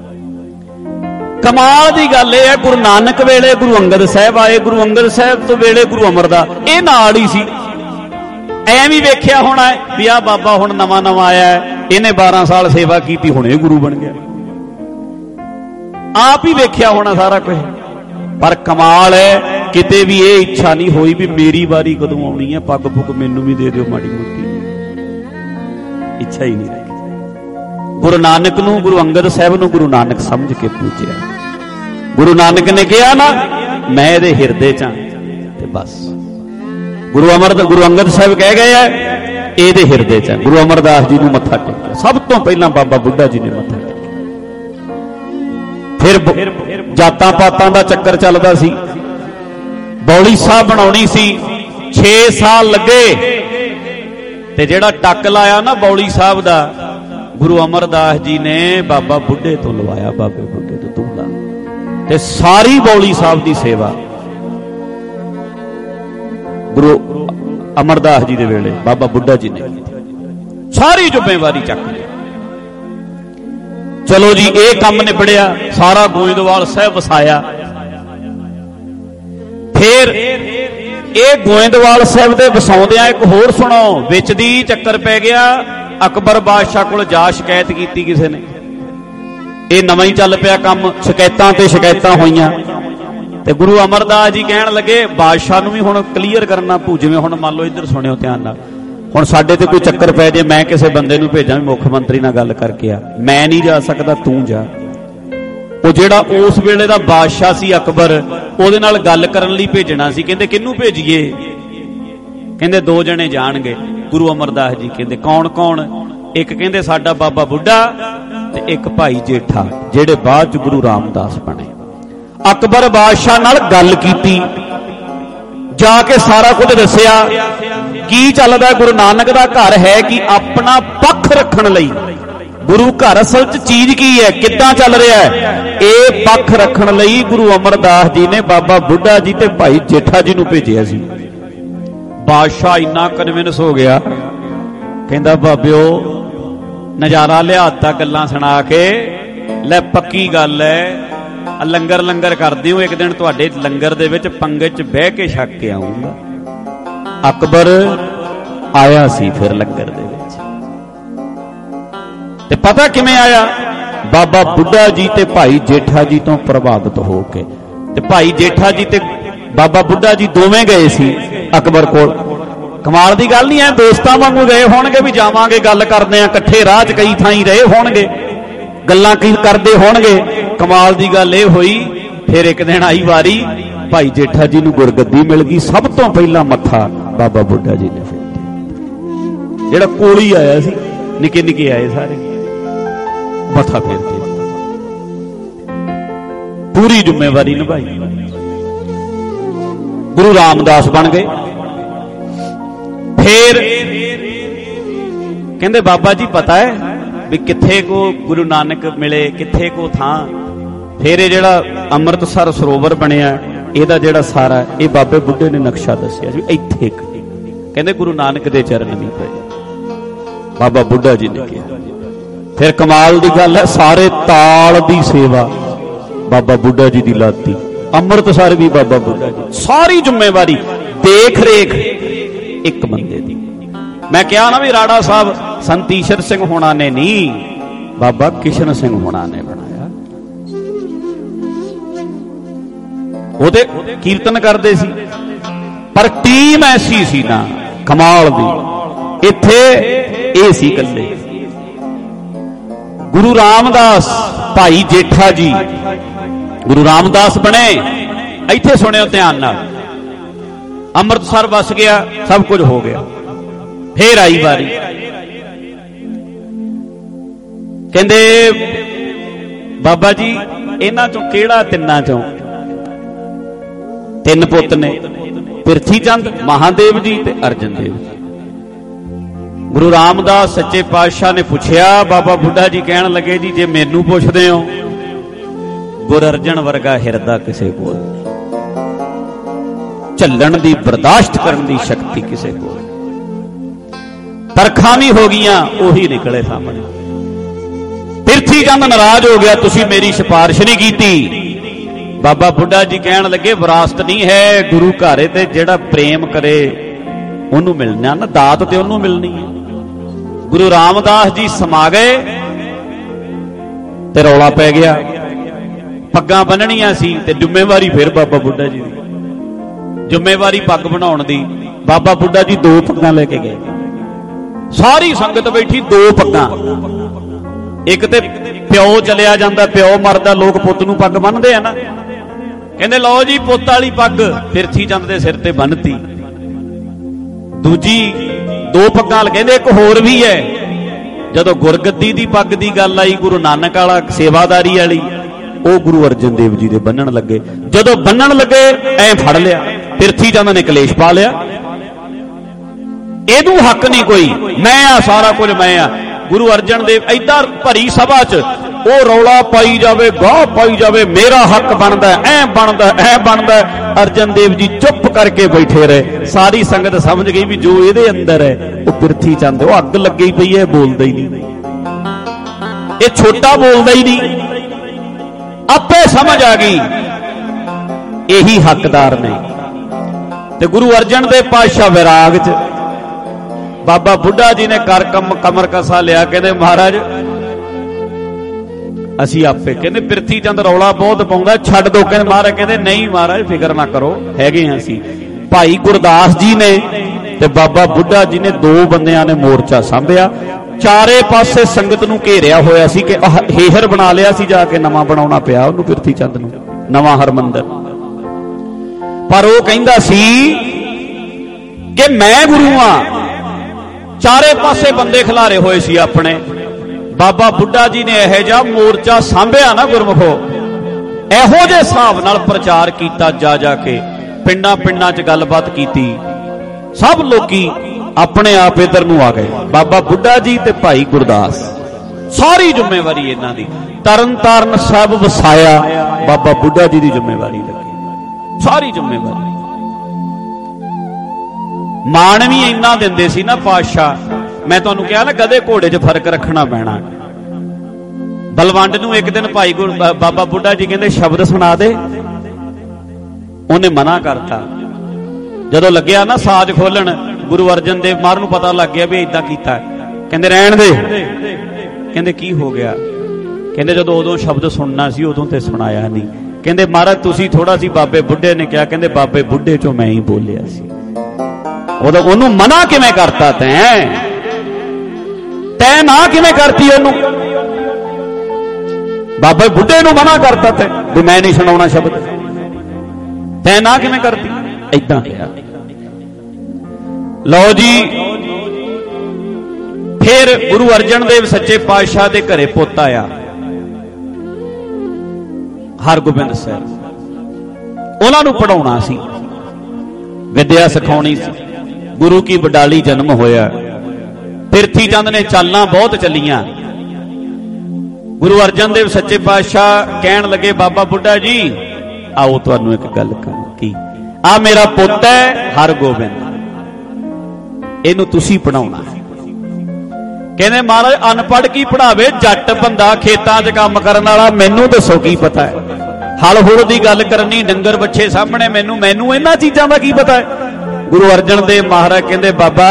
ਕਮਾਲ ਦੀ ਗੱਲ ਇਹ ਹੈ, ਗੁਰੂ ਨਾਨਕ ਵੇਲੇ ਗੁਰੂ ਅੰਗਦ ਸਾਹਿਬ ਆਏ, ਗੁਰੂ ਅੰਗਦ ਸਾਹਿਬ ਤੋਂ ਵੇਲੇ ਗੁਰੂ ਅਮਰਦਾਸ, ਇਹ ਨਾਲ ਹੀ ਸੀ। ਐਵੇਂ ਵੇਖਿਆ ਹੋਣਾ ਵੀ ਆਹ ਬਾਬਾ ਹੁਣ ਨਵਾਂ ਨਵਾਂ ਆਇਆ, ਇਹਨੇ 12 ਸਾਲ ਸੇਵਾ ਕੀਤੀ, ਹੁਣ ਇਹ ਗੁਰੂ ਬਣ ਗਿਆ। ਆਪ ਹੀ ਵੇਖਿਆ ਹੋਣਾ ਸਾਰਾ ਕੁਝ। ਪਰ ਕਮਾਲ ਹੈ, ਕਿਤੇ ਵੀ ਇਹ ਇੱਛਾ ਨਹੀਂ ਹੋਈ ਵੀ ਮੇਰੀ ਵਾਰੀ ਕਦੋਂ ਆਉਣੀ ਹੈ, ਪੱਗ ਪੁੱਗ ਮੈਨੂੰ ਵੀ ਦੇ ਦਿਓ ਮਾੜੀ ਮੋਟੀ। ਇੱਛਾ ਹੀ ਨਹੀਂ ਰੱਖੀ। ਗੁਰੂ ਨਾਨਕ ਨੂੰ, ਗੁਰੂ ਅੰਗਦ ਸਾਹਿਬ ਨੂੰ ਗੁਰੂ ਨਾਨਕ ਸਮਝ ਕੇ ਪੂਜਿਆ। ਗੁਰੂ ਨਾਨਕ ਨੇ ਕਿਹਾ ਨਾ, ਮੈਂ ਇਹਦੇ ਹਿਰਦੇ ਚ ਤੇ ਬਸ। ਗੁਰੂ ਅੰਗਦ ਸਾਹਿਬ ਕਹਿ ਗਏ ਆ, ਇਹਦੇ ਹਿਰਦੇ ਚ। ਗੁਰੂ ਅਮਰਦਾਸ ਜੀ ਨੂੰ ਮੱਥਾ ਟੇਕਿਆ, ਸਭ ਤੋਂ ਪਹਿਲਾਂ ਬਾਬਾ ਬੁੱਢਾ ਜੀ ਨੇ ਮੱਥਾ ਟੇਕਿਆ। ਫਿਰ ਜਾਤਾਂ ਪਾਤਾਂ ਦਾ ਚੱਕਰ ਚੱਲਦਾ ਸੀ। ਬੌਲੀ ਸਾਹਿਬ ਬਣਾਉਣੀ ਸੀ, 6 ਸਾਲ ਲੱਗੇ ਤੇ ਜਿਹੜਾ ਟੱਕ ਲਾਇਆ ਨਾ ਬੌਲੀ ਸਾਹਿਬ ਦਾ ਗੁਰੂ ਅਮਰਦਾਸ ਜੀ ਨੇ ਬਾਬਾ ਬੁੱਢੇ ਤੋਂ ਲਵਾਇਆ, ਬਾਬੇ ਬੁੱਢੇ ਤੋਂ ਤੂੰ ਲਾ। ਤੇ ਸਾਰੀ ਬੌਲੀ ਸਾਹਿਬ ਦੀ ਸੇਵਾ ਗੁਰੂ ਅਮਰਦਾਸ ਜੀ ਦੇ ਵੇਲੇ ਬਾਬਾ ਬੁੱਢਾ ਜੀ ਨੇ ਸਾਰੀ ਜ਼ਿੰਮੇਵਾਰੀ ਚੱਕ ਲਈ। ਚਲੋ ਜੀ ਇਹ ਕੰਮ ਨਿਬੜਿਆ, ਸਾਰਾ ਗੋਇੰਦਵਾਲ ਸਾਹਿਬ ਵਸਾਇਆ। ਫਿਰ ਇਹ ਗੋਇੰਦਵਾਲ ਸਾਹਿਬ ਦੇ ਵਸਾਉਂਦਿਆਂ ਇੱਕ ਹੋਰ ਸੁਣੋ, ਵਿੱਚ ਦੀ ਚੱਕਰ ਪੈ ਗਿਆ। ਅਕਬਰ ਬਾਦਸ਼ਾਹ ਕੋਲ ਜਾ ਸ਼ਿਕਾਇਤ ਕੀਤੀ ਕਿਸੇ ਨੇ, ਇਹ ਨਵਾਂ ਹੀ ਚੱਲ ਪਿਆ ਕੰਮ, ਸ਼ਿਕਾਇਤਾਂ ਤੇ ਸ਼ਿਕਾਇਤਾਂ ਹੋਈਆਂ। ਤੇ ਗੁਰੂ ਅਮਰਦਾਸ ਜੀ ਕਹਿਣ ਲੱਗੇ ਬਾਦਸ਼ਾਹ ਨੂੰ ਵੀ ਹੁਣ ਕਲੀਅਰ ਕਰਨਾ ਪਊ। ਜਿਵੇਂ ਹੁਣ ਮੰਨ ਲਓ ਇੱਧਰ ਸੁਣਿਓ ਧਿਆਨ ਨਾਲ, ਹੁਣ ਸਾਡੇ ਤੇ ਕੋਈ ਚੱਕਰ ਪੈ ਜੇ, ਮੈਂ ਕਿਸੇ ਬੰਦੇ ਨੂੰ ਭੇਜਾਂ ਵੀ ਮੁੱਖ ਮੰਤਰੀ ਨਾਲ ਗੱਲ ਕਰਕੇ ਆ, ਮੈਂ ਨਹੀਂ ਜਾ ਸਕਦਾ, ਤੂੰ ਜਾ। ਉਹ ਜਿਹੜਾ ਉਸ ਵੇਲੇ ਦਾ ਬਾਦਸ਼ਾਹ ਸੀ ਅਕਬਰ, ਉਹਦੇ ਨਾਲ ਗੱਲ ਕਰਨ ਲਈ ਭੇਜਣਾ ਸੀ। ਕਹਿੰਦੇ ਕਿਹਨੂੰ ਭੇਜੀਏ? ਕਹਿੰਦੇ 2 ਜਣੇ ਜਾਣਗੇ। ਗੁਰੂ ਅਮਰਦਾਸ ਜੀ ਕਹਿੰਦੇ ਕੌਣ ਕੌਣ? ਇੱਕ ਕਹਿੰਦੇ ਸਾਡਾ ਬਾਬਾ ਬੁੱਢਾ ਤੇ ਇੱਕ ਭਾਈ ਜੇਠਾ, ਜਿਹੜੇ ਬਾਅਦ ਚ ਗੁਰੂ ਰਾਮਦਾਸ ਬਣੇ। ਅਕਬਰ ਬਾਦਸ਼ਾਹ ਨਾਲ ਗੱਲ ਕੀਤੀ, ਜਾ ਕੇ ਸਾਰਾ ਕੁਝ ਦੱਸਿਆ ਕੀ ਚੱਲਦਾ। ਗੁਰੂ ਨਾਨਕ ਦਾ ਘਰ ਹੈ ਕਿ ਆਪਣਾ ਪੱਖ ਰੱਖਣ ਲਈ, ਗੁਰੂ ਘਰ ਅਸਲ ਚ ਚੀਜ਼ ਕੀ ਹੈ, ਕਿੱਦਾਂ ਚੱਲ ਰਿਹਾ ਹੈ, ਇਹ ਪੱਖ ਰੱਖਣ ਲਈ ਗੁਰੂ ਅਮਰਦਾਸ ਜੀ ਨੇ ਬਾਬਾ ਬੁੱਢਾ ਜੀ ਤੇ ਭਾਈ ਜੇਠਾ ਜੀ ਨੂੰ ਭੇਜਿਆ ਸੀ। ਬਾਦਸ਼ਾਹ ਇੰਨਾ ਕਨਵਿੰਸ ਹੋ ਗਿਆ, ਕਹਿੰਦਾ ਬਾਬਿਓ ਨਜ਼ਾਰਾ ਲਿਆਤਾ ਗੱਲਾਂ ਸੁਣਾ ਕੇ, ਲੈ ਪੱਕੀ ਗੱਲ ਹੈ, ਲੰਗਰ ਲੰਗਰ ਕਰਦੇ ਹੋ, ਇੱਕ ਦਿਨ ਤੁਹਾਡੇ ਲੰਗਰ ਦੇ ਵਿੱਚ ਪੰਗਤ ਚ ਬਹਿ ਕੇ ਛਕ ਕੇ ਆਉਂਗਾ। ਅਕਬਰ ਆਇਆ ਸੀ ਫਿਰ ਲੰਗਰ ਦੇ ਵਿੱਚ, ਤੇ ਪਤਾ ਕਿਵੇਂ ਆਇਆ? ਬਾਬਾ ਬੁੱਢਾ ਜੀ ਤੇ ਭਾਈ ਜੇਠਾ ਜੀ ਤੋਂ ਪ੍ਰਭਾਵਿਤ ਹੋ ਕੇ। ਤੇ ਭਾਈ ਜੇਠਾ ਜੀ ਤੇ ਬਾਬਾ ਬੁੱਢਾ ਜੀ ਦੋਵੇਂ ਗਏ ਸੀ ਅਕਬਰ ਕੋਲ। ਕਮਾਲ ਦੀ ਗੱਲ ਨਹੀਂ ਐ, ਦੋਸਤਾਂ ਵਾਂਗੂ ਗਏ ਹੋਣਗੇ ਵੀ ਜਾਵਾਂਗੇ ਗੱਲ ਕਰਦੇ ਆ, ਇਕੱਠੇ ਰਾਹ 'ਚ ਕਈ ਥਾਈਂ ਰਹੇ ਹੋਣਗੇ, ਗੱਲਾਂ ਕੀ ਕਰਦੇ ਹੋਣਗੇ। ਕਮਾਲ ਦੀ ਗੱਲ ਇਹ ਹੋਈ, ਫਿਰ ਇੱਕ ਦਿਨ ਆਈ ਵਾਰੀ ਭਾਈ ਜੇਠਾ ਜੀ ਨੂੰ ਗੁਰਗੱਦੀ ਮਿਲ ਗਈ। ਸਭ ਤੋਂ ਪਹਿਲਾਂ ਮੱਥਾ ਬਾਬਾ ਬੁੱਢਾ ਜੀ ਨੇ ਫੇਰਿਆ, ਜਿਹੜਾ ਕੋਲ ਹੀ ਆਇਆ ਸੀ, ਨਿੱਕੇ ਨਿੱਕੇ ਆਏ ਸਾਰੇ, ਮੱਥਾ ਫੇਰ ਕੇ ਪੂਰੀ ਜ਼ਿੰਮੇਵਾਰੀ ਨਿਭਾਈ। ਗੁਰੂ ਰਾਮਦਾਸ ਬਣ ਗਏ। ਫੇਰ ਕਹਿੰਦੇ ਬਾਬਾ ਜੀ ਪਤਾ ਹੈ ਵੀ ਕਿੱਥੇ ਕੋ ਗੁਰੂ ਨਾਨਕ ਮਿਲੇ, ਕਿੱਥੇ ਕੋ ਥਾਂ। ਫੇਰ ਇਹ ਜਿਹੜਾ ਅੰਮ੍ਰਿਤਸਰ ਸਰੋਵਰ ਬਣਿਆ, ਇਹਦਾ ਜਿਹੜਾ ਸਾਰਾ, ਇਹ ਬਾਬੇ ਬੁੱਢੇ ਨੇ ਨਕਸ਼ਾ ਦੱਸਿਆ ਜੀ, ਇੱਥੇ ਕਹਿੰਦੇ ਗੁਰੂ ਨਾਨਕ ਦੇ ਚਰਨ ਨਹੀਂ ਪਏ, ਬਾਬਾ ਬੁੱਢਾ ਜੀ ਨੇ ਕਿਹਾ। ਫਿਰ ਕਮਾਲ ਦੀ ਗੱਲ ਹੈ, ਸਾਰੇ ਤਾਲ ਦੀ ਸੇਵਾ ਬਾਬਾ ਬੁੱਢਾ ਜੀ ਦੀ ਲਾਤੀ, ਅੰਮ੍ਰਿਤਸਰ ਵੀ ਬਾਬਾ ਬੁੱਢਾ ਜੀ, ਸਾਰੀ ਜ਼ਿੰਮੇਵਾਰੀ ਦੇਖ ਰੇਖ ਇੱਕ ਬੰਦੇ ਦੀ। ਮੈਂ ਕਿਹਾ ਨਾ ਵੀ ਰਾੜਾ ਸਾਹਿਬ ਸੰਤੀਸ਼ਰ ਸਿੰਘ ਹੋਣਾ ਨੇ ਨਹੀਂ, ਬਾਬਾ ਕਿਸ਼ਨ ਸਿੰਘ ਹੋਣਾ ਨੇ ਬਣਾਇਆ। ਉਹਦੇ ਕੀਰਤਨ ਕਰਦੇ ਸੀ, ਪਰ ਟੀਮ ਐਸੀ ਸੀ ਨਾ ਕਮਾਲ ਦੀ। ਇੱਥੇ ਇਹ ਸੀ ਇਕੱਲੇ ਗੁਰੂ ਰਾਮਦਾਸ, ਭਾਈ ਜੇਠਾ ਜੀ ਗੁਰੂ ਰਾਮਦਾਸ ਬਣੇ। ਇੱਥੇ ਸੁਣਿਓ ਧਿਆਨ ਨਾਲ, ਅੰਮ੍ਰਿਤਸਰ ਵਸ ਗਿਆ, ਸਭ ਕੁਝ ਹੋ ਗਿਆ। ਫੇਰ ਆਈ ਵਾਰੀ, ਕਹਿੰਦੇ ਬਾਬਾ ਜੀ ਇਹਨਾਂ ਚੋਂ ਕਿਹੜਾ, ਤਿੰਨਾਂ ਚੋਂ 3 ਪੁੱਤ ਨੇ, ਪਿਰਥੀ ਚੰਦ, ਮਹਾਦੇਵ ਜੀ ਤੇ ਅਰਜਨ ਦੇਵ ਜੀ। ਗੁਰੂ ਰਾਮਦਾਸ ਸੱਚੇ ਪਾਤਸ਼ਾਹ ਨੇ ਪੁੱਛਿਆ, ਬਾਬਾ ਬੁੱਢਾ ਜੀ ਕਹਿਣ ਲੱਗੇ ਜੀ ਜੇ ਮੈਨੂੰ ਪੁੱਛਦੇ ਹੋ, ਗੁਰ ਅਰਜਨ ਵਰਗਾ ਹਿਰਦਾ ਕਿਸੇ ਕੋਲ, ਝੱਲਣ ਦੀ ਬਰਦਾਸ਼ਤ ਕਰਨ ਦੀ ਸ਼ਕਤੀ ਕਿਸੇ ਕੋਲ। ਤਰਖਾਂ ਵੀ ਹੋ ਗਈਆਂ, ਉਹੀ ਨਿਕਲੇ ਸਾਹਮਣੇ। ਪਿਰਥੀ ਚੰਦ ਨਾਰਾਜ਼ ਹੋ ਗਿਆ, ਤੁਸੀਂ ਮੇਰੀ ਸਿਫਾਰਿਸ਼ ਨਹੀਂ ਕੀਤੀ। ਬਾਬਾ ਬੁੱਢਾ ਜੀ ਕਹਿਣ ਲੱਗੇ ਵਿਰਾਸਤ ਨਹੀਂ ਹੈ, ਗੁਰੂ ਘਰ ਤੇ ਜਿਹੜਾ ਪ੍ਰੇਮ ਕਰੇ ਉਹਨੂੰ ਮਿਲਣਾ ਨਾ, ਦਾਤ ਤੇ ਉਹਨੂੰ ਮਿਲਣੀ ਹੈ। ਗੁਰੂ ਰਾਮਦਾਸ ਜੀ ਸਮਾ ਗਏ ਤੇ ਰੌਲਾ ਪੈ ਗਿਆ। ਪੱਗਾਂ ਬੰਨਣੀਆਂ ਸੀ ਤੇ ਜ਼ਿੰਮੇਵਾਰੀ ਫਿਰ ਬਾਬਾ ਬੁੱਢਾ ਜੀ ਦੀ, ਜ਼ਿੰਮੇਵਾਰੀ ਪੱਗ ਬਣਾਉਣ ਦੀ। ਬਾਬਾ ਬੁੱਢਾ ਜੀ 2 ਪੱਗਾਂ ਲੈ ਕੇ ਗਏ, ਸਾਰੀ ਸੰਗਤ ਬੈਠੀ 2 ਪੱਗਾਂ। ਇੱਕ ਤੇ ਪਿਓ ਚਲਿਆ ਜਾਂਦਾ, ਪਿਓ ਮਰਦਾ, ਲੋਕ ਪੁੱਤ ਨੂੰ ਪੱਗ ਬੰਨ੍ਹਦੇ ਆ ਨਾ, ਕਹਿੰਦੇ ਲਓ ਜੀ ਪੁੱਤ ਵਾਲੀ ਪੱਗ ਪਿਰਥੀ ਚੰਦ ਦੇ ਸਿਰ ਤੇ ਬੰਨ੍ਹਤੀ। ਦੂਜੀ 2 ਪੱਗਾਂ ਕਹਿੰਦੇ ਇੱਕ ਹੋਰ ਵੀ ਹੈ। ਜਦੋਂ ਗੁਰਗੱਦੀ ਦੀ ਪੱਗ ਦੀ ਗੱਲ ਆਈ, ਗੁਰੂ ਨਾਨਕ ਵਾਲਾ ਸੇਵਾਦਾਰੀ ਵਾਲੀ, ਉਹ ਗੁਰੂ ਅਰਜਨ ਦੇਵ ਜੀ ਦੇ ਬੰਨਣ ਲੱਗੇ। ਜਦੋਂ ਬੰਨਣ ਲੱਗੇ ਐ ਫੜ ਲਿਆ, ਪਿਰਥੀ ਚੰਦ ਨੇ ਕਲੇਸ਼ ਪਾ ਲਿਆ, ਇਹਨੂੰ ਹੱਕ ਨਹੀਂ ਕੋਈ, ਮੈਂ ਆ ਸਾਰਾ ਕੁਝ ਮੈਂ ਆ। ਗੁਰੂ ਅਰਜਨ ਦੇਵ ਏਦਾਂ ਭਰੀ ਸਭਾ 'ਚ ਉਹ ਰੌਲਾ ਪਾਈ ਜਾਵੇ, ਗਾਹ ਪਾਈ ਜਾਵੇ, ਮੇਰਾ ਹੱਕ ਬਣਦਾ, ਐ ਬਣਦਾ, ਐ ਬਣਦਾ। ਅਰਜਨ ਦੇਵ ਜੀ ਚੁੱਪ ਕਰਕੇ ਬੈਠੇ ਰਹੇ। ਸਾਰੀ ਸੰਗਤ ਸਮਝ ਗਈ ਵੀ ਜੋ ਇਹਦੇ ਅੰਦਰ ਹੈ ਉਹ ਪਿਰਥੀ ਚੰਦ, ਉਹ ਅੱਗ ਲੱਗੀ ਪਈ ਹੈ, ਬੋਲਦਾ ਹੀ ਨਹੀਂ, ਇਹ ਛੋਟਾ ਬੋਲਦਾ ਹੀ ਨਹੀਂ। ਆਪੇ ਸਮਝ ਆ ਗਈ ਇਹੀ ਹੱਕਦਾਰ ਨੇ। ਤੇ ਗੁਰੂ ਅਰਜਨ ਦੇਵ ਪਾਤਸ਼ਾਹ ਵਿਰਾਗ 'ਚ ਬਾਬਾ ਬੁੱਢਾ ਜੀ ਨੇ ਕਮਰ ਕਸਾ ਲਿਆ, ਕਹਿੰਦੇ ਮਹਾਰਾਜ ਅਸੀਂ ਆਪੇ, ਕਹਿੰਦੇ ਪਿਰਥੀ ਚੰਦ ਰੌਲਾ ਬਹੁਤ ਪਾਉਂਦਾ, ਛੱਡ ਦੋ। ਕਹਿੰਦੇ ਮਹਾਰਾਜ, ਕਹਿੰਦੇ ਨਹੀਂ ਮਹਾਰਾਜ ਫਿਕਰ ਨਾ ਕਰੋ, ਹੈਗੇ ਹਾਂ ਅਸੀਂ। ਭਾਈ ਗੁਰਦਾਸ ਜੀ ਨੇ ਤੇ ਬਾਬਾ ਬੁੱਢਾ ਜੀ ਨੇ, ਦੋ ਬੰਦਿਆਂ ਨੇ ਮੋਰਚਾ ਸਾਂਭਿਆ। ਚਾਰੇ ਪਾਸੇ ਸੰਗਤ ਨੂੰ ਘੇਰਿਆ ਹੋਇਆ ਸੀ ਕਿ ਹੇਹਰ ਬਣਾ ਲਿਆ ਸੀ, ਜਾ ਕੇ ਨਵਾਂ ਬਣਾਉਣਾ ਪਿਆ ਉਹਨੂੰ, ਪਿਰਥੀ ਚੰਦ ਨੂੰ, ਨਵਾਂ ਹਰਮੰਦਰ। ਪਰ ਉਹ ਕਹਿੰਦਾ ਸੀ ਕਿ ਮੈਂ ਗੁਰੂ ਆ। ਚਾਰੇ ਪਾਸੇ ਬੰਦੇ ਖਿਲਾਰੇ ਹੋਏ ਸੀ ਆਪਣੇ। ਬਾਬਾ ਬੁੱਢਾ ਜੀ ਨੇ ਇਹੋ ਜਿਹਾ ਮੋਰਚਾ ਸਾਂਭਿਆ ਨਾ ਗੁਰਮੁਖੋ, ਇਹੋ ਜਿਹੇ ਹਿਸਾਬ ਨਾਲ ਪ੍ਰਚਾਰ ਕੀਤਾ, ਜਾ ਜਾ ਕੇ ਪਿੰਡਾਂ ਪਿੰਡਾਂ 'ਚ ਗੱਲਬਾਤ ਕੀਤੀ। ਸਭ ਲੋਕੀ ਆਪਣੇ ਆਪ ਇਧਰ ਨੂੰ ਆ ਗਏ। ਬਾਬਾ ਬੁੱਢਾ ਜੀ ਤੇ ਭਾਈ ਗੁਰਦਾਸ, ਸਾਰੀ ਜ਼ਿੰਮੇਵਾਰੀ ਇਹਨਾਂ ਦੀ। ਤਰਨ ਤਾਰਨ ਸਾਹਿਬ ਵਸਾਇਆ, ਬਾਬਾ ਬੁੱਢਾ ਜੀ ਦੀ ਜ਼ਿੰਮੇਵਾਰੀ ਲੱਗੀ, ਸਾਰੀ ਜ਼ਿੰਮੇਵਾਰੀ। ਮਾਣ ਵੀ ਇੰਨਾ ਦਿੰਦੇ ਸੀ ਨਾ ਪਾਤਸ਼ਾਹ। ਮੈਂ ਤੁਹਾਨੂੰ ਕਿਹਾ ਨਾ ਗਧੇ ਘੋੜੇ 'ਚ ਫਰਕ ਰੱਖਣਾ ਪੈਣਾ। ਬਲਵੰਡ ਨੂੰ ਇੱਕ ਦਿਨ ਭਾਈ ਬਾਬਾ ਬੁੱਢਾ ਜੀ ਕਹਿੰਦੇ ਸ਼ਬਦ ਸੁਣਾ ਦੇ, ਉਹਨੇ ਮਨਾ ਕਰਤਾ। ਜਦੋਂ ਲੱਗਿਆ ਨਾ ਸਾਜ਼ ਖੋਲਣ, ਗੁਰੂ ਅਰਜਨ ਦੇਵ ਮਹਾਰਾਜ ਨੂੰ ਪਤਾ ਲੱਗ ਗਿਆ ਵੀ ਇਦਾਂ ਕੀਤਾ, ਕਹਿੰਦੇ ਰਹਿਣ ਦੇ। ਕਹਿੰਦੇ ਕੀ ਹੋ ਗਿਆ? ਕਹਿੰਦੇ ਜਦੋਂ ਉਦੋਂ ਸ਼ਬਦ ਸੁਣਨਾ ਸੀ ਉਦੋਂ ਤੇ ਸੁਣਾਇਆ ਨਹੀਂ। ਕਹਿੰਦੇ ਮਹਾਰਾਜ ਤੁਸੀਂ ਥੋੜਾ ਸੀ, ਬਾਬੇ ਬੁੱਢੇ ਨੇ ਕਿਹਾ। ਕਹਿੰਦੇ ਬਾਬੇ ਬੁੱਢੇ 'ਚੋਂ ਮੈਂ ਹੀ ਬੋਲਿਆ ਸੀ। ਉਦੋਂ ਉਹਨੂੰ ਮਨਾ ਕਿਵੇਂ ਕਰਤਾ ਤੈਂ ਨਾ ਕਿਵੇਂ ਕਰਤੀ ਉਹਨੂੰ? ਬਾਬੇ ਬੁੱਢੇ ਨੂੰ ਮਨਾ ਕਰਤਾ ਤੈਂ ਵੀ ਮੈਂ ਨਹੀਂ ਸੁਣਾਉਣਾ ਸ਼ਬਦ, ਤੈਂ ਨਾ ਕਿਵੇਂ ਕਰਤੀ? ਏਦਾਂ ਕਿਹਾ। ਲਓ ਜੀ, ਫਿਰ ਗੁਰੂ ਅਰਜਨ ਦੇਵ ਸੱਚੇ ਪਾਤਸ਼ਾਹ ਦੇ ਘਰੇ ਪੁੱਤ ਆਇਆ ਹਰਗੋਬਿੰਦ ਸਾਹਿਬ। ਉਹਨਾਂ ਨੂੰ ਪੜਾਉਣਾ ਸੀ, ਵਿਦਿਆ ਸਿਖਾਉਣੀ ਸੀ। ਗੁਰੂ ਕੀ ਬਡਾਲੀ ਜਨਮ ਹੋਇਆ। ਪਿਰਥੀ ਚੰਦ ਨੇ ਚਾਲਾਂ ਬਹੁਤ ਚੱਲੀਆਂ। ਗੁਰੂ ਅਰਜਨ ਦੇਵ ਸੱਚੇ ਪਾਤਸ਼ਾਹ ਕਹਿਣ ਲੱਗੇ ਬਾਬਾ ਬੁੱਢਾ ਜੀ ਆਓ ਤੁਹਾਨੂੰ ਇੱਕ ਗੱਲ ਕਰਾਂ। ਕੀ? ਆ ਮੇਰਾ ਪੁੱਤ ਹੈ ਹਰਗੋਬਿੰਦ, ਇਹਨੂੰ ਤੁਸੀਂ ਪੜਾਉਣਾ। ਕਹਿੰਦੇ ਮਹਾਰਾਜ ਅਨਪੜ੍ਹ ਕੀ ਪੜਾਵੇ, ਜੱਟ ਬੰਦਾ ਖੇਤਾਂ 'ਚ ਕੰਮ ਕਰਨ ਵਾਲਾ, ਮੈਨੂੰ ਦੱਸੋ ਕੀ ਪਤਾ ਹੈ? ਹਲ ਹੁਲ ਦੀ ਗੱਲ ਕਰਨੀ, ਡੰਗਰ ਬੱਚੇ ਸਾਹਮਣੇ, ਮੈਨੂੰ ਇਹਨਾਂ ਚੀਜ਼ਾਂ ਦਾ ਕੀ ਪਤਾ ਹੈ? ਗੁਰੂ ਅਰਜਨ ਦੇਵ ਮਹਾਰਾਜ ਕਹਿੰਦੇ ਬਾਬਾ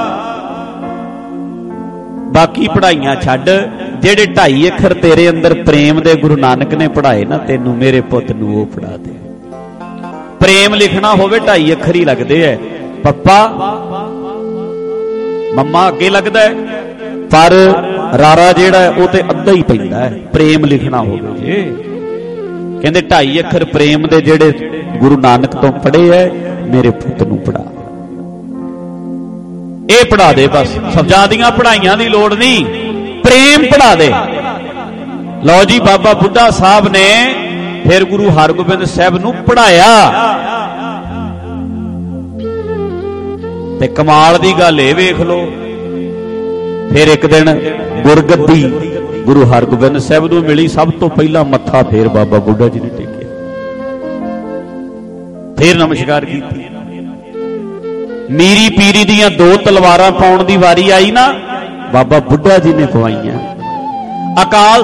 ਬਾਕੀ ਪੜ੍ਹਾਈਆਂ ਛੱਡ, ਜਿਹੜੇ 2.5 ਅੱਖਰ ਤੇਰੇ ਅੰਦਰ ਪ੍ਰੇਮ ਦੇ ਗੁਰੂ ਨਾਨਕ ਨੇ ਪੜ੍ਹਾਏ ਨਾ ਤੈਨੂੰ, ਮੇਰੇ ਪੁੱਤ ਨੂੰ ਉਹ ਪੜ੍ਹਾ ਦੇ। ਪ੍ਰੇਮ ਲਿਖਣਾ ਹੋਵੇ 2.5 ਅੱਖਰ ਹੀ ਲੱਗਦੇ ਐ, ਪੱਪਾ ਮੰਮਾ ਅੱਗੇ ਲੱਗਦਾ ਹੈ, ਪਰ ਰਾਰਾ ਜਿਹੜਾ ਉਹ ਤੇ ਅੱਧਾ ਹੀ ਪੈਂਦਾ ਹੈ ਪ੍ਰੇਮ ਲਿਖਣਾ ਹੋਵੇ ਜੇ। ਕਹਿੰਦੇ 2.5 ਅੱਖਰ ਪ੍ਰੇਮ ਦੇ ਜਿਹੜੇ ਗੁਰੂ ਨਾਨਕ ਤੋਂ ਪੜ੍ਹੇ ਐ, ਮੇਰੇ ਪੁੱਤ ਨੂੰ ਪੜ੍ਹਾ, ਇਹ ਪੜ੍ਹਾ ਦੇ। ਬਸ ਸਬਜ਼ਾਂ ਦੀਆਂ ਪੜ੍ਹਾਈਆਂ ਦੀ ਲੋੜ ਨਹੀਂ, ਪ੍ਰੇਮ ਪੜ੍ਹਾ ਦੇ। ਲਓ ਜੀ, ਬਾਬਾ ਬੁੱਢਾ ਸਾਹਿਬ ਨੇ ਫਿਰ ਗੁਰੂ ਹਰਗੋਬਿੰਦ ਸਾਹਿਬ ਨੂੰ ਪੜ੍ਹਾਇਆ। ਤੇ ਕਮਾਲ ਦੀ ਗੱਲ ਇਹ ਵੇਖ ਲਓ, ਫਿਰ ਇੱਕ ਦਿਨ ਗੁਰਗੱਦੀ ਗੁਰੂ ਹਰਗੋਬਿੰਦ ਸਾਹਿਬ ਨੂੰ ਮਿਲੀ। ਸਭ ਤੋਂ ਪਹਿਲਾਂ ਮੱਥਾ ਫੇਰ ਬਾਬਾ ਬੁੱਢਾ ਜੀ ਨੇ ਟੇਕਿਆ, ਫੇਰ ਨਮਸਕਾਰ ਕੀਤੀ। ਮੀਰੀ ਪੀਰੀ ਦੀਆਂ 2 ਤਲਵਾਰਾਂ ਪਾਉਣ ਦੀ ਵਾਰੀ ਆਈ ਨਾ, ਬਾਬਾ ਬੁੱਢਾ ਜੀ ਨੇ ਪਵਾਈਆਂ। ਅਕਾਲ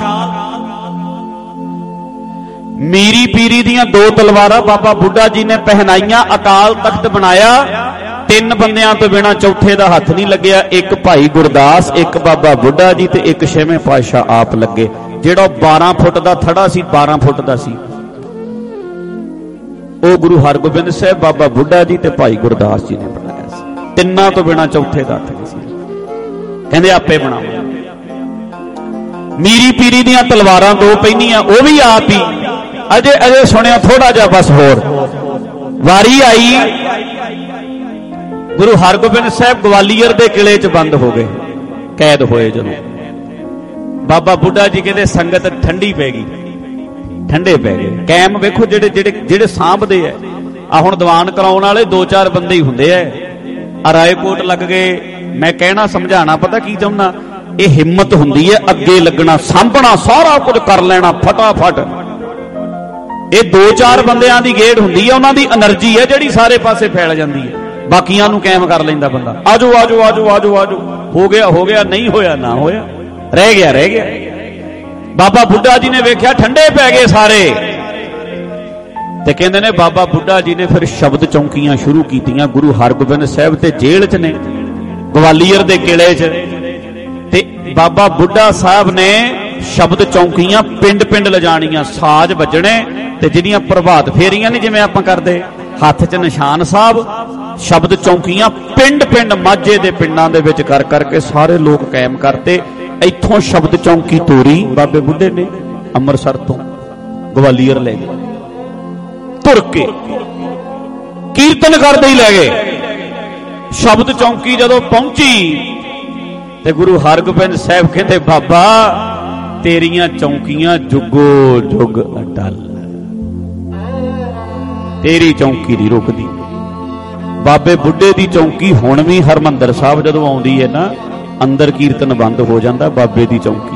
ਮੀਰੀ ਪੀਰੀ ਦੀਆਂ 2 ਤਲਵਾਰਾਂ ਬਾਬਾ ਬੁੱਢਾ ਜੀ ਨੇ ਪਹਿਨਾਈਆਂ, ਅਕਾਲ ਤਖਤ ਬਣਾਇਆ। 3 ਬੰਦਿਆਂ ਤੋਂ ਬਿਨਾਂ ਚੌਥੇ ਦਾ ਹੱਥ ਨਹੀਂ ਲੱਗਿਆ। ਇੱਕ ਭਾਈ ਗੁਰਦਾਸ, ਇੱਕ ਬਾਬਾ ਬੁੱਢਾ ਜੀ ਤੇ ਇੱਕ 6ਵੇਂ ਪਾਤਸ਼ਾਹ ਆਪ ਲੱਗੇ। ਜਿਹੜਾ 12 ਫੁੱਟ ਦਾ ਥੜਾ ਸੀ, 12 ਫੁੱਟ ਦਾ ਸੀ, ਉਹ ਗੁਰੂ ਹਰਗੋਬਿੰਦ ਸਾਹਿਬ, ਬਾਬਾ ਬੁੱਢਾ ਜੀ ਤੇ ਭਾਈ ਗੁਰਦਾਸ ਜੀ ਨੇ ਬਣਾਇਆ ਸੀ। 3 ਤੋਂ ਬਿਨਾਂ ਚੌਥੇ ਦਾ ਹੱਥ ਨਹੀਂ ਸੀ। ਕਹਿੰਦੇ ਆਪੇ ਬਣਾਓ। ਮੀਰੀ ਪੀਰੀ ਦੀਆਂ ਤਲਵਾਰਾਂ 2 ਪੈਣੀਆਂ, ਉਹ ਵੀ ਆਪ ਹੀ। ਅਜੇ ਸੁਣਿਆ ਥੋੜਾ ਜਿਹਾ ਬਸ ਹੋਰ। ਵਾਰੀ ਆਈ, ਗੁਰੂ ਹਰਗੋਬਿੰਦ ਸਾਹਿਬ ਗਵਾਲੀਅਰ ਦੇ ਕਿਲੇ 'ਚ ਬੰਦ ਹੋ ਗਏ, ਕੈਦ ਹੋਏ। ਜਦੋਂ ਬਾਬਾ ਬੁੱਢਾ ਜੀ ਕਹਿੰਦੇ ਸੰਗਤ ਠੰਡੀ ਪੈ ਗਈ, ਠੰਡੇ ਪੈ ਗਏ। ਕੈਮ ਵੇਖੋ ਜਿਹੜੇ ਸਾਂਭਦੇ ਐ, ਆ ਹੁਣ ਦੀਵਾਨ ਕਰਾਉਣ ਵਾਲੇ 2-4 ਬੰਦੇ ਹੀ ਹੁੰਦੇ ਐ, ਰਾਏਕੋਟ ਲੱਗ गए। मैं कहना समझाना पता की चाहुंदा, ये हिम्मत हुंदी है अगे लगना, सांभना, सारा कुछ कर लेना फटाफट। ये 2-4 बंदियां दी गेड़ हुंदी है, उन्हां दी एनर्जी है जिहड़ी सारे पासे फैल जांदी है, बाकियां नूं कायम कर लैंदा बंदा। आजो आजो आजो आजो आजो, हो गया नहीं होया ना होया, रह गया। बाबा बुड्ढा जी ने वेख्या ठंडे पै गए सारे, ते कहंदे ने बाबा बुड्ढा जी ने फिर शब्द चौंकियां शुरू कीतियां। गुरु हरगोबिंद साहिब ते जेल च ने, ग्वालियर दे किले च, ते बाबा बुड्ढा साहब ने शब्द चौंकियां पिंड पिंड लिजाणियां, साज वजने ते जिहड़ियां प्रभात फेरियां ने जिवें आपां करदे, हत्थ च निशान साहब, शब्द चौंकियां पिंड पिंड माझे दे पिंडां दे विच कर करके सारे लोग कायम करते। इत्थों शब्द चौंकी तोरी बाबे बुड्ढे ने अंम੍ਰਿਤਸਰ तो ग्वालियर ले गए, तुर के कीर्तन करते ही लै गए। शब्द चौंकी जदों पहुंची ते गुरु हरगोबिंद साहिब कहते, बाबा तेरियां चौंकियां जुगो जुग अटल, तेरी चौंकी नहीं रुकदी। बाबे बुड्ढे दी चौंकी हुण भी हरमंदर साहब जदों आउंदी है ना, अंदर कीर्तन बंद हो जाता, बाबे दी चौंकी।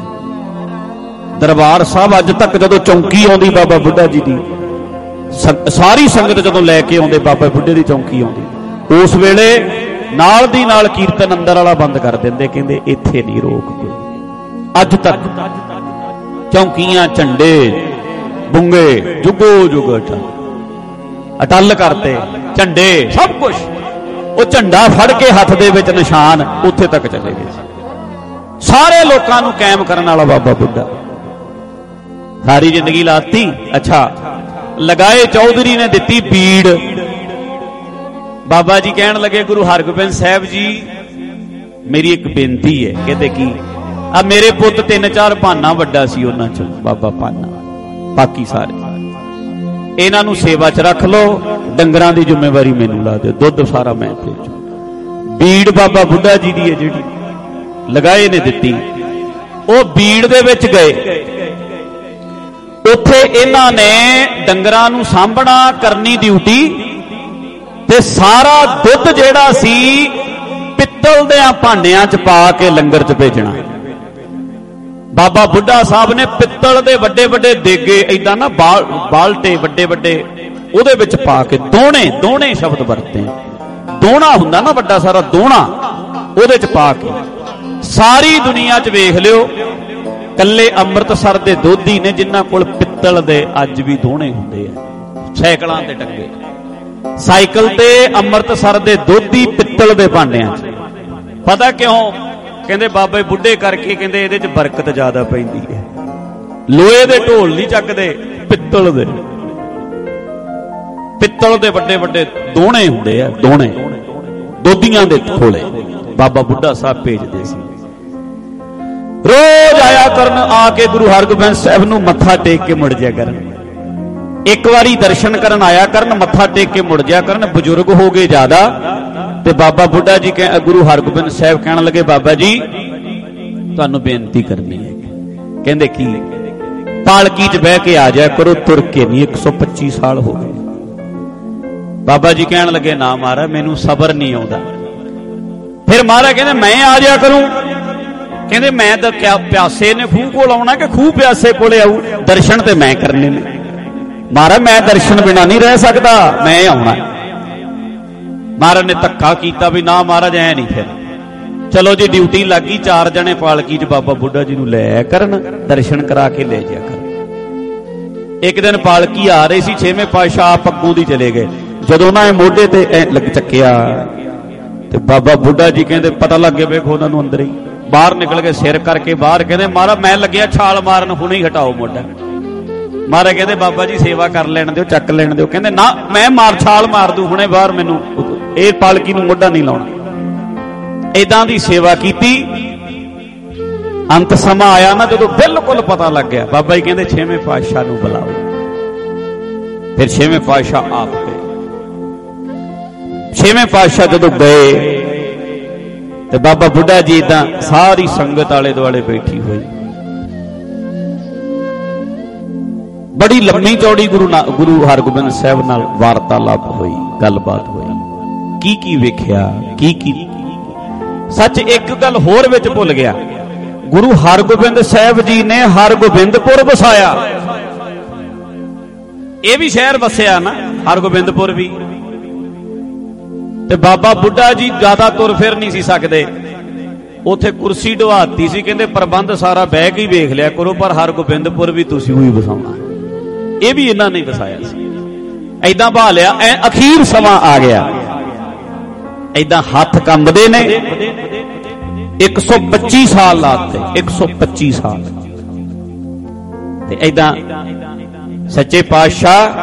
दरबार साहब अज तक जदों चौंकी आउंदी बाबा बुड्ढा जी दी, सारी संगत जदों लैके आउंदे बाबा बुड्ढे दी चौंकी आउंदी, उस वेले नाल दी नाल कीर्तन अंदर वाला बंद कर देंदे, कहंदे इत्थे नहीं रोक कोई। अज तक चौंकियां, झंडे, बुंगे जुगो जुग अटल करते, झंडे सब कुछ, वो झंडा फड़ के हथ दे विच निशान उत्थे तक चले गए। सारे लोकां नूं कायम करने वाला बाबा बुड्ढा सारी जिंदगी लाती। अच्छा, लगाए चौधरी ने दिती बीड़। बाबा जी कहन लगे, गुरु हरगोबिंद साहिब जी मेरी एक बेनती है। कहते की? आ मेरे पुत 3-4 भाना वड्डा सी, उन्हां चों बाबा भाना, बाकी सारे इन्हां नूं सेवा च रख लो, डंगरां दी जिम्मेवारी मैनूं ला दे, दुध सारा मैं भेजू। बीड़ बाबा बुड्ढा जी दी है जिहड़ी लगाए ने दिती, ਉਹ बीड़ दे विच गए, ਉੱਥੇ ਇਹਨਾਂ ਨੇ ਡੰਗਰਾਂ ਨੂੰ ਸਾਂਭਣਾ, ਕਰਨੀ ਡਿਊਟੀ, ਤੇ ਸਾਰਾ ਦੁੱਧ ਜਿਹੜਾ ਸੀ ਪਿੱਤਲ ਦੇ ਭਾਂਡਿਆਂ 'ਚ ਪਾ ਕੇ ਲੰਗਰ 'ਚ ਭੇਜਣਾ। ਬਾਬਾ ਬੁੱਢਾ ਸਾਹਿਬ ਨੇ ਪਿੱਤਲ ਦੇ ਵੱਡੇ ਵੱਡੇ ਦੇਗੇ, ਏਦਾਂ ਨਾ ਬਾਲਟੇ ਵੱਡੇ ਵੱਡੇ, ਉਹਦੇ ਵਿੱਚ ਪਾ ਕੇ ਦੋਣੇ ਸ਼ਬਦ ਵਰਤੇ, ਦੋਣਾ ਹੁੰਦਾ ਨਾ ਵੱਡਾ ਸਾਰਾ ਦੋਣਾ, ਉਹਦੇ 'ਚ ਪਾ ਕੇ ਸਾਰੀ ਦੁਨੀਆ 'ਚ ਵੇਖ ਲਿਓ, ਕੱਲੇ ਅੰਮ੍ਰਿਤਸਰ ਦੇ ਦੋਧੀ ਨੇ ਜਿਨ੍ਹਾਂ ਕੋਲ ਪਿੱਤਲ ਦੇ ਅੱਜ ਵੀ ਦੋਣੇ ਹੁੰਦੇ ਆ, ਸਾਈਕਲਾਂ ਤੇ ਟੰਗੇ, ਸਾਈਕਲ ਤੇ ਅੰਮ੍ਰਿਤਸਰ ਦੇ ਦੋਧੀ ਪਿੱਤਲ ਦੇ ਭਾਂਡਿਆਂ 'ਚ। ਪਤਾ ਕਿਉਂ? ਕਹਿੰਦੇ ਬਾਬੇ ਬੁੱਢੇ ਕਰਕੇ, ਕਹਿੰਦੇ ਇਹਦੇ 'ਚ ਬਰਕਤ ਜ਼ਿਆਦਾ ਪੈਂਦੀ ਹੈ। ਲੋਹੇ ਦੇ ਢੋਲ ਨਹੀਂ ਚੱਕਦੇ, ਪਿੱਤਲ ਦੇ ਵੱਡੇ ਵੱਡੇ ਦੋਣੇ ਹੁੰਦੇ ਆ, ਦੋਣੇ ਦੋਧੀਆਂ ਦੇ ਥੋਲੇ ਬਾਬਾ ਬੁੱਢਾ ਸਾਹਿਬ ਭੇਜਦੇ ਸੀ। रोज आया करन, आके गुरु हरगोबिंद साहब नूं मत्था टेक के मुड़ जाया करन, एक बारी दर्शन करन आया करन, मत्था टेक के मुड़ जाया करन। बजुर्ग हो गए ज्यादा, ते बाबा बुड्ढा जी गुरु हरगोबिंद साहब कहन लगे, बाबा जी तुहानूं बेनती करनी है। कहंदे की? पालकी च बह के आ जाया करो, तुर के नहीं, 125 साल हो गए। बाबा जी कहन लगे, ना महाराज मैनूं सबर नहीं आउंदा। फिर महाराज कहंदे मैं आ जाया करूं। कहते मैं तो क्या प्यासे ने खूह को आना कि खूह प्यासे को आऊ? दर्शन तो मैं करने ने महाराज, मैं दर्शन बिना नहीं रह सकता, मैं आना। महाराज ने धक्का किया भी ना महाराज ऐ नहीं। फिर चलो जी ड्यूटी लग गई, 4 जने पालकी च बाबा बुड्ढा जी नूं लै करन, दर्शन करा के ले जाया कर। एक दिन पालकी आ रही सी, 6वें पातशाह आप अग्गों दी चले गए। जदों ना मोढे ते लग चक्या ते बाबा बुड्ढा जी कहते पता लग गया, वेखो उन्हां नूं अंदर ही बाहर निकल के सिर करके बाहर, कहते महाराज मैं लग्या छाल मारन, हुणे ही हटाओ मोढा। महाराज कहते बाबा जी सेवा कर लैण दिओ, चक लैण दिओ। कहते ना मैं छाल मार दूं हुणे बाहर, मैनूं इह पालकी नूं मोढा नहीं लाउणा। इदां दी सेवा कीती। अंत समा आया ना जदों बिल्कुल पता लग गया, बाबा जी कहते 6वें पातशाह नूं बुलाओ। फिर 6वें पातशाह आप गए। 6वें पातशाह जदों गए ते बाबा बुड्ढा जी इदां सारी संगत आले दुआले बैठी हुई, बड़ी लम्मी चौड़ी गुरु हरगोबिंद साहब नाल वार्तालाप हुई, गलबात हुई। ਕੀ ਵੇਖਿਆ, ਕੀ ਸੱਚ। ਇੱਕ ਗੱਲ ਹੋਰ ਵਿੱਚ ਭੁੱਲ ਗਿਆ, ਗੁਰੂ ਹਰਗੋਬਿੰਦ ਸਾਹਿਬ ਜੀ ਨੇ ਹਰਗੋਬਿੰਦਪੁਰ ਵਸਾਇਆ। ਇਹ ਵੀ ਸ਼ਹਿਰ ਵਸਿਆ ਨਾ, ਹਰਗੋਬਿੰਦਪੁਰ ਵੀ। ਤੇ ਬਾਬਾ ਬੁੱਢਾ ਜੀ ਜ਼ਿਆਦਾ ਤੁਰ ਫਿਰ ਨਹੀਂ ਸੀ ਸਕਦੇ, ਉੱਥੇ ਕੁਰਸੀ ਢਵਾਤੀ ਸੀ, ਕਹਿੰਦੇ ਪ੍ਰਬੰਧ ਸਾਰਾ ਬਹਿ ਕੇ ਹੀ ਵੇਖ ਲਿਆ ਕਰੋ, ਪਰ ਹਰਗੋਬਿੰਦਪੁਰ ਵੀ ਤੁਸੀਂ ਉਹੀ ਵਸਾਉਣਾ। ਇਹ ਵੀ ਇਹਨਾਂ ਨੇ ਵਸਾਇਆ ਸੀ। ਏਦਾਂ ਬਹਾ ਲਿਆ, ਅਖੀਰ ਸਮਾਂ ਆ ਗਿਆ, ਏਦਾਂ ਹੱਥ ਕੰਬਦੇ ਨੇ। 125 ਸਾਲ ਲਾਤੇ, 125 ਸਾਲ। ਤੇ ਏਦਾਂ ਸੱਚੇ ਪਾਤਸ਼ਾਹ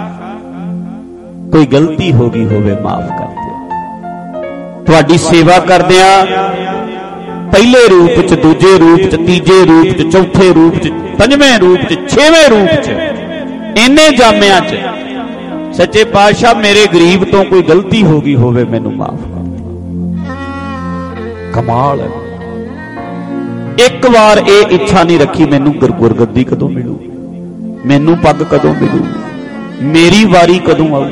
ਕੋਈ ਗਲਤੀ ਹੋ ਗਈ ਹੋਵੇ ਮਾਫ ਕਰ ਦਿਓ। ਤੁਹਾਡੀ ਸੇਵਾ ਕਰਦਿਆਂ ਪਹਿਲੇ ਰੂਪ ਚ, ਦੂਜੇ ਰੂਪ ਚ, ਤੀਜੇ ਰੂਪ ਚ, ਚੌਥੇ ਰੂਪ ਚ, ਪੰਜਵੇਂ ਰੂਪ ਚ, ਛੇਵੇਂ ਰੂਪ ਚ, ਇੰਨੇ ਜਾਮਿਆਂ ਚ ਸੱਚੇ ਪਾਤਸ਼ਾਹ ਮੇਰੇ ਗਰੀਬ ਤੋਂ ਕੋਈ ਗਲਤੀ ਹੋ ਗਈ ਹੋਵੇ ਮੈਨੂੰ ਮਾਫ ਕਰ ਦਿਓ। ਕਮਾਲ ਹੈ। ਇੱਕ ਵਾਰ ਇਹ ਇੱਛਾ ਨਹੀਂ ਰੱਖੀ ਮੈਨੂੰ ਗੁਰਗੱਦੀ ਕਦੋਂ ਮਿਲੂ, ਮੈਨੂੰ ਪੱਗ ਕਦੋਂ ਮਿਲੂ, ਮੇਰੀ ਵਾਰੀ ਕਦੋਂ ਆਊ।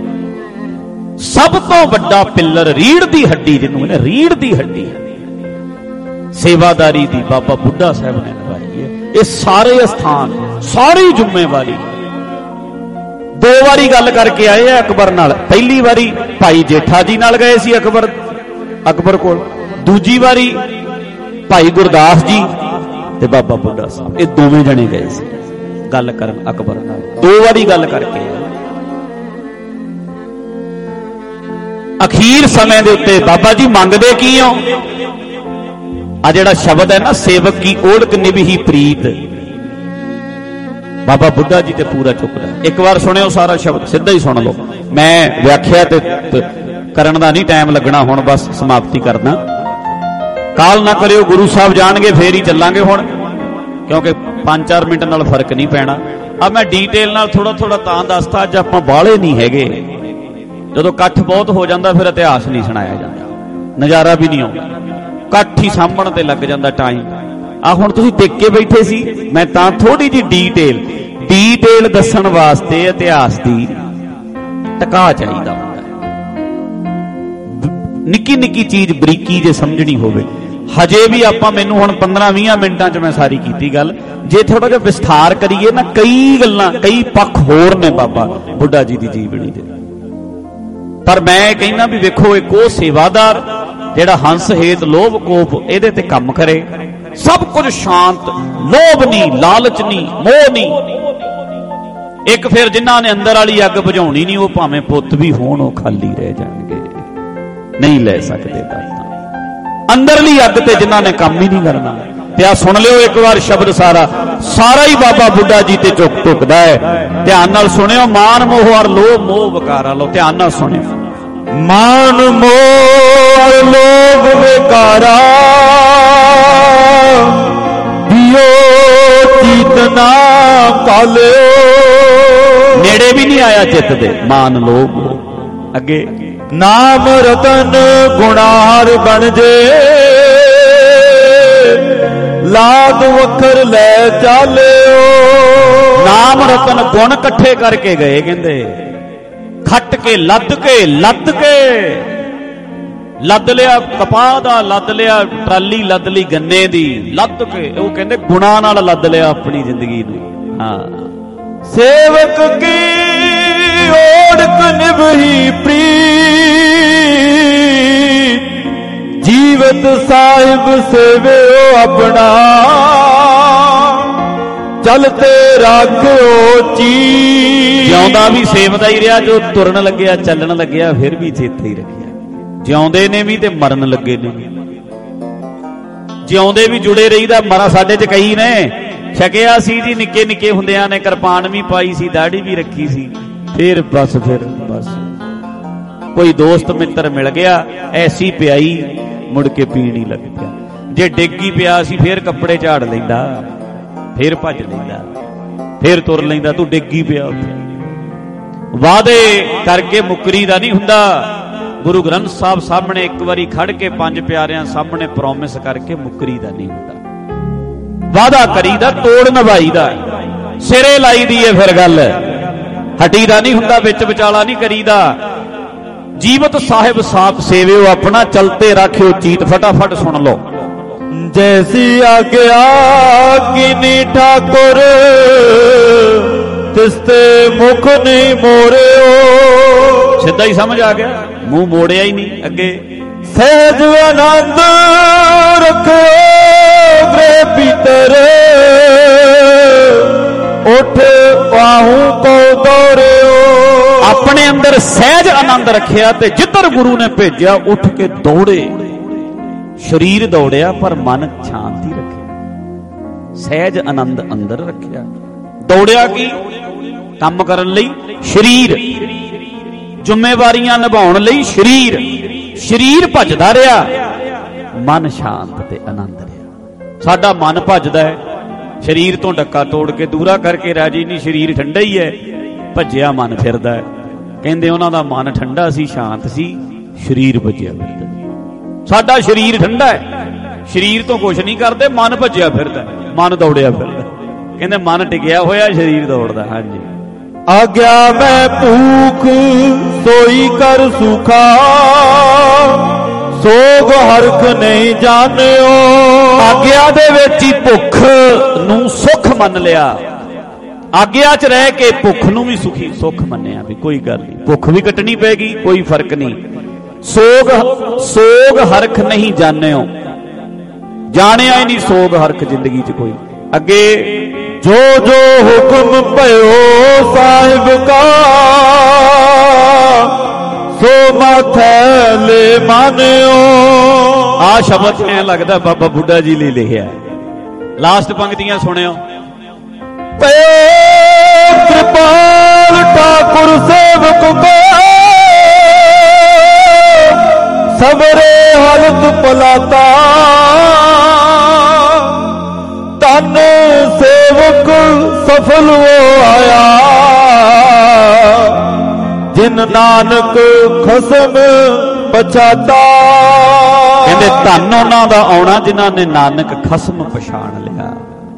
ਸਭ ਤੋਂ ਵੱਡਾ ਪਿੱਲਰ ਰੀੜ ਦੀ ਹੱਡੀ, ਜਿਹਨੂੰ ਕਹਿੰਦੇ ਰੀੜ ਦੀ ਹੱਡੀ, ਸੇਵਾਦਾਰੀ ਦੀ ਬਾਬਾ ਬੁੱਢਾ ਸਾਹਿਬ ਨੇ ਨਿਭਾਈ ਹੈ। ਇਹ ਸਾਰੇ ਅਸਥਾਨ, ਸਾਰੀ ਜ਼ਿੰਮੇਵਾਰੀ। 2 ਵਾਰੀ ਗੱਲ ਕਰਕੇ ਆਏ ਆ ਅਕਬਰ ਨਾਲ। ਪਹਿਲੀ ਵਾਰੀ ਭਾਈ ਜੇਠਾ ਜੀ ਨਾਲ ਗਏ ਸੀ ਅਕਬਰ ਕੋਲ, ਦੂਜੀ ਵਾਰੀ ਭਾਈ ਗੁਰਦਾਸ ਜੀ ਤੇ ਬਾਬਾ ਬੁੱਢਾ ਸਾਹਿਬ, ਇਹ ਦੋਵੇਂ ਜਣੇ ਗਏ ਸੀ ਗੱਲ ਕਰਨ ਅਕਬਰ ਨਾਲ। 2 ਵਾਰੀ ਗੱਲ ਕਰਕੇ ਅਖੀਰ ਸਮੇਂ ਦੇ ਉੱਤੇ ਬਾਬਾ ਜੀ ਮੰਗਦੇ ਕੀ ਹੋ? ਆ ਜਿਹੜਾ ਸ਼ਬਦ ਹੈ ਨਾ, ਸੇਵਕ ਕੀ ਓੜਕ ਨਿਭੀ ਪ੍ਰੀਤ, ਬਾਬਾ ਬੁੱਢਾ ਜੀ ਤੇ ਪੂਰਾ ਚੁੱਕਦਾ। ਇੱਕ ਵਾਰ ਸੁਣਿਓ ਸਾਰਾ ਸ਼ਬਦ, ਸਿੱਧਾ ਹੀ ਸੁਣ ਲਓ। ਮੈਂ ਵਿਆਖਿਆ ਤੇ ਕਰਨ ਦਾ ਨਹੀਂ ਟਾਈਮ ਲੱਗਣਾ, ਹੁਣ ਬਸ ਸਮਾਪਤੀ ਕਰਦਾ। ਕਾਲ ਨਾ ਕਰਿਓ, ਗੁਰੂ ਸਾਹਿਬ ਜਾਣਗੇ ਫੇਰ ਹੀ ਚੱਲਾਂਗੇ ਹੁਣ, ਕਿਉਂਕਿ 5-4 ਮਿੰਟ ਨਾਲ ਫਰਕ ਨਹੀਂ ਪੈਣਾ। ਆ ਮੈਂ ਡੀਟੇਲ ਨਾਲ ਥੋੜਾ ਤਾਂ ਦੱਸਤਾ, ਅੱਜ ਆਪਾਂ ਬਾਹਲੇ ਨਹੀਂ ਹੈਗੇ। ਜਦੋਂ ਇਕੱਠ ਬਹੁਤ ਹੋ ਜਾਂਦਾ ਫਿਰ ਇਤਿਹਾਸ ਨਹੀਂ ਸੁਣਾਇਆ ਜਾਂਦਾ, ਨਜ਼ਾਰਾ ਵੀ ਨਹੀਂ ਆਉਂਦਾ, ਇਕੱਠ ਹੀ ਸਾਂਭਣ ਤੇ ਲੱਗ ਜਾਂਦਾ ਟਾਈਮ। ਆ ਹੁਣ ਤੁਸੀਂ ਟਿਕ ਕੇ ਬੈਠੇ ਸੀ, ਮੈਂ ਤਾਂ ਥੋੜੀ ਜਿਹੀ ਡੀਟੇਲ ਦੱਸਣ ਵਾਸਤੇ ਇਤਿਹਾਸ ਦੀ ਟਕਾ ਚਾਹੀਦਾ ਹੁੰਦਾ। ਨਿੱਕੀ ਚੀਜ਼ ਬਰੀਕੀ ਜੇ ਸਮਝਣੀ ਹੋਵੇ। ਹਜੇ ਵੀ ਆਪਾਂ, ਮੈਨੂੰ ਹੁਣ 15-20 ਮਿੰਟਾਂ 'ਚ ਮੈਂ ਸਾਰੀ ਕੀਤੀ ਗੱਲ, ਜੇ ਥੋੜਾ ਜਿਹਾ ਵਿਸਥਾਰ ਕਰੀਏ ਨਾ, ਕਈ ਗੱਲਾਂ, ਕਈ ਪੱਖ ਹੋਰ ਨੇ ਬਾਬਾ ਬੁੱਢਾ ਜੀ ਦੀ ਜੀਵਨੀ ਦੇ। ਪਰ ਮੈਂ ਕਹਿੰਦਾ ਵੀ ਵੇਖੋ, ਇੱਕ ਉਹ ਸੇਵਾਦਾਰ ਜਿਹੜਾ ਹੰਸ ਹੇਤ ਲੋਭ ਕੋਪ ਇਹਦੇ ਤੇ ਕੰਮ ਕਰੇ, ਸਭ ਕੁਝ ਸ਼ਾਂਤ, ਲੋਭ ਨਹੀਂ, ਲਾਲਚ ਨਹੀਂ, ਮੋਹ ਨਹੀਂ। ਇੱਕ ਫਿਰ ਜਿਨ੍ਹਾਂ ਨੇ ਅੰਦਰ ਵਾਲੀ ਅੱਗ ਬੁਝਾਉਣੀ ਨਹੀਂ, ਉਹ ਭਾਵੇਂ ਪੁੱਤ ਵੀ ਹੋਣ ਉਹ ਖਾਲੀ ਰਹਿ ਜਾਣਗੇ, ਨਹੀਂ ਲੈ ਸਕਦੇ ਦਾਤਾ। ਅੰਦਰਲੀ ਅੱਗ ਤੇ ਜਿਨ੍ਹਾਂ ਨੇ ਕੰਮ ਹੀ ਨਹੀਂ ਕਰਨਾ। ਤੇ ਆ ਸੁਣ ਲਿਓ ਇੱਕ ਵਾਰ ਸ਼ਬਦ, ਸਾਰਾ ਹੀ ਬਾਬਾ ਬੁੱਢਾ ਜੀ ਤੇ ਝੁਕਦਾ ਹੈ। ਧਿਆਨ ਨਾਲ ਸੁਣਿਓ। ਮਾਨ ਮੋਹ ਔਰ ਲੋਭ ਮੋਹ ਵਿਕਾਰਾ ਲੋ, ਧਿਆਨ ਨਾਲ ਸੁਣਿਓ। ਮਾਨ ਮੋਹ ਔਰ ਲੋਭ ਵਿਕਾਰਾ, ਦਿਓ ਚੀਤਨਾ ਕਾਲਿਓ। ਨੇੜੇ ਵੀ ਨਹੀਂ ਆਇਆ ਚਿੱਤ ਦੇ, ਮਾਨ ਲੋਭ। ਅੱਗੇ ਨਾਮ ਰਤਨ ਗੁਣਾਰ ਬਣ ਜੇ, ਲਾਦ ਵਖਰ ਲੈ ਚਾਲਿਓ। ਨਾਮ ਰਤਨ ਗੁਣ ਇਕੱਠੇ ਕਰਕੇ ਗਏ, ਕਹਿੰਦੇ ਖੱਟ ਕੇ ਲੱਦ ਲਿਆ ਕਪਾਹ ਦਾ, ਲੱਦ ਲਿਆ ਟਰਾਲੀ, ਲੱਦ ਲਈ ਗੰਨੇ ਦੀ, ਲੱਦ ਕੇ ਉਹ ਕਹਿੰਦੇ ਗੁਣਾਂ ਨਾਲ ਲੱਦ ਲਿਆ ਆਪਣੀ ਜ਼ਿੰਦਗੀ ਨੂੰ। ਹਾਂ, ਸੇਵਕ ਕੀ ਓੜਕ ਨਿਭੀ ਪ੍ਰੀਤ, ਜੀਵਤ ਸਾਹਿਬ ਸੇਵਿਓ ਆਪਣਾ, ਚਲਤੇ ਰਾਖਿਓ ਚੀਜ਼। ਜਿਉਂਦਾ ਵੀ ਸੇਵਦਾ ਹੀ ਰਿਹਾ, ਜੋ ਤੁਰਨ ਲੱਗਿਆ, ਚੱਲਣ ਲੱਗਿਆ, ਫਿਰ ਵੀ ਚੇਤੇ ਹੀ ਰੱਖਿਆ। ਜਿਉਂਦੇ ਨੇ ਵੀ ਤੇ ਮਰਨ ਲੱਗੇ ਨੇ ਵੀ। ਜਿਉਂਦੇ ਵੀ ਜੁੜੇ ਰਹੀਦਾ, ਮਰਾ ਸਾਡੇ ਚ ਕਈ ਨੇ ਛਕਿਆ ਸੀ ਜੀ, ਨਿੱਕੇ ਹੁੰਦਿਆਂ ਨੇ ਕਿਰਪਾਨ ਵੀ ਪਾਈ ਸੀ, ਦਾੜੀ ਵੀ ਰੱਖੀ ਸੀ, ਫਿਰ ਬਸ ਕੋਈ ਦੋਸਤ ਮਿੱਤਰ ਮਿਲ ਗਿਆ, ਐਸੀ ਪਿਆਈ ਮੁੜ ਕੇ ਪੀਣ ਹੀ ਲੱਗ ਪਿਆ। ਜੇ ਡਿੱਗੀ ਪਿਆ ਸੀ ਫਿਰ ਕੱਪੜੇ ਝਾੜ ਲੈਂਦਾ, ਫਿਰ ਭੱਜ ਲੈਂਦਾ, ਫਿਰ ਤੁਰ ਲੈਂਦਾ। ਤੂੰ ਡਿੱਗੀ ਪਿਆ ਉੱਥੇ। ਵਾਅਦੇ ਕਰਕੇ ਮੁੱਕਰੀ ਦਾ ਨਹੀਂ ਹੁੰਦਾ। ਗੁਰੂ ਗ੍ਰੰਥ ਸਾਹਿਬ ਸਾਹਮਣੇ ਇੱਕ ਵਾਰੀ ਖੜ ਕੇ 5 ਪਿਆਰਿਆਂ ਸਾਹਮਣੇ ਪ੍ਰੋਮਿਸ ਕਰਕੇ ਮੁੱਕਰੀ ਦਾ ਨਹੀਂ ਹੁੰਦਾ। ਵਾਅਦਾ ਕਰੀਦਾ, ਤੋੜ ਨਿਭਾਈਦਾ, ਸਿਰੇ ਲਾਈ ਦੀ ਹੈ ਫਿਰ ਗੱਲ, ਹਟੀ ਦਾ ਨਹੀਂ ਹੁੰਦਾ, ਵਿੱਚ ਵਿਚਾਲਾ ਨਹੀਂ ਕਰੀਦਾ। जीवत साहिब साप सेवियो अपना, चलते राखियो चीत। फटाफट सुन लो। जैसी आज्ञा कीनी ठाकुर, तिसते मुख नहीं मोड़ियो। सीधा ही समझ आ गया, मुंह मोड़िया ही नहीं। अगे सहज आनंद रखो गृह भीतर, उठ बाहू को दौड़ियो। अपने अंदर सहज आनंद रखिया ते जिधर गुरु ने भेजा उठ के दौड़े। शरीर दौड़िया पर मन शांति रखे। सहज आनंद अंदर रखिया। दौड़िया की काम करन लई शरीर, जिम्मेवारियां निभाउण लई शरीर। शरीर भजदा रहा, मन शांत ते आनंद रहा। साडा मन भजदा है, शरीर तो डक्का तोड़ के दूरा करके राजी नहीं। शरीर ठंडा ही है, भज्जिया मन फिरदा है। कहंदे उन्हां दा मन ठंडा सी, शांत सी, शरीर भज्जिया फिरदा। साडा शरीर ठंडा है, शरीर तो कुछ नहीं करते, मन भज्जिया फिरदा, मन दौड़िया फिरदा। कहंदे मन टिकिया होया, शरीर दौड़दा। हाँ जी। आज्ञा मैं भूख सोई कर सुखा, सोग हरख नहीं जानियो। आग्या दे विच ही भुख नूं सुख मन लिया। आग्या च रह के भुख नूं भी सुखी सुख मन्निया भी कोई गल नहीं, भुख भी कटनी पैगी, कोई फर्क नहीं। सोग हरख नहीं जानियो, जानिया ही नहीं सोग हरख जिंदगी च कोई। अगे जो जो हुक्म पयो साहिब का, सो माथे ले मानियो। आ शब्द ऐ लगदा बाबा बुड्ढा जी ले लिखिया। लास्ट पंक्तियां सुनियो। पयो कृपाल ठाकुर सेवक को, सबरे हालत पलाता। तन सेवक सफल हो आया, जिन नानक खसम पछाता। कहंदे धन उन्हां दा आउणा जिन्हां ने नानक खसम पछाण लिया।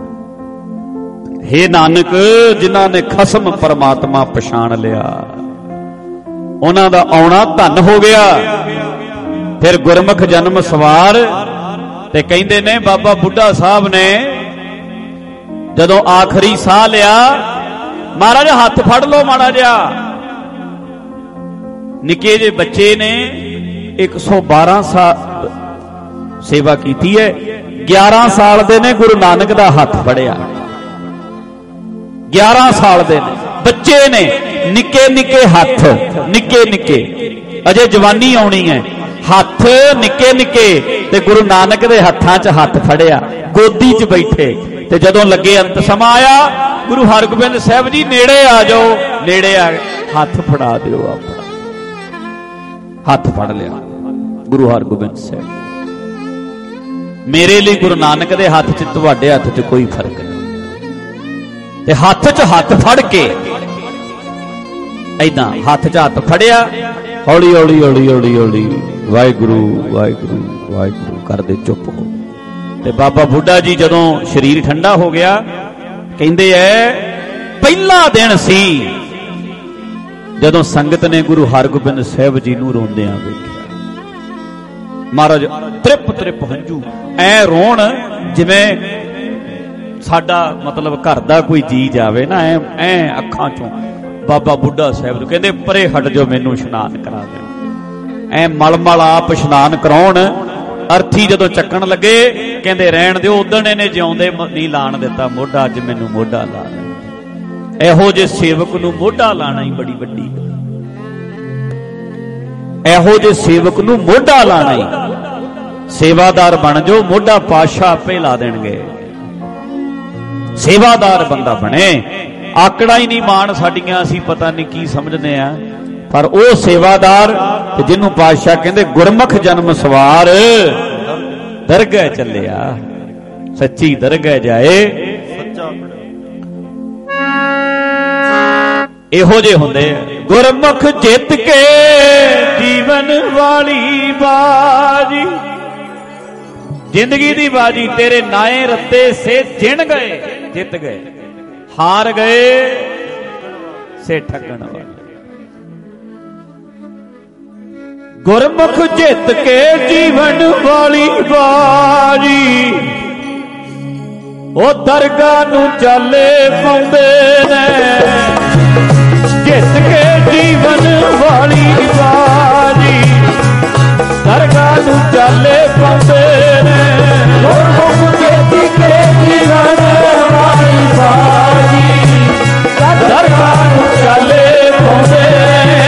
हे नानक, जिन्हां ने खसम परमात्मा पछाण लिया, उन्हां दा आउणा धन हो गया। फिर गुरमुख जन्म सवार। ते कहंदे ने बाबा बुड्ढा साहब ने जदों आखिरी साह लिया, महाराज हाथ फड़ लो माड़ा जिहा। निके जे बच्चे ने 112 साल सेवा की है। 11 साल दे ने गुरु नानक दा हाथ फड़िया। 11 साल दे ने बच्चे ने, निके निके हाथ, निके निके, अजे जवानी आउणी है। हाथ निके निके ते गुरु नानक दे हत्थां च हाथ फड़िया, गोदी च बैठे। ते जदों लगे अंत समा आया, गुरु हरगोबिंद साहब जी नेड़े आ जाओ। नेड़े आ हाथ फड़ा दिओ अपना। हाथ फड़ लिया गुरु हरगोबिंद साहब। मेरे लिए गुरु नानक दे हाथ च तुहाडे हाथ च कोई फर्क नहीं। ते हाथ च हाथ फड़ के ऐदां हाथ च हाथ फड़िया, हौली हौली हौली हौली हौली वाहिगुरु वाहिगुरु वाहिगुरु कर दे चुप हो। ते बाबा बुड्ढा जी जदों शरीर ठंडा हो गया, कहंदे ऐ पहला दिन सी जदों संगत ने गुरु हरगोबिंद साहब जी नूं रोंदियां वेखिया। महाराज त्रिप त्रिप हंजू ऐ रोण जिवें साडा मतलब घर दा कोई जी जावे ना, ऐ अखां चों। बाबा बुड्ढा साहब कहंदे परे हट जो, मैनू इशनान करा दे। ऐ मल आप इशनान कराउण। अर्थी जदों चक्कण लगे, कहंदे रहण दिओ, उदण इहने जिउंदे नहीं लाण दिता मोढा, अज मैनू मोढा ला ले। इहो जे सेवक नूं मोढा लाना ही बड़ी वड्डी गल। इहो जे सेवक नूं मोढा लाना ही, सेवादार बन जाओ, मोढा पातशाह आपे ला देणगे। सेवादार बंदा बने। आकड़ा ही नहीं मान साडियां, असीं पता नहीं की समझने आ, पर वो सेवादार जिन्हों पातशाह कहते गुरमुख जन्म सवार दरगह चलिया। सच्ची दरगह जाए। इहो जे हुंदे गुरमुख जित के जीवन वाली बाजी, जिंदगी दी बाजी तेरे नाए रत्ते से जिण गए, जित गए, हार गए से ठगण वाले। ਗੁਰਮੁਖ ਜਿੱਤ ਕੇ ਜੀਵਨ ਵਾਲੀ ਬਾਰੀ ਉਹ ਦਰਗਾਹ ਨੂੰ ਚਾਲੇ ਪਾਉਂਦੇ ਨੇ। ਜਿੱਤ ਕੇ ਜੀਵਨ ਵਾਲੀ ਬਾਰੀ ਦਰਗਾਹ ਨੂੰ ਚਾਲੇ ਪਾਉਂਦੇ ਨੇ। ਗੁਰਮੁਖ ਜਿੱਤ ਕੇ ਜੀਵਨ ਵਾਲੀ ਬਾਰੀ ਦਰਗਾਹ ਨੂੰ ਚਾਲੇ ਪਾਉਂਦੇ ਨੇ।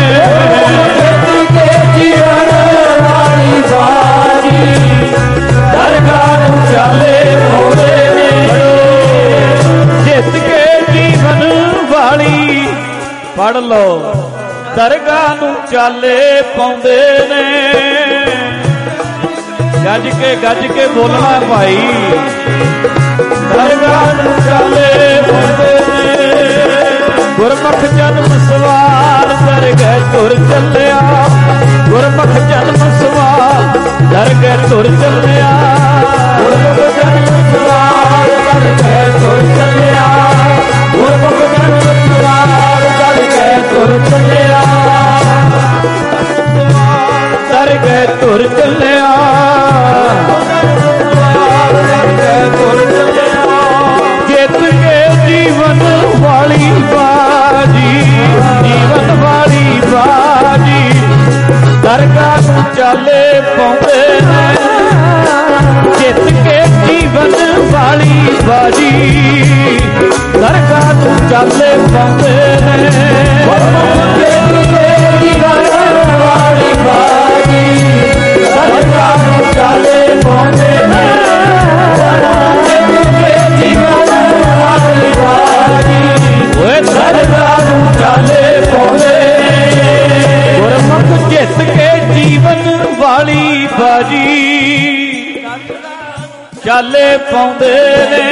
ਜੀਵਨ ਵਾਲੀ ਬਾਰੀ ਦਰਗਾਹ ਨੂੰ ਚਾਲੇ ਪਾਉਂਦੇ ਨੇ। ਜਿੱਤ ਕੇ ਜੀਵਨ ਵਾਲੀ ਪੜ ਲਓ ਦਰਗਾਹ ਨੂੰ ਚਾਲੇ ਪਾਉਂਦੇ ਨੇ। ਗੱਜ ਕੇ ਬੋਲਣਾ ਭਾਈ, ਦਰਗਾਹ ਨੂੰ ਚਾਲੇ ਪਾਉਂਦੇ ਨੇ। ਗੁਰਮੁਖ ਜਨਮ ਸਵਾਰ ਦਰਗਾਹ ਤੁਰ ਚੱਲਿਆ। ਗੁਰਮੁਖ ਜਨਮ ਸਵਾਰ ਦਰਗਾਹ ਤੁਰ ਚੱਲਿਆ। ਗੁਰਮੁਖ ਜਨਮ ਸਵਾਰ ਦਰਗਾਹ ਤੁਰ ਚੱਲਿਆ। ਗੁਰਮੁਖ ਜਨਮ ਸਵਾਰ ਦਰਗਾਹ ਤੁਰ ਚੱਲਿਆ। ਦਰਗਾਹ ਤੁਰ ਚੱਲਿਆ। ਦਰਗਾਹ ਤੁਰ ਚੱਲਿਆ। ਜਿੱਤ ਕੇ ਜੀਵਨ ਵਾਲੀ ਬਾਜੀ, ਜੀਵਨ ਵਾਲੀ ਬਾਜੀ ਦਰਗਾਹ ਨੂੰ ਚਾਲੇ ਪਾਉਂਦੇ ਨੇ। ਜਿੱਤ ਕੇ ਜੀਵਨ ਵਾਲੀ ਬਾਜੀ ਦਰਗਾਹ ਨੂੰ ਚਾਲੇ ਪਾਉਂਦੇ ਨੇ। ਜਿੱਤ ਕੇ ਜੀਵਨ ਵਾਲੀ ਬਾਜੀ ਦਰਗਾਹ ਨੂੰ ਚਾਲੇ ਪਾਉਂਦੇ ਨੇ। ਜਿੱਤ ਕੇ ਜੀਵਨ ਵਾਲੀ ਬਾਜੀ ਓਏ ਦਰਗਾਹ ਨੂੰ ਚਾਲੇ ਪਾਉਂਦੇ ਨੇ। ਗੁਰਮੁਖ ਜਿੱਤ ਕੇ ਜੀਵਨ ਵਾਲੀ ਬਾਜੀ ਚਾਲੇ ਪਾਉਂਦੇ ਨੇ।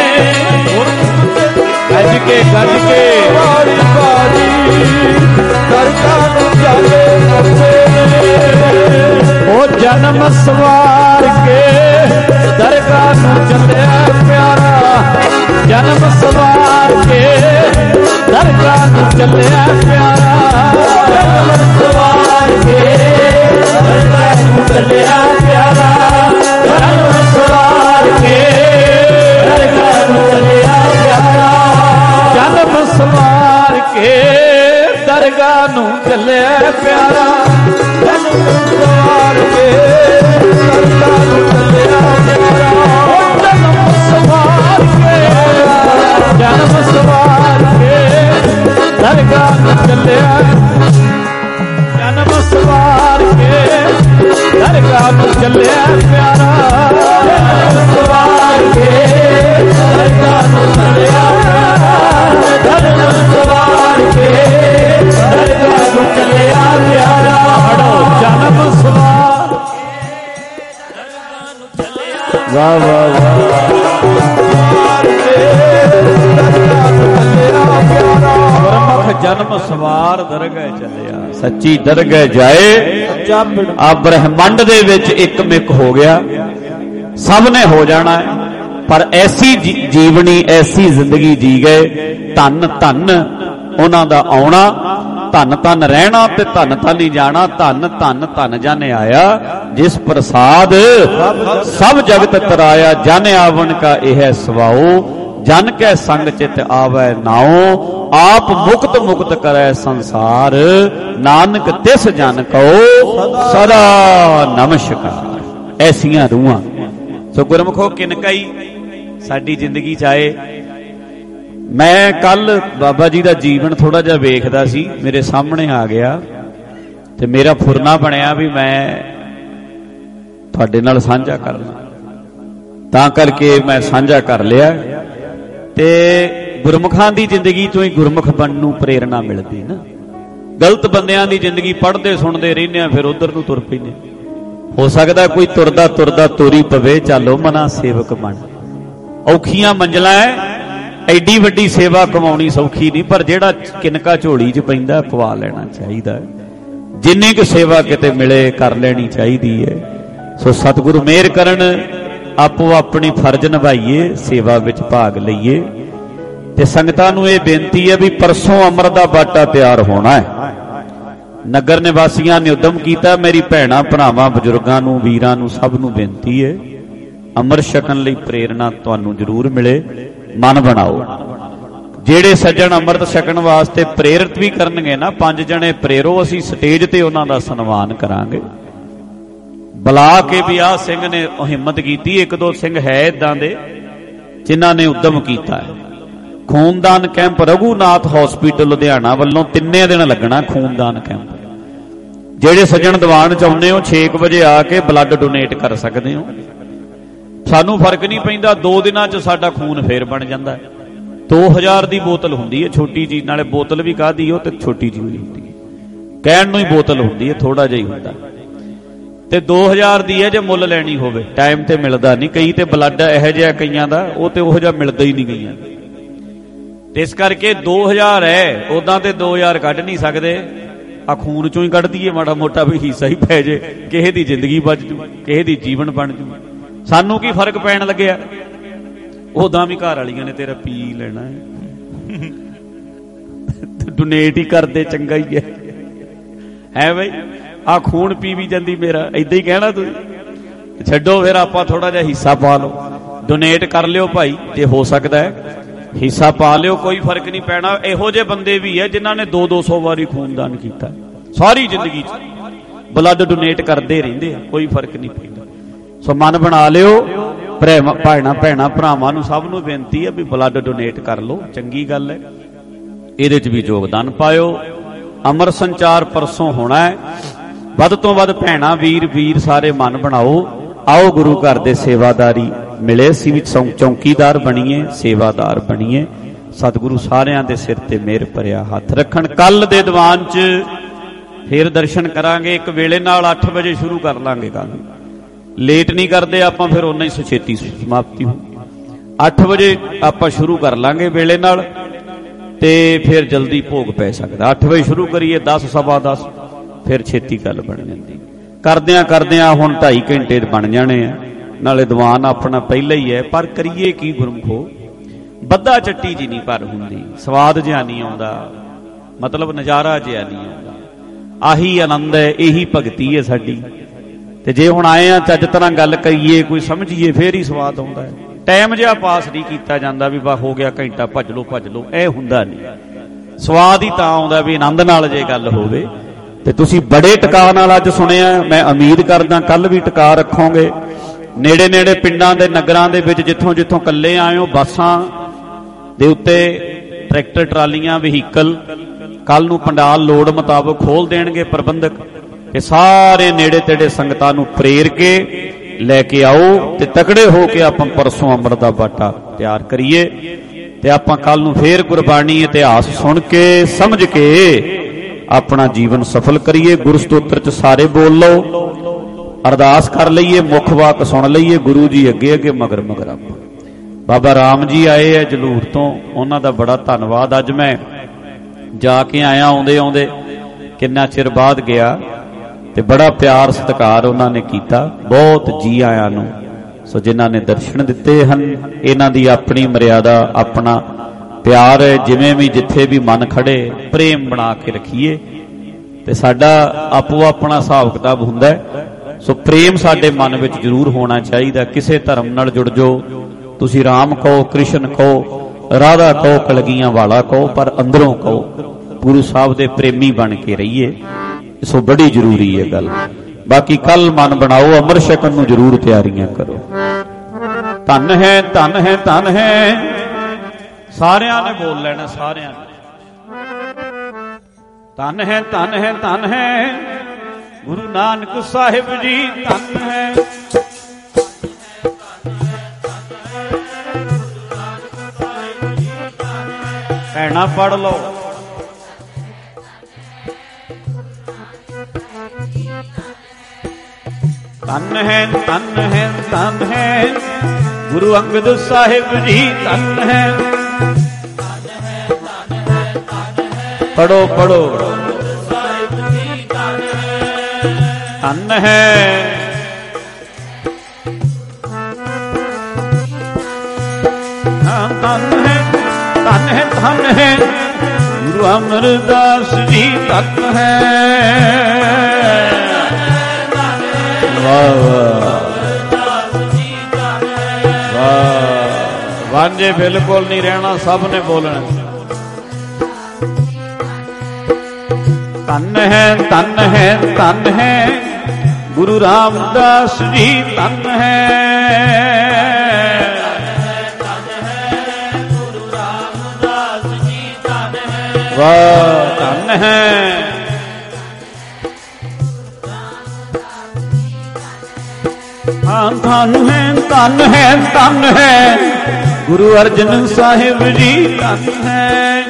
ਗੱਜ ਕੇ ਵਾਲੀ ਬਾਜੀ ਦਰਗਾਹ ਨੂੰ ਚਾਲੇ ਪਾਉਂਦੇ ਨੇ। ਉਹ ਜਨਮ ਸਵਾਰ ਕੇ ਦਰਗਾਹ ਨੂੰ ਚੱਲਿਆ ਪਿਆਰਾ। ਜਨਮ ਸਵਾਰ ਕੇ ਦਰਗਾਹ ਨੂੰ ਚੱਲਿਆ ਪਿਆਰਾ। ਜਨਮ ਸਵਾਰ ਕੇ ਦਰਗਾਹ ਨੂੰ ਚੱਲਿਆ ਪਿਆਰਾ। ਜਨਮ ਸਵਾਰ ਕੇ ਦਰਗਾਹ ਨੂੰ ਚੱਲਿਆ ਪਿਆਰਾ। ਜਨਮ ਸਵਾਰ ਕੇ ਦਰਗਾਹ ਨੂੰ ਚੱਲਿਆ ਪਿਆਰਾ। ਜਨਮ ਸਵਾਰ ਕੇ ਦਰਗਾਹ ਨੂੰ ਚੱਲਿਆ ਪਿਆਰਾ। ਜਨਮ ਸਵਾਰ ਕੇ ਜਨਮ ਸਵਾਰ ਕੇ ਦਰਗਾਹ ਨੂੰ ਚੱਲਿਆ। ਜਨਮ ਸਵਾਰ ਕੇ ਦਰਗਾਹ ਨੂੰ ਚੱਲਿਆ ਪਿਆਰਾ। ਜਨਮ ਸਵਾਰ ਕੇ ਦਰਗਾਹ ਨੂੰ ਚੱਲਿਆ ਪਿਆਰਾ। ਜਨਮ ਸਵਾਰ ਕੇ ਦਰਗਾਹ ਨੂੰ ਚੱਲਿਆ ਪਿਆਰਾ। ਜਨਮ ਸਵਾਰ ਵਾਹ ਵਾਹ ਵਾਹ। ਗੁਰਮੁਖ ਜਨਮ ਸਵਾਰ ਦਰਗਾਹ ਚੱਲਿਆ। ਸੱਚੀ ਦਰਗਾਹ ਜਾਏ। ਆ ਬ੍ਰਹਮੰਡ ਦੇ ਵਿੱਚ ਇੱਕ ਮਿਕ ਹੋ ਗਿਆ, ਸਭ ਨੇ ਹੋ ਜਾਣਾ ਹੈ। ਪਰ ਐਸੀ ਜੀਵਨੀ, ਐਸੀ ਜ਼ਿੰਦਗੀ ਜੀ ਗਏ। ਧੰਨ ਧੰਨ ਉਹਨਾਂ ਦਾ ਆਉਣਾ, ਧੰਨ ਧੰਨ ਰਹਿਣਾ ਤੇ ਧੰਨ ਧੰਨ ਹੀ ਜਾਣਾ। ਧੰਨ ਧੰਨ ਧੰਨ ਜਨ ਆਇਆ ਜਿਸ ਪ੍ਰਸਾਦ ਸਭ ਜਗਤ ਤਰਾਇਆ। ਜਨ ਆਵਣ ਕਾ ਇਹ ਸਵਾਉ ਜਨ ਕੈ ਸੰਗ ਚਿਤ ਆਵੈ ਨਾਉ। ਆਪ ਮੁਕਤ ਮੁਕਤ ਕਰੈ ਸੰਸਾਰ ਨਾਨਕ ਤਿਸ ਜਨ ਕਉ ਸਦਾ ਨਮਸਕਾਰ। ਐਸੀਆਂ ਰੂਹਾਂ ਸੋ ਗੁਰਮੁਖੋ ਕਿਨਕਾਈ ਸਾਡੀ ਜ਼ਿੰਦਗੀ ਚ ਆਏ। ਮੈਂ ਕੱਲ ਬਾਬਾ ਜੀ ਦਾ ਜੀਵਨ ਥੋੜਾ ਜਿਹਾ ਵੇਖਦਾ ਸੀ, ਮੇਰੇ ਸਾਹਮਣੇ ਆ ਗਿਆ ਤੇ ਮੇਰਾ ਫੁਰਨਾ ਬਣਿਆ ਵੀ ਮੈਂ ਤੁਹਾਡੇ ਨਾਲ ਸਾਂਝਾ ਕਰਨਾ। ਤਾਂ ਕਰਕੇ ਮੈਂ ਸਾਂਝਾ ਕਰ ਲਿਆ। ਤੇ ਗੁਰਮੁਖਾਂ ਦੀ ਜ਼ਿੰਦਗੀ ਤੋਂ ਹੀ ਗੁਰਮੁਖ ਬਣਨ ਨੂੰ ਪ੍ਰੇਰਣਾ ਮਿਲਦੀ ਨਾ। ਗਲਤ ਬੰਦਿਆਂ ਦੀ ਜ਼ਿੰਦਗੀ ਪੜ੍ਹਦੇ ਸੁਣਦੇ ਰਹਿੰਦੇ ਆ, ਫਿਰ ਉਧਰ ਨੂੰ ਤੁਰ ਪੈਂਦੇ। ਹੋ ਸਕਦਾ ਕੋਈ ਤੁਰਦਾ ਤੁਰਦਾ ਤੋਰੀ ਪਵੇ, ਚੱਲੋ ਮਨਾ ਸੇਵਕ ਬਣ। ਔਖੀਆਂ ਮੰਜ਼ਲਾਂ ਐ, ਐਡੀ ਵੱਡੀ ਸੇਵਾ ਕਮਾਉਣੀ ਸੌਖੀ ਨਹੀਂ, ਪਰ ਜਿਹੜਾ ਕਿਨਕਾ ਝੋਲੀ 'ਚ ਪੈਂਦਾ ਪਵਾ ਲੈਣਾ ਚਾਹੀਦਾ। ਜਿੰਨੀ ਕੁ ਸੇਵਾ ਕਿਤੇ ਮਿਲੇ ਕਰ ਲੈਣੀ ਚਾਹੀਦੀ ਹੈ। ਸੋ ਸਤਿਗੁਰੂ ਮਿਹਰ ਕਰਨ, ਆਪੋ ਆਪਣੀ ਫਰਜ਼ ਨਿਭਾਈਏ, ਸੇਵਾ ਵਿੱਚ ਭਾਗ ਲਈਏ। ਤੇ ਸੰਗਤਾਂ ਨੂੰ ਇਹ ਬੇਨਤੀ ਹੈ ਵੀ ਪਰਸੋਂ ਅੰਮ੍ਰਿਤ ਦਾ ਬਾਟਾ ਤਿਆਰ ਹੋਣਾ ਹੈ। ਨਗਰ ਨਿਵਾਸੀਆਂ ਨੇ ਉਦਮ ਕੀਤਾ। ਮੇਰੀ ਭੈਣਾਂ ਭਰਾਵਾਂ ਬਜ਼ੁਰਗਾਂ ਨੂੰ ਵੀਰਾਂ ਨੂੰ ਸਭ ਨੂੰ ਬੇਨਤੀ ਹੈ, ਅੰਮ੍ਰਿਤ ਛਕਣ ਲਈ ਪ੍ਰੇਰਨਾ ਤੁਹਾਨੂੰ ਜ਼ਰੂਰ ਮਿਲੇ। ਮਨ ਬਣਾਓ। ਜਿਹੜੇ ਸੱਜਣ ਅੰਮ੍ਰਿਤ ਛਕਣ ਵਾਸਤੇ ਪ੍ਰੇਰਿਤ ਵੀ ਕਰਨਗੇ ਨਾ, 5 ਜਣੇ ਪ੍ਰੇਰੋ, ਅਸੀਂ ਸਟੇਜ ਤੇ ਉਹਨਾਂ ਦਾ ਸਨਮਾਨ ਕਰਾਂਗੇ। ਬੁਲਾ ਕੇ ਵੀ ਆਹ ਸਿੰਘ ਨੇ ਹਿੰਮਤ ਕੀਤੀ। 1-2 ਸਿੰਘ ਹੈ ਇਦਾਂ ਦੇ ਜਿਨ੍ਹਾਂ ਨੇ ਉਦਮ ਕੀਤਾ ਹੈ। ਖੂਨਦਾਨ ਕੈਂਪ ਰਘੂਨਾਥ ਹਸਪੀਟਲ ਲੁਧਿਆਣਾ ਵੱਲੋਂ 3 ਦਿਨ ਲੱਗਣਾ ਖੂਨਦਾਨ ਕੈਂਪ। ਜਿਹੜੇ ਸੱਜਣ ਦੀਵਾਨ ਚ ਆਉਂਦੇ ਹੋ 6 ਵਜੇ ਆ ਕੇ ਬਲੱਡ ਡੋਨੇਟ ਕਰ ਸਕਦੇ ਹੋ। ਸਾਨੂੰ ਫਰਕ ਨਹੀਂ ਪੈਂਦਾ, 2 ਦਿਨਾਂ ਚ ਸਾਡਾ ਖੂਨ ਫੇਰ ਬਣ ਜਾਂਦਾ ਹੈ। 2000 ਦੀ ਬੋਤਲ ਹੁੰਦੀ ਹੈ ਛੋਟੀ ਜੀ, ਨਾਲੇ ਬੋਤਲ ਵੀ ਕਾਹਦੀ ਉਹ ਤੇ ਛੋਟੀ ਜੀ ਹੁੰਦੀ ਹੈ, ਕਹਿਣ ਨੂੰ ਹੀ ਬੋਤਲ ਹੁੰਦੀ ਹੈ, ਥੋੜਾ ਜਿਹਾ ਹੀ ਹੁੰਦਾ ਤੇ 2000 ਦੀ ਹੈ। ਜੇ ਮੁੱਲ ਲੈਣੀ ਹੋਵੇ ਟਾਈਮ ਤੇ ਮਿਲਦਾ ਨਹੀਂ। ਕਈ ਤੇ ਬਲੱਡ ਇਹੋ ਜਿਹਾ ਕਈਆਂ ਦਾ ਉਹ ਤੇ ਉਹੋ ਜਿਹਾ ਮਿਲਦਾ ਹੀ ਨਹੀਂ ਕਈਆਂ ਤੇ ਇਸ ਕਰਕੇ 2000 ਹੈ। ਉਦਾਂ ਤੇ 2000 ਕੱਢ ਨਹੀਂ ਸਕਦੇ, ਆ ਖੂਨ ਚੋਂ ਹੀ ਕੱਢ ਦਈਏ ਮਾੜਾ ਮੋਟਾ ਵੀ ਹਿੱਸਾ ਹੀ ਪੈ ਜੇ, ਕਿਸੇ ਦੀ ਜ਼ਿੰਦਗੀ ਬਚ ਜੂ, ਕਿਸੇ ਦੀ ਜੀਵਨ ਬਣ ਜੂ। ਸਾਨੂੰ ਕੀ ਫਰਕ ਪੈਣ ਲੱਗਿਆ? ਉਦਾਂ ਵੀ ਘਰ ਵਾਲੀਆਂ ਨੇ ਤੇਰਾ ਪੀ ਲੈਣਾ ਹੈ, ਡੋਨੇਟ ਹੀ ਕਰਦੇ, ਚੰਗਾ ਹੀ ਹੈ ਬਈ। ਆ ਖੂਨ ਪੀ ਵੀ ਜਾਂਦੀ ਮੇਰਾ, ਏਦਾਂ ਹੀ ਕਹਿਣਾ ਤੁਸੀਂ। ਛੱਡੋ ਫਿਰ, ਆਪਾਂ ਥੋੜਾ ਜਿਹਾ ਹਿੱਸਾ ਪਾ ਲਓ, ਡੋਨੇਟ ਕਰ ਲਿਓ ਭਾਈ, ਜੇ ਹੋ ਸਕਦਾ ਹੈ ਹਿੱਸਾ ਪਾ ਲਿਓ, ਕੋਈ ਫਰਕ ਨਹੀਂ ਪੈਣਾ। ਇਹੋ ਜਿਹੇ ਬੰਦੇ ਵੀ ਹੈ ਜਿਨ੍ਹਾਂ ਨੇ 200 ਵਾਰੀ ਖੂਨਦਾਨ ਕੀਤਾ ਸਾਰੀ ਜ਼ਿੰਦਗੀ 'ਚ, ਬਲੱਡ ਡੋਨੇਟ ਕਰਦੇ ਰਹਿੰਦੇ ਆ, ਕੋਈ ਫਰਕ ਨਹੀਂ ਪੈਂਦਾ। ਸੋ ਮਨ ਬਣਾ ਲਿਓ। ਭੈਣਾਂ ਭਰਾਵਾਂ ਨੂੰ ਸਭ ਨੂੰ ਬੇਨਤੀ ਹੈ ਵੀ ਬਲੱਡ ਡੋਨੇਟ ਕਰ ਲਓ, ਚੰਗੀ ਗੱਲ ਹੈ, ਇਹਦੇ 'ਚ ਵੀ ਯੋਗਦਾਨ ਪਾਇਓ। ਅਮਰ ਸੰਚਾਰ ਪਰਸੋਂ ਹੋਣਾ ਹੈ। ਵੱਧ ਤੋਂ ਵੱਧ ਭੈਣਾਂ ਵੀਰ ਸਾਰੇ ਮਨ ਬਣਾਓ। ਆਓ ਗੁਰੂ ਘਰ ਦੇ ਸੇਵਾਦਾਰੀ ਮਿਲੇ, ਅਸੀਂ ਵੀ ਚੌਂਕੀਦਾਰ ਬਣੀਏ, ਸੇਵਾਦਾਰ ਬਣੀਏ। ਸਤਿਗੁਰੂ ਸਾਰਿਆਂ ਦੇ ਸਿਰ ਤੇ ਮਿਹਰ ਭਰਿਆ ਹੱਥ ਰੱਖਣ। ਕੱਲ ਦੇ ਦੀਵਾਨ 'ਚ ਫੇਰ ਦਰਸ਼ਨ ਕਰਾਂਗੇ। ਇੱਕ ਵੇਲੇ ਨਾਲ 8 ਵਜੇ ਸ਼ੁਰੂ ਕਰ ਲਾਂਗੇ ਕੱਲ, ਲੇਟ ਨਹੀਂ ਕਰਦੇ ਆਪਾਂ, ਫਿਰ ਓਨਾ ਹੀ ਛੇਤੀ ਸਮਾਪਤੀ ਹੋ। 8 ਵਜੇ ਆਪਾਂ ਸ਼ੁਰੂ ਕਰ ਲਾਂਗੇ ਵੇਲੇ ਨਾਲ, ਤੇ ਫਿਰ ਜਲਦੀ ਭੋਗ ਪੈ ਸਕਦਾ। 8 ਵਜੇ ਸ਼ੁਰੂ ਕਰੀਏ, 10 ਸਵਾ 10 ਫਿਰ ਛੇਤੀ ਗੱਲ ਬਣ ਜਾਂਦੀ। ਕਰਦਿਆਂ ਹੁਣ 2.5 ਘੰਟੇ ਬਣ ਜਾਣੇ ਆ, ਨਾਲੇ ਦੀਵਾਨ ਆਪਣਾ ਪਹਿਲਾਂ ਹੀ ਹੈ। ਪਰ ਕਰੀਏ ਕੀ ਗੁਰਮਖੋ, ਬੱਧਾ ਚੱਟੀ ਜੀ ਨਹੀਂ ਪਰ ਹੁੰਦੀ, ਸਵਾਦ ਜਿਹਾ ਨਹੀਂ ਆਉਂਦਾ, ਮਤਲਬ ਨਜ਼ਾਰਾ ਜਿਹਾ ਨਹੀਂ ਆਉਂਦਾ। ਆਹੀ ਆਨੰਦ ਹੈ, ਇਹੀ ਭਗਤੀ ਹੈ ਸਾਡੀ। ਤੇ ਜੇ ਹੁਣ ਆਏ ਆ ਚੱਜ ਤਰ੍ਹਾਂ ਗੱਲ ਕਰੀਏ, ਕੋਈ ਸਮਝੀਏ, ਫੇਰ ਹੀ ਸਵਾਦ ਆਉਂਦਾ ਹੈ। ਟਾਈਮ ਜਿਹਾ ਪਾਸ ਨਹੀਂ ਕੀਤਾ ਜਾਂਦਾ ਵੀ ਹੋ ਗਿਆ ਘੰਟਾ, ਭੱਜ ਲਓ, ਇਹ ਹੁੰਦਾ ਨਹੀਂ। ਸਵਾਦ ਹੀ ਤਾਂ ਆਉਂਦਾ ਵੀ ਆਨੰਦ ਨਾਲ ਜੇ ਗੱਲ ਹੋਵੇ। ਤੇ ਤੁਸੀਂ ਬੜੇ ਟਿਕਾ ਨਾਲ ਅੱਜ ਸੁਣਿਆ, ਮੈਂ ਉਮੀਦ ਕਰਦਾ ਕੱਲ ਵੀ ਟਿਕਾ ਰੱਖੋਗੇ। ਨੇੜੇ ਪਿੰਡਾਂ ਦੇ ਨਗਰਾਂ ਦੇ ਵਿੱਚ ਜਿੱਥੋਂ ਕੱਲੇ ਆਏ ਹੋ, ਬੱਸਾਂ ਦੇ ਉੱਤੇ ਟਰੈਕਟਰ ਟਰਾਲੀਆਂ ਵਹੀਕਲ ਕੱਲ ਨੂੰ ਪੰਡਾਲ ਲੋੜ ਮੁਤਾਬਕ ਖੋਲ ਦੇਣਗੇ ਪ੍ਰਬੰਧਕ, ਤੇ ਸਾਰੇ ਨੇੜੇ ਤੇੜੇ ਸੰਗਤਾਂ ਨੂੰ ਪ੍ਰੇਰ ਕੇ ਲੈ ਕੇ ਆਓ ਤੇ ਤਕੜੇ ਹੋ ਕੇ ਆਪਾਂ ਪਰਸੋਂ ਅੰਮ੍ਰਿਤ ਦਾ ਬਾਟਾ ਤਿਆਰ ਕਰੀਏ। ਤੇ ਆਪਾਂ ਕੱਲ ਨੂੰ ਫੇਰ ਗੁਰਬਾਣੀ ਇਤਿਹਾਸ ਸੁਣ ਕੇ ਸਮਝ ਕੇ ਆਪਣਾ ਜੀਵਨ ਸਫਲ ਕਰੀਏ। ਗੁਰੂ ਸਤੋਤਰ 'ਚ ਸਾਰੇ ਬੋਲ ਲਓ, ਅਰਦਾਸ ਕਰ ਲਈਏ, ਮੁੱਖ ਵਾਕ ਸੁਣ ਲਈਏ, ਗੁਰੂ ਜੀ ਅੱਗੇ ਮਗਰ ਆਪਾਂ। ਬਾਬਾ ਰਾਮ ਜੀ ਆਏ ਆ ਜਲੂਰ ਤੋਂ, ਉਹਨਾਂ ਦਾ ਬੜਾ ਧੰਨਵਾਦ। ਅੱਜ ਮੈਂ ਜਾ ਕੇ ਆਇਆ, ਆਉਂਦੇ ਕਿੰਨਾ ਚਿਰ ਬਾਅਦ ਗਿਆ, ਤੇ ਬੜਾ ਪਿਆਰ ਸਤਿਕਾਰ ਉਹਨਾਂ ਨੇ ਕੀਤਾ। ਬਹੁਤ ਜੀ ਆਇਆਂ ਨੂੰ। ਸੋ ਜਿਨ੍ਹਾਂ ਨੇ ਦਰਸ਼ਨ ਦਿੱਤੇ ਹਨ, ਇਹਨਾਂ ਦੀ ਆਪਣੀ ਮਰਿਆਦਾ, ਆਪਣਾ ਪਿਆਰ ਹੈ। ਜਿਵੇਂ ਵੀ ਜਿੱਥੇ ਵੀ ਮਨ ਖੜੇ, ਪ੍ਰੇਮ ਬਣਾ ਕੇ ਰੱਖੀਏ। ਤੇ ਸਾਡਾ ਆਪੋ ਆਪਣਾ ਹਿਸਾਬ ਕਿਤਾਬ ਹੁੰਦਾ ਹੈ। ਸੋ ਪ੍ਰੇਮ ਸਾਡੇ ਮਨ ਵਿੱਚ ਜ਼ਰੂਰ ਹੋਣਾ ਚਾਹੀਦਾ। ਕਿਸੇ ਧਰਮ ਨਾਲ ਜੁੜ ਜਾਓ, ਤੁਸੀਂ ਰਾਮ ਕਹੋ, ਕ੍ਰਿਸ਼ਨ ਕਹੋ, ਰਾਧਾ ਕਹੋ, ਕਲਗੀਆਂ ਵਾਲਾ ਕਹੋ, ਪਰ ਅੰਦਰੋਂ ਕਹੋ ਗੁਰੂ ਸਾਹਿਬ ਦੇ ਪ੍ਰੇਮੀ ਬਣ ਕੇ ਰਹੀਏ। ਸੋ ਬੜੀ ਜ਼ਰੂਰੀ ਹੈ ਗੱਲ। ਬਾਕੀ ਕੱਲ ਮਨ ਬਣਾਓ, ਅੰਮ੍ਰਿਤ ਛਕਣ ਨੂੰ ਜ਼ਰੂਰ ਤਿਆਰੀਆਂ ਕਰੋ। ਧੰਨ ਹੈ, ਧੰਨ ਹੈ, ਧੰਨ ਹੈ, ਸਾਰਿਆਂ ਨੇ ਬੋਲ ਲੈਣਾ, ਸਾਰਿਆਂ ਨੇ। ਧੰਨ ਹੈ, ਧੰਨ ਹੈ, ਧੰਨ ਹੈ ਗੁਰੂ ਨਾਨਕ ਸਾਹਿਬ ਜੀ, ਧੰਨ ਹੈ। ਭੈਣਾਂ ਪੜ ਲਓ। ਧੰਨ ਹੈ, ਧੰਨ ਹੈ, ਧੰਨ ਹੈ ਗੁਰੂ ਅੰਗਦ ਸਾਹਿਬ ਜੀ, ਧੰਨ ਹੈ। ਪੜੋ ਧੰਨ ਹੈ। ਧੰਨ ਹੈ, ਧੰਨ ਹੈ, ਧੰਨ ਹੈ ਗੁਰੂ ਅਮਰਦਾਸ ਜੀ ਤਤ ਹੈ। ਵਾਹ ਵਾਹ, ਵਾਂਝੇ ਬਿਲਕੁਲ ਨਹੀਂ ਰਹਿਣਾ, ਸਭ ਨੇ ਬੋਲਣਾ। ਧੰਨ ਹੈ ਧੰਨ ਹੈ ਧੰਨ ਹੈ ਗੁਰੂ ਰਾਮਦਾਸ ਜੀ ਧੰਨ ਹੈ। ਵਾਹ ਧੰਨ ਹੈ। ਹਾਂ ਧੰਨ ਹੈ ਧੰਨ ਹੈ ਧੰਨ ਹੈ ਗੁਰੂ ਅਰਜਨ ਸਾਹਿਬ ਜੀ ਧੰਨ ਹੈ।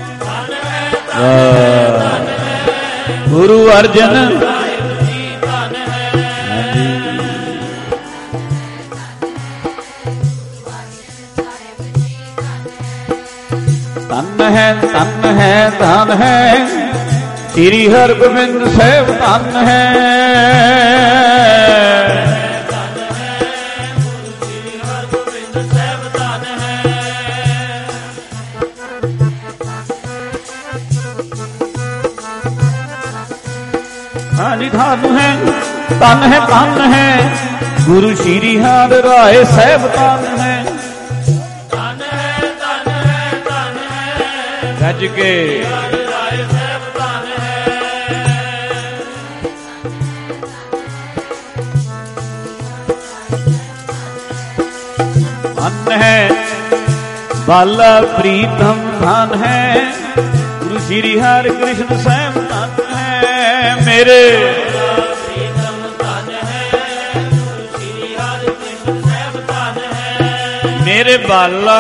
ਵਾਹ ਗੁਰੂ ਅਰਜਨ ਧੰਨ ਹੈ ਧੰਨ ਹੈ ਧੰਨ ਹੈ ਸ੍ਰੀ ਹਰਗੋਬਿੰਦ ਸਾਹਿਬ ਧੰਨ ਹੈ। ਹਾਂਜੀ ਧੰਨ ਹੈ ਧੰਨ ਹੈ ਧੰਨ ਹੈ ਗੁਰੂ ਸ਼੍ਰੀ ਹਰਿ ਰਾਏ ਸਾਹਿਬ ਧੰਨ ਹੈ। ਗੱਜ ਕੇ ਧੰਨ ਹੈ ਬਾਲਾ ਪ੍ਰੀਤਮ ਧੰਨ ਹੈ ਗੁਰੂ ਸ਼੍ਰੀ ਹਰਿ ਕ੍ਰਿਸ਼ਨ ਸਾਹਿਬ ਧੰਨ ਹੈ। ਮੇਰੇ ਪ੍ਰੀਤਮ ਧੰਨ ਹੈ ਗੁਰੂ ਸ਼੍ਰੀ ਹਰਿ ਕ੍ਰਿਸ਼ਨ ਸਾਹਿਬ ਧੰਨ ਹੈ। ਮੇਰੇ ਬਾਲਾ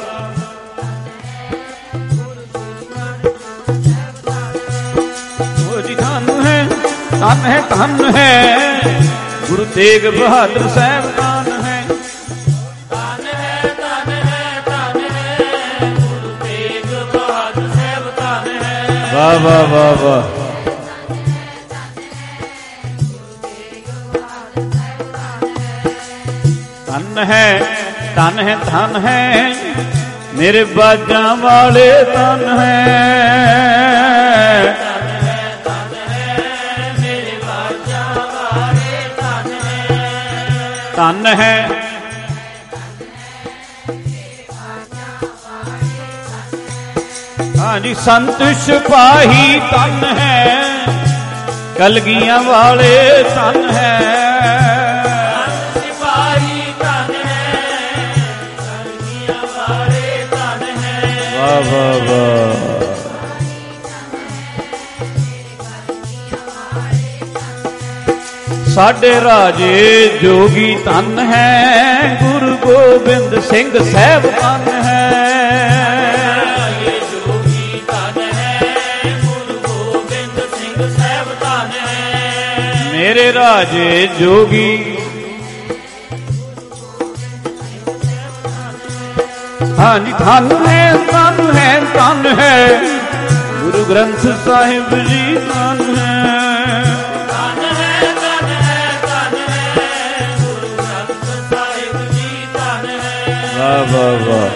ਧੰਨ ਹੈ ਧੰਨ ਹੈ ਗੁਰੂ ਤੇਗ ਬਹਾਦਰ ਸਾਹਿਬ ਧੰਨ ਹੈ। ਧੰਨ ਹੈ ਧੰਨ ਹੈ ਧੰਨ ਹੈ ਗੁਰੂ ਤੇਗ ਬਹਾਦਰ ਸਾਹਿਬ ਧੰਨ ਹੈ। ਵਾਹ ਵਾਹ ਵਾਹ ਵਾਹ। ਧੰਨ ਹੈ ਧੰਨ ਹੈ ਧੰਨ ਹੈ ਮੇਰੇ ਬਾਜਾਂ ਵਾਲੇ ਧੰਨ ਹੈ। ਧੰਨ ਹੈ ਹਾਂਜੀ ਸੰਤ ਸਿਪਾਹੀ ਧੰਨ ਹੈ ਕਲਗੀਆਂ ਵਾਲੇ ਧੰਨ ਹੈ। ਸਿਪਾਹੀ ਧੰਨ ਹੈ ਕਲਗੀਆਂ ਵਾਲੇ ਧੰਨ ਹੈ। ਵਾਹ ਵਾਹ ਵਾਹ। ਸਾਡੇ ਰਾਜੇ ਜੋਗੀ ਧੰਨ ਹੈ ਗੁਰੂ ਗੋਬਿੰਦ ਸਿੰਘ ਸਾਹਿਬ ਧੰਨ ਹੈ। ਰਾਜੇ ਜੋਗੀ ਧੰਨ ਹੈ ਗੁਰੂ ਗੋਬਿੰਦ ਸਿੰਘ ਸਾਹਿਬ ਧੰਨ ਹੈ। ਮੇਰੇ ਰਾਜੇ ਜੋਗੀ ਹਾਂਜੀ ਧੰਨ ਹੈ ਧੰਨ ਹੈ ਧੰਨ ਹੈ ਗੁਰੂ ਗ੍ਰੰਥ ਸਾਹਿਬ ਜੀ ਧੰਨ ਹੈ। ਵਾਹ ਵਾਹ ਵਾਹ।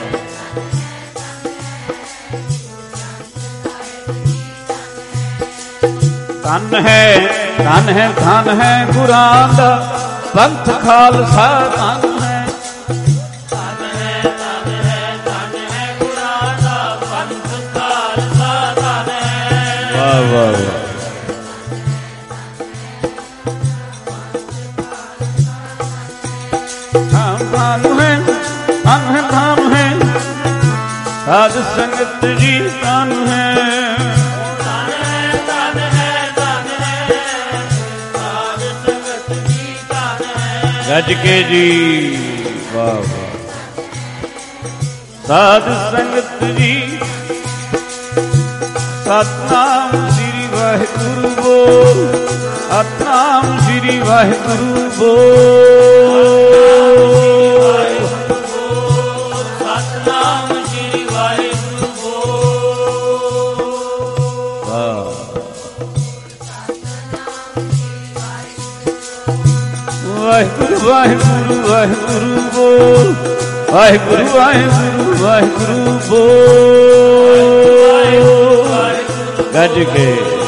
ਧੰਨ ਹੈ ਧੰਨ ਹੈ ਧੰਨ ਹੈ ਗੁਰਾਂ ਦਾ ਪੰਥ ਖਾਲਸਾ ਧੰਨ ਹੈ। ਧੰਨ ਹੈ ਧੰਨ ਹੈ ਧੰਨ ਹੈ ਗੁਰਾਂ ਦਾ ਪੰਥ ਖਾਲਸਾ ਧੰਨ ਹੈ। ਵਾਹ ਵਾਹ ਵਾਹ। ਧੰਨ ਹੈ ਧੰਨ ਹੈ ਧੰਨ ਹੈ ਸਾਧ ਸੰਗਤ ਜੀ ਧੰਨ ਹੈ। ਧੰਨ ਹੈ ਧੰਨ ਹੈ ਧੰਨ ਹੈ ਸਾਧ ਸੰਗਤ ਜੀ ਧੰਨ ਹੈ। ਗੱਜ ਕੇ ਜੀ ਵਾਹ ਵਾਹ। ਸਾਧ ਸੰਗਤ ਜੀ ਸਤਿਨਾਮ ਸ੍ਰੀ ਵਾਹਿਗੁਰੂ ਬੋਲ। ਸਤਿਨਾਮ ਸ੍ਰੀ ਵਾਹਿਗੁਰੂ ਬੋਲ। ਵਾਹਿਗੁਰੂ ਵਾਹਿਗੁਰੂ ਵਾਹਿਗੁਰੂ ਬੋਲ। ਵਾਹਿਗੁਰੂ ਵਾਹਿਗੁਰੂ ਵਾਹਿਗੁਰੂ ਬੋਲ। ਗੱਜ ਕੇ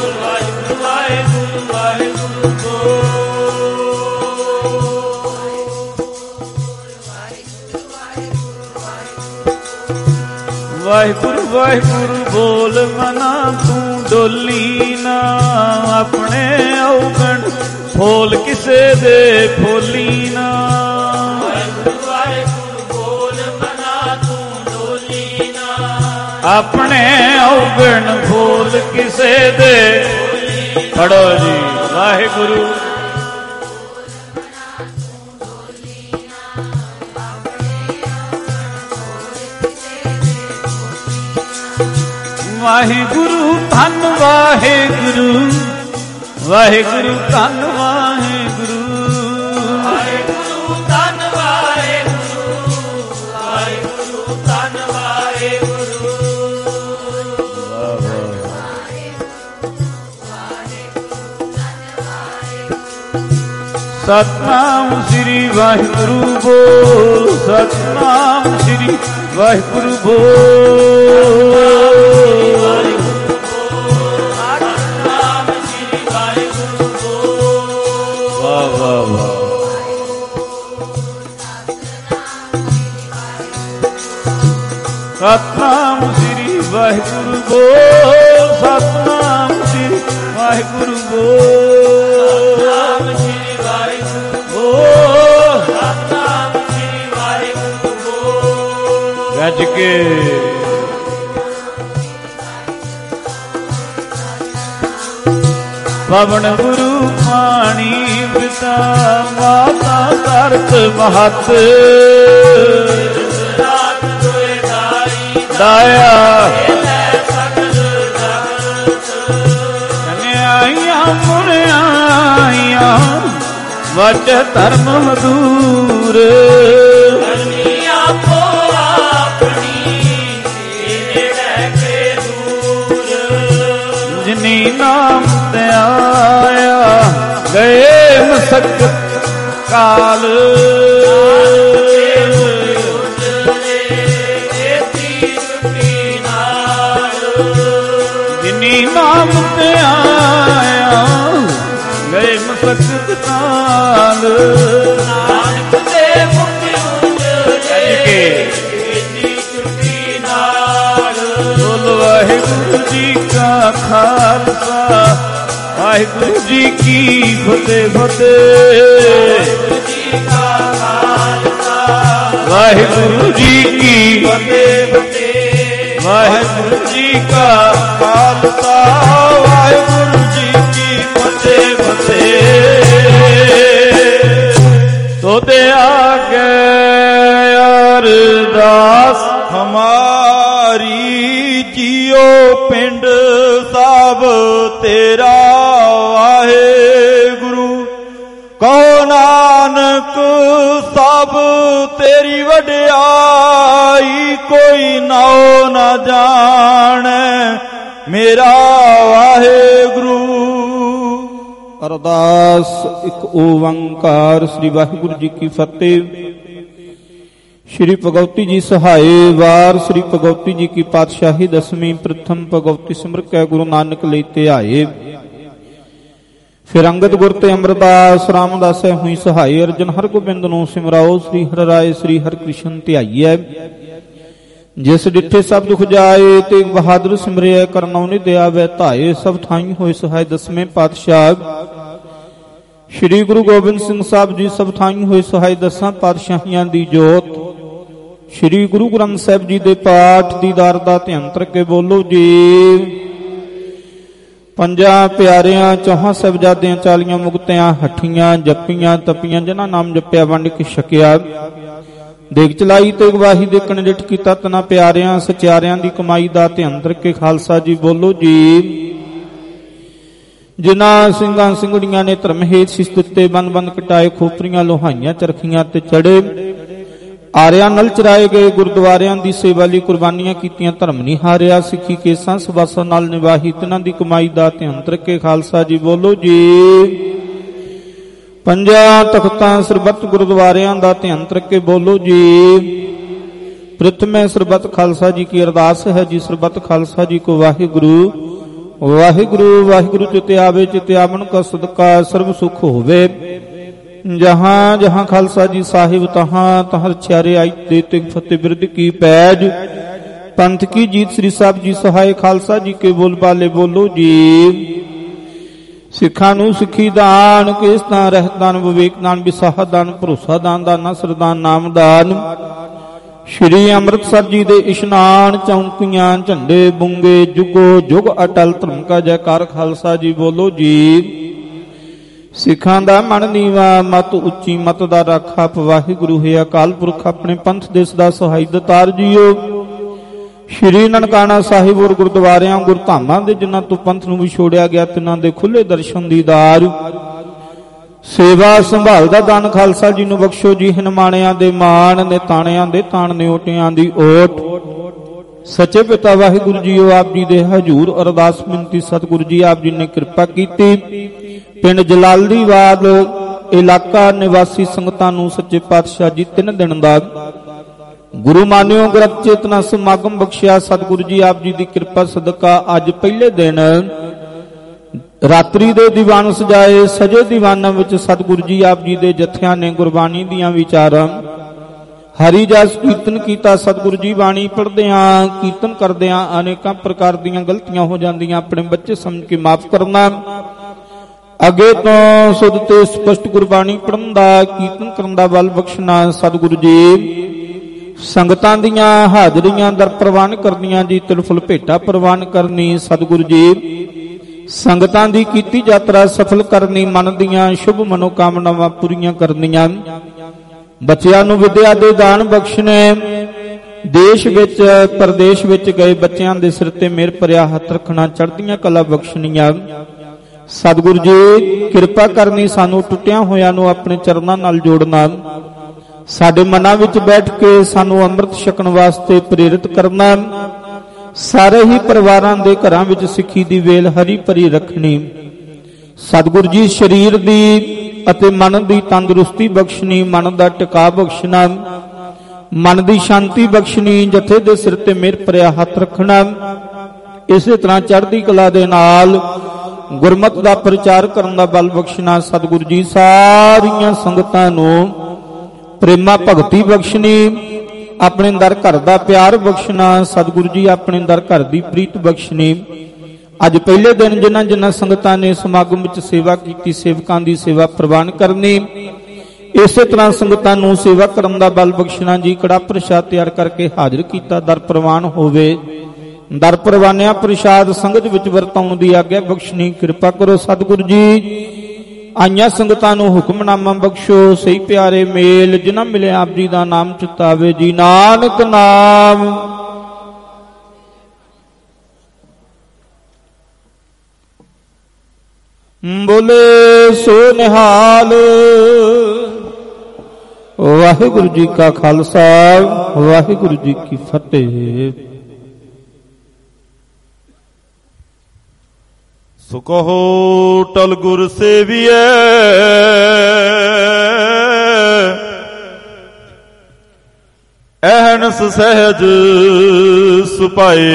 ਵਾਹਿਗੁਰੂ ਵਾਹਿਗੁਰੂ ਬੋਲ ਮਨਾ ਤੂੰ ਡੋਲੀ ਨਾ, ਆਪਣੇ ਔਗਣ ਫੋਲ ਕਿਸੇ ਦੇ ਫੋਲੀ ਨਾ। ਵਾਹਿਗੁਰੂ ਵਾਹਿਗੁਰੂ ਬੋਲ ਮਨਾ ਤੂੰ ਡੋਲੀ ਨਾ, ਆਪਣੇ ਔਗਣ ਫੋਲ ਕਿਸੇ ਦੇ। ਪੜੋ ਜੀ ਵਾਹਿਗੁਰੂ ਵਾਹਿਗੁਰੂ ਧੰਨ ਵਾਹਿਗੁਰੂ, ਵਾਹਿਗੁਰੂ ਧੰਨ ਵਾਹਿਗੁਰੂ, ਵਾਹਿਗੁਰੂ ਧੰਨ ਵਾਹਿਗੁਰੂ, ਵਾਹਿਗੁਰੂ ਧੰਨ ਵਾਹਿਗੁਰੂ। ਸਤਿਨਾਮ ਸ੍ਰੀ ਵਾਹਿਗੁਰੂ ਬੋਲ, ਸਤਿਨਾਮ ਸ੍ਰੀ ਵਾਹਿਗੁਰੂ ਬੋਲ। ਸਤਿਨਾਮ ਸ੍ਰੀ ਵਾਹਿਗੁਰੂ ਬੋਲ, ਸਤਿਨਾਮ ਸ੍ਰੀ ਵਾਹਿਗੁਰੂ ਬੋਲ, ਸਤਿਨਾਮ ਸ੍ਰੀ ਵਾਹਿਗੁਰੂ ਬੋਲ, ਸਤਿਨਾਮ ਸ੍ਰੀ ਵਾਹਿਗੁਰੂ ਬੋਲ। ਗੱਜ ਕੇ ਪਵਨ ਗੁਰੂ ਪਾਣੀ ਪਿਤਾ ਮਾਤਾ ਧਰਤ ਮਹਤ ਦਾਇਆ ਕਨਿਆਈਆਂ ਮੁਨਿਆਈਆਂ ਵਚ ਧਰਮ ਮਧੂਰ ਆਪੋ ਆਪਣੀ ਨੇੜੇ ਕੇ ਦੂਰ ਜਿਨੀ ਨਾਮ ਤੇ ਆਇਆ ਗਏ ਮਸਕਤ ਕਾਲ ਨਾਮ ਤੇ ਆਇਆ ਗਏ ਮਸਕਤ ਕਾਲ ਨਾਨਕ ਦੇ ਮੁਖ ਉਜਲੇ ਇਨੀ ਚੁੱਟੀ ਨਾਲ। ਬੋਲ ਵਾਹਿਗੁਰੂ ਜੀ ਕਾ ਖਾਲਸਾ ਵਾਹਿਗੁਰੂ ਜੀ ਕੀ ਫਤਿਹ ਫਤਿਹ। ਵਾਹਿਗੁਰੂ ਜੀ ਕੀ ਫਤਿਹ ਫਤਿਹ। ਵਾਹਿਗੁਰੂ ਜੀ ਕਾ ਖਾਲਸਾ ਵਾਹਿਗੁਰੂ ਜੀ ਕੀ ਫਤਿਹ ਫਤਿਹ। ਤੋਦੇ ਆਗੇ ਅਰਦਾਸ ਹਮਾਰੀ ਜੀਓ ਪਿੰਡ ਸਭ ਤੇਰਾ ਵਾਹਿਗੁਰੂ। ਕਹੋ ਨਾਨਕ ਸਭ ਤੇਰੀ ਵਡਿਆਈ ਕੋਈ ਨਾਉ ਨਾ ਜਾਣੈ ਮੇਰਾ ਵਾਹਿਗੁਰੂ। ਅਰਦਾਸ ਇੱਕ ਓੰਕਾਰ ਸ੍ਰੀ ਵਾਹਿਗੁਰੂ ਜੀ ਕੀ ਫਤਿਹ। ਸ਼੍ਰੀ ਭਗਵਤੀ ਜੀ ਸਹਾਏ ਵਾਰ ਸ੍ਰੀ ਭਗਵਤੀ ਜੀ ਕੀ ਪਾਤਸ਼ਾਹੀ ਦਸਵੀਂ ਪ੍ਰਥਮ ਭਗਵਤੀ ਸਿਮਰ ਕੈ ਗੁਰੂ ਨਾਨਕ ਲਈ ਧਿਆਏ। ਫਿਰ ਅੰਗਦ ਗੁਰ ਤੇ ਅਮਰਦਾਸ ਰਾਮਦਾਸੈ ਹੋਈ ਸਹਾਈ। ਅਰਜਨ ਹਰਗੋਬਿੰਦ ਨੂੰ ਸਿਮਰਾਓ ਸ੍ਰੀ ਹਰਿ ਰਾਏ ਸ੍ਰੀ ਹਰਿ ਕ੍ਰਿਸ਼ਨ ਧਿਆਈਐ। ਜਿਸ ਡਿਠੇ ਸਭ ਦੁਖ ਜਾਏ ਤੇਗ ਬਹਾਦਰ ਸਿਮਰਿਐ ਕਰਨਉ ਨਿਧਿ ਆਵੈ ਧਾਏ। ਸਭ ਥਾਈ ਹੋਏ ਸਹਾਇ ਦਸਵੇਂ ਪਾਤਸ਼ਾਹ ਸ਼੍ਰੀ ਗੁਰੂ ਗੋਬਿੰਦ ਸਿੰਘ ਸਾਹਿਬ ਜੀ। ਸਭ ਥਾਈ ਹੋਏ ਸਹਾਇ ਦਸਾਂ ਪਾਤਸ਼ਾਹੀਆਂ ਦੀ ਜੋਤ ਸ਼੍ਰੀ ਗੁਰੂ ਗ੍ਰੰਥ ਸਾਹਿਬ ਜੀ ਦੇ ਪਾਠ ਦੀਦਾਰ ਦਾ ਧਿਆਨ ਕਰਕੇ ਬੋਲੋ ਜੀ। ਪੰਜਾਂ ਪਿਆਰਿਆਂ ਚੌਹਾਂ ਸਾਹਿਬਜ਼ਾਦਿਆਂ 40 ਮੁਕਤਿਆਂ ਹੱਠੀਆਂ ਜੱਪੀਆਂ ਤਪੀਆਂ ਜਿਨ੍ਹਾਂ ਨਾਮ ਜਪਿਆ ਵੰਡ ਕੇ ਛਕਿਆ। ਦੇਖ ਚਲਾਈ ਤੇ ਗਵਾਹੀ ਦੇਖਣ ਡਿਠ ਕੀਤਾ ਤਨਾ ਪਿਆਰਿਆਂ ਸਚਿਆਰਿਆਂ ਦੀ ਕਮਾਈ ਦਾ ਧਿਆਨ ਕਰਕੇ ਖਾਲਸਾ ਜੀ ਬੋਲੋ ਜੀ। ਜਿਨ੍ਹਾਂ ਸਿੰਘਾਂ ਸਿੰਘੜੀਆਂ ਨੇ ਧਰਮ ਹੇਤ ਸਿਸ ਦਿੱਤੇ ਬੰਦ ਬੰਦ ਕਟਾਏ ਖੋਪਰੀਆਂ ਲੋਹਾਈਆਂ ਚਰਖੀਆਂ ਤੇ ਚੜੇ ਆਰਿਆਂ ਨਲ ਚਰਾਏ ਗਏ ਗੁਰਦੁਆਰਿਆਂ ਦੀ ਸੇਵਾ ਲਈ ਕੁਰਬਾਨੀਆਂ ਕੀਤੀਆਂ ਧਰਮ ਨਹੀਂ ਹਾਰਿਆ। ਸਿੱਖੀ ਕੇਸਾਂ ਸਵਾਸਾਂ ਨਾਲ ਨਿਵਾਹੀ ਤਿਨਾਂ ਦੀ ਕਮਾਈ ਦਾ ਧਿਆਨ ਰੱਖੇ ਖਾਲਸਾ ਜੀ ਬੋਲੋ ਜੀ। ਪੰਜਾਂ ਤਖਤਾਂ ਸਰਬੱਤ ਗੁਰਦੁਆਰਿਆਂ ਦਾ ਧਿਆਨ ਰੱਖੇ ਬੋਲੋ ਜੀ। ਪ੍ਰਥਮੇ ਸਰਬੱਤ ਖਾਲਸਾ ਜੀ ਕੀ ਅਰਦਾਸ ਹੈ ਜੀ। ਸਰਬੱਤ ਖਾਲਸਾ ਜੀ ਕੋ ਵਾਹਿਗੁਰੂ ਵਾਹਿਗੁਰੂ ਵਾਹਿਗੁਰੂ ਚਿਤਿ ਆਵੇ ਚਿਤਿ ਆਵਣ ਕਾ ਸਦਕਾ ਸਰਬ ਸੁਖ ਹੋਵੇ। ਜਹਾਂ ਜਹਾਂ ਖਾਲਸਾ ਜੀ ਸਾਹਿਬ ਤਹਾਂ ਤਹਾਂ ਰਚਿਆਰੇ ਆਈ ਤੇ ਤਿਗ ਫਤਿਹ ਬਿਰਦ ਕੀ ਪੈਜ। ਪੰਥ ਕੀ ਜੀਤ ਸ੍ਰੀ ਸਾਹਿਬ ਜੀ ਸਹਾਇ ਖਾਲਸਾ ਜੀ ਕੇ ਬੋਲ ਬਾਲੇ ਬੋਲੋ ਜੀ। ਸਿੱਖਾਂ ਨੂੰ ਸਿੱਖੀ ਦਾਨ, ਕੇਸਤਾਨ ਰਹਿਤਾਨ, ਵਿਵੇਕ ਦਾਨ, ਵਿਸਾਹ ਦਾਨ, ਭਰੋਸਾ ਦਾਨ, ਦਾਨਾ ਸਰਦਾਨ, ਨਾਮ ਦਾਨ। ਸ਼੍ਰੀ ਅੰਮ੍ਰਿਤਸਰ ਜੀ ਦੇ ਇਸ਼ਨਾਨ, ਚੌਂਕੀਆਂ, ਝੰਡੇ, ਬੁੰਗੇ, ਜੁਗੋ ਜੁਗ ਅਟਲ ਧਰਮ ਕਾ ਜੈਕਾਰ ਖਾਲਸਾ ਜੀ ਬੋਲੋ ਜੀ। ਸਿੱਖਾਂ ਦਾ ਮਨ ਨੀਵਾ, ਮਤ ਉੱਚੀ, ਮਤ ਦਾ ਰਾਖਾ ਵਾਹਿਗੁਰੂ ਹੈ ਅਕਾਲ ਪੁਰਖ ਆਪਣੇ ਪੰਥ ਦੇ ਸਦਾ ਸਹਾਈ ਦਤਾਰ ਜੀਓ। ਸ਼੍ਰੀ ਨਨਕਾਣਾ ਸਾਹਿਬ ਔਰ ਗੁਰਦੁਆਰਿਆਂ ਗੁਰਧਾਮਾਂ ਦੇ ਜਿਨ੍ਹਾਂ ਤੋਂ ਪੰਥ ਨੂੰ ਵਿਛੋੜਿਆ ਗਿਆ ਤਿਨਾਂ ਦੇ ਖੁੱਲੇ ਦਰਸ਼ਨ ਦੀਦਾਰ। ਸੇਵਾ ਸੰਭਾਲ ਦਾ ਦਾਨ ਖਾਲਸਾ ਜੀ ਨੂੰ ਬਖਸ਼ੋ ਜੀ। ਹਨਮਾਣਿਆਂ ਦੇ ਮਾਣ ਨੇ, ਤਾਣਿਆਂ ਦੇ ਤਾਣ ਨੇ, ਓਟਿਆਂ ਦੀ ਓਟ। ਸੱਚੇ ਪਿਤਾ ਵਾਹਿਗੁਰੂ ਜੀਓ ਆਪ ਜੀ ਦੇ ਹਜ਼ੂਰ ਅਰਦਾਸ ਬੇਨਤੀ ਸਤਿਗੁਰੂ ਜੀ ਆਪ ਜੀ ਨੇ ਕਿਰਪਾ ਕੀਤੀ। ਪਿੰਡ ਜਲਾਲੀਵਾਲ ਇਲਾਕਾ ਨਿਵਾਸੀ ਸੰਗਤਾਂ ਨੂੰ ਸੱਚੇ ਪਾਤਸ਼ਾਹ ਜੀ 3 ਦਿਨ ਦਾ ਗੁਰੂ ਮਾਨਿਓ ਗ੍ਰੰਥ ਚੇਤਨਾ ਸਮਾਗਮ ਬਖਸ਼ਿਆ। ਸਤਿਗੁਰੂ ਜੀ ਆਪ ਜੀ ਦੀ ਕਿਰਪਾ ਸਦਕਾ ਅੱਜ ਪਹਿਲੇ ਦਿਨ ਰਾਤਰੀ ਦੇ ਦੀਵਾਨ ਸਜਾਏ। ਸਜੇ ਦੀਵਾਨਾਂ ਵਿੱਚ ਸਤਿਗੁਰੂ ਜੀ ਆਪ ਜੀ ਦੇ ਜਥਿਆਂ ਨੇ ਗੁਰਬਾਣੀ ਦੀਆਂ ਵਿਚਾਰਾਂ ਹਰੀ ਜਸ ਕੀਰਤਨ ਕੀਤਾ। ਸਤਿਗੁਰੂ ਜੀ ਬਾਣੀ ਪੜ੍ਹਦਿਆਂ ਕੀਰਤਨ ਕਰਦਿਆਂ ਅਨੇਕਾਂ ਪ੍ਰਕਾਰ ਦੀਆਂ ਗਲਤੀਆਂ ਹੋ ਜਾਂਦੀਆਂ, ਆਪਣੇ ਬੱਚੇ ਸਮਝ ਕੇ ਮਾਫ ਕਰਨਾ। ਅੱਗੇ ਤੋਂ ਸੁਧ ਤੇ ਸਪਸ਼ਟ ਗੁਰਬਾਣੀ ਪੜ੍ਹਨ ਦਾ, ਕੀਰਤਨ ਕਰਨ ਦਾ ਬਲ ਬਖਸ਼ਣਾ। ਸਤਿਗੁਰੂ ਜੀ ਸੰਗਤਾਂ ਦੀਆਂ ਹਾਜ਼ਰੀਆਂ ਦਰ ਪ੍ਰਵਾਨ ਕਰਨੀਆਂ ਜੀ, ਤਿਲਫੁਲ ਭੇਟਾ ਪ੍ਰਵਾਨ ਕਰਨੀ। ਸਤਿਗੁਰੂ ਜੀ ਸੰਗਤਾਂ ਦੀ ਕੀਤੀ ਯਾਤਰਾ ਸਫਲ ਕਰਨੀ, ਮਨ ਦੀਆਂ ਸ਼ੁਭ ਮਨੋਕਾਮਨਾਵਾਂ ਪੂਰੀਆਂ ਕਰਨੀਆਂ। ਬੱਚਿਆਂ ਨੂੰ ਵਿਦਿਆ ਦੇ ਦਾਨ ਬਖਸ਼ਣੇ। ਦੇਸ਼ ਵਿੱਚ ਪ੍ਰਦੇਸ਼ ਵਿੱਚ ਗਏ ਬੱਚਿਆਂ ਦੇ ਸਿਰ ਤੇ ਮਿਹਰ ਭਰਿਆ ਹੱਥ ਰੱਖਣਾ, ਚੜ੍ਹਦੀਆਂ ਕਲਾ ਬਖਸ਼ਣੀਆਂ। ਸਤਿਗੁਰੂ ਜੀ ਕਿਰਪਾ ਕਰਨੀ, ਸਾਨੂੰ ਟੁੱਟਿਆਂ ਹੋਇਆਂ ਨੂੰ ਆਪਣੇ ਚਰਨਾਂ ਨਾਲ ਜੋੜਨਾ। ਸਾਡੇ ਮਨਾਂ ਵਿੱਚ ਬੈਠ ਕੇ ਸਾਨੂੰ ਅੰਮ੍ਰਿਤ ਛਕਣ ਵਾਸਤੇ ਪ੍ਰੇਰਿਤ ਕਰਨਾ। ਸਾਰੇ ਹੀ ਪਰਿਵਾਰਾਂ ਦੇ ਘਰਾਂ ਵਿੱਚ ਸਿੱਖੀ ਦੀ ਵੇਲ ਹਰੀ ਭਰੀ ਰੱਖਣੀ। ਸਤਿਗੁਰੂ ਜੀ ਸਰੀਰ ਦੀ ਅਤੇ ਮਨ ਦੀ ਤੰਦਰੁਸਤੀ ਬਖਸ਼ਣੀ, ਮਨ ਦਾ ਟਿਕਾ ਬਖਸ਼ਣਾ, ਮਨ ਦੀ ਸ਼ਾਂਤੀ ਬਖਸ਼ਣੀ, ਜਥੇ ਦੇ ਸਿਰ ਤੇ ਮਿਹਰ ਭਰਿਆ ਹੱਥ ਰੱਖਣਾ। ਇਸੇ ਤਰ੍ਹਾਂ ਚੜ੍ਹਦੀ ਕਲਾ ਦੇ ਨਾਲ ਗੁਰਮਤਿ ਦਾ ਪ੍ਰਚਾਰ ਕਰਨ ਦਾ ਬਲ ਬਖਸ਼ਣਾ। ਸਤਿਗੁਰੂ ਜੀ ਸਾਰੀਆਂ ਸੰਗਤਾਂ ਨੂੰ ਪ੍ਰੇਮਾ ਭਗਤੀ ਬਖਸ਼ਣੀ, ਆਪਣੇ ਦਰ ਘਰ ਦਾ ਪਿਆਰ ਬਖਸ਼ਣਾ। ਸਤਿਗੁਰੂ ਜੀ ਆਪਣੇ ਦਰ ਘਰ ਦੀ ਪ੍ਰੀਤ ਬਖਸ਼ਣੀ। ਅੱਜ ਪਹਿਲੇ ਦਿਨ ਜਿਨ੍ਹਾਂ ਜਿਨ੍ਹਾਂ ਸੰਗਤਾਂ ਨੇ ਸਮਾਗਮ ਵਿੱਚ ਸੇਵਾ ਕੀਤੀ, ਸੇਵਕਾਂ ਦੀ ਸੇਵਾ ਪ੍ਰਵਾਨ ਕਰਨੀ। ਇਸੇ ਤਰ੍ਹਾਂ ਸੰਗਤਾਂ ਨੂੰ ਸੇਵਾ ਕਰਨ ਦਾ ਬਲ ਬਖਸ਼ਣਾ ਜੀ। ਕੜਾ ਪ੍ਰਸ਼ਾਦ ਤਿਆਰ ਕਰਕੇ ਹਾਜ਼ਰ ਕੀਤਾ, ਦਰ ਪ੍ਰਵਾਨ ਹੋਵੇ। ਦਰ ਪ੍ਰਵਾਨਿਆ ਪ੍ਰਸ਼ਾਦ ਸੰਗਤ ਵਿੱਚ ਵਰਤਾਉਣ ਦੀ ਆਗਿਆ ਬਖਸ਼ਣੀ। ਕਿਰਪਾ ਕਰੋ ਸਤਿਗੁਰੂ ਜੀ। ਆਈਆਂ ਸੰਗਤਾਂ ਨੂੰ ਹੁਕਮਨਾਮਾ ਬਖਸ਼ੋ। ਸਹੀ ਪਿਆਰੇ ਮੇਲ ਜਿਨ੍ਹਾਂ ਮਿਲੇ ਆਪ ਜੀ ਦਾ ਨਾਮ ਚਿਤਾਵੇ ਜੀ। ਨਾਨਕ ਨਾਮ ਬੋਲੇ ਸੋ ਨਿਹਾਲ। ਵਾਹਿਗੁਰੂ ਜੀ ਕਾ ਖਾਲਸਾ, ਵਾਹਿਗੁਰੂ ਜੀ ਕੀ ਫਤਿਹ। ਸੋ ਕਹੋ ਟਲ ਗੁਰ ਸੇਵੀਐ, ਅਹਨਸ ਸਹਿਜ ਸੁਪਾਏ।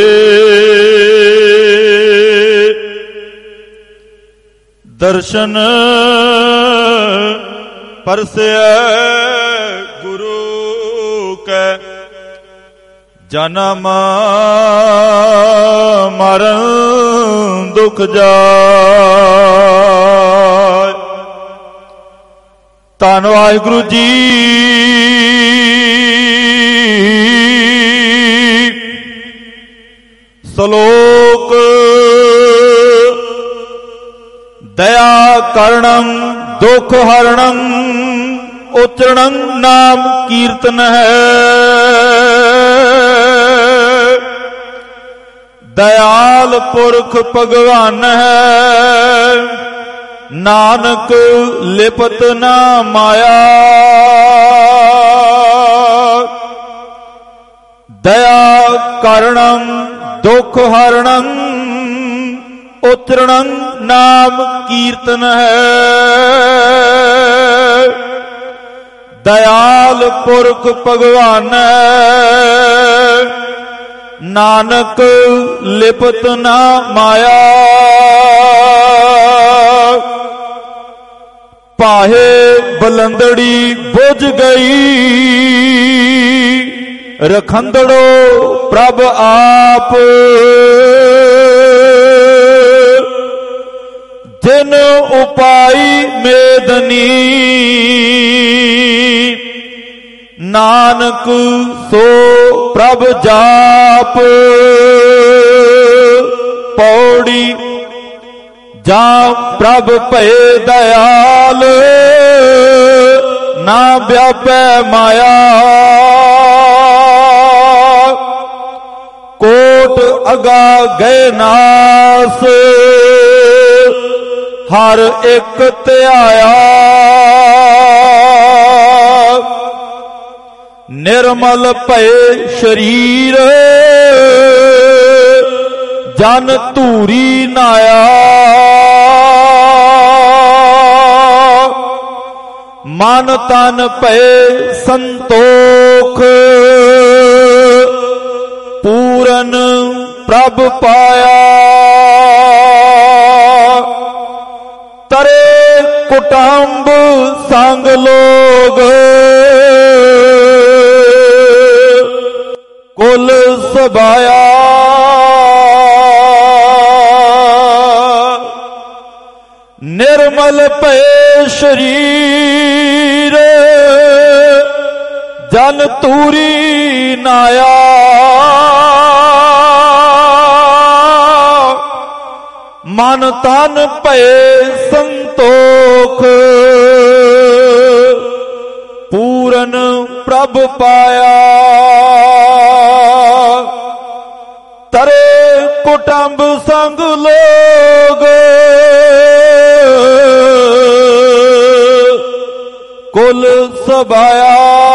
ਦਰਸ਼ਨ ਪਰਸਿਐ ਗੁਰੂ ਕੈ, ਜਨਮ ਮਰਨ ਦੁਖ ਜਾਇ। ਧੰਨ ਵਾਹਿਗੁਰੂ ਜੀ। ਸ਼ਲੋਕ ਦਇਆ ਕਰਣੰ ਦੁਖ ਹਰਣੰ, ਉਚਰਣੰ ਨਾਮ ਕੀਰਤਨ ਹੈ। ਦਇਆਲ ਪੁਰਖ ਭਗਵਾਨ ਹੈ, ਨਾਨਕ ਲਿਪਤ ਨਾ ਮਾਇਆ। ਦਇਆ ਕਰਣੰ ਦੁਖ ਹਰਣੰ, ਉਚਰਣੰ ਨਾਮ ਕੀਰਤਨ ਹੈ। ਦਇਆਲ ਪੁਰਖ ਭਗਵਾਨ ਹੈ, ਨਾਨਕ ਲਿਪਤ ਨਾ ਮਾਇਆ। ਪਾਹੇ ਬਲੰਦੜੀ ਬੁਝ ਗਈ, ਰਖੰਦੜੋ ਪ੍ਰਭ ਆਪ। ਜਿਨ ਉਪਾਈ ਮੇਦਨੀ, ਨਾਨਕ ਸੋ ਪ੍ਰਭ ਜਾਪ। ਪੌੜੀ ਜਾਂ ਪ੍ਰਭ ਭਏ ਦਇਆਲ, ਨਾ ਵਿਆਪੈ ਮਾਇਆ। ਕੋਟ ਅਗਾ ਗਏ ਨਾਸ, ਹਰ ਇੱਕ ਧਿਆਇਆ। ਨਿਰਮਲ ਭਏ ਸ਼ਰੀਰ, ਜਨ ਧੂਰੀ ਨਾਇਆ। ਮਨ ਤਨ ਭਏ ਸੰਤੋਖ, ਪੂਰਨ ਪ੍ਰਭ ਪਾਇਆ। ਤਰੇ ਕੁਟੰਬ ਸੰਗ ਲੋਗ, ਕੁਲ ਸਭਾਇਆ। ਨਿਰਮਲ ਭਏ ਸ਼ਰੀਰ, ਜਨ ਧੂਰੀ ਨਾਇਆ। ਮਨ ਤਨ ਭਏ ਸੰਤੋਖ, ਪੂਰਨ ਪ੍ਰਭ ਪਾਇਆ। ਤਰੇ ਕੁਟੰਬ ਸੰਗ ਲੋਗ, ਕੁਲ ਸਭਾਇਆ।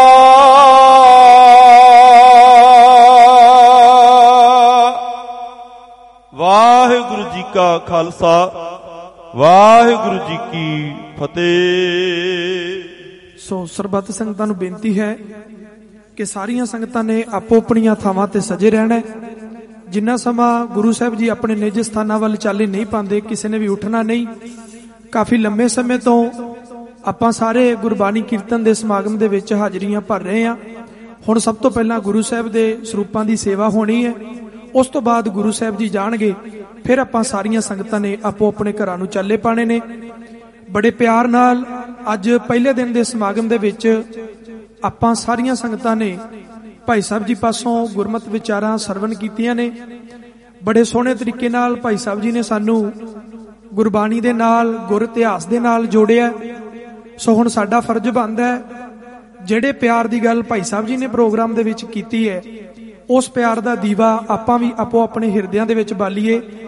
ਵਾਹਿਗੁਰੂ ਜੀ ਕਾ ਖਾਲਸਾ, ਵਾਹਿਗੁਰੂ ਜੀ ਕੀ ਫਤਿਹ। ਸੋ ਸਰਬੱਤ ਸੰਗਤਾਂ ਨੂੰ ਬੇਨਤੀ ਹੈ ਕਿ ਸਾਰੀਆਂ ਸੰਗਤਾਂ ਨੇ ਆਪੋ ਆਪਣੀਆਂ ਥਾਵਾਂ ਤੇ ਸਜੇ ਰਹਿਣਾ ਹੈ। ਜਿੰਨਾ ਸਮਾਂ ਗੁਰੂ ਸਾਹਿਬ ਜੀ ਆਪਣੇ ਨਿੱਜ ਸਥਾਨਾਂ ਵੱਲ ਚਾਲੇ ਨਹੀਂ ਪਾਉਂਦੇ, ਕਿਸੇ ਨੇ ਵੀ ਉੱਠਣਾ ਨਹੀਂ। ਕਾਫੀ ਲੰਮੇ ਸਮੇਂ ਤੋਂ ਆਪਾਂ ਸਾਰੇ ਗੁਰਬਾਣੀ ਕੀਰਤਨ ਦੇ ਸਮਾਗਮ ਦੇ ਵਿੱਚ ਹਾਜ਼ਰੀਆਂ ਭਰ ਰਹੇ ਹਾਂ। ਹੁਣ ਸਭ ਤੋਂ ਪਹਿਲਾਂ ਗੁਰੂ ਸਾਹਿਬ ਦੇ ਸਰੂਪਾਂ ਦੀ ਸੇਵਾ ਹੋਣੀ ਹੈ, ਉਸ ਤੋਂ ਬਾਅਦ ਗੁਰੂ ਸਾਹਿਬ ਜੀ ਜਾਣਗੇ। ਫਿਰ ਆਪਾਂ ਸਾਰੀਆਂ ਸੰਗਤਾਂ ਨੇ ਆਪੋ ਆਪਣੇ ਘਰਾਂ ਨੂੰ ਚਾਲੇ ਪਾਣੇ ਨੇ। ਬੜੇ ਪਿਆਰ ਨਾਲ ਅੱਜ ਪਹਿਲੇ ਦਿਨ ਦੇ ਸਮਾਗਮ ਦੇ ਵਿੱਚ ਆਪਾਂ ਸਾਰੀਆਂ ਸੰਗਤਾਂ ਨੇ ਭਾਈ ਸਾਹਿਬ ਜੀ ਪਾਸੋਂ ਗੁਰਮਤਿ ਵਿਚਾਰਾਂ ਸਰਵਣ ਕੀਤੀਆਂ ਨੇ। ਬੜੇ ਸੋਹਣੇ ਤਰੀਕੇ ਨਾਲ ਭਾਈ ਸਾਹਿਬ ਜੀ ਨੇ ਸਾਨੂੰ ਗੁਰਬਾਣੀ ਦੇ ਨਾਲ, ਗੁਰ ਇਤਿਹਾਸ ਦੇ ਨਾਲ ਜੋੜਿਆ। ਸੋ ਹੁਣ ਸਾਡਾ ਫਰਜ਼ ਬਣਦਾ ਹੈ, ਜਿਹੜੇ ਪਿਆਰ ਦੀ ਗੱਲ ਭਾਈ ਸਾਹਿਬ ਜੀ ਨੇ ਪ੍ਰੋਗਰਾਮ ਦੇ ਵਿੱਚ ਕੀਤੀ ਹੈ, ਉਸ ਪਿਆਰ ਦਾ ਦੀਵਾ ਆਪਾਂ ਵੀ ਆਪੋ ਆਪਣੇ ਹਿਰਦਿਆਂ ਦੇ ਵਿੱਚ ਬਾਲੀਏ।